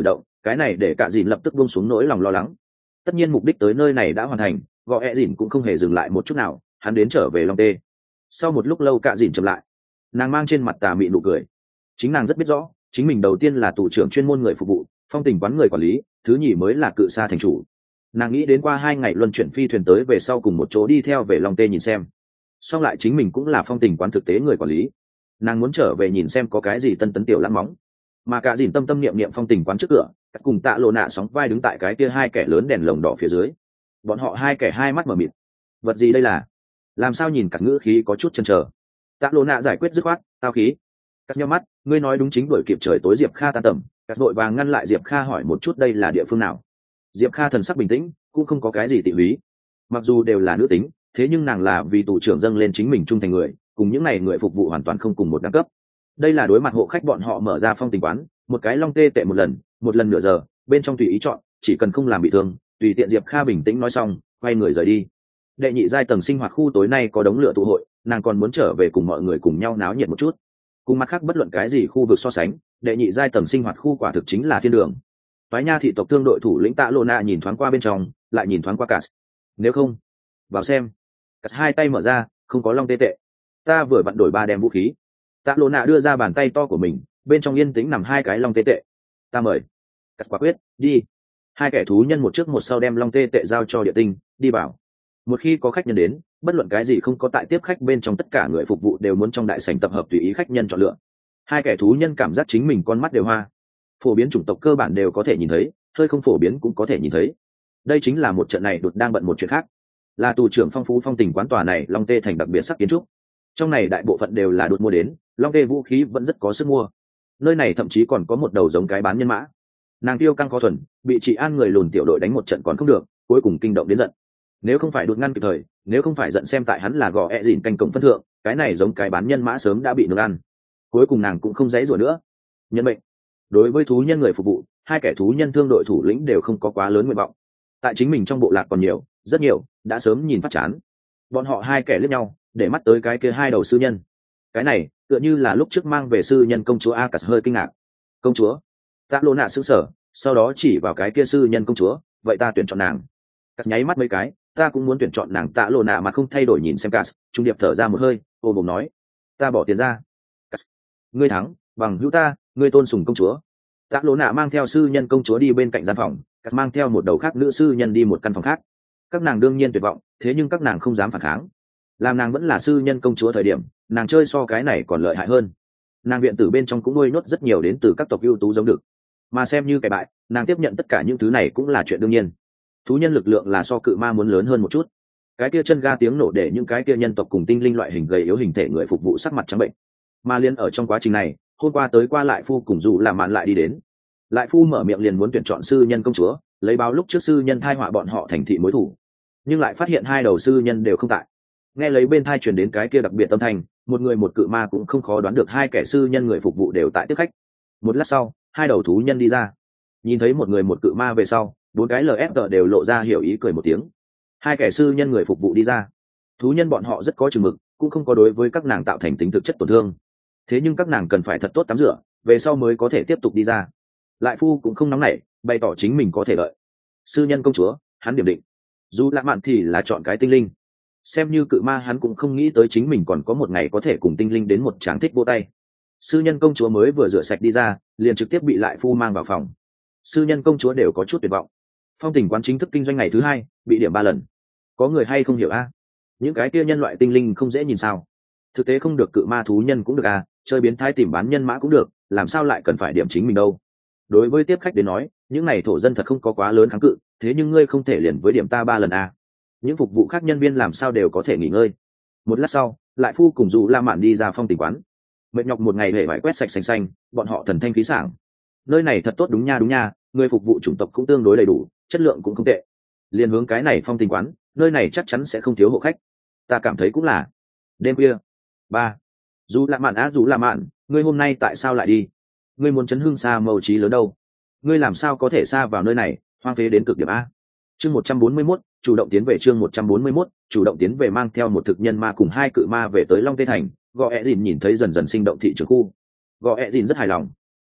Cái này để cả dìn lập tức buông xuống nỗi lòng lo lắng. Tất nhiên mục đích tới nơi này đã hoàn thành, gò ẹ dìn cũng không hề dừng lại một chút nào, hắn đến trở về Long Tê. Sau một lúc lâu cả dìn chậm lại, nàng mang trên mặt tà mị nụ cười. Chính nàng rất biết rõ, chính mình đầu tiên là tù trưởng chuyên môn người phục vụ, phong tình quán người quản lý, thứ nhì mới là cự sa thành chủ. Nàng nghĩ đến qua 2 ngày luân chuyển phi thuyền tới về sau cùng một chỗ đi theo về Long Tê nhìn xem. Xong lại chính mình cũng là phong tình quán thực tế người quản lý, nàng muốn trở về nhìn xem có cái gì tân tấn tiểu lãng móng. Mà cả dìn tâm tâm niệm niệm phong tình quán trước cửa, cùng Tạ Lộ Nạ sóng vai đứng tại cái kia 2 kẻ lớn đèn lồng đỏ phía dưới. Bọn họ 2 kẻ hai mắt mở mịt. Vật gì đây là? Làm sao nhìn cả ngữ khí có chút chần chờ. Tạ Lộ Nạ giải quyết dứt khoát, tao khí. Cắt nhau mắt, ngươi nói đúng, chính đuổi kịp trời tối Diệp Kha tan tầm. Cắt vội vàng ngăn lại Diệp Kha hỏi một chút đây là địa phương nào. Diệp Kha thần sắc bình tĩnh, cũng không có cái gì tị húy. Mặc dù đều là nữ tính, thế nhưng nàng là vì tù trưởng dâng lên chính mình trung thành người, cùng những này người phục vụ hoàn toàn không cùng một đẳng cấp. Đây là đối mặt hộ khách bọn họ mở ra phong tình quán, một cái long tê tệ một lần nửa giờ, bên trong tùy ý chọn, chỉ cần không làm bị thương, tùy tiện. Diệp Kha bình tĩnh nói xong, quay người rời đi. Đệ nhị giai tầng sinh hoạt khu tối nay có đống lửa tụ hội, nàng còn muốn trở về cùng mọi người cùng nhau náo nhiệt một chút. Cùng mặt khác bất luận cái gì khu vực so sánh, đệ nhị giai tầng sinh hoạt khu quả thực chính là thiên đường. Toái Nha thị tộc thương đội thủ lĩnh Tạ Lộ Nạ nhìn thoáng qua bên trong, lại nhìn thoáng qua cả. Nếu không, vào xem. Cắt 2 tay mở ra, không có long tê tệ. Ta vừa vặn đổi 3 đem vũ khí. Tạ Lộ Nạ đưa ra bàn tay to của mình, bên trong yên tĩnh nằm 2 cái long tê tệ. Ta mời. Cắt quả quyết, đi. 2 kẻ thú nhân một trước một sau đem long tê tệ giao cho Địa Tinh, đi vào. Một khi có khách nhân đến, bất luận cái gì không có tại tiếp khách bên trong, tất cả người phục vụ đều muốn trong đại sảnh tập hợp tùy ý khách nhân chọn lựa. 2 kẻ thú nhân cảm giác chính mình con mắt đều hoa. Phổ biến chủng tộc cơ bản đều có thể nhìn thấy, hơi không phổ biến cũng có thể nhìn thấy. Đây chính là một trận này đột đang bận một chuyện khác, là tù trưởng phong phú phong tình quán tòa này long tê thành đặc biệt sắc kiến trúc. Trong này đại bộ phận đều là đột mua đến, long tê vũ khí vẫn rất có sức mua. Nơi này thậm chí còn có một đầu giống cái bán nhân mã. Nàng tiêu căng khó thuần, bị chị an người lùn tiểu đội đánh một trận còn không được, cuối cùng kinh động đến giận. Nếu không phải đột ngăn kịp thời, nếu không phải giận xem tại hắn là gò ẹ dìn canh cổng phân thượng, cái này giống cái bán nhân mã sớm đã bị nướng ăn. Cuối cùng nàng cũng không dãy rủa nữa. Nhân mệnh. Đối với thú nhân người phục vụ, 2 kẻ thú nhân thương đội thủ lĩnh đều không có quá lớn nguyện vọng. Tại chính mình trong bộ lạc còn nhiều, rất nhiều, đã sớm nhìn phát chán. Bọn họ 2 kẻ liếc nhau, để mắt tới cái kia 2 đầu sư nhân. Cái này tựa như là lúc trước mang về sư nhân công chúa Akas hơi kinh ngạc. Công chúa? Tạ Lộ Nạ sững sờ, sau đó chỉ vào cái kia sư nhân công chúa, vậy ta tuyển chọn nàng. Cắt nháy mắt mấy cái, ta cũng muốn tuyển chọn nàng. Tạ Lộ Nạ mà không thay đổi nhìn xem Cắt, trung điệp thở ra một hơi, ôm bụng nói, ta bỏ tiền ra. Cắt, ngươi thắng, bằng hữu ta, ngươi tôn sùng công chúa. Tạ Lộ Nạ mang theo sư nhân công chúa đi bên cạnh gian phòng, Cắt mang theo một đầu khác nữ sư nhân đi một căn phòng khác. Các nàng đương nhiên tuyệt vọng, thế nhưng các nàng không dám phản kháng. Làm nàng vẫn là sư nhân công chúa thời điểm, nàng chơi so cái này còn lợi hại hơn. Nàng viện tử bên trong cũng nuôi nhốt rất nhiều đến từ các tộc ưu tú giống được, mà xem như kẻ bại, nàng tiếp nhận tất cả những thứ này cũng là chuyện đương nhiên. Thú nhân lực lượng là so cự ma muốn lớn hơn một chút. Cái kia chân ga tiếng nổ để những cái kia nhân tộc cùng tinh linh loại hình gầy yếu hình thể người phục vụ sắc mặt trắng bệnh. Mà liên ở trong quá trình này, hôm qua tới qua lại phu cùng dù làm mạn lại đi đến. Lại phu mở miệng liền muốn tuyển chọn sư nhân công chúa, lấy báo lúc trước sư nhân thai họa bọn họ thành thị mối thủ, nhưng lại phát hiện 2 đầu sư nhân đều không tại. Nghe lấy bên thai truyền đến cái kia đặc biệt âm thanh, một người một cự ma cũng không khó đoán được 2 kẻ sư nhân người phục vụ đều tại tiếp khách. Một lát sau, 2 đầu thú nhân đi ra, nhìn thấy một người một cự ma về sau, 4 cái lfg đều lộ ra hiểu ý cười một tiếng. 2 kẻ sư nhân người phục vụ đi ra, thú nhân bọn họ rất có chừng mực, cũng không có đối với các nàng tạo thành tính thực chất tổn thương. Thế nhưng các nàng cần phải thật tốt tắm rửa, về sau mới có thể tiếp tục đi ra. Lại phu cũng không nóng nảy, bày tỏ chính mình có thể lợi. Sư nhân công chúa, hắn điểm định. Dù lạ mạn thì là chọn cái tinh linh. Xem như cự ma, hắn cũng không nghĩ tới chính mình còn có một ngày có thể cùng tinh linh đến một tràng thích vô tay. Sư nhân công chúa mới vừa rửa sạch đi ra, liền trực tiếp bị lại phu mang vào phòng. Sư nhân công chúa đều có chút tuyệt vọng. Phong tình quán chính thức kinh doanh ngày thứ 2, bị điểm 3 lần. Có người hay không hiểu a? Những cái kia nhân loại tinh linh không dễ nhìn sao? Thực tế không được cự ma thú nhân cũng được à, chơi biến thái tìm bán nhân mã cũng được, làm sao lại cần phải điểm chính mình đâu? Đối với tiếp khách đến nói, những này thổ dân thật không có quá lớn kháng cự, thế nhưng ngươi không thể liền với điểm ta 3 lần à? Những phục vụ khác nhân viên làm sao đều có thể nghỉ ngơi. Một lát sau, lại phu cùng dù la mạn đi ra phong tình quán. Mệt nhọc một ngày để vải quét sạch xanh xanh, bọn họ thần thanh khí sảng. Nơi này thật tốt, đúng nha, người phục vụ chủng tộc cũng tương đối đầy đủ, chất lượng cũng không tệ. Liên hướng cái này phong tình quán, nơi này chắc chắn sẽ không thiếu hộ khách. Ta cảm thấy cũng là. Đêm khuya. 3. Dù la mạn, ngươi hôm nay tại sao lại đi? Ngươi muốn chấn hương xa màu trí lớn đâu? Ngươi làm sao có thể xa vào nơi này, hoang phế đến cực điểm a? Chương 141, chủ động tiến về. Chương 141, chủ động tiến về. Mang theo một thực nhân ma cùng 2 cự ma về tới Long Tê thành, Gò ẹ dìn nhìn thấy dần dần sinh động thị trường khu. Gò ẹ dìn rất hài lòng.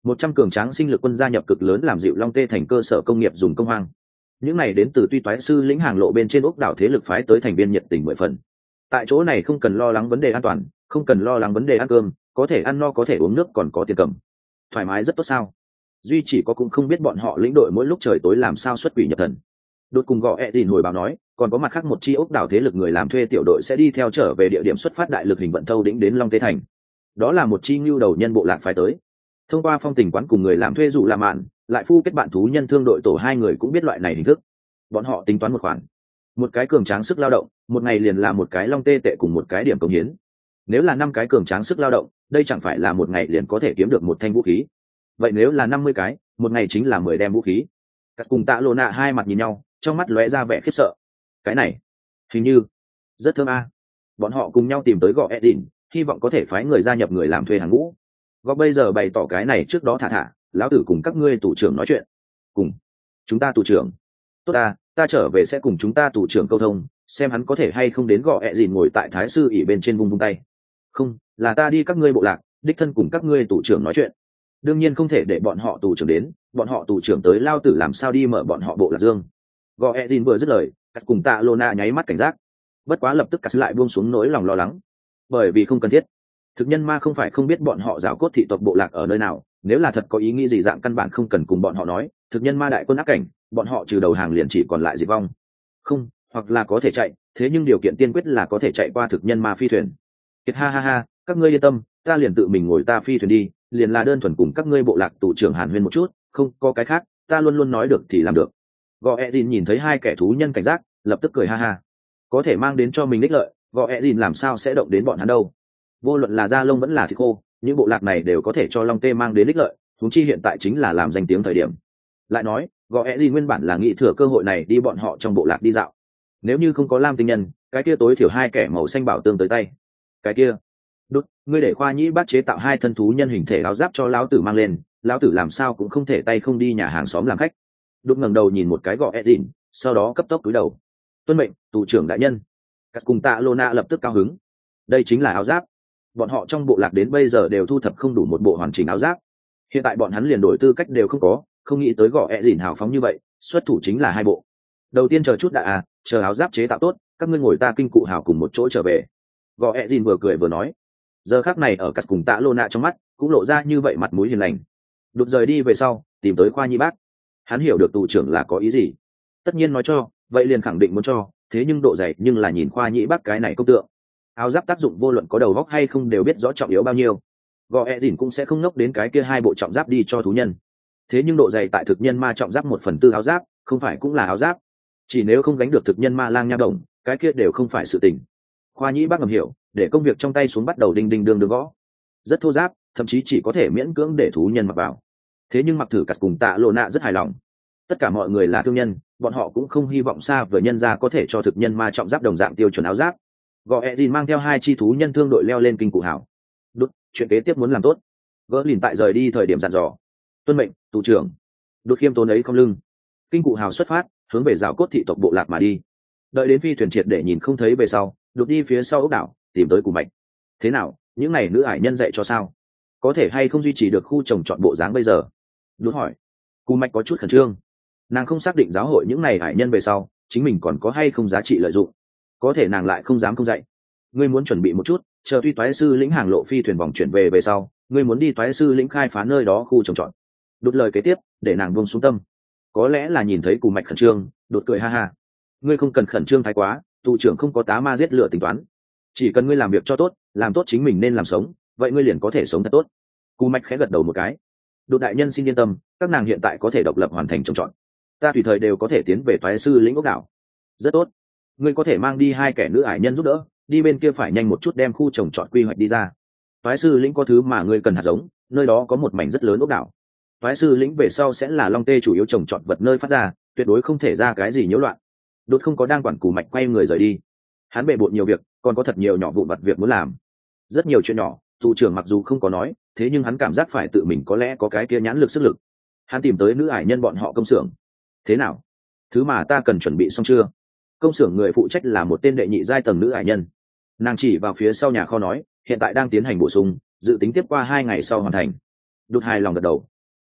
100 cường tráng sinh lực quân gia nhập cực lớn làm dịu Long Tê thành cơ sở công nghiệp dùng công hoang. Những này đến từ Tuy Toái sư lĩnh hàng lộ bên trên ốc đảo thế lực phái tới thành viên nhiệt tình 10 phần. Tại chỗ này không cần lo lắng vấn đề an toàn, không cần lo lắng vấn đề ăn cơm, có thể ăn no có thể uống nước còn có tiền cầm. Thoải mái rất tốt sao? Duy chỉ có cũng không biết bọn họ lĩnh đội mỗi lúc trời tối làm sao xuất quỷ nhập thần. Đột cùng gõ Edin hồi báo nói, còn có mặt khác một chi ốc đảo thế lực người làm thuê tiểu đội sẽ đi theo trở về địa điểm xuất phát đại lực hình vận thâu đỉnh đến Long Tê thành. Đó là một chi nhu đầu nhân bộ lạc phái tới. Thông qua phong tình quán cùng người làm thuê dụ làm mạn, lại phu kết bạn thú nhân thương đội tổ hai người cũng biết loại này hình thức. Bọn họ tính toán một khoản, một cái cường tráng sức lao động, một ngày liền là một cái Long Tê tệ cùng một cái điểm công hiến. Nếu là 5 cái cường tráng sức lao động, đây chẳng phải là một ngày liền có thể kiếm được một thanh vũ khí. Vậy nếu là 50 cái, một ngày chính là 10 đem vũ khí. Cắt cùng Tạ Lô Nạ hai mặt nhìn nhau, trong mắt lóe ra vẻ khiếp sợ. Cái này, hình như rất thơm a. Bọn họ cùng nhau tìm tới gọ Edin, hy vọng có thể phái người gia nhập người làm thuê hàng ngũ. Gọ bây giờ bày tỏ cái này trước đó thả, lão tử cùng các ngươi tù trưởng nói chuyện. Cùng chúng ta tù trưởng. Tốt ta trở về sẽ cùng chúng ta tù trưởng câu thông, xem hắn có thể hay không đến gọ Edin ngồi tại thái sư ỷ bên trên vung vung tay. Không, là ta đi các ngươi bộ lạc, đích thân cùng các ngươi tù trưởng nói chuyện. Đương nhiên không thể để bọn họ tù trưởng đến, bọn họ tù trưởng tới lao tử làm sao đi mở bọn họ bộ lạc dương. Gò Edin vừa dứt lời, Cắt cùng Tạ Lona nháy mắt cảnh giác. Bất quá lập tức Cắt lại buông xuống nỗi lòng lo lắng, bởi vì không cần thiết. Thực nhân ma không phải không biết bọn họ giáo cốt thị tộc bộ lạc ở nơi nào, nếu là thật có ý nghĩ gì dạng căn bản không cần cùng bọn họ nói. Thực nhân ma đại quân áp cảnh, bọn họ trừ đầu hàng liền chỉ còn lại diệt vong. Không, hoặc là có thể chạy, thế nhưng điều kiện tiên quyết là có thể chạy qua thực nhân ma phi thuyền. Kiệt ha, các ngươi yên tâm, ta liền tự mình ngồi ta phi thuyền đi, liền là đơn thuần cùng các ngươi bộ lạc tù trưởng hàn huyên một chút, không có cái khác, ta luôn luôn nói được thì làm được. Gò Edin nhìn thấy hai kẻ thú nhân cảnh giác, lập tức cười ha, có thể mang đến cho mình ích lợi, Gò Edin làm sao sẽ động đến bọn hắn đâu. Vô luận là da lông vẫn là thịt khô, những bộ lạc này đều có thể cho Long Tê mang đến ích lợi, huống chi hiện tại chính là làm danh tiếng thời điểm. Lại nói, Gò Edin nguyên bản là nghĩ thừa cơ hội này đi bọn họ trong bộ lạc đi dạo. Nếu như không có Lam Tinh Nhân, cái kia tối thiểu hai kẻ màu xanh bảo tương tới tay. Cái kia, Đút, ngươi để Khoa Nhĩ Bác chế tạo hai thân thú nhân hình thể áo giáp cho lão tử mang lên, lão tử làm sao cũng không thể tay không đi nhà hàng xóm làm khách. Đút ngẩng đầu nhìn một cái Gò Edin, sau đó cấp tốc cúi đầu. Tuân mệnh, tù trưởng đại nhân. Cắt cùng Tạ Lona lập tức cao hứng. Đây chính là áo giáp. Bọn họ trong bộ lạc đến bây giờ đều thu thập không đủ một bộ hoàn chỉnh áo giáp. Hiện tại bọn hắn liền đổi tư cách đều không có, không nghĩ tới Gò Edin hào phóng như vậy, xuất thủ chính là hai bộ. Đầu tiên chờ chút đã chờ áo giáp chế tạo tốt, các ngươi ngồi ta kinh cụ hào cùng một chỗ trở về. Gò Edin vừa cười vừa nói. Giờ khắc này ở Cắt cùng Tạ Lona trong mắt cũng lộ ra như vậy mặt mũi hiền lành. Đột rời đi về sau, tìm tới Khoa Nhĩ Bác. Hắn hiểu được tù trưởng là có ý gì, tất nhiên nói cho, vậy liền khẳng định muốn cho, thế nhưng độ dày nhưng là nhìn Khoa Nhĩ Bác cái này công tượng. Áo giáp tác dụng vô luận có đầu góc hay không đều biết rõ trọng yếu bao nhiêu. Gò Edin cũng sẽ không nốc đến cái kia hai bộ trọng giáp đi cho thú nhân. Thế nhưng độ dày tại thực nhân ma trọng giáp 1/4 áo giáp, không phải cũng là áo giáp. Chỉ nếu không gánh được thực nhân ma lang nha đồng, cái kia đều không phải sự tình. Khoa Nhĩ Bác ngầm hiểu, để công việc trong tay xuống bắt đầu đinh đinh đương đương gõ. Rất thô giáp, thậm chí chỉ có thể miễn cưỡng để thú nhân mặc vào. Thế nhưng mặc thử Cắt cùng Tạ Lona rất hài lòng. Tất cả mọi người là thương nhân, bọn họ cũng không hy vọng xa với nhân gia có thể cho thực nhân ma trọng giáp đồng dạng tiêu chuẩn áo giáp. Gò Edin mang theo hai chi thú nhân thương đội leo lên kinh cụ hảo. Đút, chuyện kế tiếp muốn làm tốt. Gỡ lìn tại rời đi thời điểm dặn dò. Tuân mệnh, tù trưởng. Đút khiêm tốn ấy không lưng. Kinh cụ hào xuất phát, hướng về rào cốt thị tộc bộ lạc mà đi. Đợi đến phi thuyền triệt để nhìn không thấy về sau, đột đi phía sau ốc đảo, tìm tới Cù Mạch. Thế nào, những này nữ ải nhân dạy cho sao? Có thể hay không duy trì được khu trồng trọt bộ dáng bây giờ? Đút hỏi. Cù Mạch có chút khẩn trương. Nàng không xác định giáo hội những này ải nhân về sau, chính mình còn có hay không giá trị lợi dụng. Có thể nàng lại không dám không dạy. Ngươi muốn chuẩn bị một chút, chờ Tuy Toái sư lĩnh hàng lộ phi thuyền vòng chuyển về sau, ngươi muốn đi Toái sư lĩnh khai phá nơi đó khu trồng trọt. Đột lời kế tiếp, để nàng buông xuống tâm. Có lẽ là nhìn thấy Cù Mạch khẩn trương, đột cười ha. Ngươi không cần khẩn trương thái quá, tù trưởng không có tá ma giết lửa tính toán. Chỉ cần ngươi làm việc cho tốt, làm tốt chính mình nên làm sống, vậy ngươi liền có thể sống thật tốt. Cù Mạch khẽ gật đầu một cái. Đột đại nhân xin yên tâm, các nàng hiện tại có thể độc lập hoàn thành trồng trọt. Ta tùy thời đều có thể tiến về Toái sư lĩnh ốc đảo. Rất tốt. Ngươi có thể mang đi hai kẻ nữ ải nhân giúp đỡ, đi bên kia phải nhanh một chút đem khu trồng trọt quy hoạch đi ra. Toái sư lĩnh có thứ mà ngươi cần hạt giống, nơi đó có một mảnh rất lớn ốc đảo. Toái sư lĩnh về sau sẽ là Long Tê chủ yếu trồng trọt vật nơi phát ra, tuyệt đối không thể ra cái gì nhiễu loạn. Đột không có đang quản Cù Mạch quay người rời đi. Hắn bề bộn nhiều việc, còn có thật nhiều nhỏ vụn vặt việc muốn làm. Rất nhiều chuyện nhỏ, thủ trưởng mặc dù không có nói, thế nhưng hắn cảm giác phải tự mình có lẽ có cái kia nhãn lực sức lực. Hắn tìm tới nữ ải nhân bọn họ công xưởng. Thế nào? Thứ mà ta cần chuẩn bị xong chưa? Công xưởng người phụ trách là một tên đệ nhị giai tầng nữ ải nhân. Nàng chỉ vào phía sau nhà kho nói, hiện tại đang tiến hành bổ sung, dự tính tiếp qua 2 ngày sau hoàn thành. Đột hài lòng gật đầu,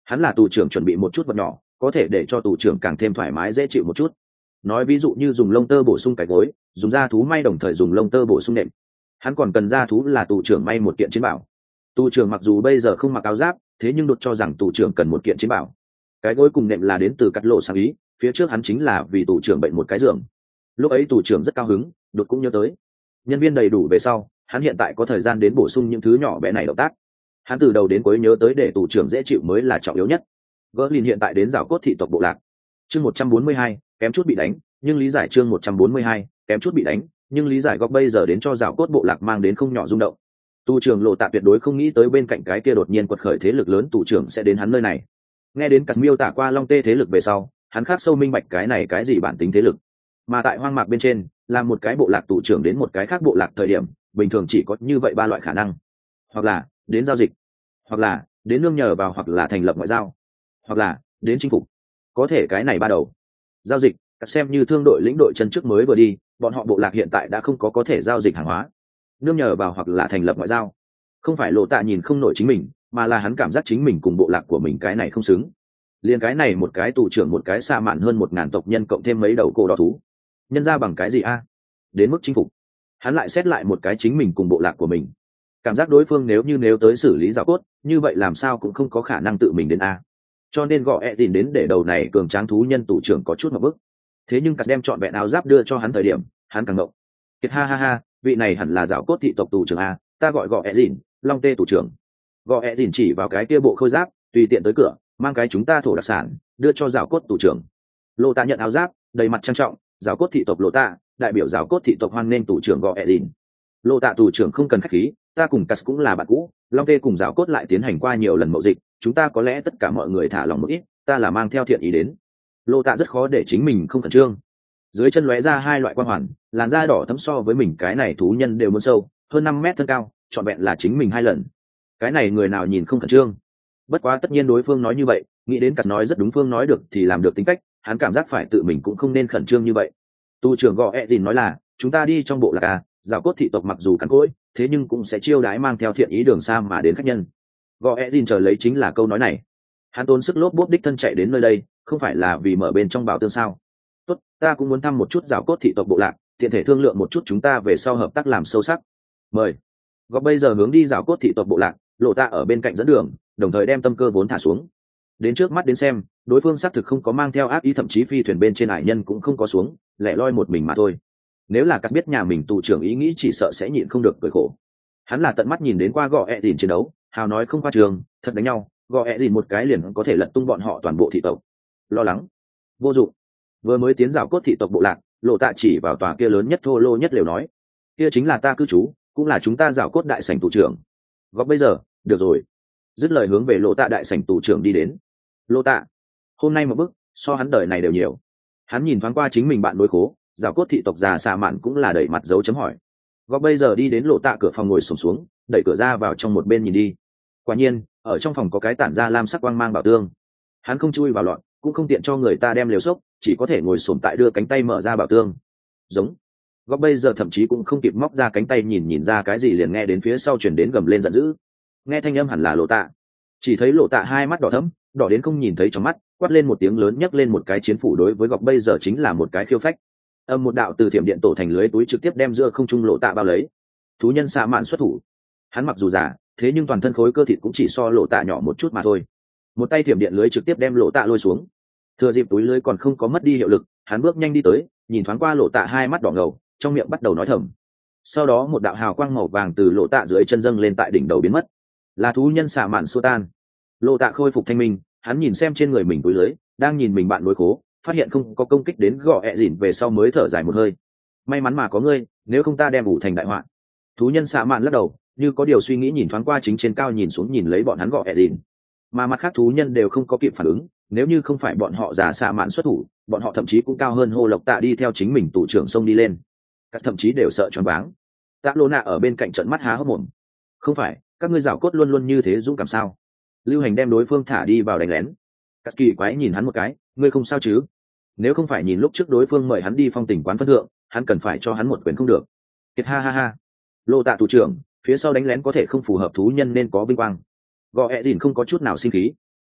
hắn là tù trưởng chuẩn bị một chút vật nhỏ có thể để cho tù trưởng càng thêm thoải mái dễ chịu một chút. Nói ví dụ như dùng lông tơ bổ sung cái gối, dùng da thú may đồng thời dùng lông tơ bổ sung nệm. Hắn còn cần da thú là tù trưởng may một kiện chiến bảo. Tù trưởng mặc dù bây giờ không mặc áo giáp, thế nhưng đột cho rằng tù trưởng cần một kiện chiến bảo. Cái gối cùng nệm là đến từ cắt lộ sáng ý, phía trước hắn chính là vì tù trưởng bệnh một cái giường. Lúc ấy tù trưởng rất cao hứng, đột cũng nhớ tới. Nhân viên đầy đủ về sau, hắn hiện tại có thời gian đến bổ sung những thứ nhỏ bé này động tác. Hắn từ đầu đến cuối nhớ tới để tù trưởng dễ chịu mới là trọng yếu nhất. Berlin hiện tại đến rào cốt thị tộc bộ lạc. Chương 142, kém chút bị đánh, nhưng lý giải chương 142, kém chút bị đánh, nhưng lý giải góc bây giờ đến cho rào cốt bộ lạc mang đến không nhỏ rung động. Tù trưởng Lộ Tạ tuyệt đối không nghĩ tới bên cạnh cái kia đột nhiên quật khởi thế lực lớn tù trưởng sẽ đến hắn nơi này. Nghe đến Cắt miêu tả qua Long Tê thế lực về sau, hắn khắc sâu minh bạch cái này cái gì bản tính thế lực. Mà tại hoang mạc bên trên, là một cái bộ lạc tù trưởng đến một cái khác bộ lạc thời điểm, bình thường chỉ có như vậy ba loại khả năng. Hoặc là đến giao dịch, hoặc là đến nương nhờ vào, hoặc là thành lập ngoại giao, hoặc là đến chinh phục. Có thể cái này ba đầu. Giao dịch, xem như thương đội lĩnh đội chân trước mới vừa đi, bọn họ bộ lạc hiện tại đã không có thể giao dịch hàng hóa. Nương nhờ vào hoặc là thành lập ngoại giao, không phải Lộ Tạ nhìn không nổi chính mình, mà là hắn cảm giác chính mình cùng bộ lạc của mình cái này không xứng. Liên cái này một cái tù trưởng, một cái xa mạn hơn 1000 tộc nhân cộng thêm mấy đầu cổ đỏ thú, nhân ra bằng cái gì a? Đến mức chinh phục. Hắn lại xét lại một cái chính mình cùng bộ lạc của mình, cảm giác đối phương nếu tới xử lý rào cốt, như vậy làm sao cũng không có khả năng tự mình đến a. Cho nên gọi tìm đến để đầu này cường tráng thú nhân tù trưởng có chút một bức. Thế nhưng Cắt đem trọn vẹn áo giáp đưa cho hắn thời điểm, hắn càng ngộng. Kiệt ha ha ha, vị này hẳn là rào cốt thị tộc tù trưởng a, ta gọi dìn, Long Tê tù trưởng. Gọi dìn chỉ vào cái kia bộ khôi giáp, tùy tiện tới cửa, mang cái chúng ta thổ đặc sản, đưa cho rào cốt tù trưởng. Lộ Tạ nhận áo giáp, đầy mặt trang trọng, rào cốt thị tộc Lộ Tạ, đại biểu rào cốt thị tộc hoan nghênh tù trưởng gọi dìn. Lộ Tạ tù trưởng không cần khách khí, ta cùng Cắt cũng là bạn cũ, Long Tê cùng rào cốt lại tiến hành qua nhiều lần mậu dịch, chúng ta có lẽ tất cả mọi người thả lòng một ít, ta là mang theo thiện ý đến. Lộ Tạ rất khó để chính mình không khẩn trương. Dưới chân lóe ra hai loại quang hoàn, làn da đỏ thẫm so với mình cái này thú nhân đều muốn sâu, hơn 5 mét thân cao, trọn vẹn là chính mình 2 lần. Cái này người nào nhìn không khẩn trương. Bất quá tất nhiên đối phương nói như vậy, nghĩ đến Cắt nói rất đúng, phương nói được thì làm được tính cách, hắn cảm giác phải tự mình cũng không nên khẩn trương như vậy. Tu trưởng gọi dìn nói là, chúng ta đi trong bộ lạc à, rào cốt thị tộc mặc dù cằn cỗi, thế nhưng cũng sẽ chiêu đái mang theo thiện ý đường xa mà đến khách nhân. Gọi dìn chờ lấy chính là câu nói này. Hắn tốn sức lốp bốp đích thân chạy đến nơi đây, không phải là vì mở bên trong bảo tương sao? Tốt, ta cũng muốn thăm một chút rào cốt thị tộc bộ lạc, tiện thể thương lượng một chút chúng ta về sau hợp tác làm sâu sắc. Mời. Góc bây giờ hướng đi rào cốt thị tộc bộ lạc, Lộ Tạ ở bên cạnh dẫn đường, đồng thời đem tâm cơ vốn thả xuống. Đến trước mắt đến xem, đối phương xác thực không có mang theo ác ý, thậm chí phi thuyền bên trên hải nhân cũng không có xuống, lẻ loi một mình mà thôi. Nếu là Cắt biết nhà mình tù trưởng ý nghĩ chỉ sợ sẽ nhịn không được cười khổ. Hắn là tận mắt nhìn đến qua gọi dìn chiến đấu, hào nói không qua trường, thật đánh nhau, gọi dìn một cái liền có thể lật tung bọn họ toàn bộ thị tộc. Lo lắng, vô dụng. Vừa mới tiến rào cốt thị tộc bộ lạc, Lộ Tạ chỉ vào tòa kia lớn nhất thô lô nhất lều nói, kia chính là ta cư trú, cũng là chúng ta rào cốt đại sảnh tù trưởng. Góc bây giờ, được rồi. Dứt lời hướng về Lộ Tạ đại sảnh tù trưởng đi đến. Lộ Tạ, hôm nay một bức, so hắn đời này đều nhiều. Hắn nhìn thoáng qua chính mình bạn đối khố, rào cốt thị tộc già xà mạn cũng là đẩy mặt dấu chấm hỏi. Góc bây giờ đi đến Lộ Tạ cửa phòng ngồi xổm xuống, đẩy cửa ra vào trong một bên nhìn đi. Quả nhiên, ở trong phòng có cái tản ra lam sắc quang mang bảo tương. Hắn không chui vào loạn, cũng không tiện cho người ta đem liều xốc, chỉ có thể ngồi xổm tại đưa cánh tay mở ra bảo tương. Giống. Góc bây giờ thậm chí cũng không kịp móc ra cánh tay nhìn ra cái gì, liền nghe đến phía sau chuyển đến gầm lên giận dữ. Nghe thanh âm hẳn là Lộ Tạ. Chỉ thấy Lộ Tạ hai mắt đỏ thẫm, đỏ đến không nhìn thấy trong mắt, quát lên một tiếng lớn, nhấc lên một cái chiến phủ đối với Góc bây giờ chính là một cái khiêu phách. Một đạo từ thiểm điện tổ thành lưới túi trực tiếp đem giữa không trung Lộ Tạ bao lấy. Thú nhân xạ mạn xuất thủ. Hắn mặc dù già, thế nhưng toàn thân khối cơ thịt cũng chỉ so Lộ Tạ nhỏ một chút mà thôi. Một tay thiểm điện lưới trực tiếp đem Lộ Tạ lôi xuống. Thừa dịp túi lưới còn không có mất đi hiệu lực, hắn bước nhanh đi tới, nhìn thoáng qua Lộ Tạ hai mắt đỏ ngầu, trong miệng bắt đầu nói thầm. Sau đó một đạo hào quang màu vàng từ Lộ Tạ dưới chân dâng lên tại đỉnh đầu biến mất. Là thú nhân xạ mạn xua tan. Lộ Tạ khôi phục thanh minh, hắn nhìn xem trên người mình túi lưới, đang nhìn mình bạn đối khố, phát hiện không có công kích đến gọi dìn về sau mới thở dài một hơi. May mắn mà có ngươi, nếu không ta đem ủ thành đại họa. Thú nhân xạ mạn lắc đầu, như có điều suy nghĩ nhìn thoáng qua chính trên cao nhìn xuống nhìn lấy bọn hắn gọi dìn. Mà mặt khác thú nhân đều không có kịp phản ứng, nếu như không phải bọn họ giả xạ mạn xuất thủ, bọn họ thậm chí cũng cao hơn Hồ Lộc Tạ đi theo chính mình tù trưởng sông đi lên. Các thậm chí đều sợ choáng váng. Tạ Lô Nạ ở bên cạnh trợn mắt há hốc mồm. Không phải, các ngươi rào cốt luôn luôn như thế dũng cảm sao? Lưu Hành đem đối phương thả đi vào đánh lén. Các kỳ quái nhìn hắn một cái, ngươi không sao chứ? Nếu không phải nhìn lúc trước đối phương mời hắn đi phong tình quán phân thượng, hắn cần phải cho hắn một quyền không được. Kiệt ha ha ha. Lộ Tạ tù trưởng, phía sau đánh lén có thể không phù hợp thú nhân nên có vinh quang. Gọi dìn không có chút nào sinh khí.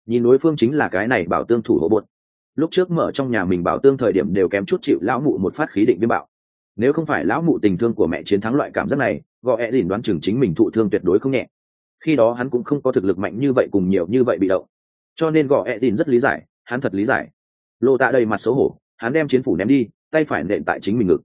nhìn đối phương chính là cái này bảo tương thủ hộ bột. Lúc trước mở trong nhà mình bảo tương thời điểm đều kém chút chịu lão mụ một phát khí định viêm bạo. Nếu không phải lão mụ tình thương của mẹ chiến thắng loại cảm giác này, gọ ẹ dìn đoán chừng chính mình thụ thương tuyệt đối không nhẹ. Khi đó hắn cũng không có thực lực mạnh như vậy cùng nhiều như vậy bị động, cho nên gọ ẹ dìn rất lý giải, hắn thật lý giải. Lộ Tạ đầy mặt xấu hổ, hắn đem chiến phủ ném đi, tay phải nện tại chính mình ngực.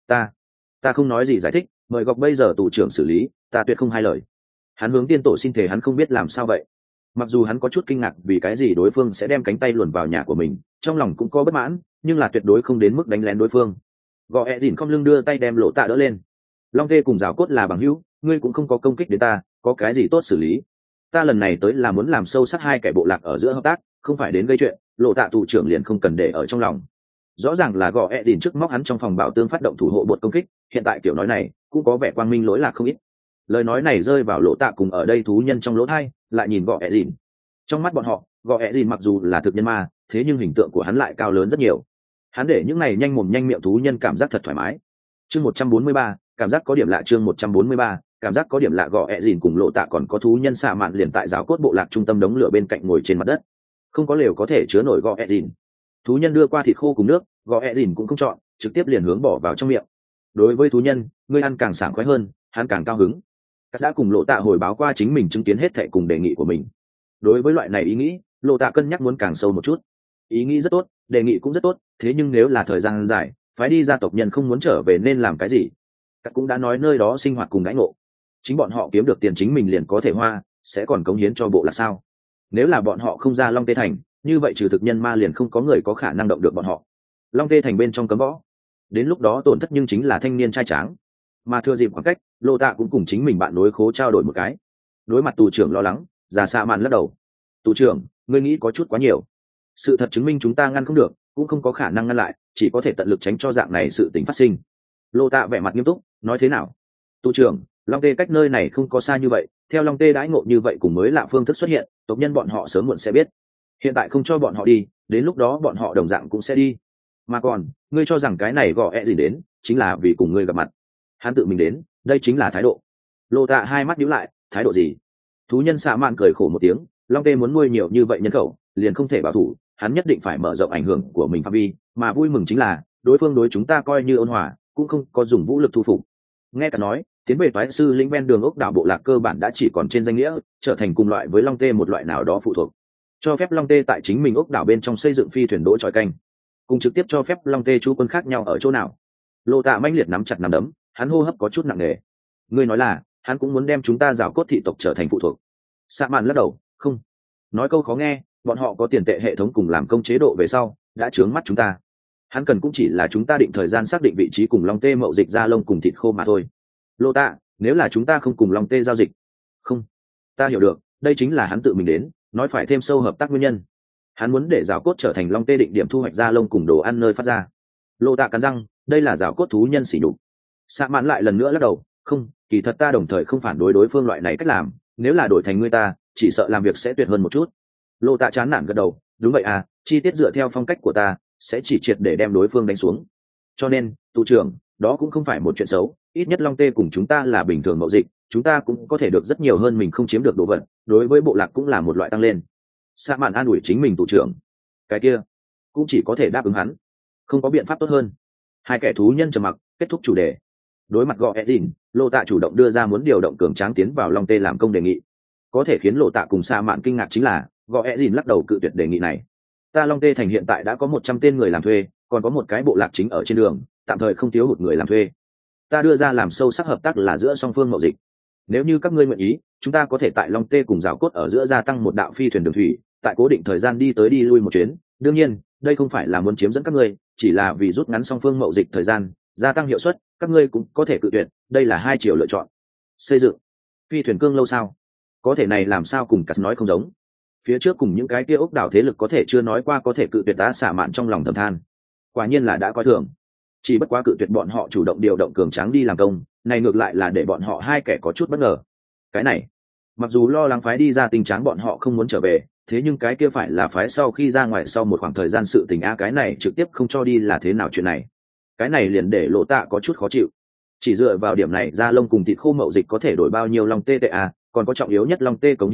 Ta không nói gì giải thích, mời gọc bây giờ tù trưởng xử lý, ta tuyệt không hai lời. Hắn hướng tiên tổ xin thể, hắn không biết làm sao vậy. Mặc dù hắn có chút kinh ngạc vì cái gì đối phương sẽ đem cánh tay luồn vào nhà của mình, trong lòng cũng có bất mãn, nhưng là tuyệt đối không đến mức đánh lén đối phương. Gọ ẹ dìn không lưng đưa tay đem Lộ Tạ đỡ lên. Long tê cùng rào cốt là bằng hữu, ngươi cũng không có công kích đến ta, có cái gì tốt xử lý. Ta lần này tới là muốn làm sâu sắc hai kẻ bộ lạc ở giữa hợp tác, không phải đến gây chuyện. Lộ Tạ tù trưởng liền không cần để ở trong lòng. Rõ ràng là gọ ẹ dìn trước móc hắn trong phòng bảo tương phát động thủ hộ bột công kích, hiện tại kiểu nói này cũng có vẻ quang minh lỗi lạc không ít. Lời nói này rơi vào Lộ Tạ cùng ở đây thú nhân trong lỗ thai, lại nhìn gọ ẹ dìn. Trong mắt bọn họ, gọ ẹ dìn mặc dù là thực nhân ma, thế nhưng hình tượng của hắn lại cao lớn rất nhiều. Hắn để những này nhanh mồm nhanh miệng thú nhân cảm giác thật thoải mái. Chương 143, cảm giác có điểm lạ. Chương 143, cảm giác có điểm lạ. Gọ ẹ dìn cùng Lộ Tạ còn có thú nhân xạ mạn liền tại giáo cốt bộ lạc trung tâm đống lửa bên cạnh ngồi trên mặt đất. Không có lều có thể chứa nổi gọ ẹ dìn. Thú nhân đưa qua thịt khô cùng nước, gọ ẹ dìn cũng không chọn, trực tiếp liền hướng bỏ vào trong miệng. Đối với thú nhân, ngươi ăn càng sảng khoái hơn, hắn càng cao hứng. Cắt đã cùng Lộ Tạ hồi báo qua chính mình chứng kiến hết thệ cùng đề nghị của mình. Đối với loại này ý nghĩ, Lộ Tạ cân nhắc muốn càng sâu một chút. Ý nghĩ rất tốt, đề nghị cũng rất tốt, thế nhưng nếu là thời gian dài, phái đi gia tộc nhân không muốn trở về nên làm cái gì? Cắt cũng đã nói nơi đó sinh hoạt cùng đãi ngộ, chính bọn họ kiếm được tiền chính mình liền có thể hoa, sẽ còn cống hiến cho bộ là sao? Nếu là bọn họ không ra Long Tê Thành, như vậy trừ thực nhân ma liền không có người có khả năng động được bọn họ. Long Tê Thành bên trong cấm võ, đến lúc đó tổn thất nhưng chính là thanh niên trai tráng. Mà thừa dịp khoảng cách, Lộ Tạ cũng cùng chính mình bạn đối khố trao đổi một cái. Đối mặt tù trưởng lo lắng, già xạ mạn lắc đầu. Tù trưởng, ngươi nghĩ có chút quá nhiều. Sự thật chứng minh chúng ta ngăn không được, cũng không có khả năng ngăn lại, chỉ có thể tận lực tránh cho dạng này sự tình phát sinh. Lộ Tạ vẻ mặt nghiêm túc, nói thế nào? Tù trưởng, Long Tê cách nơi này không có xa như vậy, theo Long Tê đãi ngộ như vậy cùng mới lạ phương thức xuất hiện, tộc nhân bọn họ sớm muộn sẽ biết. Hiện tại không cho bọn họ đi, đến lúc đó bọn họ đồng dạng cũng sẽ đi. Mà còn, ngươi cho rằng cái này gọ ẹ gì đến, chính là vì cùng ngươi gặp mặt. Hắn tự mình đến, đây chính là thái độ. Lộ Tạ hai mắt nhíu lại, thái độ gì? Thú nhân xạ mạn cười khổ một tiếng, Long Tê muốn nuôi nhiều như vậy nhân khẩu, liền không thể bảo thủ, hắn nhất định phải mở rộng ảnh hưởng của mình phạm vi, mà vui mừng chính là đối phương đối chúng ta coi như ôn hòa, cũng không có dùng vũ lực thu phục. Nghe cả nói, tiến về toái sư lĩnh ven đường ốc đảo bộ lạc cơ bản đã chỉ còn trên danh nghĩa, trở thành cùng loại với Long Tê một loại nào đó phụ thuộc. Cho phép Long Tê tại chính mình ốc đảo bên trong xây dựng phi thuyền đỗ chói canh, cùng trực tiếp cho phép Long Tê chú quân khác nhau ở chỗ nào? Lộ Tạ manh liệt nắm chặt nắm đấm, hắn hô hấp có chút nặng nề. Ngươi nói là, hắn cũng muốn đem chúng ta rào cốt thị tộc trở thành phụ thuộc. Sạ Mạn lắc đầu, không. Nói câu khó nghe, bọn họ có tiền tệ hệ thống cùng làm công chế độ về sau, đã trướng mắt chúng ta. Hắn cần cũng chỉ là chúng ta định thời gian xác định vị trí cùng Long Tê mậu dịch ra lông cùng thịt khô mà thôi. Lộ Tạ, nếu là chúng ta không cùng Long Tê giao dịch, không, ta hiểu được, đây chính là hắn tự mình đến, nói phải thêm sâu hợp tác nguyên nhân. Hắn muốn để rào cốt trở thành Long Tê định điểm thu hoạch ra lông cùng đồ ăn nơi phát ra. Lộ Tạ cắn răng, đây là rào cốt thú nhân sỉ nhục. Sạ Mạn lại lần nữa lắc đầu, không, kỳ thật ta đồng thời không phản đối đối phương loại này cách làm, nếu là đổi thành ngươi ta, chỉ sợ làm việc sẽ tuyệt hơn một chút. Lộ Tạ chán nản gật đầu, đúng vậy à, chi tiết dựa theo phong cách của ta, sẽ chỉ triệt để đem đối phương đánh xuống. Cho nên, tù trưởng, đó cũng không phải một chuyện xấu, ít nhất Long Tê cùng chúng ta là bình thường mậu dịch, chúng ta cũng có thể được rất nhiều hơn mình không chiếm được đồ vật, đối với bộ lạc cũng là một loại tăng lên. Sa Mạn an ủi chính mình tù trưởng, cái kia cũng chỉ có thể đáp ứng hắn, không có biện pháp tốt hơn. Hai kẻ thú nhân trầm mặc, kết thúc chủ đề. Đối mặt gọ Edin, Lộ Tạ chủ động đưa ra muốn điều động cường tráng tiến vào Long Tê làm công đề nghị. Có thể khiến Lộ Tạ cùng Sa Mạn kinh ngạc chính là, gọ Edin lắc đầu cự tuyệt đề nghị này. Ta Long Tê thành hiện tại đã có 100 tên người làm thuê, còn có một cái bộ lạc chính ở trên đường, tạm thời không thiếu hụt người làm thuê. Ta đưa ra làm sâu sắc hợp tác là giữa song phương mậu dịch. Nếu như các ngươi nguyện ý, chúng ta có thể tại Long Tê cùng rào cốt ở giữa gia tăng một đạo phi thuyền đường thủy, tại cố định thời gian đi tới đi lui một chuyến. Đương nhiên, đây không phải là muốn chiếm dẫn các ngươi, chỉ là vì rút ngắn song phương mậu dịch thời gian, gia tăng hiệu suất. Các ngươi cũng có thể cự tuyệt, đây là hai chiều lựa chọn. Xây dựng phi thuyền cương lâu sao? Có thể này làm sao cùng cắt nói không giống? Phía trước cùng những cái kia ốc đảo thế lực có thể chưa nói qua có thể cự tuyệt, ta xả mạn trong lòng thầm than. Quả nhiên là đã coi thường. Chỉ bất quá cự tuyệt bọn họ chủ động điều động cường tráng đi làm công, này ngược lại là để bọn họ hai kẻ có chút bất ngờ. Cái này, mặc dù lo lắng phái đi ra tình tráng bọn họ không muốn trở về, thế nhưng cái kia phải là phái sau khi ra ngoài sau một khoảng thời gian sự tình a, cái này trực tiếp không cho đi là thế nào chuyện này? Cái này liền để Lộ Tạ có chút khó chịu. Chỉ dựa vào điểm này, da lông cùng thịt khô mậu dịch có thể đổi bao nhiêu Long Tê tệ a, còn có trọng yếu nhất Long Tê cống hiến điểm,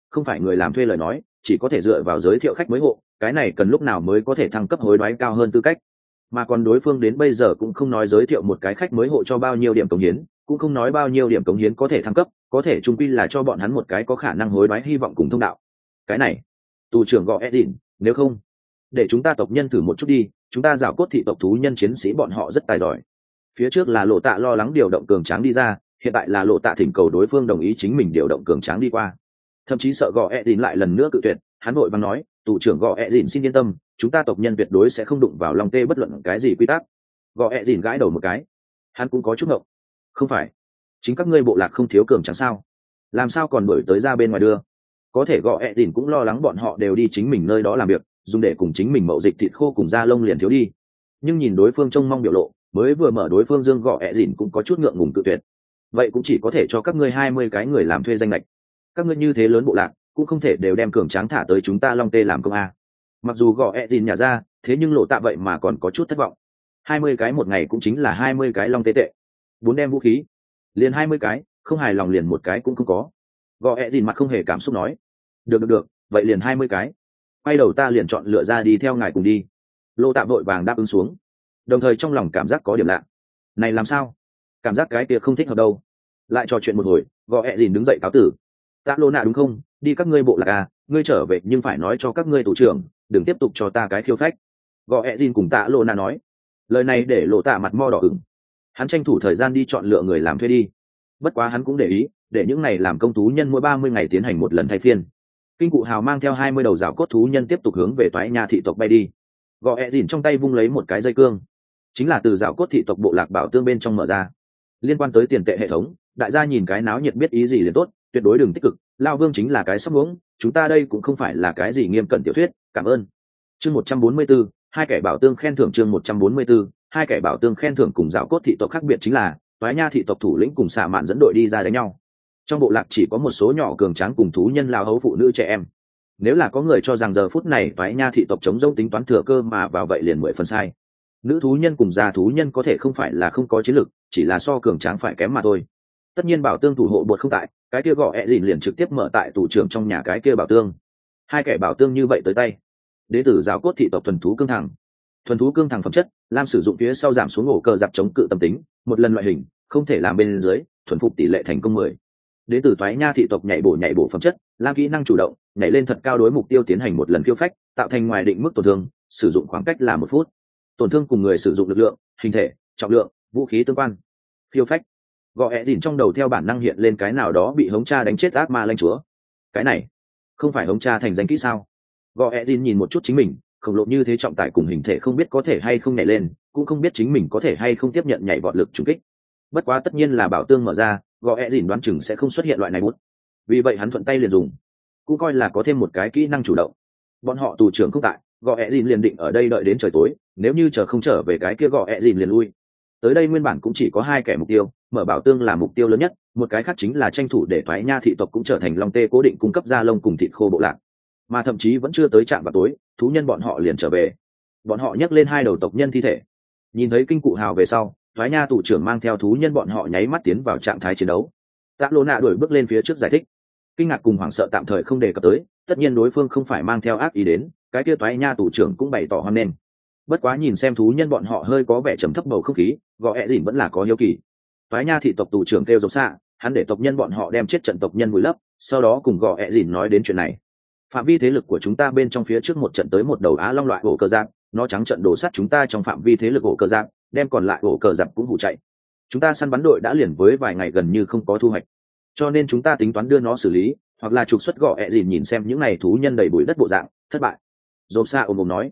không phải người làm thuê lời nói chỉ có thể dựa vào giới thiệu khách mới hộ, cái này cần lúc nào mới có thể thăng cấp hối đoái cao hơn tư cách. Mà còn đối phương đến bây giờ cũng không nói giới thiệu một cái khách mới hộ cho bao nhiêu điểm cống hiến, cũng không nói bao nhiêu điểm cống hiến có thể thăng cấp, có thể chung quy là cho bọn hắn một cái có khả năng hối đoái hy vọng cùng thông đạo. Cái này tù trưởng gọi Edin, nếu không để chúng ta tộc nhân thử một chút đi, chúng ta rào cốt thị tộc thú nhân chiến sĩ bọn họ rất tài giỏi. Phía trước là Lộ Tạ lo lắng điều động cường tráng đi ra, hiện tại là Lộ Tạ thỉnh cầu đối phương đồng ý chính mình điều động cường tráng đi qua, thậm chí sợ gọi Edin lại lần nữa cự tuyệt, hắn vội vàng nói tù trưởng gọi Edin xin yên tâm, chúng ta tộc nhân tuyệt đối sẽ không đụng vào long tê bất luận cái gì quy tắc. Gọi Edin gãi đầu một cái, hắn cũng có chút ngộng, không phải chính các ngươi bộ lạc không thiếu cường tráng sao, làm sao còn đổi tới ra bên ngoài đưa? Có thể gọi Edin cũng lo lắng bọn họ đều đi chính mình nơi đó làm việc, dùng để cùng chính mình mậu dịch thịt khô cùng da lông liền thiếu đi. Nhưng nhìn đối phương trông mong biểu lộ, mới vừa mở đối phương dương gọi Edin cũng có chút ngượng ngùng cự tuyệt. Vậy cũng chỉ có thể cho các ngươi 20 cái người làm thuê danh lệch. Các ngươi như thế lớn bộ lạc, cũng không thể đều đem cường tráng thả tới chúng ta long tê làm công a. Mặc dù gọi Edin nhà ra, thế nhưng Lộ Tạ vậy mà còn có chút thất vọng. 20 cái một ngày cũng chính là 20 cái long tê tệ. 4 đem vũ khí, liền 20 cái, không hài lòng liền một cái cũng không có. Gọi Edin mặt không hề cảm xúc nói, được, vậy liền 20 cái. Quay đầu ta liền chọn lựa ra đi theo ngài cùng đi. Lộ Tạ vội vàng đáp ứng xuống, đồng thời trong lòng cảm giác có điểm lạ. Này làm sao? Cảm giác cái kia không thích hợp đâu. Lại trò chuyện một hồi, gọi Edin đứng dậy cáo tử. Tạ Lô Nạ đúng không? Đi các ngươi bộ lạc à, ngươi trở về nhưng phải nói cho các ngươi thủ trưởng, đừng tiếp tục cho ta cái khiêu phách. Gọi Edin cùng Tạ Lô Nạ nói. Lời này để Lộ Tạ mặt mo đỏ ửng. Hắn tranh thủ thời gian đi chọn lựa người làm thuê đi. Bất quá hắn cũng để ý, để những này làm công thú nhân mỗi 30 ngày tiến hành một lần thay phiên. Kinh Cụ Hào mang theo 20 đầu rào cốt thú nhân tiếp tục hướng về toái nha thị tộc bay đi. Gọi Edin trong tay vung lấy một cái dây cương, chính là từ rào cốt thị tộc bộ lạc bảo tương bên trong mở ra. Liên quan tới tiền tệ hệ thống, đại gia nhìn cái náo nhiệt biết ý gì liền tốt, tuyệt đối đừng tích cực. Lao Vương chính là cái sắp uống, chúng ta đây cũng không phải là cái gì nghiêm cẩn tiểu thuyết, cảm ơn. Chương 144, hai kẻ bảo tương khen thưởng. Chương 144, hai kẻ bảo tương khen thưởng. Cùng rào cốt thị tộc khác biệt chính là toái nha thị tộc thủ lĩnh cùng xạ mạn dẫn đội đi ra đánh nhau. Trong bộ lạc chỉ có một số nhỏ cường tráng cùng thú nhân lao hấu phụ nữ trẻ em. Nếu là có người cho rằng giờ phút này toái nha thị tộc chống rông tính toán thừa cơ mà vào, vậy liền 10 phần sai. Nữ thú nhân cùng già thú nhân có thể không phải là không có chiến lực, chỉ là so cường tráng phải kém mà thôi. Tất nhiên bảo tương thủ hộ bột không tại, cái kia gọi Edin liền trực tiếp mở tại tù trưởng trong nhà cái kia bảo tương. Hai kẻ bảo tương như vậy tới tay. Đế tử giáo cốt thị tộc thuần thú cương thẳng. Thuần thú cương thẳng phẩm chất, lam sử dụng phía sau giảm xuống ổ cờ giặc chống cự tâm tính, một lần loại hình, không thể làm bên dưới, thuần phục tỷ lệ thành công 10. Đế tử toái nha thị tộc nhảy bổ phẩm chất, lam kỹ năng chủ động, nhảy lên thật cao đối mục tiêu tiến hành một lần khiêu phách, tạo thành ngoài định mức tổn thương, sử dụng khoảng cách là 1 phút. Tổn thương cùng người sử dụng lực lượng, hình thể, trọng lượng, vũ khí tương quan. Khiêu phách. Gọi Edin trong đầu theo bản năng hiện lên cái nào đó bị hống cha đánh chết ác ma lãnh chúa. Cái này không phải hống cha thành danh kỹ sao? Gọi Edin nhìn một chút chính mình, khổng lồ như thế trọng tải cùng hình thể không biết có thể hay không nhảy lên, cũng không biết chính mình có thể hay không tiếp nhận nhảy vọt lực trùng kích. Bất quá tất nhiên là bảo tương mở ra, gọi Edin đoán chừng sẽ không xuất hiện loại này bút. Vì vậy hắn thuận tay liền dùng, cũng coi là có thêm một cái kỹ năng chủ động. Bọn họ tù trưởng không tại, gọi Edin liền định ở đây đợi đến trời tối, nếu như chờ không trở về cái kia gọi Edin liền lui. Tới đây nguyên bản cũng chỉ có 2 kẻ mục tiêu, mở bảo tương là mục tiêu lớn nhất, một cái khác chính là tranh thủ để toái nha thị tộc cũng trở thành long tê cố định cung cấp da lông cùng thịt khô bộ lạc. Mà thậm chí vẫn chưa tới trạm vào tối, thú nhân bọn họ liền trở về. Bọn họ nhấc lên 2 đầu tộc nhân thi thể. Nhìn thấy Kinh Cụ Hào về sau, toái nha tù trưởng mang theo thú nhân bọn họ nháy mắt tiến vào trạng thái chiến đấu. Tạ Lô Nạ đuổi bước lên phía trước giải thích. Kinh ngạc cùng hoảng sợ tạm thời không đề cập tới, tất nhiên đối phương không phải mang theo ác ý đến, cái kia toái nha tù trưởng cũng bày tỏ hoan nghênh. Bất quá nhìn xem thú nhân bọn họ hơi có vẻ trầm thấp bầu không khí, gọi Edin vẫn là có hiếu kỳ. Toái nha thị tộc tù trưởng kêu giống xạ, hắn để tộc nhân bọn họ đem chết trận tộc nhân vùi lấp, sau đó cùng gọi Edin nói đến chuyện này. Phạm vi thế lực của chúng ta bên trong phía trước một trận tới một đầu á long loại ổ cờ giáp, nó trắng trận đổ sát chúng ta trong phạm vi thế lực ổ cờ giáp, đem còn lại ổ cờ giáp cũng hủ chạy. Chúng ta săn bắn đội đã liền với vài ngày gần như không có thu hoạch, cho nên chúng ta tính toán đưa nó xử lý, hoặc là trục xuất. Gọi Edin nhìn xem những này thú nhân đầy bụi đất bộ dạng, thất bại. Dồn xa ôm nói,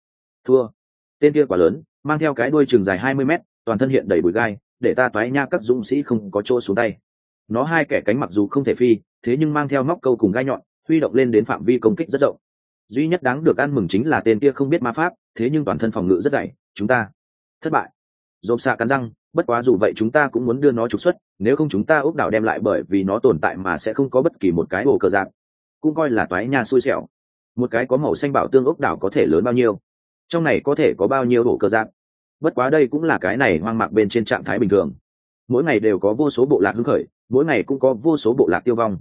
thua. Tên kia quá lớn, mang theo cái đuôi chừng dài 20 mét, toàn thân hiện đầy bụi gai, để ta toái nha các dũng sĩ không có chỗ xuống tay. Nó 2 kẻ cánh mặc dù không thể phi, thế nhưng mang theo móc câu cùng gai nhọn, huy động lên đến phạm vi công kích rất rộng. Duy nhất đáng được ăn mừng chính là tên kia không biết ma pháp, thế nhưng toàn thân phòng ngự rất dày. Chúng ta thất bại. Dồn xạ cắn răng, bất quá dù vậy chúng ta cũng muốn đưa nó trục xuất, nếu không chúng ta ốc đảo đem lại bởi vì nó tồn tại mà sẽ không có bất kỳ một cái ổ cờ giáp, cũng coi là toái nha xui xẻo. Một cái có màu xanh bảo tương ốc đảo có thể lớn bao nhiêu, trong này có thể có bao nhiêu ổ cờ giáp. Bất quá đây cũng là cái này hoang mạc bên trên trạng thái bình thường, mỗi ngày đều có vô số bộ lạc hứng khởi, mỗi ngày cũng có vô số bộ lạc tiêu vong.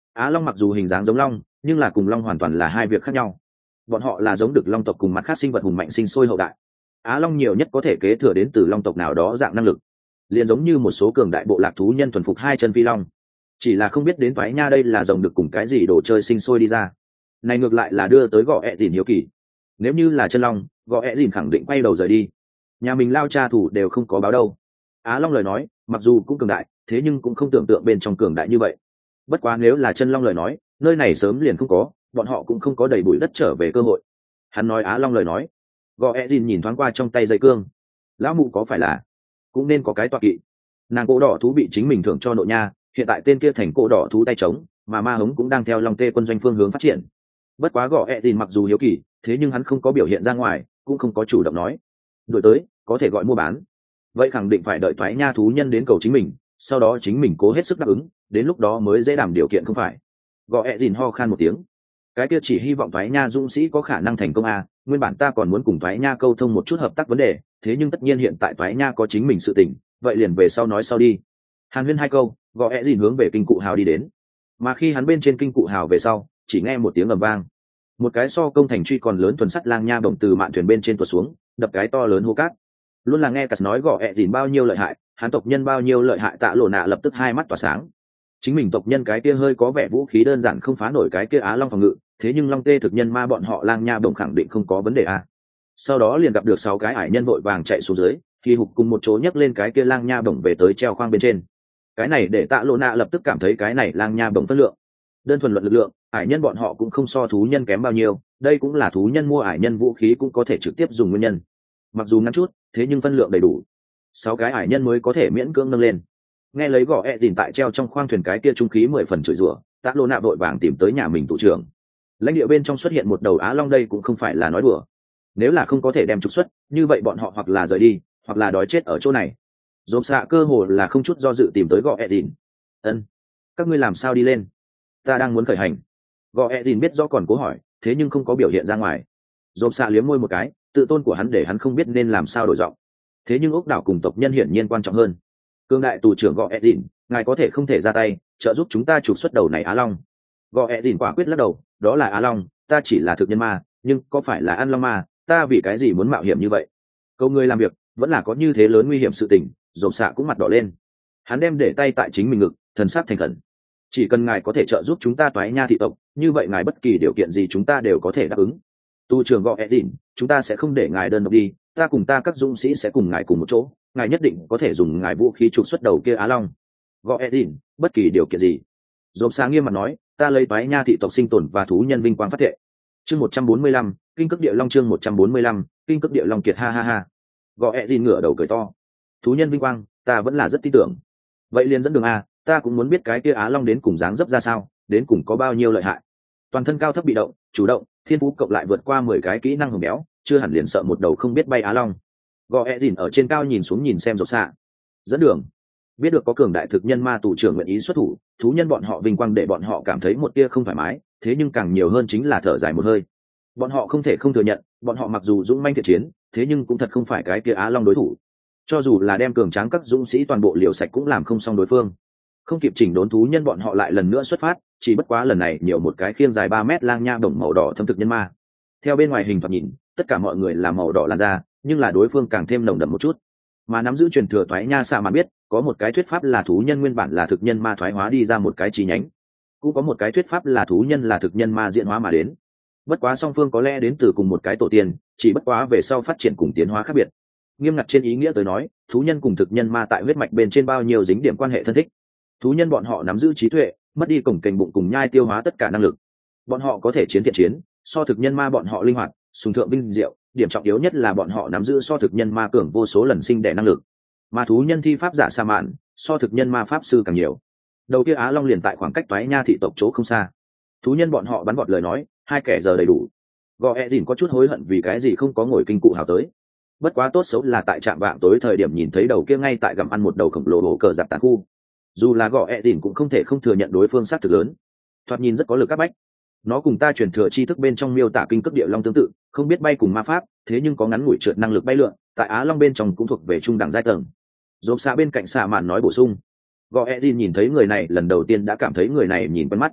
Á long mặc dù hình dáng giống long nhưng là cùng long hoàn toàn là hai việc khác nhau. Bọn họ là giống được long tộc cùng mặt khác sinh vật hùng mạnh sinh sôi hậu đại. Á long nhiều nhất có thể kế thừa đến từ long tộc nào đó dạng năng lực, liền giống như một số cường đại bộ lạc thú nhân thuần phục hai chân phi long. Chỉ là không biết đến toái nha đây là rồng được cùng cái gì đồ chơi sinh sôi đi ra. Này ngược lại là đưa tới gọ ẹ dìn hiếu kỳ. Nếu như là chân long, gọ ẹ dìn khẳng định quay đầu rời đi. Nhà mình lao cha thủ đều không có báo đâu. Á long lời nói mặc dù cũng cường đại, thế nhưng cũng không tưởng tượng bên trong cường đại như vậy. Bất quá nếu là chân long lời nói, nơi này sớm liền không có, bọn họ cũng không có đầy bụi đất trở về cơ hội. Hắn nói Á long lời nói, gò e dìn nhìn thoáng qua trong tay dây cương. Lão mụ có phải là cũng nên có cái tọa kỵ. Nàng cổ đỏ thú bị chính mình thưởng cho nội nha, hiện tại tên kia thành cổ đỏ thú tay trống, mà ma hống cũng đang theo long tê quân doanh phương hướng phát triển. Bất quá gò e dìn mặc dù hiếu kỳ, thế nhưng hắn không có biểu hiện ra ngoài, cũng không có chủ động nói đuổi tới có thể gọi mua bán. Vậy khẳng định phải đợi toái nha thú nhân đến cầu chính mình, sau đó chính mình cố hết sức đáp ứng, đến lúc đó mới dễ đảm điều kiện không phải. Gò ẹ dìn ho khan một tiếng. Cái kia chỉ hy vọng toái nha dũng sĩ có khả năng thành công à, nguyên bản ta còn muốn cùng toái nha câu thông một chút hợp tác vấn đề, thế nhưng tất nhiên hiện tại toái nha có chính mình sự tình, vậy liền về sau nói sau đi. Hàn huyên hai câu, gò ẹ dìn hướng về kinh cụ hào đi đến. Mà khi hắn bên trên kinh cụ hào về sau, chỉ nghe một tiếng ầm vang, một cái so công thành truy còn lớn thuần sắt lang nha bổng từ mạn thuyền bên trên tuột xuống, đập cái to lớn hô cát. Luôn là nghe cắt nói gò ẹ dìn bao nhiêu lợi hại, hắn tộc nhân bao nhiêu lợi hại, Tạ Lộ Nạ lập tức hai mắt tỏa sáng. Chính mình tộc nhân cái kia hơi có vẻ vũ khí đơn giản không phá nổi cái kia Á long phòng ngự, thế nhưng long tê thực nhân ma bọn họ lang nha bổng khẳng định không có vấn đề à. Sau đó liền gặp được 6 cái ải nhân vội vàng chạy xuống dưới, thì hục cùng một chỗ nhấc lên cái kia lang nha bổng về tới treo khoang bên trên. Cái này để Tạ Lộ Nạ lập tức cảm thấy cái này lang nha bổng phân lượng. Đơn thuần luận lực lượng, ải nhân bọn họ cũng không so thú nhân kém bao nhiêu, đây cũng là thú nhân mua ải nhân vũ khí cũng có thể trực tiếp dùng nguyên nhân. Mặc dù ngắn chút, thế nhưng phân lượng đầy đủ, 6 cái ải nhân mới có thể miễn cưỡng nâng lên. Nghe lấy gõ ẹ dìn tại treo trong khoang thuyền cái kia trung khí 10 phần chửi rủa, Tạ Lộ Nạ vội vàng tìm tới nhà mình thủ trưởng. Lãnh địa bên trong xuất hiện một đầu á long, đây cũng không phải là nói đùa. Nếu là không có thể đem trục xuất, như vậy bọn họ hoặc là rời đi, hoặc là đói chết ở chỗ này. Dồn xạ cơ hồ là không chút do dự tìm tới gõ ẹ dìn. Ân, các ngươi làm sao đi lên? Ta đang muốn khởi hành. Gõ ẹ dìn biết rõ còn cố hỏi, thế nhưng không có biểu hiện ra ngoài. Dồn xạ liếm môi một cái, tự tôn của hắn để hắn không biết nên làm sao đổi giọng. Thế nhưng ốc đảo cùng tộc nhân hiển nhiên quan trọng hơn. Cương đại tù trưởng gõ ẹ dìn, ngài có thể không thể ra tay trợ giúp chúng ta trục xuất đầu này á long? Gõ ẹ dìn quả quyết lắc đầu, đó là á long, ta chỉ là thực nhân ma, nhưng có phải là ăn long ma, ta vì cái gì muốn mạo hiểm như vậy? Câu người làm việc vẫn là có như thế lớn nguy hiểm sự tình. Dồn xạ cũng mặt đỏ lên, hắn đem để tay tại chính mình ngực, thần sắc thành khẩn. Chỉ cần ngài có thể trợ giúp chúng ta toái nha thị tộc, như vậy ngài bất kỳ điều kiện gì chúng ta đều có thể đáp ứng. Tu trưởng gõ ẹ dìn, chúng ta sẽ không để ngài đơn độc đi, ta cùng ta các dũng sĩ sẽ cùng ngài cùng một chỗ, ngài nhất định có thể dùng ngài vũ khí trục xuất đầu kia á long. Gõ ẹ dìn, bất kỳ điều kiện gì. Dồn sáng nghiêm mặt nói, ta lấy toái nha thị tộc sinh tồn và thú nhân vinh quang phát thệ. Chương 145, kinh cước địa long. Chương 145, kinh cước địa long kiệt, ha ha ha. Gõ ẹ dìn ngửa đầu cười to. Thú nhân vinh quang, ta vẫn là rất tin tưởng. Vậy liền dẫn đường a, ta cũng muốn biết cái kia á long đến cùng dáng dấp ra sao, đến cùng có bao nhiêu lợi hại. Toàn thân cao thấp bị động, chủ động, thiên phú cộng lại vượt qua 10 cái kỹ năng hùng béo, chưa hẳn liền sợ một đầu không biết bay á long. Gò ẹ dìn ở trên cao nhìn xuống nhìn xem rột xạ. Dẫn đường. Biết được có cường đại thực nhân ma tù trưởng nguyện ý xuất thủ, thú nhân bọn họ vinh quang để bọn họ cảm thấy một tia không thoải mái, thế nhưng càng nhiều hơn chính là thở dài một hơi. Bọn họ không thể không thừa nhận, bọn họ mặc dù dũng manh thiện chiến, thế nhưng cũng thật không phải cái kia á long đối thủ. Cho dù là đem cường tráng các dũng sĩ toàn bộ liều sạch cũng làm không xong đối phương. Không kịp chỉnh đốn thú nhân bọn họ lại lần nữa xuất phát, chỉ bất quá lần này nhiều một cái khiên dài 3 mét lang nha bổng màu đỏ thâm thực nhân ma. Theo bên ngoài hình thoạt nhìn, tất cả mọi người là màu đỏ làn da, nhưng là đối phương càng thêm nồng đậm một chút. Mà nắm giữ truyền thừa toái nha xạ mà biết, có một cái thuyết pháp là thú nhân nguyên bản là thực nhân ma thoái hóa đi ra một cái chi nhánh, cũng có một cái thuyết pháp là thú nhân là thực nhân ma diễn hóa mà đến. Bất quá song phương có lẽ đến từ cùng một cái tổ tiên, chỉ bất quá về sau phát triển cùng tiến hóa khác biệt. Nghiêm ngặt trên ý nghĩa tới nói, thú nhân cùng thực nhân ma tại huyết mạch bên trên bao nhiêu dính điểm quan hệ thân thích. Thú nhân bọn họ nắm giữ trí tuệ, mất đi cổng kềnh bụng cùng nhai tiêu hóa tất cả năng lực. Bọn họ có thể chiến thiện chiến, so thực nhân ma bọn họ linh hoạt, sùng thượng binh diệu, điểm trọng yếu nhất là bọn họ nắm giữ so thực nhân ma cường vô số lần sinh đẻ năng lực. Mà thú nhân thi pháp giả sa mạn, so thực nhân ma pháp sư càng nhiều. Đầu kia á long liền tại khoảng cách toái nha thị tộc chỗ không xa. Thú nhân bọn họ bắn vọt lời nói, 2 kẻ giờ đầy đủ. Gò ẹ dìn có chút hối hận vì cái gì không có ngồi kinh cụ hào tới. Bất quá tốt xấu là tại trạm vạng tối thời điểm nhìn thấy đầu kia ngay tại gặm ăn một đầu khổng lồ bổ cờ giặc tàn khu. Dù là gò ẹ dìn cũng không thể không thừa nhận đối phương sát thực lớn, thoạt nhìn rất có lực áp bách. Nó cùng ta truyền thừa tri thức bên trong miêu tả kinh cấp địa long tương tự, không biết bay cùng ma pháp, thế nhưng có ngắn ngủi trượt năng lực bay lượn, tại á long bên trong cũng thuộc về trung đẳng giai tầng. Dồn xạ bên cạnh xạ mạn nói bổ sung. Gò ẹ dìn nhìn thấy người này lần đầu tiên đã cảm thấy người này nhìn quen mắt.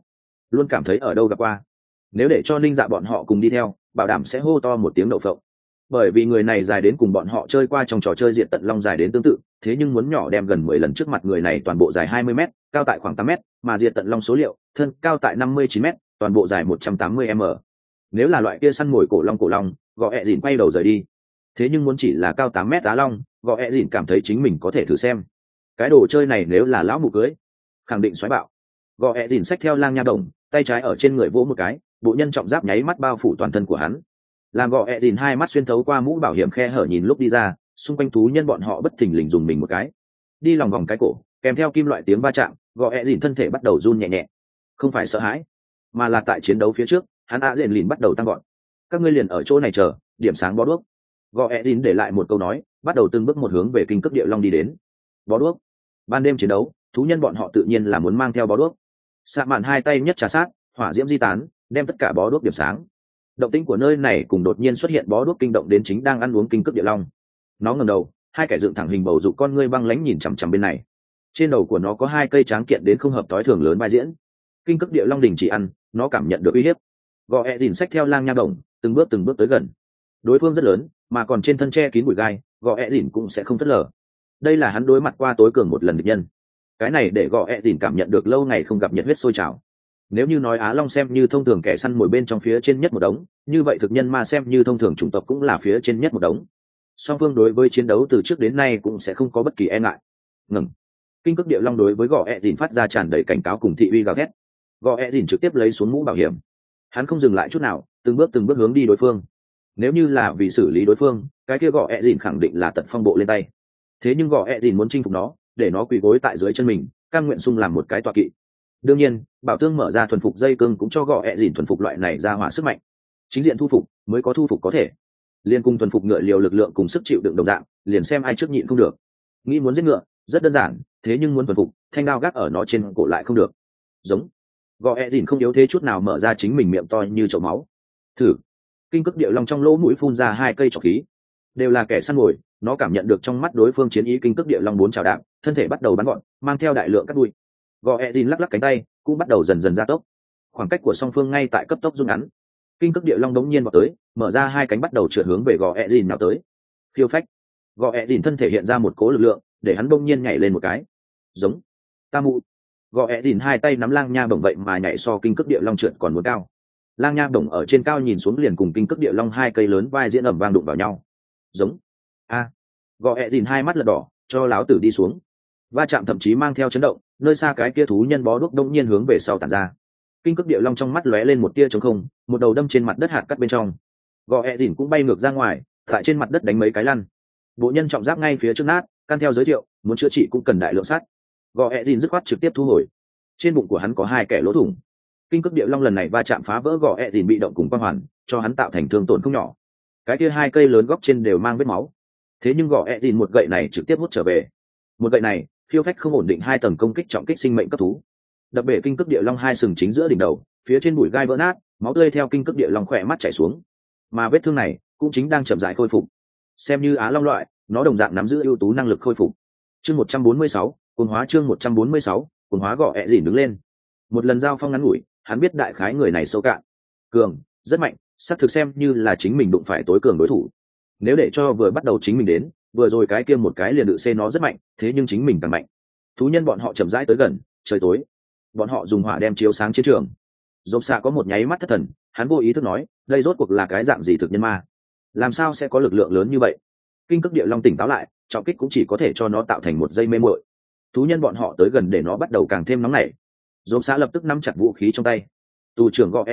luôn cảm thấy ở đâu gặp qua. Nếu để cho Ninh Dạ bọn họ cùng đi theo, bảo đảm sẽ hô to một tiếng đậu phộng. Bởi vì người này dài đến cùng bọn họ chơi qua trong trò chơi Diệt Tận Long dài đến tương tự, thế nhưng muốn nhỏ đem gần 10 lần trước mặt người này toàn bộ dài 20m, cao tại khoảng 8m, mà Diệt Tận Long số liệu, thân cao tại 59m, toàn bộ dài 180m. Nếu là loại kia săn mồi cổ long, Gọ ẹ dìn quay đầu rời đi. Thế nhưng muốn chỉ là cao 8m đá long, Gọ ẹ dìn cảm thấy chính mình có thể thử xem. Cái đồ chơi này nếu là lão mụ cưới, khẳng định xoáy bạo. Gọ ẹ dìn xách theo lang nha đồng, tay trái ở trên người vỗ một cái, bộ nhân trọng giáp nháy mắt bao phủ toàn thân của hắn. Làm Gọ ẹ dìn hai mắt xuyên thấu qua mũ bảo hiểm khe hở nhìn lúc đi ra, xung quanh thú nhân bọn họ bất thình lình dùng mình một cái, đi lòng vòng cái cổ, kèm theo kim loại tiếng va chạm, Gọ ẹ dìn thân thể bắt đầu run nhẹ nhẹ. Không phải sợ hãi, mà là tại chiến đấu phía trước, hắn ạ dện lìn bắt đầu tăng gọn. Các ngươi liền ở chỗ này chờ, điểm sáng bó đuốc. Gọ ẹ dìn để lại một câu nói, bắt đầu từng bước một hướng về kinh cấp địa long đi đến. Bó đuốc. Ban đêm chiến đấu, thú nhân bọn họ tự nhiên là muốn mang theo bó đuốc. Sạ mạn hai tay nhất trà sát, hỏa diễm di tán, đem tất cả bó đuốc điểm sáng. Động tĩnh của nơi này cùng đột nhiên xuất hiện bó đuốc kinh động đến chính đang ăn uống kinh cấp địa long. Nó ngẩng đầu, hai kẻ dựng thẳng hình bầu dục con ngươi băng lãnh nhìn chằm chằm bên này. Trên đầu của nó có hai cây tráng kiện đến không hợp tối thường lớn vai diễn. Kinh cấp địa long đình chỉ ăn, nó cảm nhận được uy hiếp. Gọ ẹ dìn xách theo lang nha đồng, từng bước tới gần. Đối phương rất lớn, mà còn trên thân che kín bụi gai, Gọ ẹ dìn cũng sẽ không phớt lờ. Đây là hắn đối mặt qua tối cường một lần địch nhân. Cái này để Gọ ẹ dìn cảm nhận được lâu ngày không gặp nhiệt huyết sôi trào. Nếu như nói Á Long xem như thông thường kẻ săn mồi bên trong phía trên nhất một đống, như vậy thực nhân ma xem như thông thường chủng tộc cũng là phía trên nhất một đống. Song phương đối với chiến đấu từ trước đến nay cũng sẽ không có bất kỳ e ngại. Ngừng. Kinh cực địa long đối với Gọ ẹ dìn phát ra tràn đầy cảnh cáo cùng thị uy gào thét. Gọ ẹ dìn trực tiếp lấy xuống mũ bảo hiểm. Hắn không dừng lại chút nào, từng bước hướng đi đối phương. Nếu như là vì xử lý đối phương, cái kia Gọ ẹ dìn khẳng định là tận phong bộ lên tay. Thế nhưng Gọ ẹ dìn muốn chinh phục nó, để nó quỳ gối tại dưới chân mình, cam nguyện sung làm một cái tọa kỵ. Đương nhiên, bảo tương mở ra thuần phục dây cương cũng cho Gọ ẹ dìn thuần phục loại này ra hỏa sức mạnh. Chính diện thu phục mới có thu phục có thể. Liên cùng thuần phục ngựa liều lực lượng cùng sức chịu đựng đồng dạng, liền xem ai trước nhịn không được. Nghĩ muốn giết ngựa rất đơn giản, thế nhưng muốn thuần phục, thanh đao gác ở nó trên cổ lại không được. Giống. Gọ ẹ dìn không yếu thế chút nào mở ra chính mình miệng to như chậu máu. Thử. Kinh cực địa long trong lỗ mũi phun ra hai cây trọc khí. Đều là kẻ săn mồi, nó cảm nhận được trong mắt đối phương chiến ý kinh cực địa long bốn trào đạn, thân thể bắt đầu bắn gọn, mang theo đại lượng cắt đuôi. Gọ ẹ dìn lắc lắc cánh tay, cũng bắt đầu dần dần gia tốc. Khoảng cách của song phương ngay tại cấp tốc rút ngắn. Kinh cực địa long đống nhiên vào tới, mở ra hai cánh bắt đầu trượt hướng về Gọ ẹ dìn nào tới. Phiêu phách. Gọ ẹ dìn thân thể hiện ra một cố lực lượng, để hắn đống nhiên nhảy lên một cái. Giống. Ta mụ. Gọ ẹ dìn hai tay nắm lang nha bổng vậy mà nhảy so kinh cực địa long trượt còn muốn cao. Lang nha bổng ở trên cao nhìn xuống liền cùng kinh cực địa long hai cây lớn vai diễn ẩm vang đụng vào nhau. Giống. A. Gọ ẹ dìn hai mắt lật đỏ, cho láo tử đi xuống. Va chạm thậm chí mang theo chấn động, nơi xa cái kia thú nhân bó đuốc đông nhiên hướng về sau tản ra. Kinh cực địa long trong mắt lóe lên một tia trống không, một đầu đâm trên mặt đất hạt cắt bên trong. Gọ ẹ dìn cũng bay ngược ra ngoài, tại trên mặt đất đánh mấy cái lăn. Bộ nhân trọng giáp ngay phía trước nát, can theo giới thiệu, muốn chữa trị cũng cần đại lượng sắt. Gọ ẹ dìn dứt khoát trực tiếp thu hồi. Trên bụng của hắn có hai kẻ lỗ thủng. Kinh cực địa long lần này va chạm phá vỡ Gọ ẹ dìn bị động cùng quang hoàn, cho hắn tạo thành thương tổn không nhỏ. Cái kia hai cây lớn góc trên đều mang vết máu. Thế nhưng Gọ ẹ dìn một gậy này trực tiếp hút trở về. Một gậy này phiêu phách không ổn định hai tầng công kích trọng kích sinh mệnh cấp thú, đập bể kinh cực địa long hai sừng chính giữa đỉnh đầu, phía trên bụi gai vỡ nát, máu tươi theo kinh cực địa long khỏe mắt chảy xuống, mà vết thương này cũng chính đang chậm rãi khôi phục. Xem như á long loại, nó đồng dạng nắm giữ ưu tú năng lực khôi phục. Chương 146, cuồng hóa. Chương 146, cuồng hóa. Gọ ẹ dìn đứng lên. Một lần giao phong ngắn ngủi, hắn biết đại khái người này sâu cạn, cường, rất mạnh, sắp thực xem như là chính mình đụng phải tối cường đối thủ. Nếu để cho vừa bắt đầu chính mình đến, vừa rồi cái kia một cái liền tự xê nó rất mạnh, thế nhưng chính mình càng mạnh. Thú nhân bọn họ chậm rãi tới gần, trời tối, bọn họ dùng hỏa đem chiếu sáng chiến trường. Dồn xạ có một nháy mắt thất thần, hắn vô ý thức nói, đây rốt cuộc là cái dạng gì thực nhân ma, làm sao sẽ có lực lượng lớn như vậy? Kinh cực địa long tỉnh táo lại, trọng kích cũng chỉ có thể cho nó tạo thành một giây mê muội. Thú nhân bọn họ tới gần để nó bắt đầu càng thêm nóng nảy. Dồn xạ lập tức nắm chặt vũ khí trong tay. Tù trưởng Gọ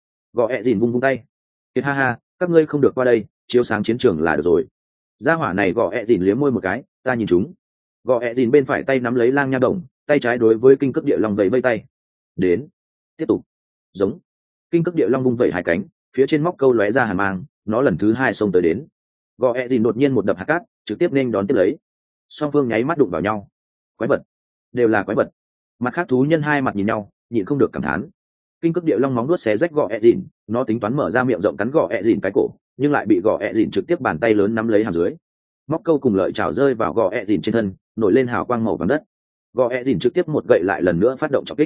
ẹ dìn vung tay. Kiệt ha ha, các ngươi không được qua đây, chiếu sáng chiến trường là được rồi. Gia hỏa này Gọ ẹ dìn liếm môi một cái, ta nhìn chúng. Gọ ẹ dìn bên phải tay nắm lấy lang nha đồng, tay trái đối với kinh cực địa long vẫy vây tay. Đến, tiếp tục. Giống. Kinh cực địa long vung vẩy hai cánh, phía trên móc câu lóe ra hàn mang, nó lần thứ hai xông tới đến. Gọ ẹ dìn đột nhiên một đập hạt cát, trực tiếp nên đón tiếp lấy. Song phương nháy mắt đụng vào nhau. Quái vật, đều là quái vật. Mặt khác thú nhân hai mặt nhìn nhau, nhịn không được cảm thán. Kinh cực địa long móng nuốt xé rách Gọ ẹ dìn, nó tính toán mở ra miệng rộng cắn Gọ ẹ dìn cái cổ, nhưng lại bị Gọ ẹ dìn trực tiếp bàn tay lớn nắm lấy hàm dưới. Móc câu cùng lợi chảo rơi vào Gọ ẹ dìn trên thân, nổi lên hào quang màu vàng đất. Gọ ẹ dìn trực tiếp một gậy lại lần nữa phát động trọng kích.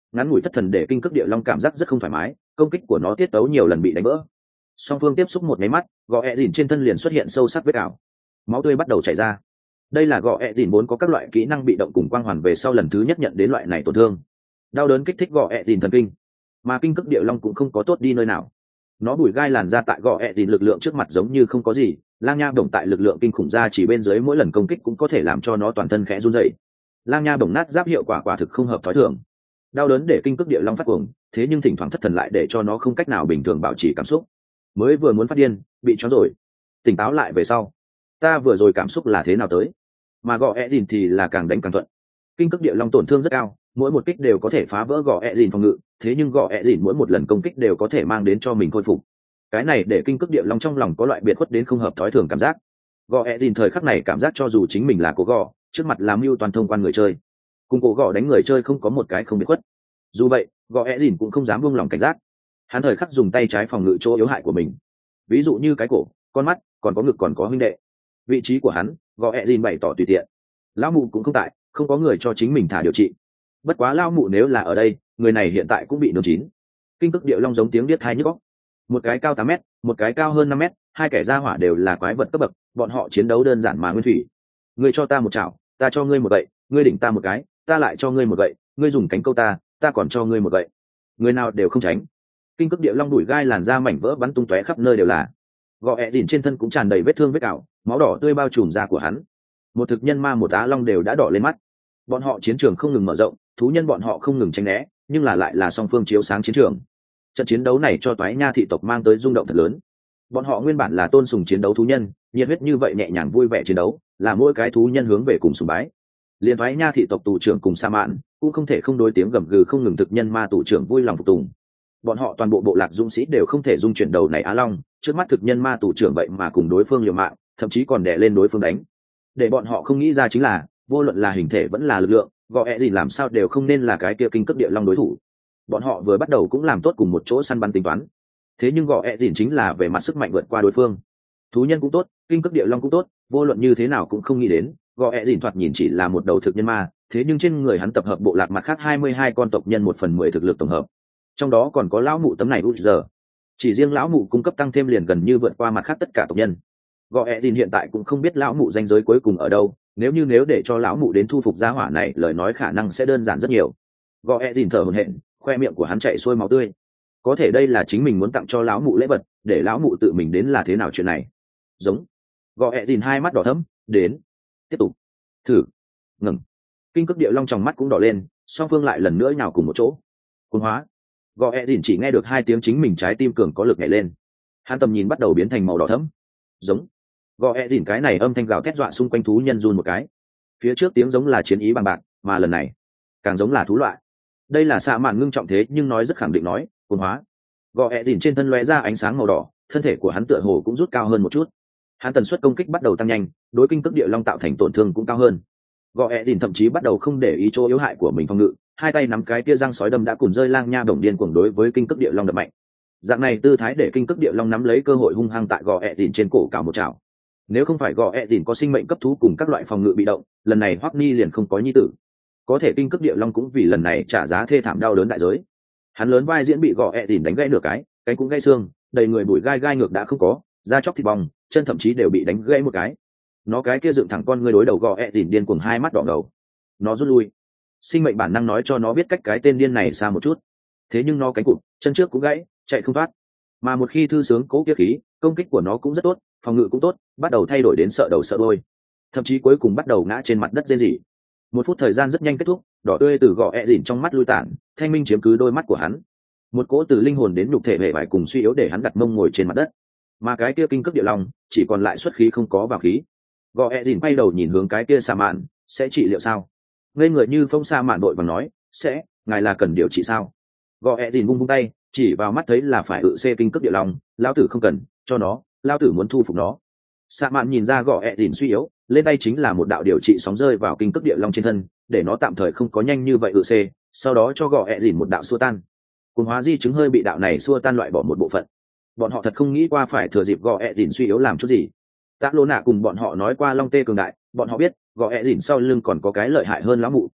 ngắn ngủi thất thần để kinh cước địa long cảm giác rất không thoải mái, công kích của nó tiết tấu nhiều lần bị đánh vỡ. Song phương tiếp xúc một máy mắt, gò ẹ dìn trên thân liền xuất hiện sâu sắc vết ảo, máu tươi bắt đầu chảy ra. Đây là gò ẹ dìn vốn có các loại kỹ năng bị động cùng quang hoàn về sau lần thứ nhất nhận đến loại này tổn thương. Đau đớn kích thích gò ẹ dìn thần kinh, mà kinh cước địa long cũng không có tốt đi nơi nào. Nó bùi gai làn ra tại gò ẹ dìn lực lượng trước mặt giống như không có gì, lang nha bổng tại lực lượng kinh khủng ra chỉ bên dưới mỗi lần công kích cũng có thể làm cho nó toàn thân khẽ run rẩy. Lang nha bổng nát giáp hiệu quả quả thực không hợp thói thường. Đau đớn để kinh cước địa long phát cuồng, thế nhưng thỉnh thoảng thất thần lại để cho nó không cách nào bình thường bảo trì cảm xúc. Mới vừa muốn phát điên, bị choáng rồi. Tỉnh táo lại về sau, ta vừa rồi cảm xúc là thế nào tới? Mà gò ẹ dìn thì là càng đánh càng thuận. Kinh cước địa long tổn thương rất cao, mỗi một kích đều có thể phá vỡ gò ẹ dìn phòng ngự, thế nhưng gò ẹ dìn mỗi một lần công kích đều có thể mang đến cho mình khôi phục. Cái này để kinh cước địa long trong lòng có loại biệt khuất đến không hợp thói thường cảm giác. Gò ẹ dìn thời khắc này cảm giác cho dù chính mình là cố gò, trước mặt làm mưu toàn thông quan người chơi, cùng cố gò đánh người chơi không có một cái không biệt khuất. Dù vậy, gò ẹ dìn cũng không dám buông lòng cảnh giác. Hắn thời khắc dùng tay trái phòng ngự chỗ yếu hại của mình, ví dụ như cái cổ, con mắt, còn có ngực, còn có huynh đệ. Vị trí của hắn, gò ẹ dìn bày tỏ tùy tiện. Lão mụ cũng không tại, không có người cho chính mình thả điều trị. Bất quá lão mụ nếu là ở đây, người này hiện tại cũng bị nướng chín. Kinh cước địa long giống tiếng biết hai nhức óc. Một cái cao 8 m, một cái cao hơn 5 m, hai kẻ ra hỏa đều là quái vật cấp bậc, bọn họ chiến đấu đơn giản mà nguyên thủy. Ngươi cho ta một chảo, ta cho ngươi một gậy, ngươi đỉnh ta một cái, ta lại cho ngươi một gậy, ngươi dùng cánh câu ta, ta còn cho ngươi một gậy. Người nào đều không tránh. Kinh cước địa long đuổi gai làn da mảnh vỡ bắn tung tóe khắp nơi đều là. Gò ẹ dìn trên thân cũng tràn đầy vết thương vết cào, máu đỏ tươi bao trùm da của hắn. Một thực nhân ma một á long đều đã đỏ lên mắt. Bọn họ chiến trường không ngừng mở rộng, thú nhân bọn họ không ngừng tránh né, nhưng lại là song phương chiếu sáng chiến trường. Trận chiến đấu này cho toái nha thị tộc mang tới rung động thật lớn. Bọn họ nguyên bản là tôn sùng chiến đấu thú nhân, nhiệt huyết như vậy nhẹ nhàng vui vẻ chiến đấu, là mỗi cái thú nhân hướng về cùng sùng bái. Liên toái nha thị tộc tù trưởng cùng sa mạn cũng không thể không đối tiếng gầm gừ không ngừng thực nhân ma tù trưởng vui lòng phục tùng. Bọn họ toàn bộ bộ lạc dũng sĩ đều không thể dung chuyển đầu này á long, trước mắt thực nhân ma tù trưởng vậy mà cùng đối phương liều mạng, thậm chí còn đè lên đối phương đánh. Để bọn họ không nghĩ ra chính là, vô luận là hình thể vẫn là lực lượng, gò ẹ gì làm sao đều không nên là cái kia kinh cấp địa long đối thủ. Bọn họ vừa bắt đầu cũng làm tốt cùng một chỗ săn bắn tính toán, thế nhưng gò ẹ dìn chính là về mặt sức mạnh vượt qua đối phương. Thú nhân cũng tốt, kinh cấp địa long cũng tốt, vô luận như thế nào cũng không nghĩ đến gò ẹ dìn thoạt nhìn chỉ là một đầu thực nhân ma, thế nhưng trên người hắn tập hợp bộ lạc mặt khác 22 con tộc nhân 1/10 thực lực tổng hợp, trong đó còn có lão mụ tấm này giờ. Chỉ riêng lão mụ cung cấp tăng thêm liền gần như vượt qua mặt khác tất cả tộc nhân. Gò ẹ dìn hiện tại cũng không biết lão mụ danh giới cuối cùng ở đâu, nếu để cho lão mụ đến thu phục gia hỏa này, lời nói khả năng sẽ đơn giản rất nhiều. Gò ẹ dìn thở hổn hển, khoe miệng của hắn chảy xuôi máu tươi. Có thể đây là chính mình muốn tặng cho lão mụ lễ vật, để lão mụ tự mình đến là thế nào chuyện này. Giống. Gò ẹ dìn hai mắt đỏ thẫm, đến, tiếp tục, thử, ngừng. Kinh cước địa long trong mắt cũng đỏ lên, song phương lại lần nữa nhào cùng một chỗ. Cuồng hóa. Gò ẹ dìn chỉ nghe được 2 tiếng chính mình trái tim cường có lực nhảy lên. Hắn tầm nhìn bắt đầu biến thành màu đỏ thẫm. Giống. Gò ẹ dìn cái này âm thanh gào thét dọa xung quanh thú nhân run một cái. Phía trước tiếng giống là chiến ý bằng bạc, mà lần này càng giống là thú loại. Đây là xạ mạn ngưng trọng thế nhưng nói rất khẳng định nói, cuồng hóa. Gò ẹ dìn trên thân lóe ra ánh sáng màu đỏ, thân thể của hắn tựa hồ cũng rút cao hơn một chút. Hắn tần suất công kích bắt đầu tăng nhanh, đối kinh cước địa long tạo thành tổn thương cũng cao hơn. Gò ẹ dìn thậm chí bắt đầu không để ý chỗ yếu hại của mình phòng ngự, hai tay nắm cái kia răng sói đâm đã cùng rơi lang nha đồng điên cuồng đối với kinh cước địa long đập mạnh. Dạng này tư thái để kinh cước địa long nắm lấy cơ hội hung hăng tại gò ẹ dìn trên cổ cào một chảo. Nếu không phải gò ẹ dìn có sinh mệnh cấp thú cùng các loại phòng ngự bị động, lần này Hoắc Ni liền không có nhi tử. Có thể kinh cước địa long cũng vì lần này trả giá thê thảm đau đớn đại giới. Hắn lớn vai diễn bị gò ẹ dìn đánh gãy nửa cái, cánh cũng gãy xương, đầy người bụi gai gai ngược đã không có, da chóc thịt bong, chân thậm chí đều bị đánh gãy một cái. Nó cái kia dựng thẳng con ngươi đối đầu gò ẹ dìn điên cuồng hai mắt đỏ ngầu. Nó rút lui. Sinh mệnh bản năng nói cho nó biết cách cái tên điên này xa một chút. Thế nhưng nó cánh cụt, chân trước cũng gãy, chạy không thoát. Mà một khi thư sướng cố kiếp khí, công kích của nó cũng rất tốt, phòng ngự cũng tốt, bắt đầu thay đổi đến sợ đầu sợ đuôi. Thậm chí cuối cùng bắt đầu ngã trên mặt đất rên rỉ. 1 phút thời gian rất nhanh kết thúc, đỏ tươi từ gò ẹ dìn trong mắt lui tản, thanh minh chiếm cứ đôi mắt của hắn. Một cỗ từ linh hồn đến nhục thể hệ vải cùng suy yếu để hắn đặt mông ngồi trên mặt đất. Mà cái kia kinh cước địa long chỉ còn lại xuất khí không có vào khí. Gò ẹ dìn quay đầu nhìn hướng cái kia Sa Mạn, sẽ trị liệu sao? Ngây người như phong Sa Mạn đội vàng nói, sẽ, ngài là cần điều trị sao? Gò ẹ dìn vung tay, chỉ vào mắt thấy là phải kinh cước địa long, lão tử không cần, cho nó, lão tử muốn thu phục nó. Sa Mạn nhìn ra gò ẹ dìn suy yếu, lên tay chính là một đạo điều trị sóng rơi vào kinh cước địa long trên thân, để nó tạm thời không có nhanh như vậy sau đó cho gò ẹ dìn một đạo xua tan. Cuồng hóa di chứng hơi bị đạo này xua tan loại bỏ một bộ phận. Bọn họ thật không nghĩ qua phải thừa dịp gò ẹ dìn suy yếu làm chút gì. Tạ Lô Nạ cùng bọn họ nói qua long tê cường đại, bọn họ biết gò ẹ dìn sau lưng còn có cái lợi hại hơn lão mụ.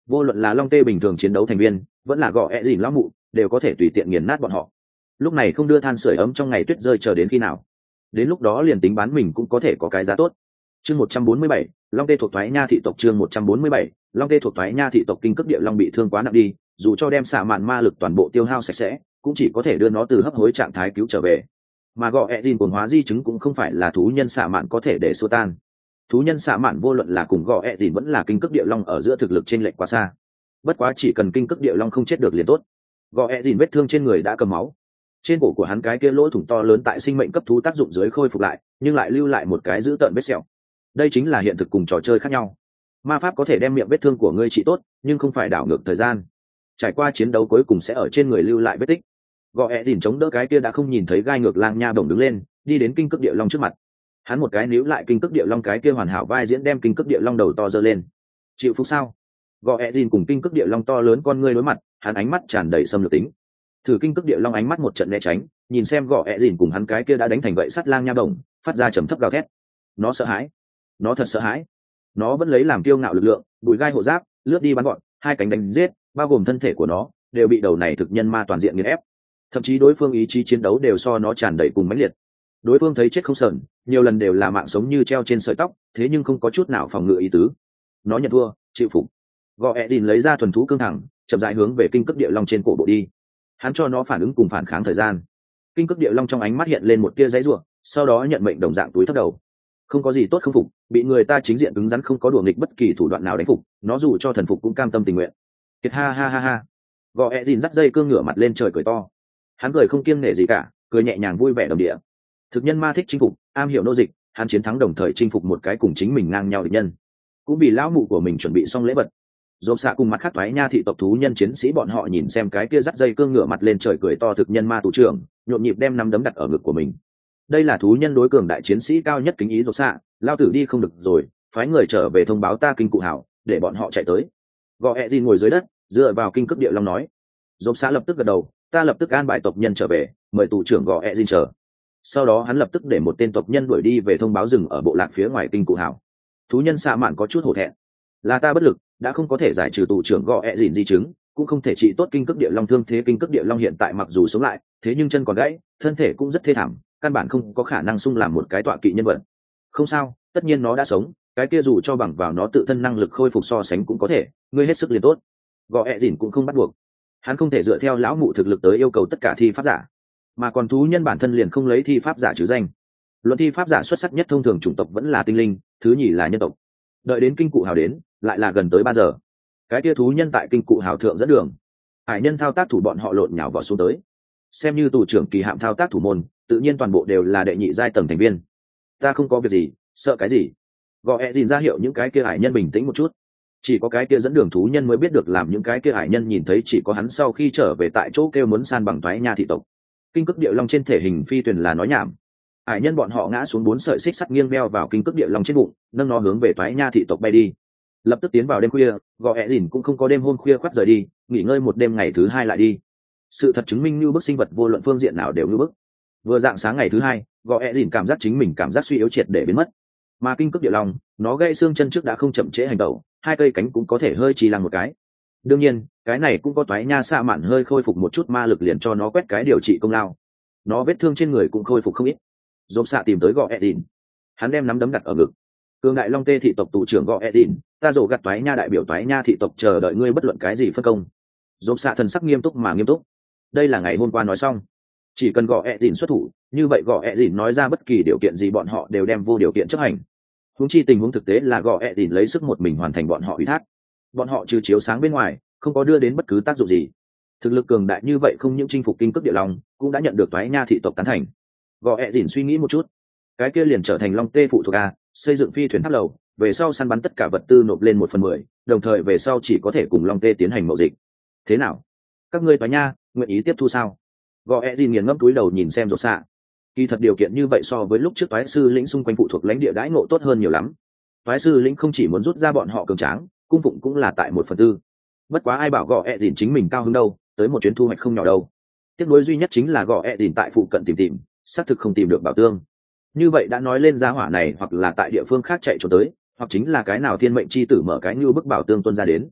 vô luận là long tê bình thường chiến đấu thành viên vẫn là gọ ẹ dìn lão mụ đều có thể tùy tiện nghiền nát bọn họ. Lúc này không đưa than sưởi ấm trong ngày tuyết rơi chờ đến khi nào, đến lúc đó liền tính bán mình cũng có thể có cái giá tốt. Chương 147, long tê thuộc thoái nha thị tộc. Chương 147, long tê thuộc thoái nha thị tộc. Kinh cước địa long bị thương quá nặng đi, dù cho đem xạ mạn ma lực toàn bộ tiêu hao sạch sẽ cũng chỉ có thể đưa nó từ hấp hối trạng thái cứu trở về. Mà gọ ẹ dìn cuồng hóa di chứng cũng không phải là thú nhân xạ mạn có thể để xua tan. Thú nhân xạ mạn vô luận là cùng gọ ẹ dìn vẫn là kinh cước địa long ở giữa thực lực trên lệch quá xa. Bất quá chỉ cần kinh cước địa long không chết được liền tốt. Gọ ẹ dìn vết thương trên người đã cầm máu, trên cổ của hắn cái kia lỗ thủng to lớn tại sinh mệnh cấp thú tác dụng dưới khôi phục lại, nhưng lại lưu lại một cái dữ tợn vết sẹo. Đây chính là hiện thực cùng trò chơi khác nhau. Ma pháp có thể đem miệng vết thương của ngươi trị tốt, nhưng không phải đảo ngược thời gian. Trải qua chiến đấu cuối cùng sẽ ở trên người lưu lại vết tích. Gọ ẹ đỉnh chống đỡ cái kia đã không nhìn thấy gai ngược lang nha bổng đứng lên, đi đến kinh cước địa long trước mặt. Hắn một cái níu lại kinh cước địa long cái kia hoàn hảo vai diễn, đem kinh cước địa long đầu to giơ lên. Chịu phục sao? Gọ ẹ đỉnh cùng kinh cước địa long to lớn con ngươi đối mặt, hắn ánh mắt tràn đầy xâm lược tính. Thử kinh cước địa long ánh mắt một trận né tránh, nhìn xem gọ ẹ dìn cùng hắn cái kia đã đánh thành vậy sắt lang nha bổng, phát ra trầm thấp gào thét. Nó sợ hãi, nó thật sợ hãi. Nó vẫn lấy làm kiêu ngạo lực lượng, bùi gai hộ giáp lướt đi bắn gọn, hai cánh đánh giết, bao gồm thân thể của nó đều bị đầu này thực nhân ma toàn diện nghiền ép. Thậm chí đối phương ý chí chiến đấu đều so nó tràn đầy cùng mãnh liệt. Đối phương thấy chết không sờn, nhiều lần đều là mạng sống như treo trên sợi tóc, thế nhưng không có chút nào phòng ngự ý tứ. Nó nhận thua, chịu phục. Gọ ẹ dìn lấy ra thuần thú cương thẳng, chậm rãi hướng về kinh cước địa long trên cổ bộ đi. Hắn cho nó phản ứng cùng phản kháng thời gian. Kinh cước địa long trong ánh mắt hiện lên một tia giấy rủa, sau đó nhận mệnh đồng dạng túi thấp đầu. Không có gì tốt không phục, bị người ta chính diện cứng rắn không có đùa nghịch bất kỳ thủ đoạn nào đánh phục, nó dù cho thần phục cũng cam tâm tình nguyện. Kiệt ha ha ha ha. Gọ ẹ dìn dắt dây cương ngửa mặt lên trời cười to. Hắn cười không kiêng nể gì cả, cười nhẹ nhàng vui vẻ đồng địa. Thực nhân ma thích chinh phục, am hiểu nô dịch, hắn chiến thắng đồng thời chinh phục một cái cùng chính mình ngang nhau địch nhân, cũng vì lão mụ của mình chuẩn bị xong lễ vật. Dồn xạ cùng mặt khác thoái nha thị tộc thú nhân chiến sĩ bọn họ nhìn xem cái kia dắt dây cương ngựa mặt lên trời cười to thực nhân ma tù trưởng, nhộn nhịp đem nắm đấm đặt ở ngực của mình. Đây là thú nhân đối cường đại chiến sĩ cao nhất kính ý. Dồn xạ, lao tử đi không được rồi, phái người trở về thông báo ta kinh cụ hảo, để bọn họ chạy tới. Gọ ẹ đi ngồi dưới đất, dựa vào kinh cước địa long nói. Dồn xạ lập tức gật đầu, ta lập tức an bài tộc nhân trở về, mời tù trưởng gọ ẹ đi chờ. Sau đó hắn lập tức để một tên tộc nhân đuổi đi về thông báo rừng ở bộ lạc phía ngoài kinh cụ hảo. Thú nhân xạ mạn có chút hổ thẹn, là ta bất lực, đã không có thể giải trừ tù trưởng gọ ẹ dìn di chứng, cũng không thể trị tốt kinh cước địa long thương thế. Kinh cước địa long hiện tại mặc dù sống lại, thế nhưng chân còn gãy, thân thể cũng rất thê thảm, căn bản không có khả năng sung làm một cái tọa kỵ nhân vật. Không sao, tất nhiên nó đã sống, cái kia dù cho bằng vào nó tự thân năng lực khôi phục so sánh cũng có thể, ngươi hết sức liền tốt. Gọ ẹ dìn cũng không bắt buộc, hắn không thể dựa theo lão mụ thực lực tới yêu cầu tất cả thi pháp giả, mà còn thú nhân bản thân liền không lấy thi pháp giả chứ danh. Luận thi pháp giả xuất sắc nhất thông thường chủng tộc vẫn là tinh linh, thứ nhì là nhân tộc. Đợi đến kinh cụ hào đến, lại là gần tới 3 giờ. Cái kia thú nhân tại kinh cụ hào thượng dẫn đường, hải nhân thao tác thủ bọn họ lộn nhào vào xuống tới. Xem như tù trưởng kỳ hạm thao tác thủ môn, tự nhiên toàn bộ đều là đệ nhị giai tầng thành viên. Ta không có việc gì, sợ cái gì? Gọ ẹ dìn ra hiệu những cái kia hải nhân bình tĩnh một chút. Chỉ có cái kia dẫn đường thú nhân mới biết được làm những cái kia hải nhân nhìn thấy chỉ có hắn sau khi trở về tại chỗ kêu muốn san bằng thoái nha thị tộc. Kinh cước địa long trên thể hình phi thuyền là nói nhảm. Hải nhân bọn họ ngã xuống 4 sợi xích sắt nghiêng beo vào kinh cước địa long trên bụng, nâng nó hướng về thoái nha thị tộc bay đi. Lập tức tiến vào đêm khuya, gọ ẹ dìn cũng không có đêm hôm khuya khoắt rời đi, nghỉ ngơi một đêm ngày thứ 2 lại đi. Sự thật chứng minh như bức sinh vật vô luận phương diện nào đều như bức. Vừa dạng sáng ngày thứ 2, gọ ẹ dìn cảm giác chính mình cảm giác suy yếu triệt để biến mất. Mà kinh cước địa long, nó gãy xương chân trước đã không chậm trễ hành động, 2 cây cánh cũng có thể hơi trì lăng một cái. Đương nhiên, cái này cũng có toái nha xạ mạn hơi khôi phục một chút ma lực liền cho nó quét cái điều trị công lao. Nó vết thương trên người cũng khôi phục không ít. Dồn xạ tìm tới gọ ẹ dìn, hắn đem nắm đấm đặt ở ngực. Cường đại long tê thị tộc tù trưởng gọ ẹ dìn, ta rổ gặt toái nha đại biểu toái nha thị tộc chờ đợi ngươi bất luận cái gì phân công. Dồn xạ thần sắc nghiêm túc mà nghiêm túc. Đây là ngày hôm qua nói xong, chỉ cần gọ ẹ dìn xuất thủ, như vậy gọ ẹ dìn nói ra bất kỳ điều kiện gì bọn họ đều đem vô điều kiện chấp hành. Huống chi tình huống thực tế là gọ ẹ dìn lấy sức một mình hoàn thành bọn họ ủy thác. Bọn họ trừ chiếu sáng bên ngoài, không có đưa đến bất cứ tác dụng gì. Thực lực cường đại như vậy không những chinh phục kinh cước địa long, cũng đã nhận được toái nha thị tộc tán thành. Gọ ẹ dìn suy nghĩ một chút, cái kia liền trở thành long tê phụ thuộc a, xây dựng phi thuyền tháp lầu, về sau săn bắn tất cả vật tư nộp lên 1/10, đồng thời về sau chỉ có thể cùng long tê tiến hành mậu dịch. Thế nào, các ngươi toái nha nguyện ý tiếp thu sao? Gọ ẹ dìn nghiền ngẫm túi đầu nhìn xem rột xạ. Kỳ thật điều kiện như vậy so với lúc trước toái sư lĩnh xung quanh phụ thuộc lãnh địa đãi ngộ tốt hơn nhiều lắm. Toái sư lĩnh không chỉ muốn rút ra bọn họ cường tráng, cung phụng cũng là tại 1/4. Bất quá ai bảo gọ ẹ dìn chính mình cao hứng đâu, tới một chuyến thu hoạch không nhỏ đâu. Tiếc nuối duy nhất chính là gọ ẹ dìn tại phụ cận tìm, xác thực không tìm được bảo tương. Như vậy đã nói lên giá hỏa này hoặc là tại địa phương khác chạy trốn tới, hoặc chính là cái nào thiên mệnh chi tử mở cái như bức bảo tương tuân ra đến.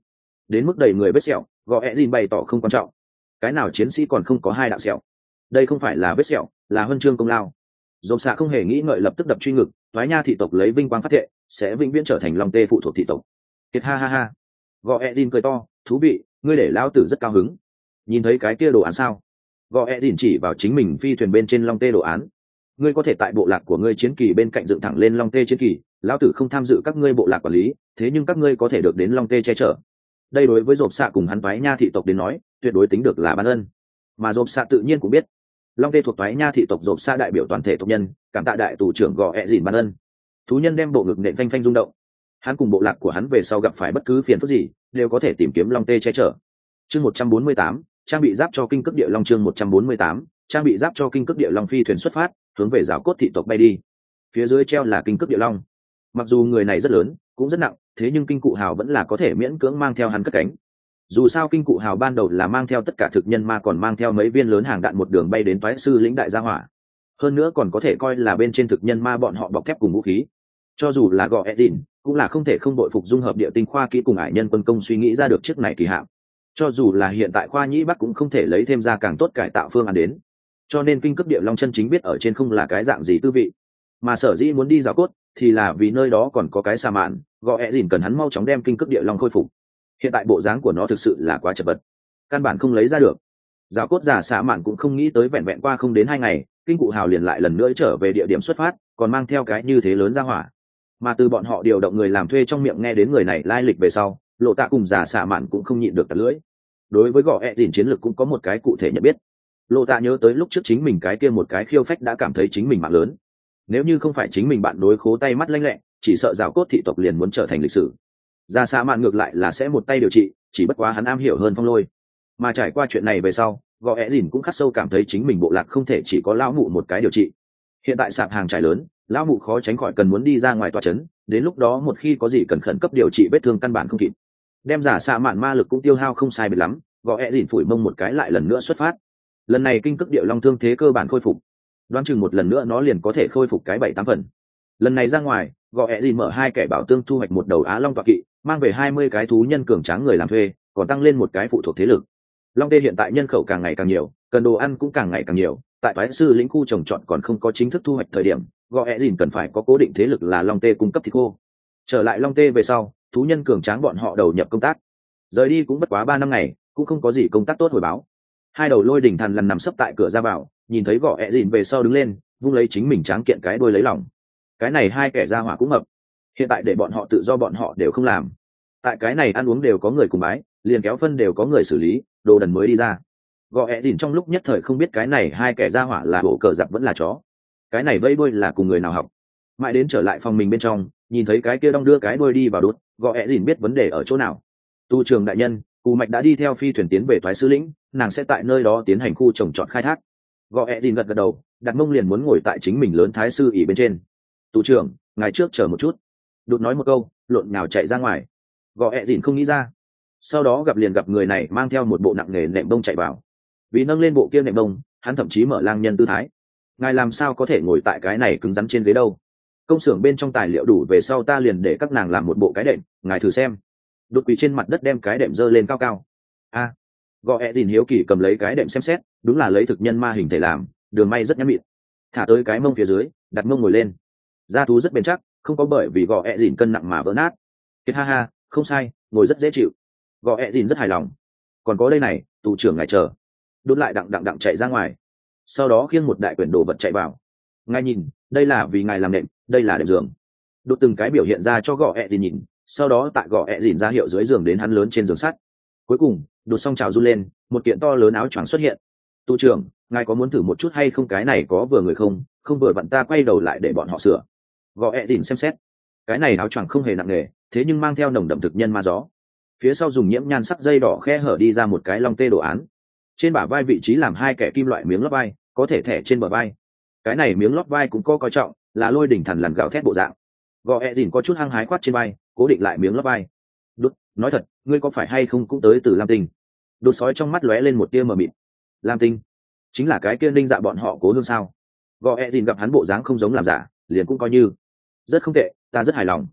đến mức đầy người vết sẹo, gò ẹ dìn bày tỏ không quan trọng. Cái nào chiến sĩ còn không có 2 đạo sẹo? Đây không phải là vết sẹo, là huân chương công lao. Dồn xạ không hề nghĩ ngợi lập tức đập truy ngực, thoái nha thị tộc lấy vinh quang phát thệ sẽ vĩnh viễn trở thành long tê phụ thuộc thị tộc. Kiệt ha ha ha. Gò ẹ dìn cười to, thú vị, ngươi để lão tử rất cao hứng. Nhìn thấy cái kia đồ án sao? Gò ẹ dìn chỉ vào chính mình phi thuyền bên trên long tê đồ án. Ngươi có thể tại bộ lạc của ngươi chiến kỳ bên cạnh dựng thẳng lên long tê chiến kỳ, lão tử không tham dự các ngươi bộ lạc quản lý, thế nhưng các ngươi có thể được đến long tê che chở. Đây đối với dồn xạ cùng hắn thoái nha thị tộc đến nói, tuyệt đối tính được là ban ân. Mà dồn xạ tự nhiên cũng biết, long tê thuộc thoái nha thị tộc dồn xạ đại biểu toàn thể tộc nhân, cảm tạ đại tù trưởng gò ẹ dìn ban ân. Thú nhân đem bộ ngực nện phanh phanh rung động. Hắn cùng bộ lạc của hắn về sau gặp phải bất cứ phiền phức gì, đều có thể tìm kiếm long tê che chở. Chương 148, trang bị giáp cho kinh cước địa long. Chương 148, trang bị giáp cho kinh cước địa long. Phi thuyền xuất phát, hướng về rào cốt thị tộc bay đi. Phía dưới treo là kinh cước địa long. Mặc dù người này rất lớn, cũng rất nặng, thế nhưng kinh cụ hào vẫn là có thể miễn cưỡng mang theo hắn cất cánh. Dù sao kinh cụ hào ban đầu là mang theo tất cả thực nhân ma, còn mang theo mấy viên lớn hàng đạn một đường bay đến toái sư lĩnh đại gia hỏa. Hơn nữa còn có thể coi là bên trên thực nhân ma bọn họ bọc thép cùng vũ khí. Cho dù là gò Edin, cũng là không thể không đội phục dung hợp địa tinh khoa kỹ cùng ải nhân quân công suy nghĩ ra được chiếc này kỳ hạm. Cho dù là hiện tại khoa nhĩ bắc cũng không thể lấy thêm ra càng tốt cải tạo phương án đến. Cho nên kinh cấp địa long chân chính biết ở trên không là cái dạng gì tư vị. Mà sở dĩ muốn đi rào cốt thì là vì nơi đó còn có cái sa mạn, gò Edin cần hắn mau chóng đem kinh cấp địa long khôi phục. Hiện tại bộ dáng của nó thực sự là quá chật vật, căn bản không lấy ra được. Rào cốt giả sa mạn cũng không nghĩ tới vẹn vẹn qua không đến 2 ngày, kinh cụ hào liền lại lần nữa trở về địa điểm xuất phát, còn mang theo cái như thế lớn ra hỏa. Mà từ bọn họ điều động người làm thuê trong miệng nghe đến người này lai lịch về sau, lộ tạ cùng giả xạ mạn cũng không nhịn được tạt lưỡi. Đối với gò ẹ dìn chiến lược cũng có một cái cụ thể nhận biết. Lộ tạ nhớ tới lúc trước chính mình cái kia một cái khiêu phách đã cảm thấy chính mình mạng lớn. Nếu như không phải chính mình bạn đối khố tay mắt lanh lẹ, chỉ sợ rào cốt thị tộc liền muốn trở thành lịch sử. Giả xạ mạn ngược lại là sẽ một tay điều trị, chỉ bất quá hắn am hiểu hơn phong lôi. Mà trải qua chuyện này về sau, gò ẹ dìn cũng khắc sâu cảm thấy chính mình bộ lạc không thể chỉ có lão mụ một cái điều trị. Hiện tại sạp hàng trải lớn, lão mụ khó tránh khỏi cần muốn đi ra ngoài tòa trấn, đến lúc đó một khi có gì cần khẩn cấp điều trị vết thương căn bản không kịp. Đem giả xạ mạn ma lực cũng tiêu hao không sai biệt lắm, gò ẹ dìn phủi mông một cái lại lần nữa xuất phát. Lần này kinh cước địa long thương thế cơ bản khôi phục, đoán chừng một lần nữa nó liền có thể khôi phục cái 7-8 phần. Lần này ra ngoài, gò ẹ dìn mở 2 kẻ bảo tương thu hoạch một đầu á long tọa kỵ, mang về 20 cái thú nhân cường tráng người làm thuê, còn tăng lên một cái phụ thuộc thế lực. Long tê hiện tại nhân khẩu càng ngày càng nhiều, cần đồ ăn cũng càng ngày càng nhiều. Tại phái sư lĩnh khu trồng trọt còn không có chính thức thu hoạch thời điểm, gò ẹ dìn cần phải có cố định thế lực là long tê cung cấp thịt khô. Trở lại long tê về sau, thú nhân cường tráng bọn họ đầu nhập công tác. Rời đi cũng bất quá 3 năm ngày, cũng không có gì công tác tốt hồi báo. 2 đầu lôi đỉnh thần lần nằm sấp tại cửa ra vào, nhìn thấy gò ẹ dìn về sau đứng lên, vung lấy chính mình tráng kiện cái đuôi lấy lòng. Cái này 2 kẻ ra hỏa cũng mập, hiện tại để bọn họ tự do bọn họ đều không làm. Tại cái này ăn uống đều có người cùng bái, liền kéo phân đều có người xử lý, đồ đần mới đi ra. Gò ẹ dìn trong lúc nhất thời không biết cái này 2 kẻ ra hỏa là bộ cờ giặc vẫn là chó. Cái này vây đuôi là cùng người nào học. Mãi đến trở lại phòng mình bên trong, nhìn thấy cái kia đong đưa cái đuôi đi vào đốt, gò ẹ dìn biết vấn đề ở chỗ nào. Tu trường đại nhân, Cù Mạch đã đi theo phi thuyền tiến về Toái Sư lĩnh, nàng sẽ tại nơi đó tiến hành khu trồng trọt khai thác. Gò ẹ dìn gật gật đầu, đặt mông liền muốn ngồi tại chính mình lớn thái sư ỉ bên trên. Tu trưởng, ngài trước chờ một chút. Đột nói một câu, lộn nhào chạy ra ngoài. Gò ẹ dìn không nghĩ ra. Sau đó gặp người này mang theo một bộ nặng nghề nệm bông chạy vào. Vì nâng lên bộ kia nệm bông, hắn thậm chí mở lang nhân tư thái. Ngài làm sao có thể ngồi tại cái này cứng rắn trên ghế đâu? Công xưởng bên trong tài liệu đủ về sau ta liền để các nàng làm một bộ cái đệm, ngài thử xem. Đột quỳ trên mặt đất đem cái đệm dơ lên cao cao. A, gò ẹ dìn hiếu kỳ cầm lấy cái đệm xem xét, đúng là lấy thực nhân ma hình thể làm, đường may rất nhẵn mịn. Thả tới cái mông phía dưới, đặt mông ngồi lên. Da thú rất bền chắc, không có bởi vì gò ẹ dìn cân nặng mà vỡ nát. Kiệt ha ha, không sai, ngồi rất dễ chịu. Gò ẹ dìn rất hài lòng. Còn có đây này, tù trưởng ngài chờ. Đốt lại đặng chạy ra ngoài, sau đó khiêng một đại quyển đồ vật chạy vào. Ngài nhìn, đây là vì ngài làm đệm, đây là đệm giường. Đốt từng cái biểu hiện ra cho gò ẹ dìn nhìn, sau đó tại gò ẹ dìn ra hiệu dưới giường đến hắn lớn trên giường sắt. Cuối cùng đột xong trào run lên, một kiện to lớn áo choàng xuất hiện. Tu trưởng, ngài có muốn thử một chút hay không? Cái này có vừa người không? Không vừa vặn ta quay đầu lại để bọn họ sửa. Gò ẹ dìn xem xét, cái này áo choàng không hề nặng nề, thế nhưng mang theo nồng đậm thực nhân ma gió. Phía sau dùng nhiễm nhan sắc dây đỏ khe hở đi ra một cái long tê đồ án. Trên bả vai vị trí làm 2 kẻ kim loại miếng lót vai, có thể thẻ trên bờ vai. Cái này miếng lót vai cũng có coi trọng, là lôi đỉnh thần lằn gạo thét bộ dạng. Gò ẹ dìn có chút hăng hái khoát trên vai, cố định lại miếng lót vai. Đốt, nói thật, ngươi có phải hay không cũng tới từ Lam Tinh? Đốt sói trong mắt lóe lên một tia mờ mịt. Lam Tinh chính là cái kia Ninh Dạ bọn họ cố hương sao? Gò ẹ dìn gặp hắn bộ dáng không giống làm giả, liền cũng coi như rất không tệ, ta rất hài lòng.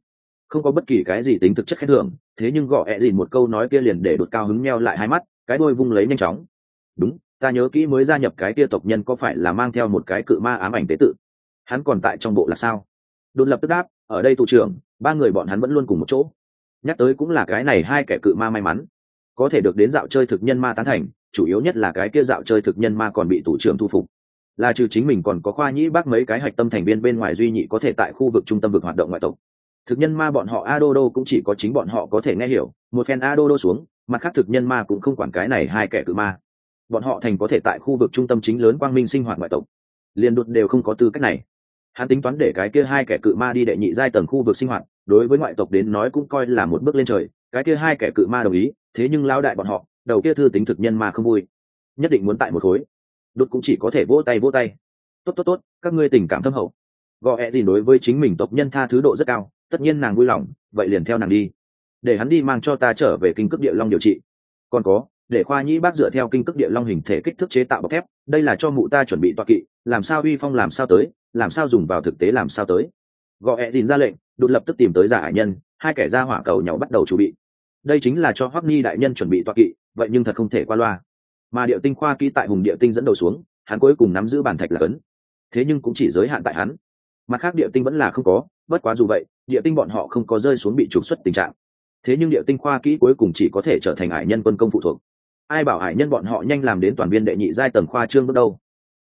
không có bất kỳ cái gì tính thực chất khen thưởng, thế nhưng gõ ẹ dìn một câu nói kia liền để đột cao hứng meo lại hai mắt, cái đôi vung lấy nhanh chóng. Đúng, ta nhớ kỹ mới gia nhập cái kia tộc nhân có phải là mang theo một cái cự ma ám ảnh tế tự, hắn còn tại trong bộ là sao? Đột lập tức đáp, ở đây tù trưởng, ba người bọn hắn vẫn luôn cùng một chỗ. Nhắc tới cũng là cái này hai kẻ cự ma may mắn có thể được đến dạo chơi thực nhân ma tán thành, chủ yếu nhất là cái kia dạo chơi thực nhân ma còn bị tù trưởng thu phục, là trừ chính mình còn có khoa nhĩ bác mấy cái hạch tâm thành viên bên ngoài duy nhị có thể tại khu vực trung tâm vực hoạt động ngoại tộc. Thực nhân ma bọn họ Adodo cũng chỉ có chính bọn họ có thể nghe hiểu, một phen Adodo xuống, mặt khác thực nhân ma cũng không quản cái này hai kẻ cự ma. Bọn họ thành có thể tại khu vực trung tâm chính lớn quang minh sinh hoạt ngoại tộc, liền đột đều không có tư cách này. Hắn tính toán để cái kia hai kẻ cự ma đi đệ nhị giai tầng khu vực sinh hoạt, đối với ngoại tộc đến nói cũng coi là một bước lên trời. Cái kia hai kẻ cự ma đồng ý, thế nhưng lao đại bọn họ, đầu kia thư tính thực nhân ma không vui, nhất định muốn tại một khối. Đột cũng chỉ có thể vỗ tay vỗ tay. Tốt, các ngươi tình cảm thâm hậu. Gò ẹ gì đối với chính mình tộc nhân tha thứ độ rất cao, tất nhiên nàng vui lòng, vậy liền theo nàng đi, để hắn đi mang cho ta trở về kinh cước địa long điều trị. Còn có, để khoa nhĩ bác dựa theo kinh cước địa long hình thể kích thước chế tạo bọc thép, đây là cho mụ ta chuẩn bị toa kỵ, làm sao uy phong làm sao tới, làm sao dùng vào thực tế làm sao tới. Gò ẹ dìn ra lệnh, đột lập tức tìm tới giả hải nhân, hai kẻ ra hỏa cầu nhau bắt đầu chuẩn bị. Đây chính là cho Hoắc Ni đại nhân chuẩn bị toa kỵ, vậy nhưng thật không thể qua loa. Mà điệu tinh khoa kỹ tại hùng địa tinh dẫn đầu xuống, hắn cuối cùng nắm giữ bản thạch là cấn, thế nhưng cũng chỉ giới hạn tại hắn. Mặt khác điệu tinh vẫn là không có, bất quá dù vậy địa tinh bọn họ không có rơi xuống bị trục xuất tình trạng, thế nhưng điệu tinh khoa kỹ cuối cùng chỉ có thể trở thành ải nhân quân công phụ thuộc. Ai bảo ải nhân bọn họ nhanh làm đến toàn viên đệ nhị giai tầng khoa trương bước đâu.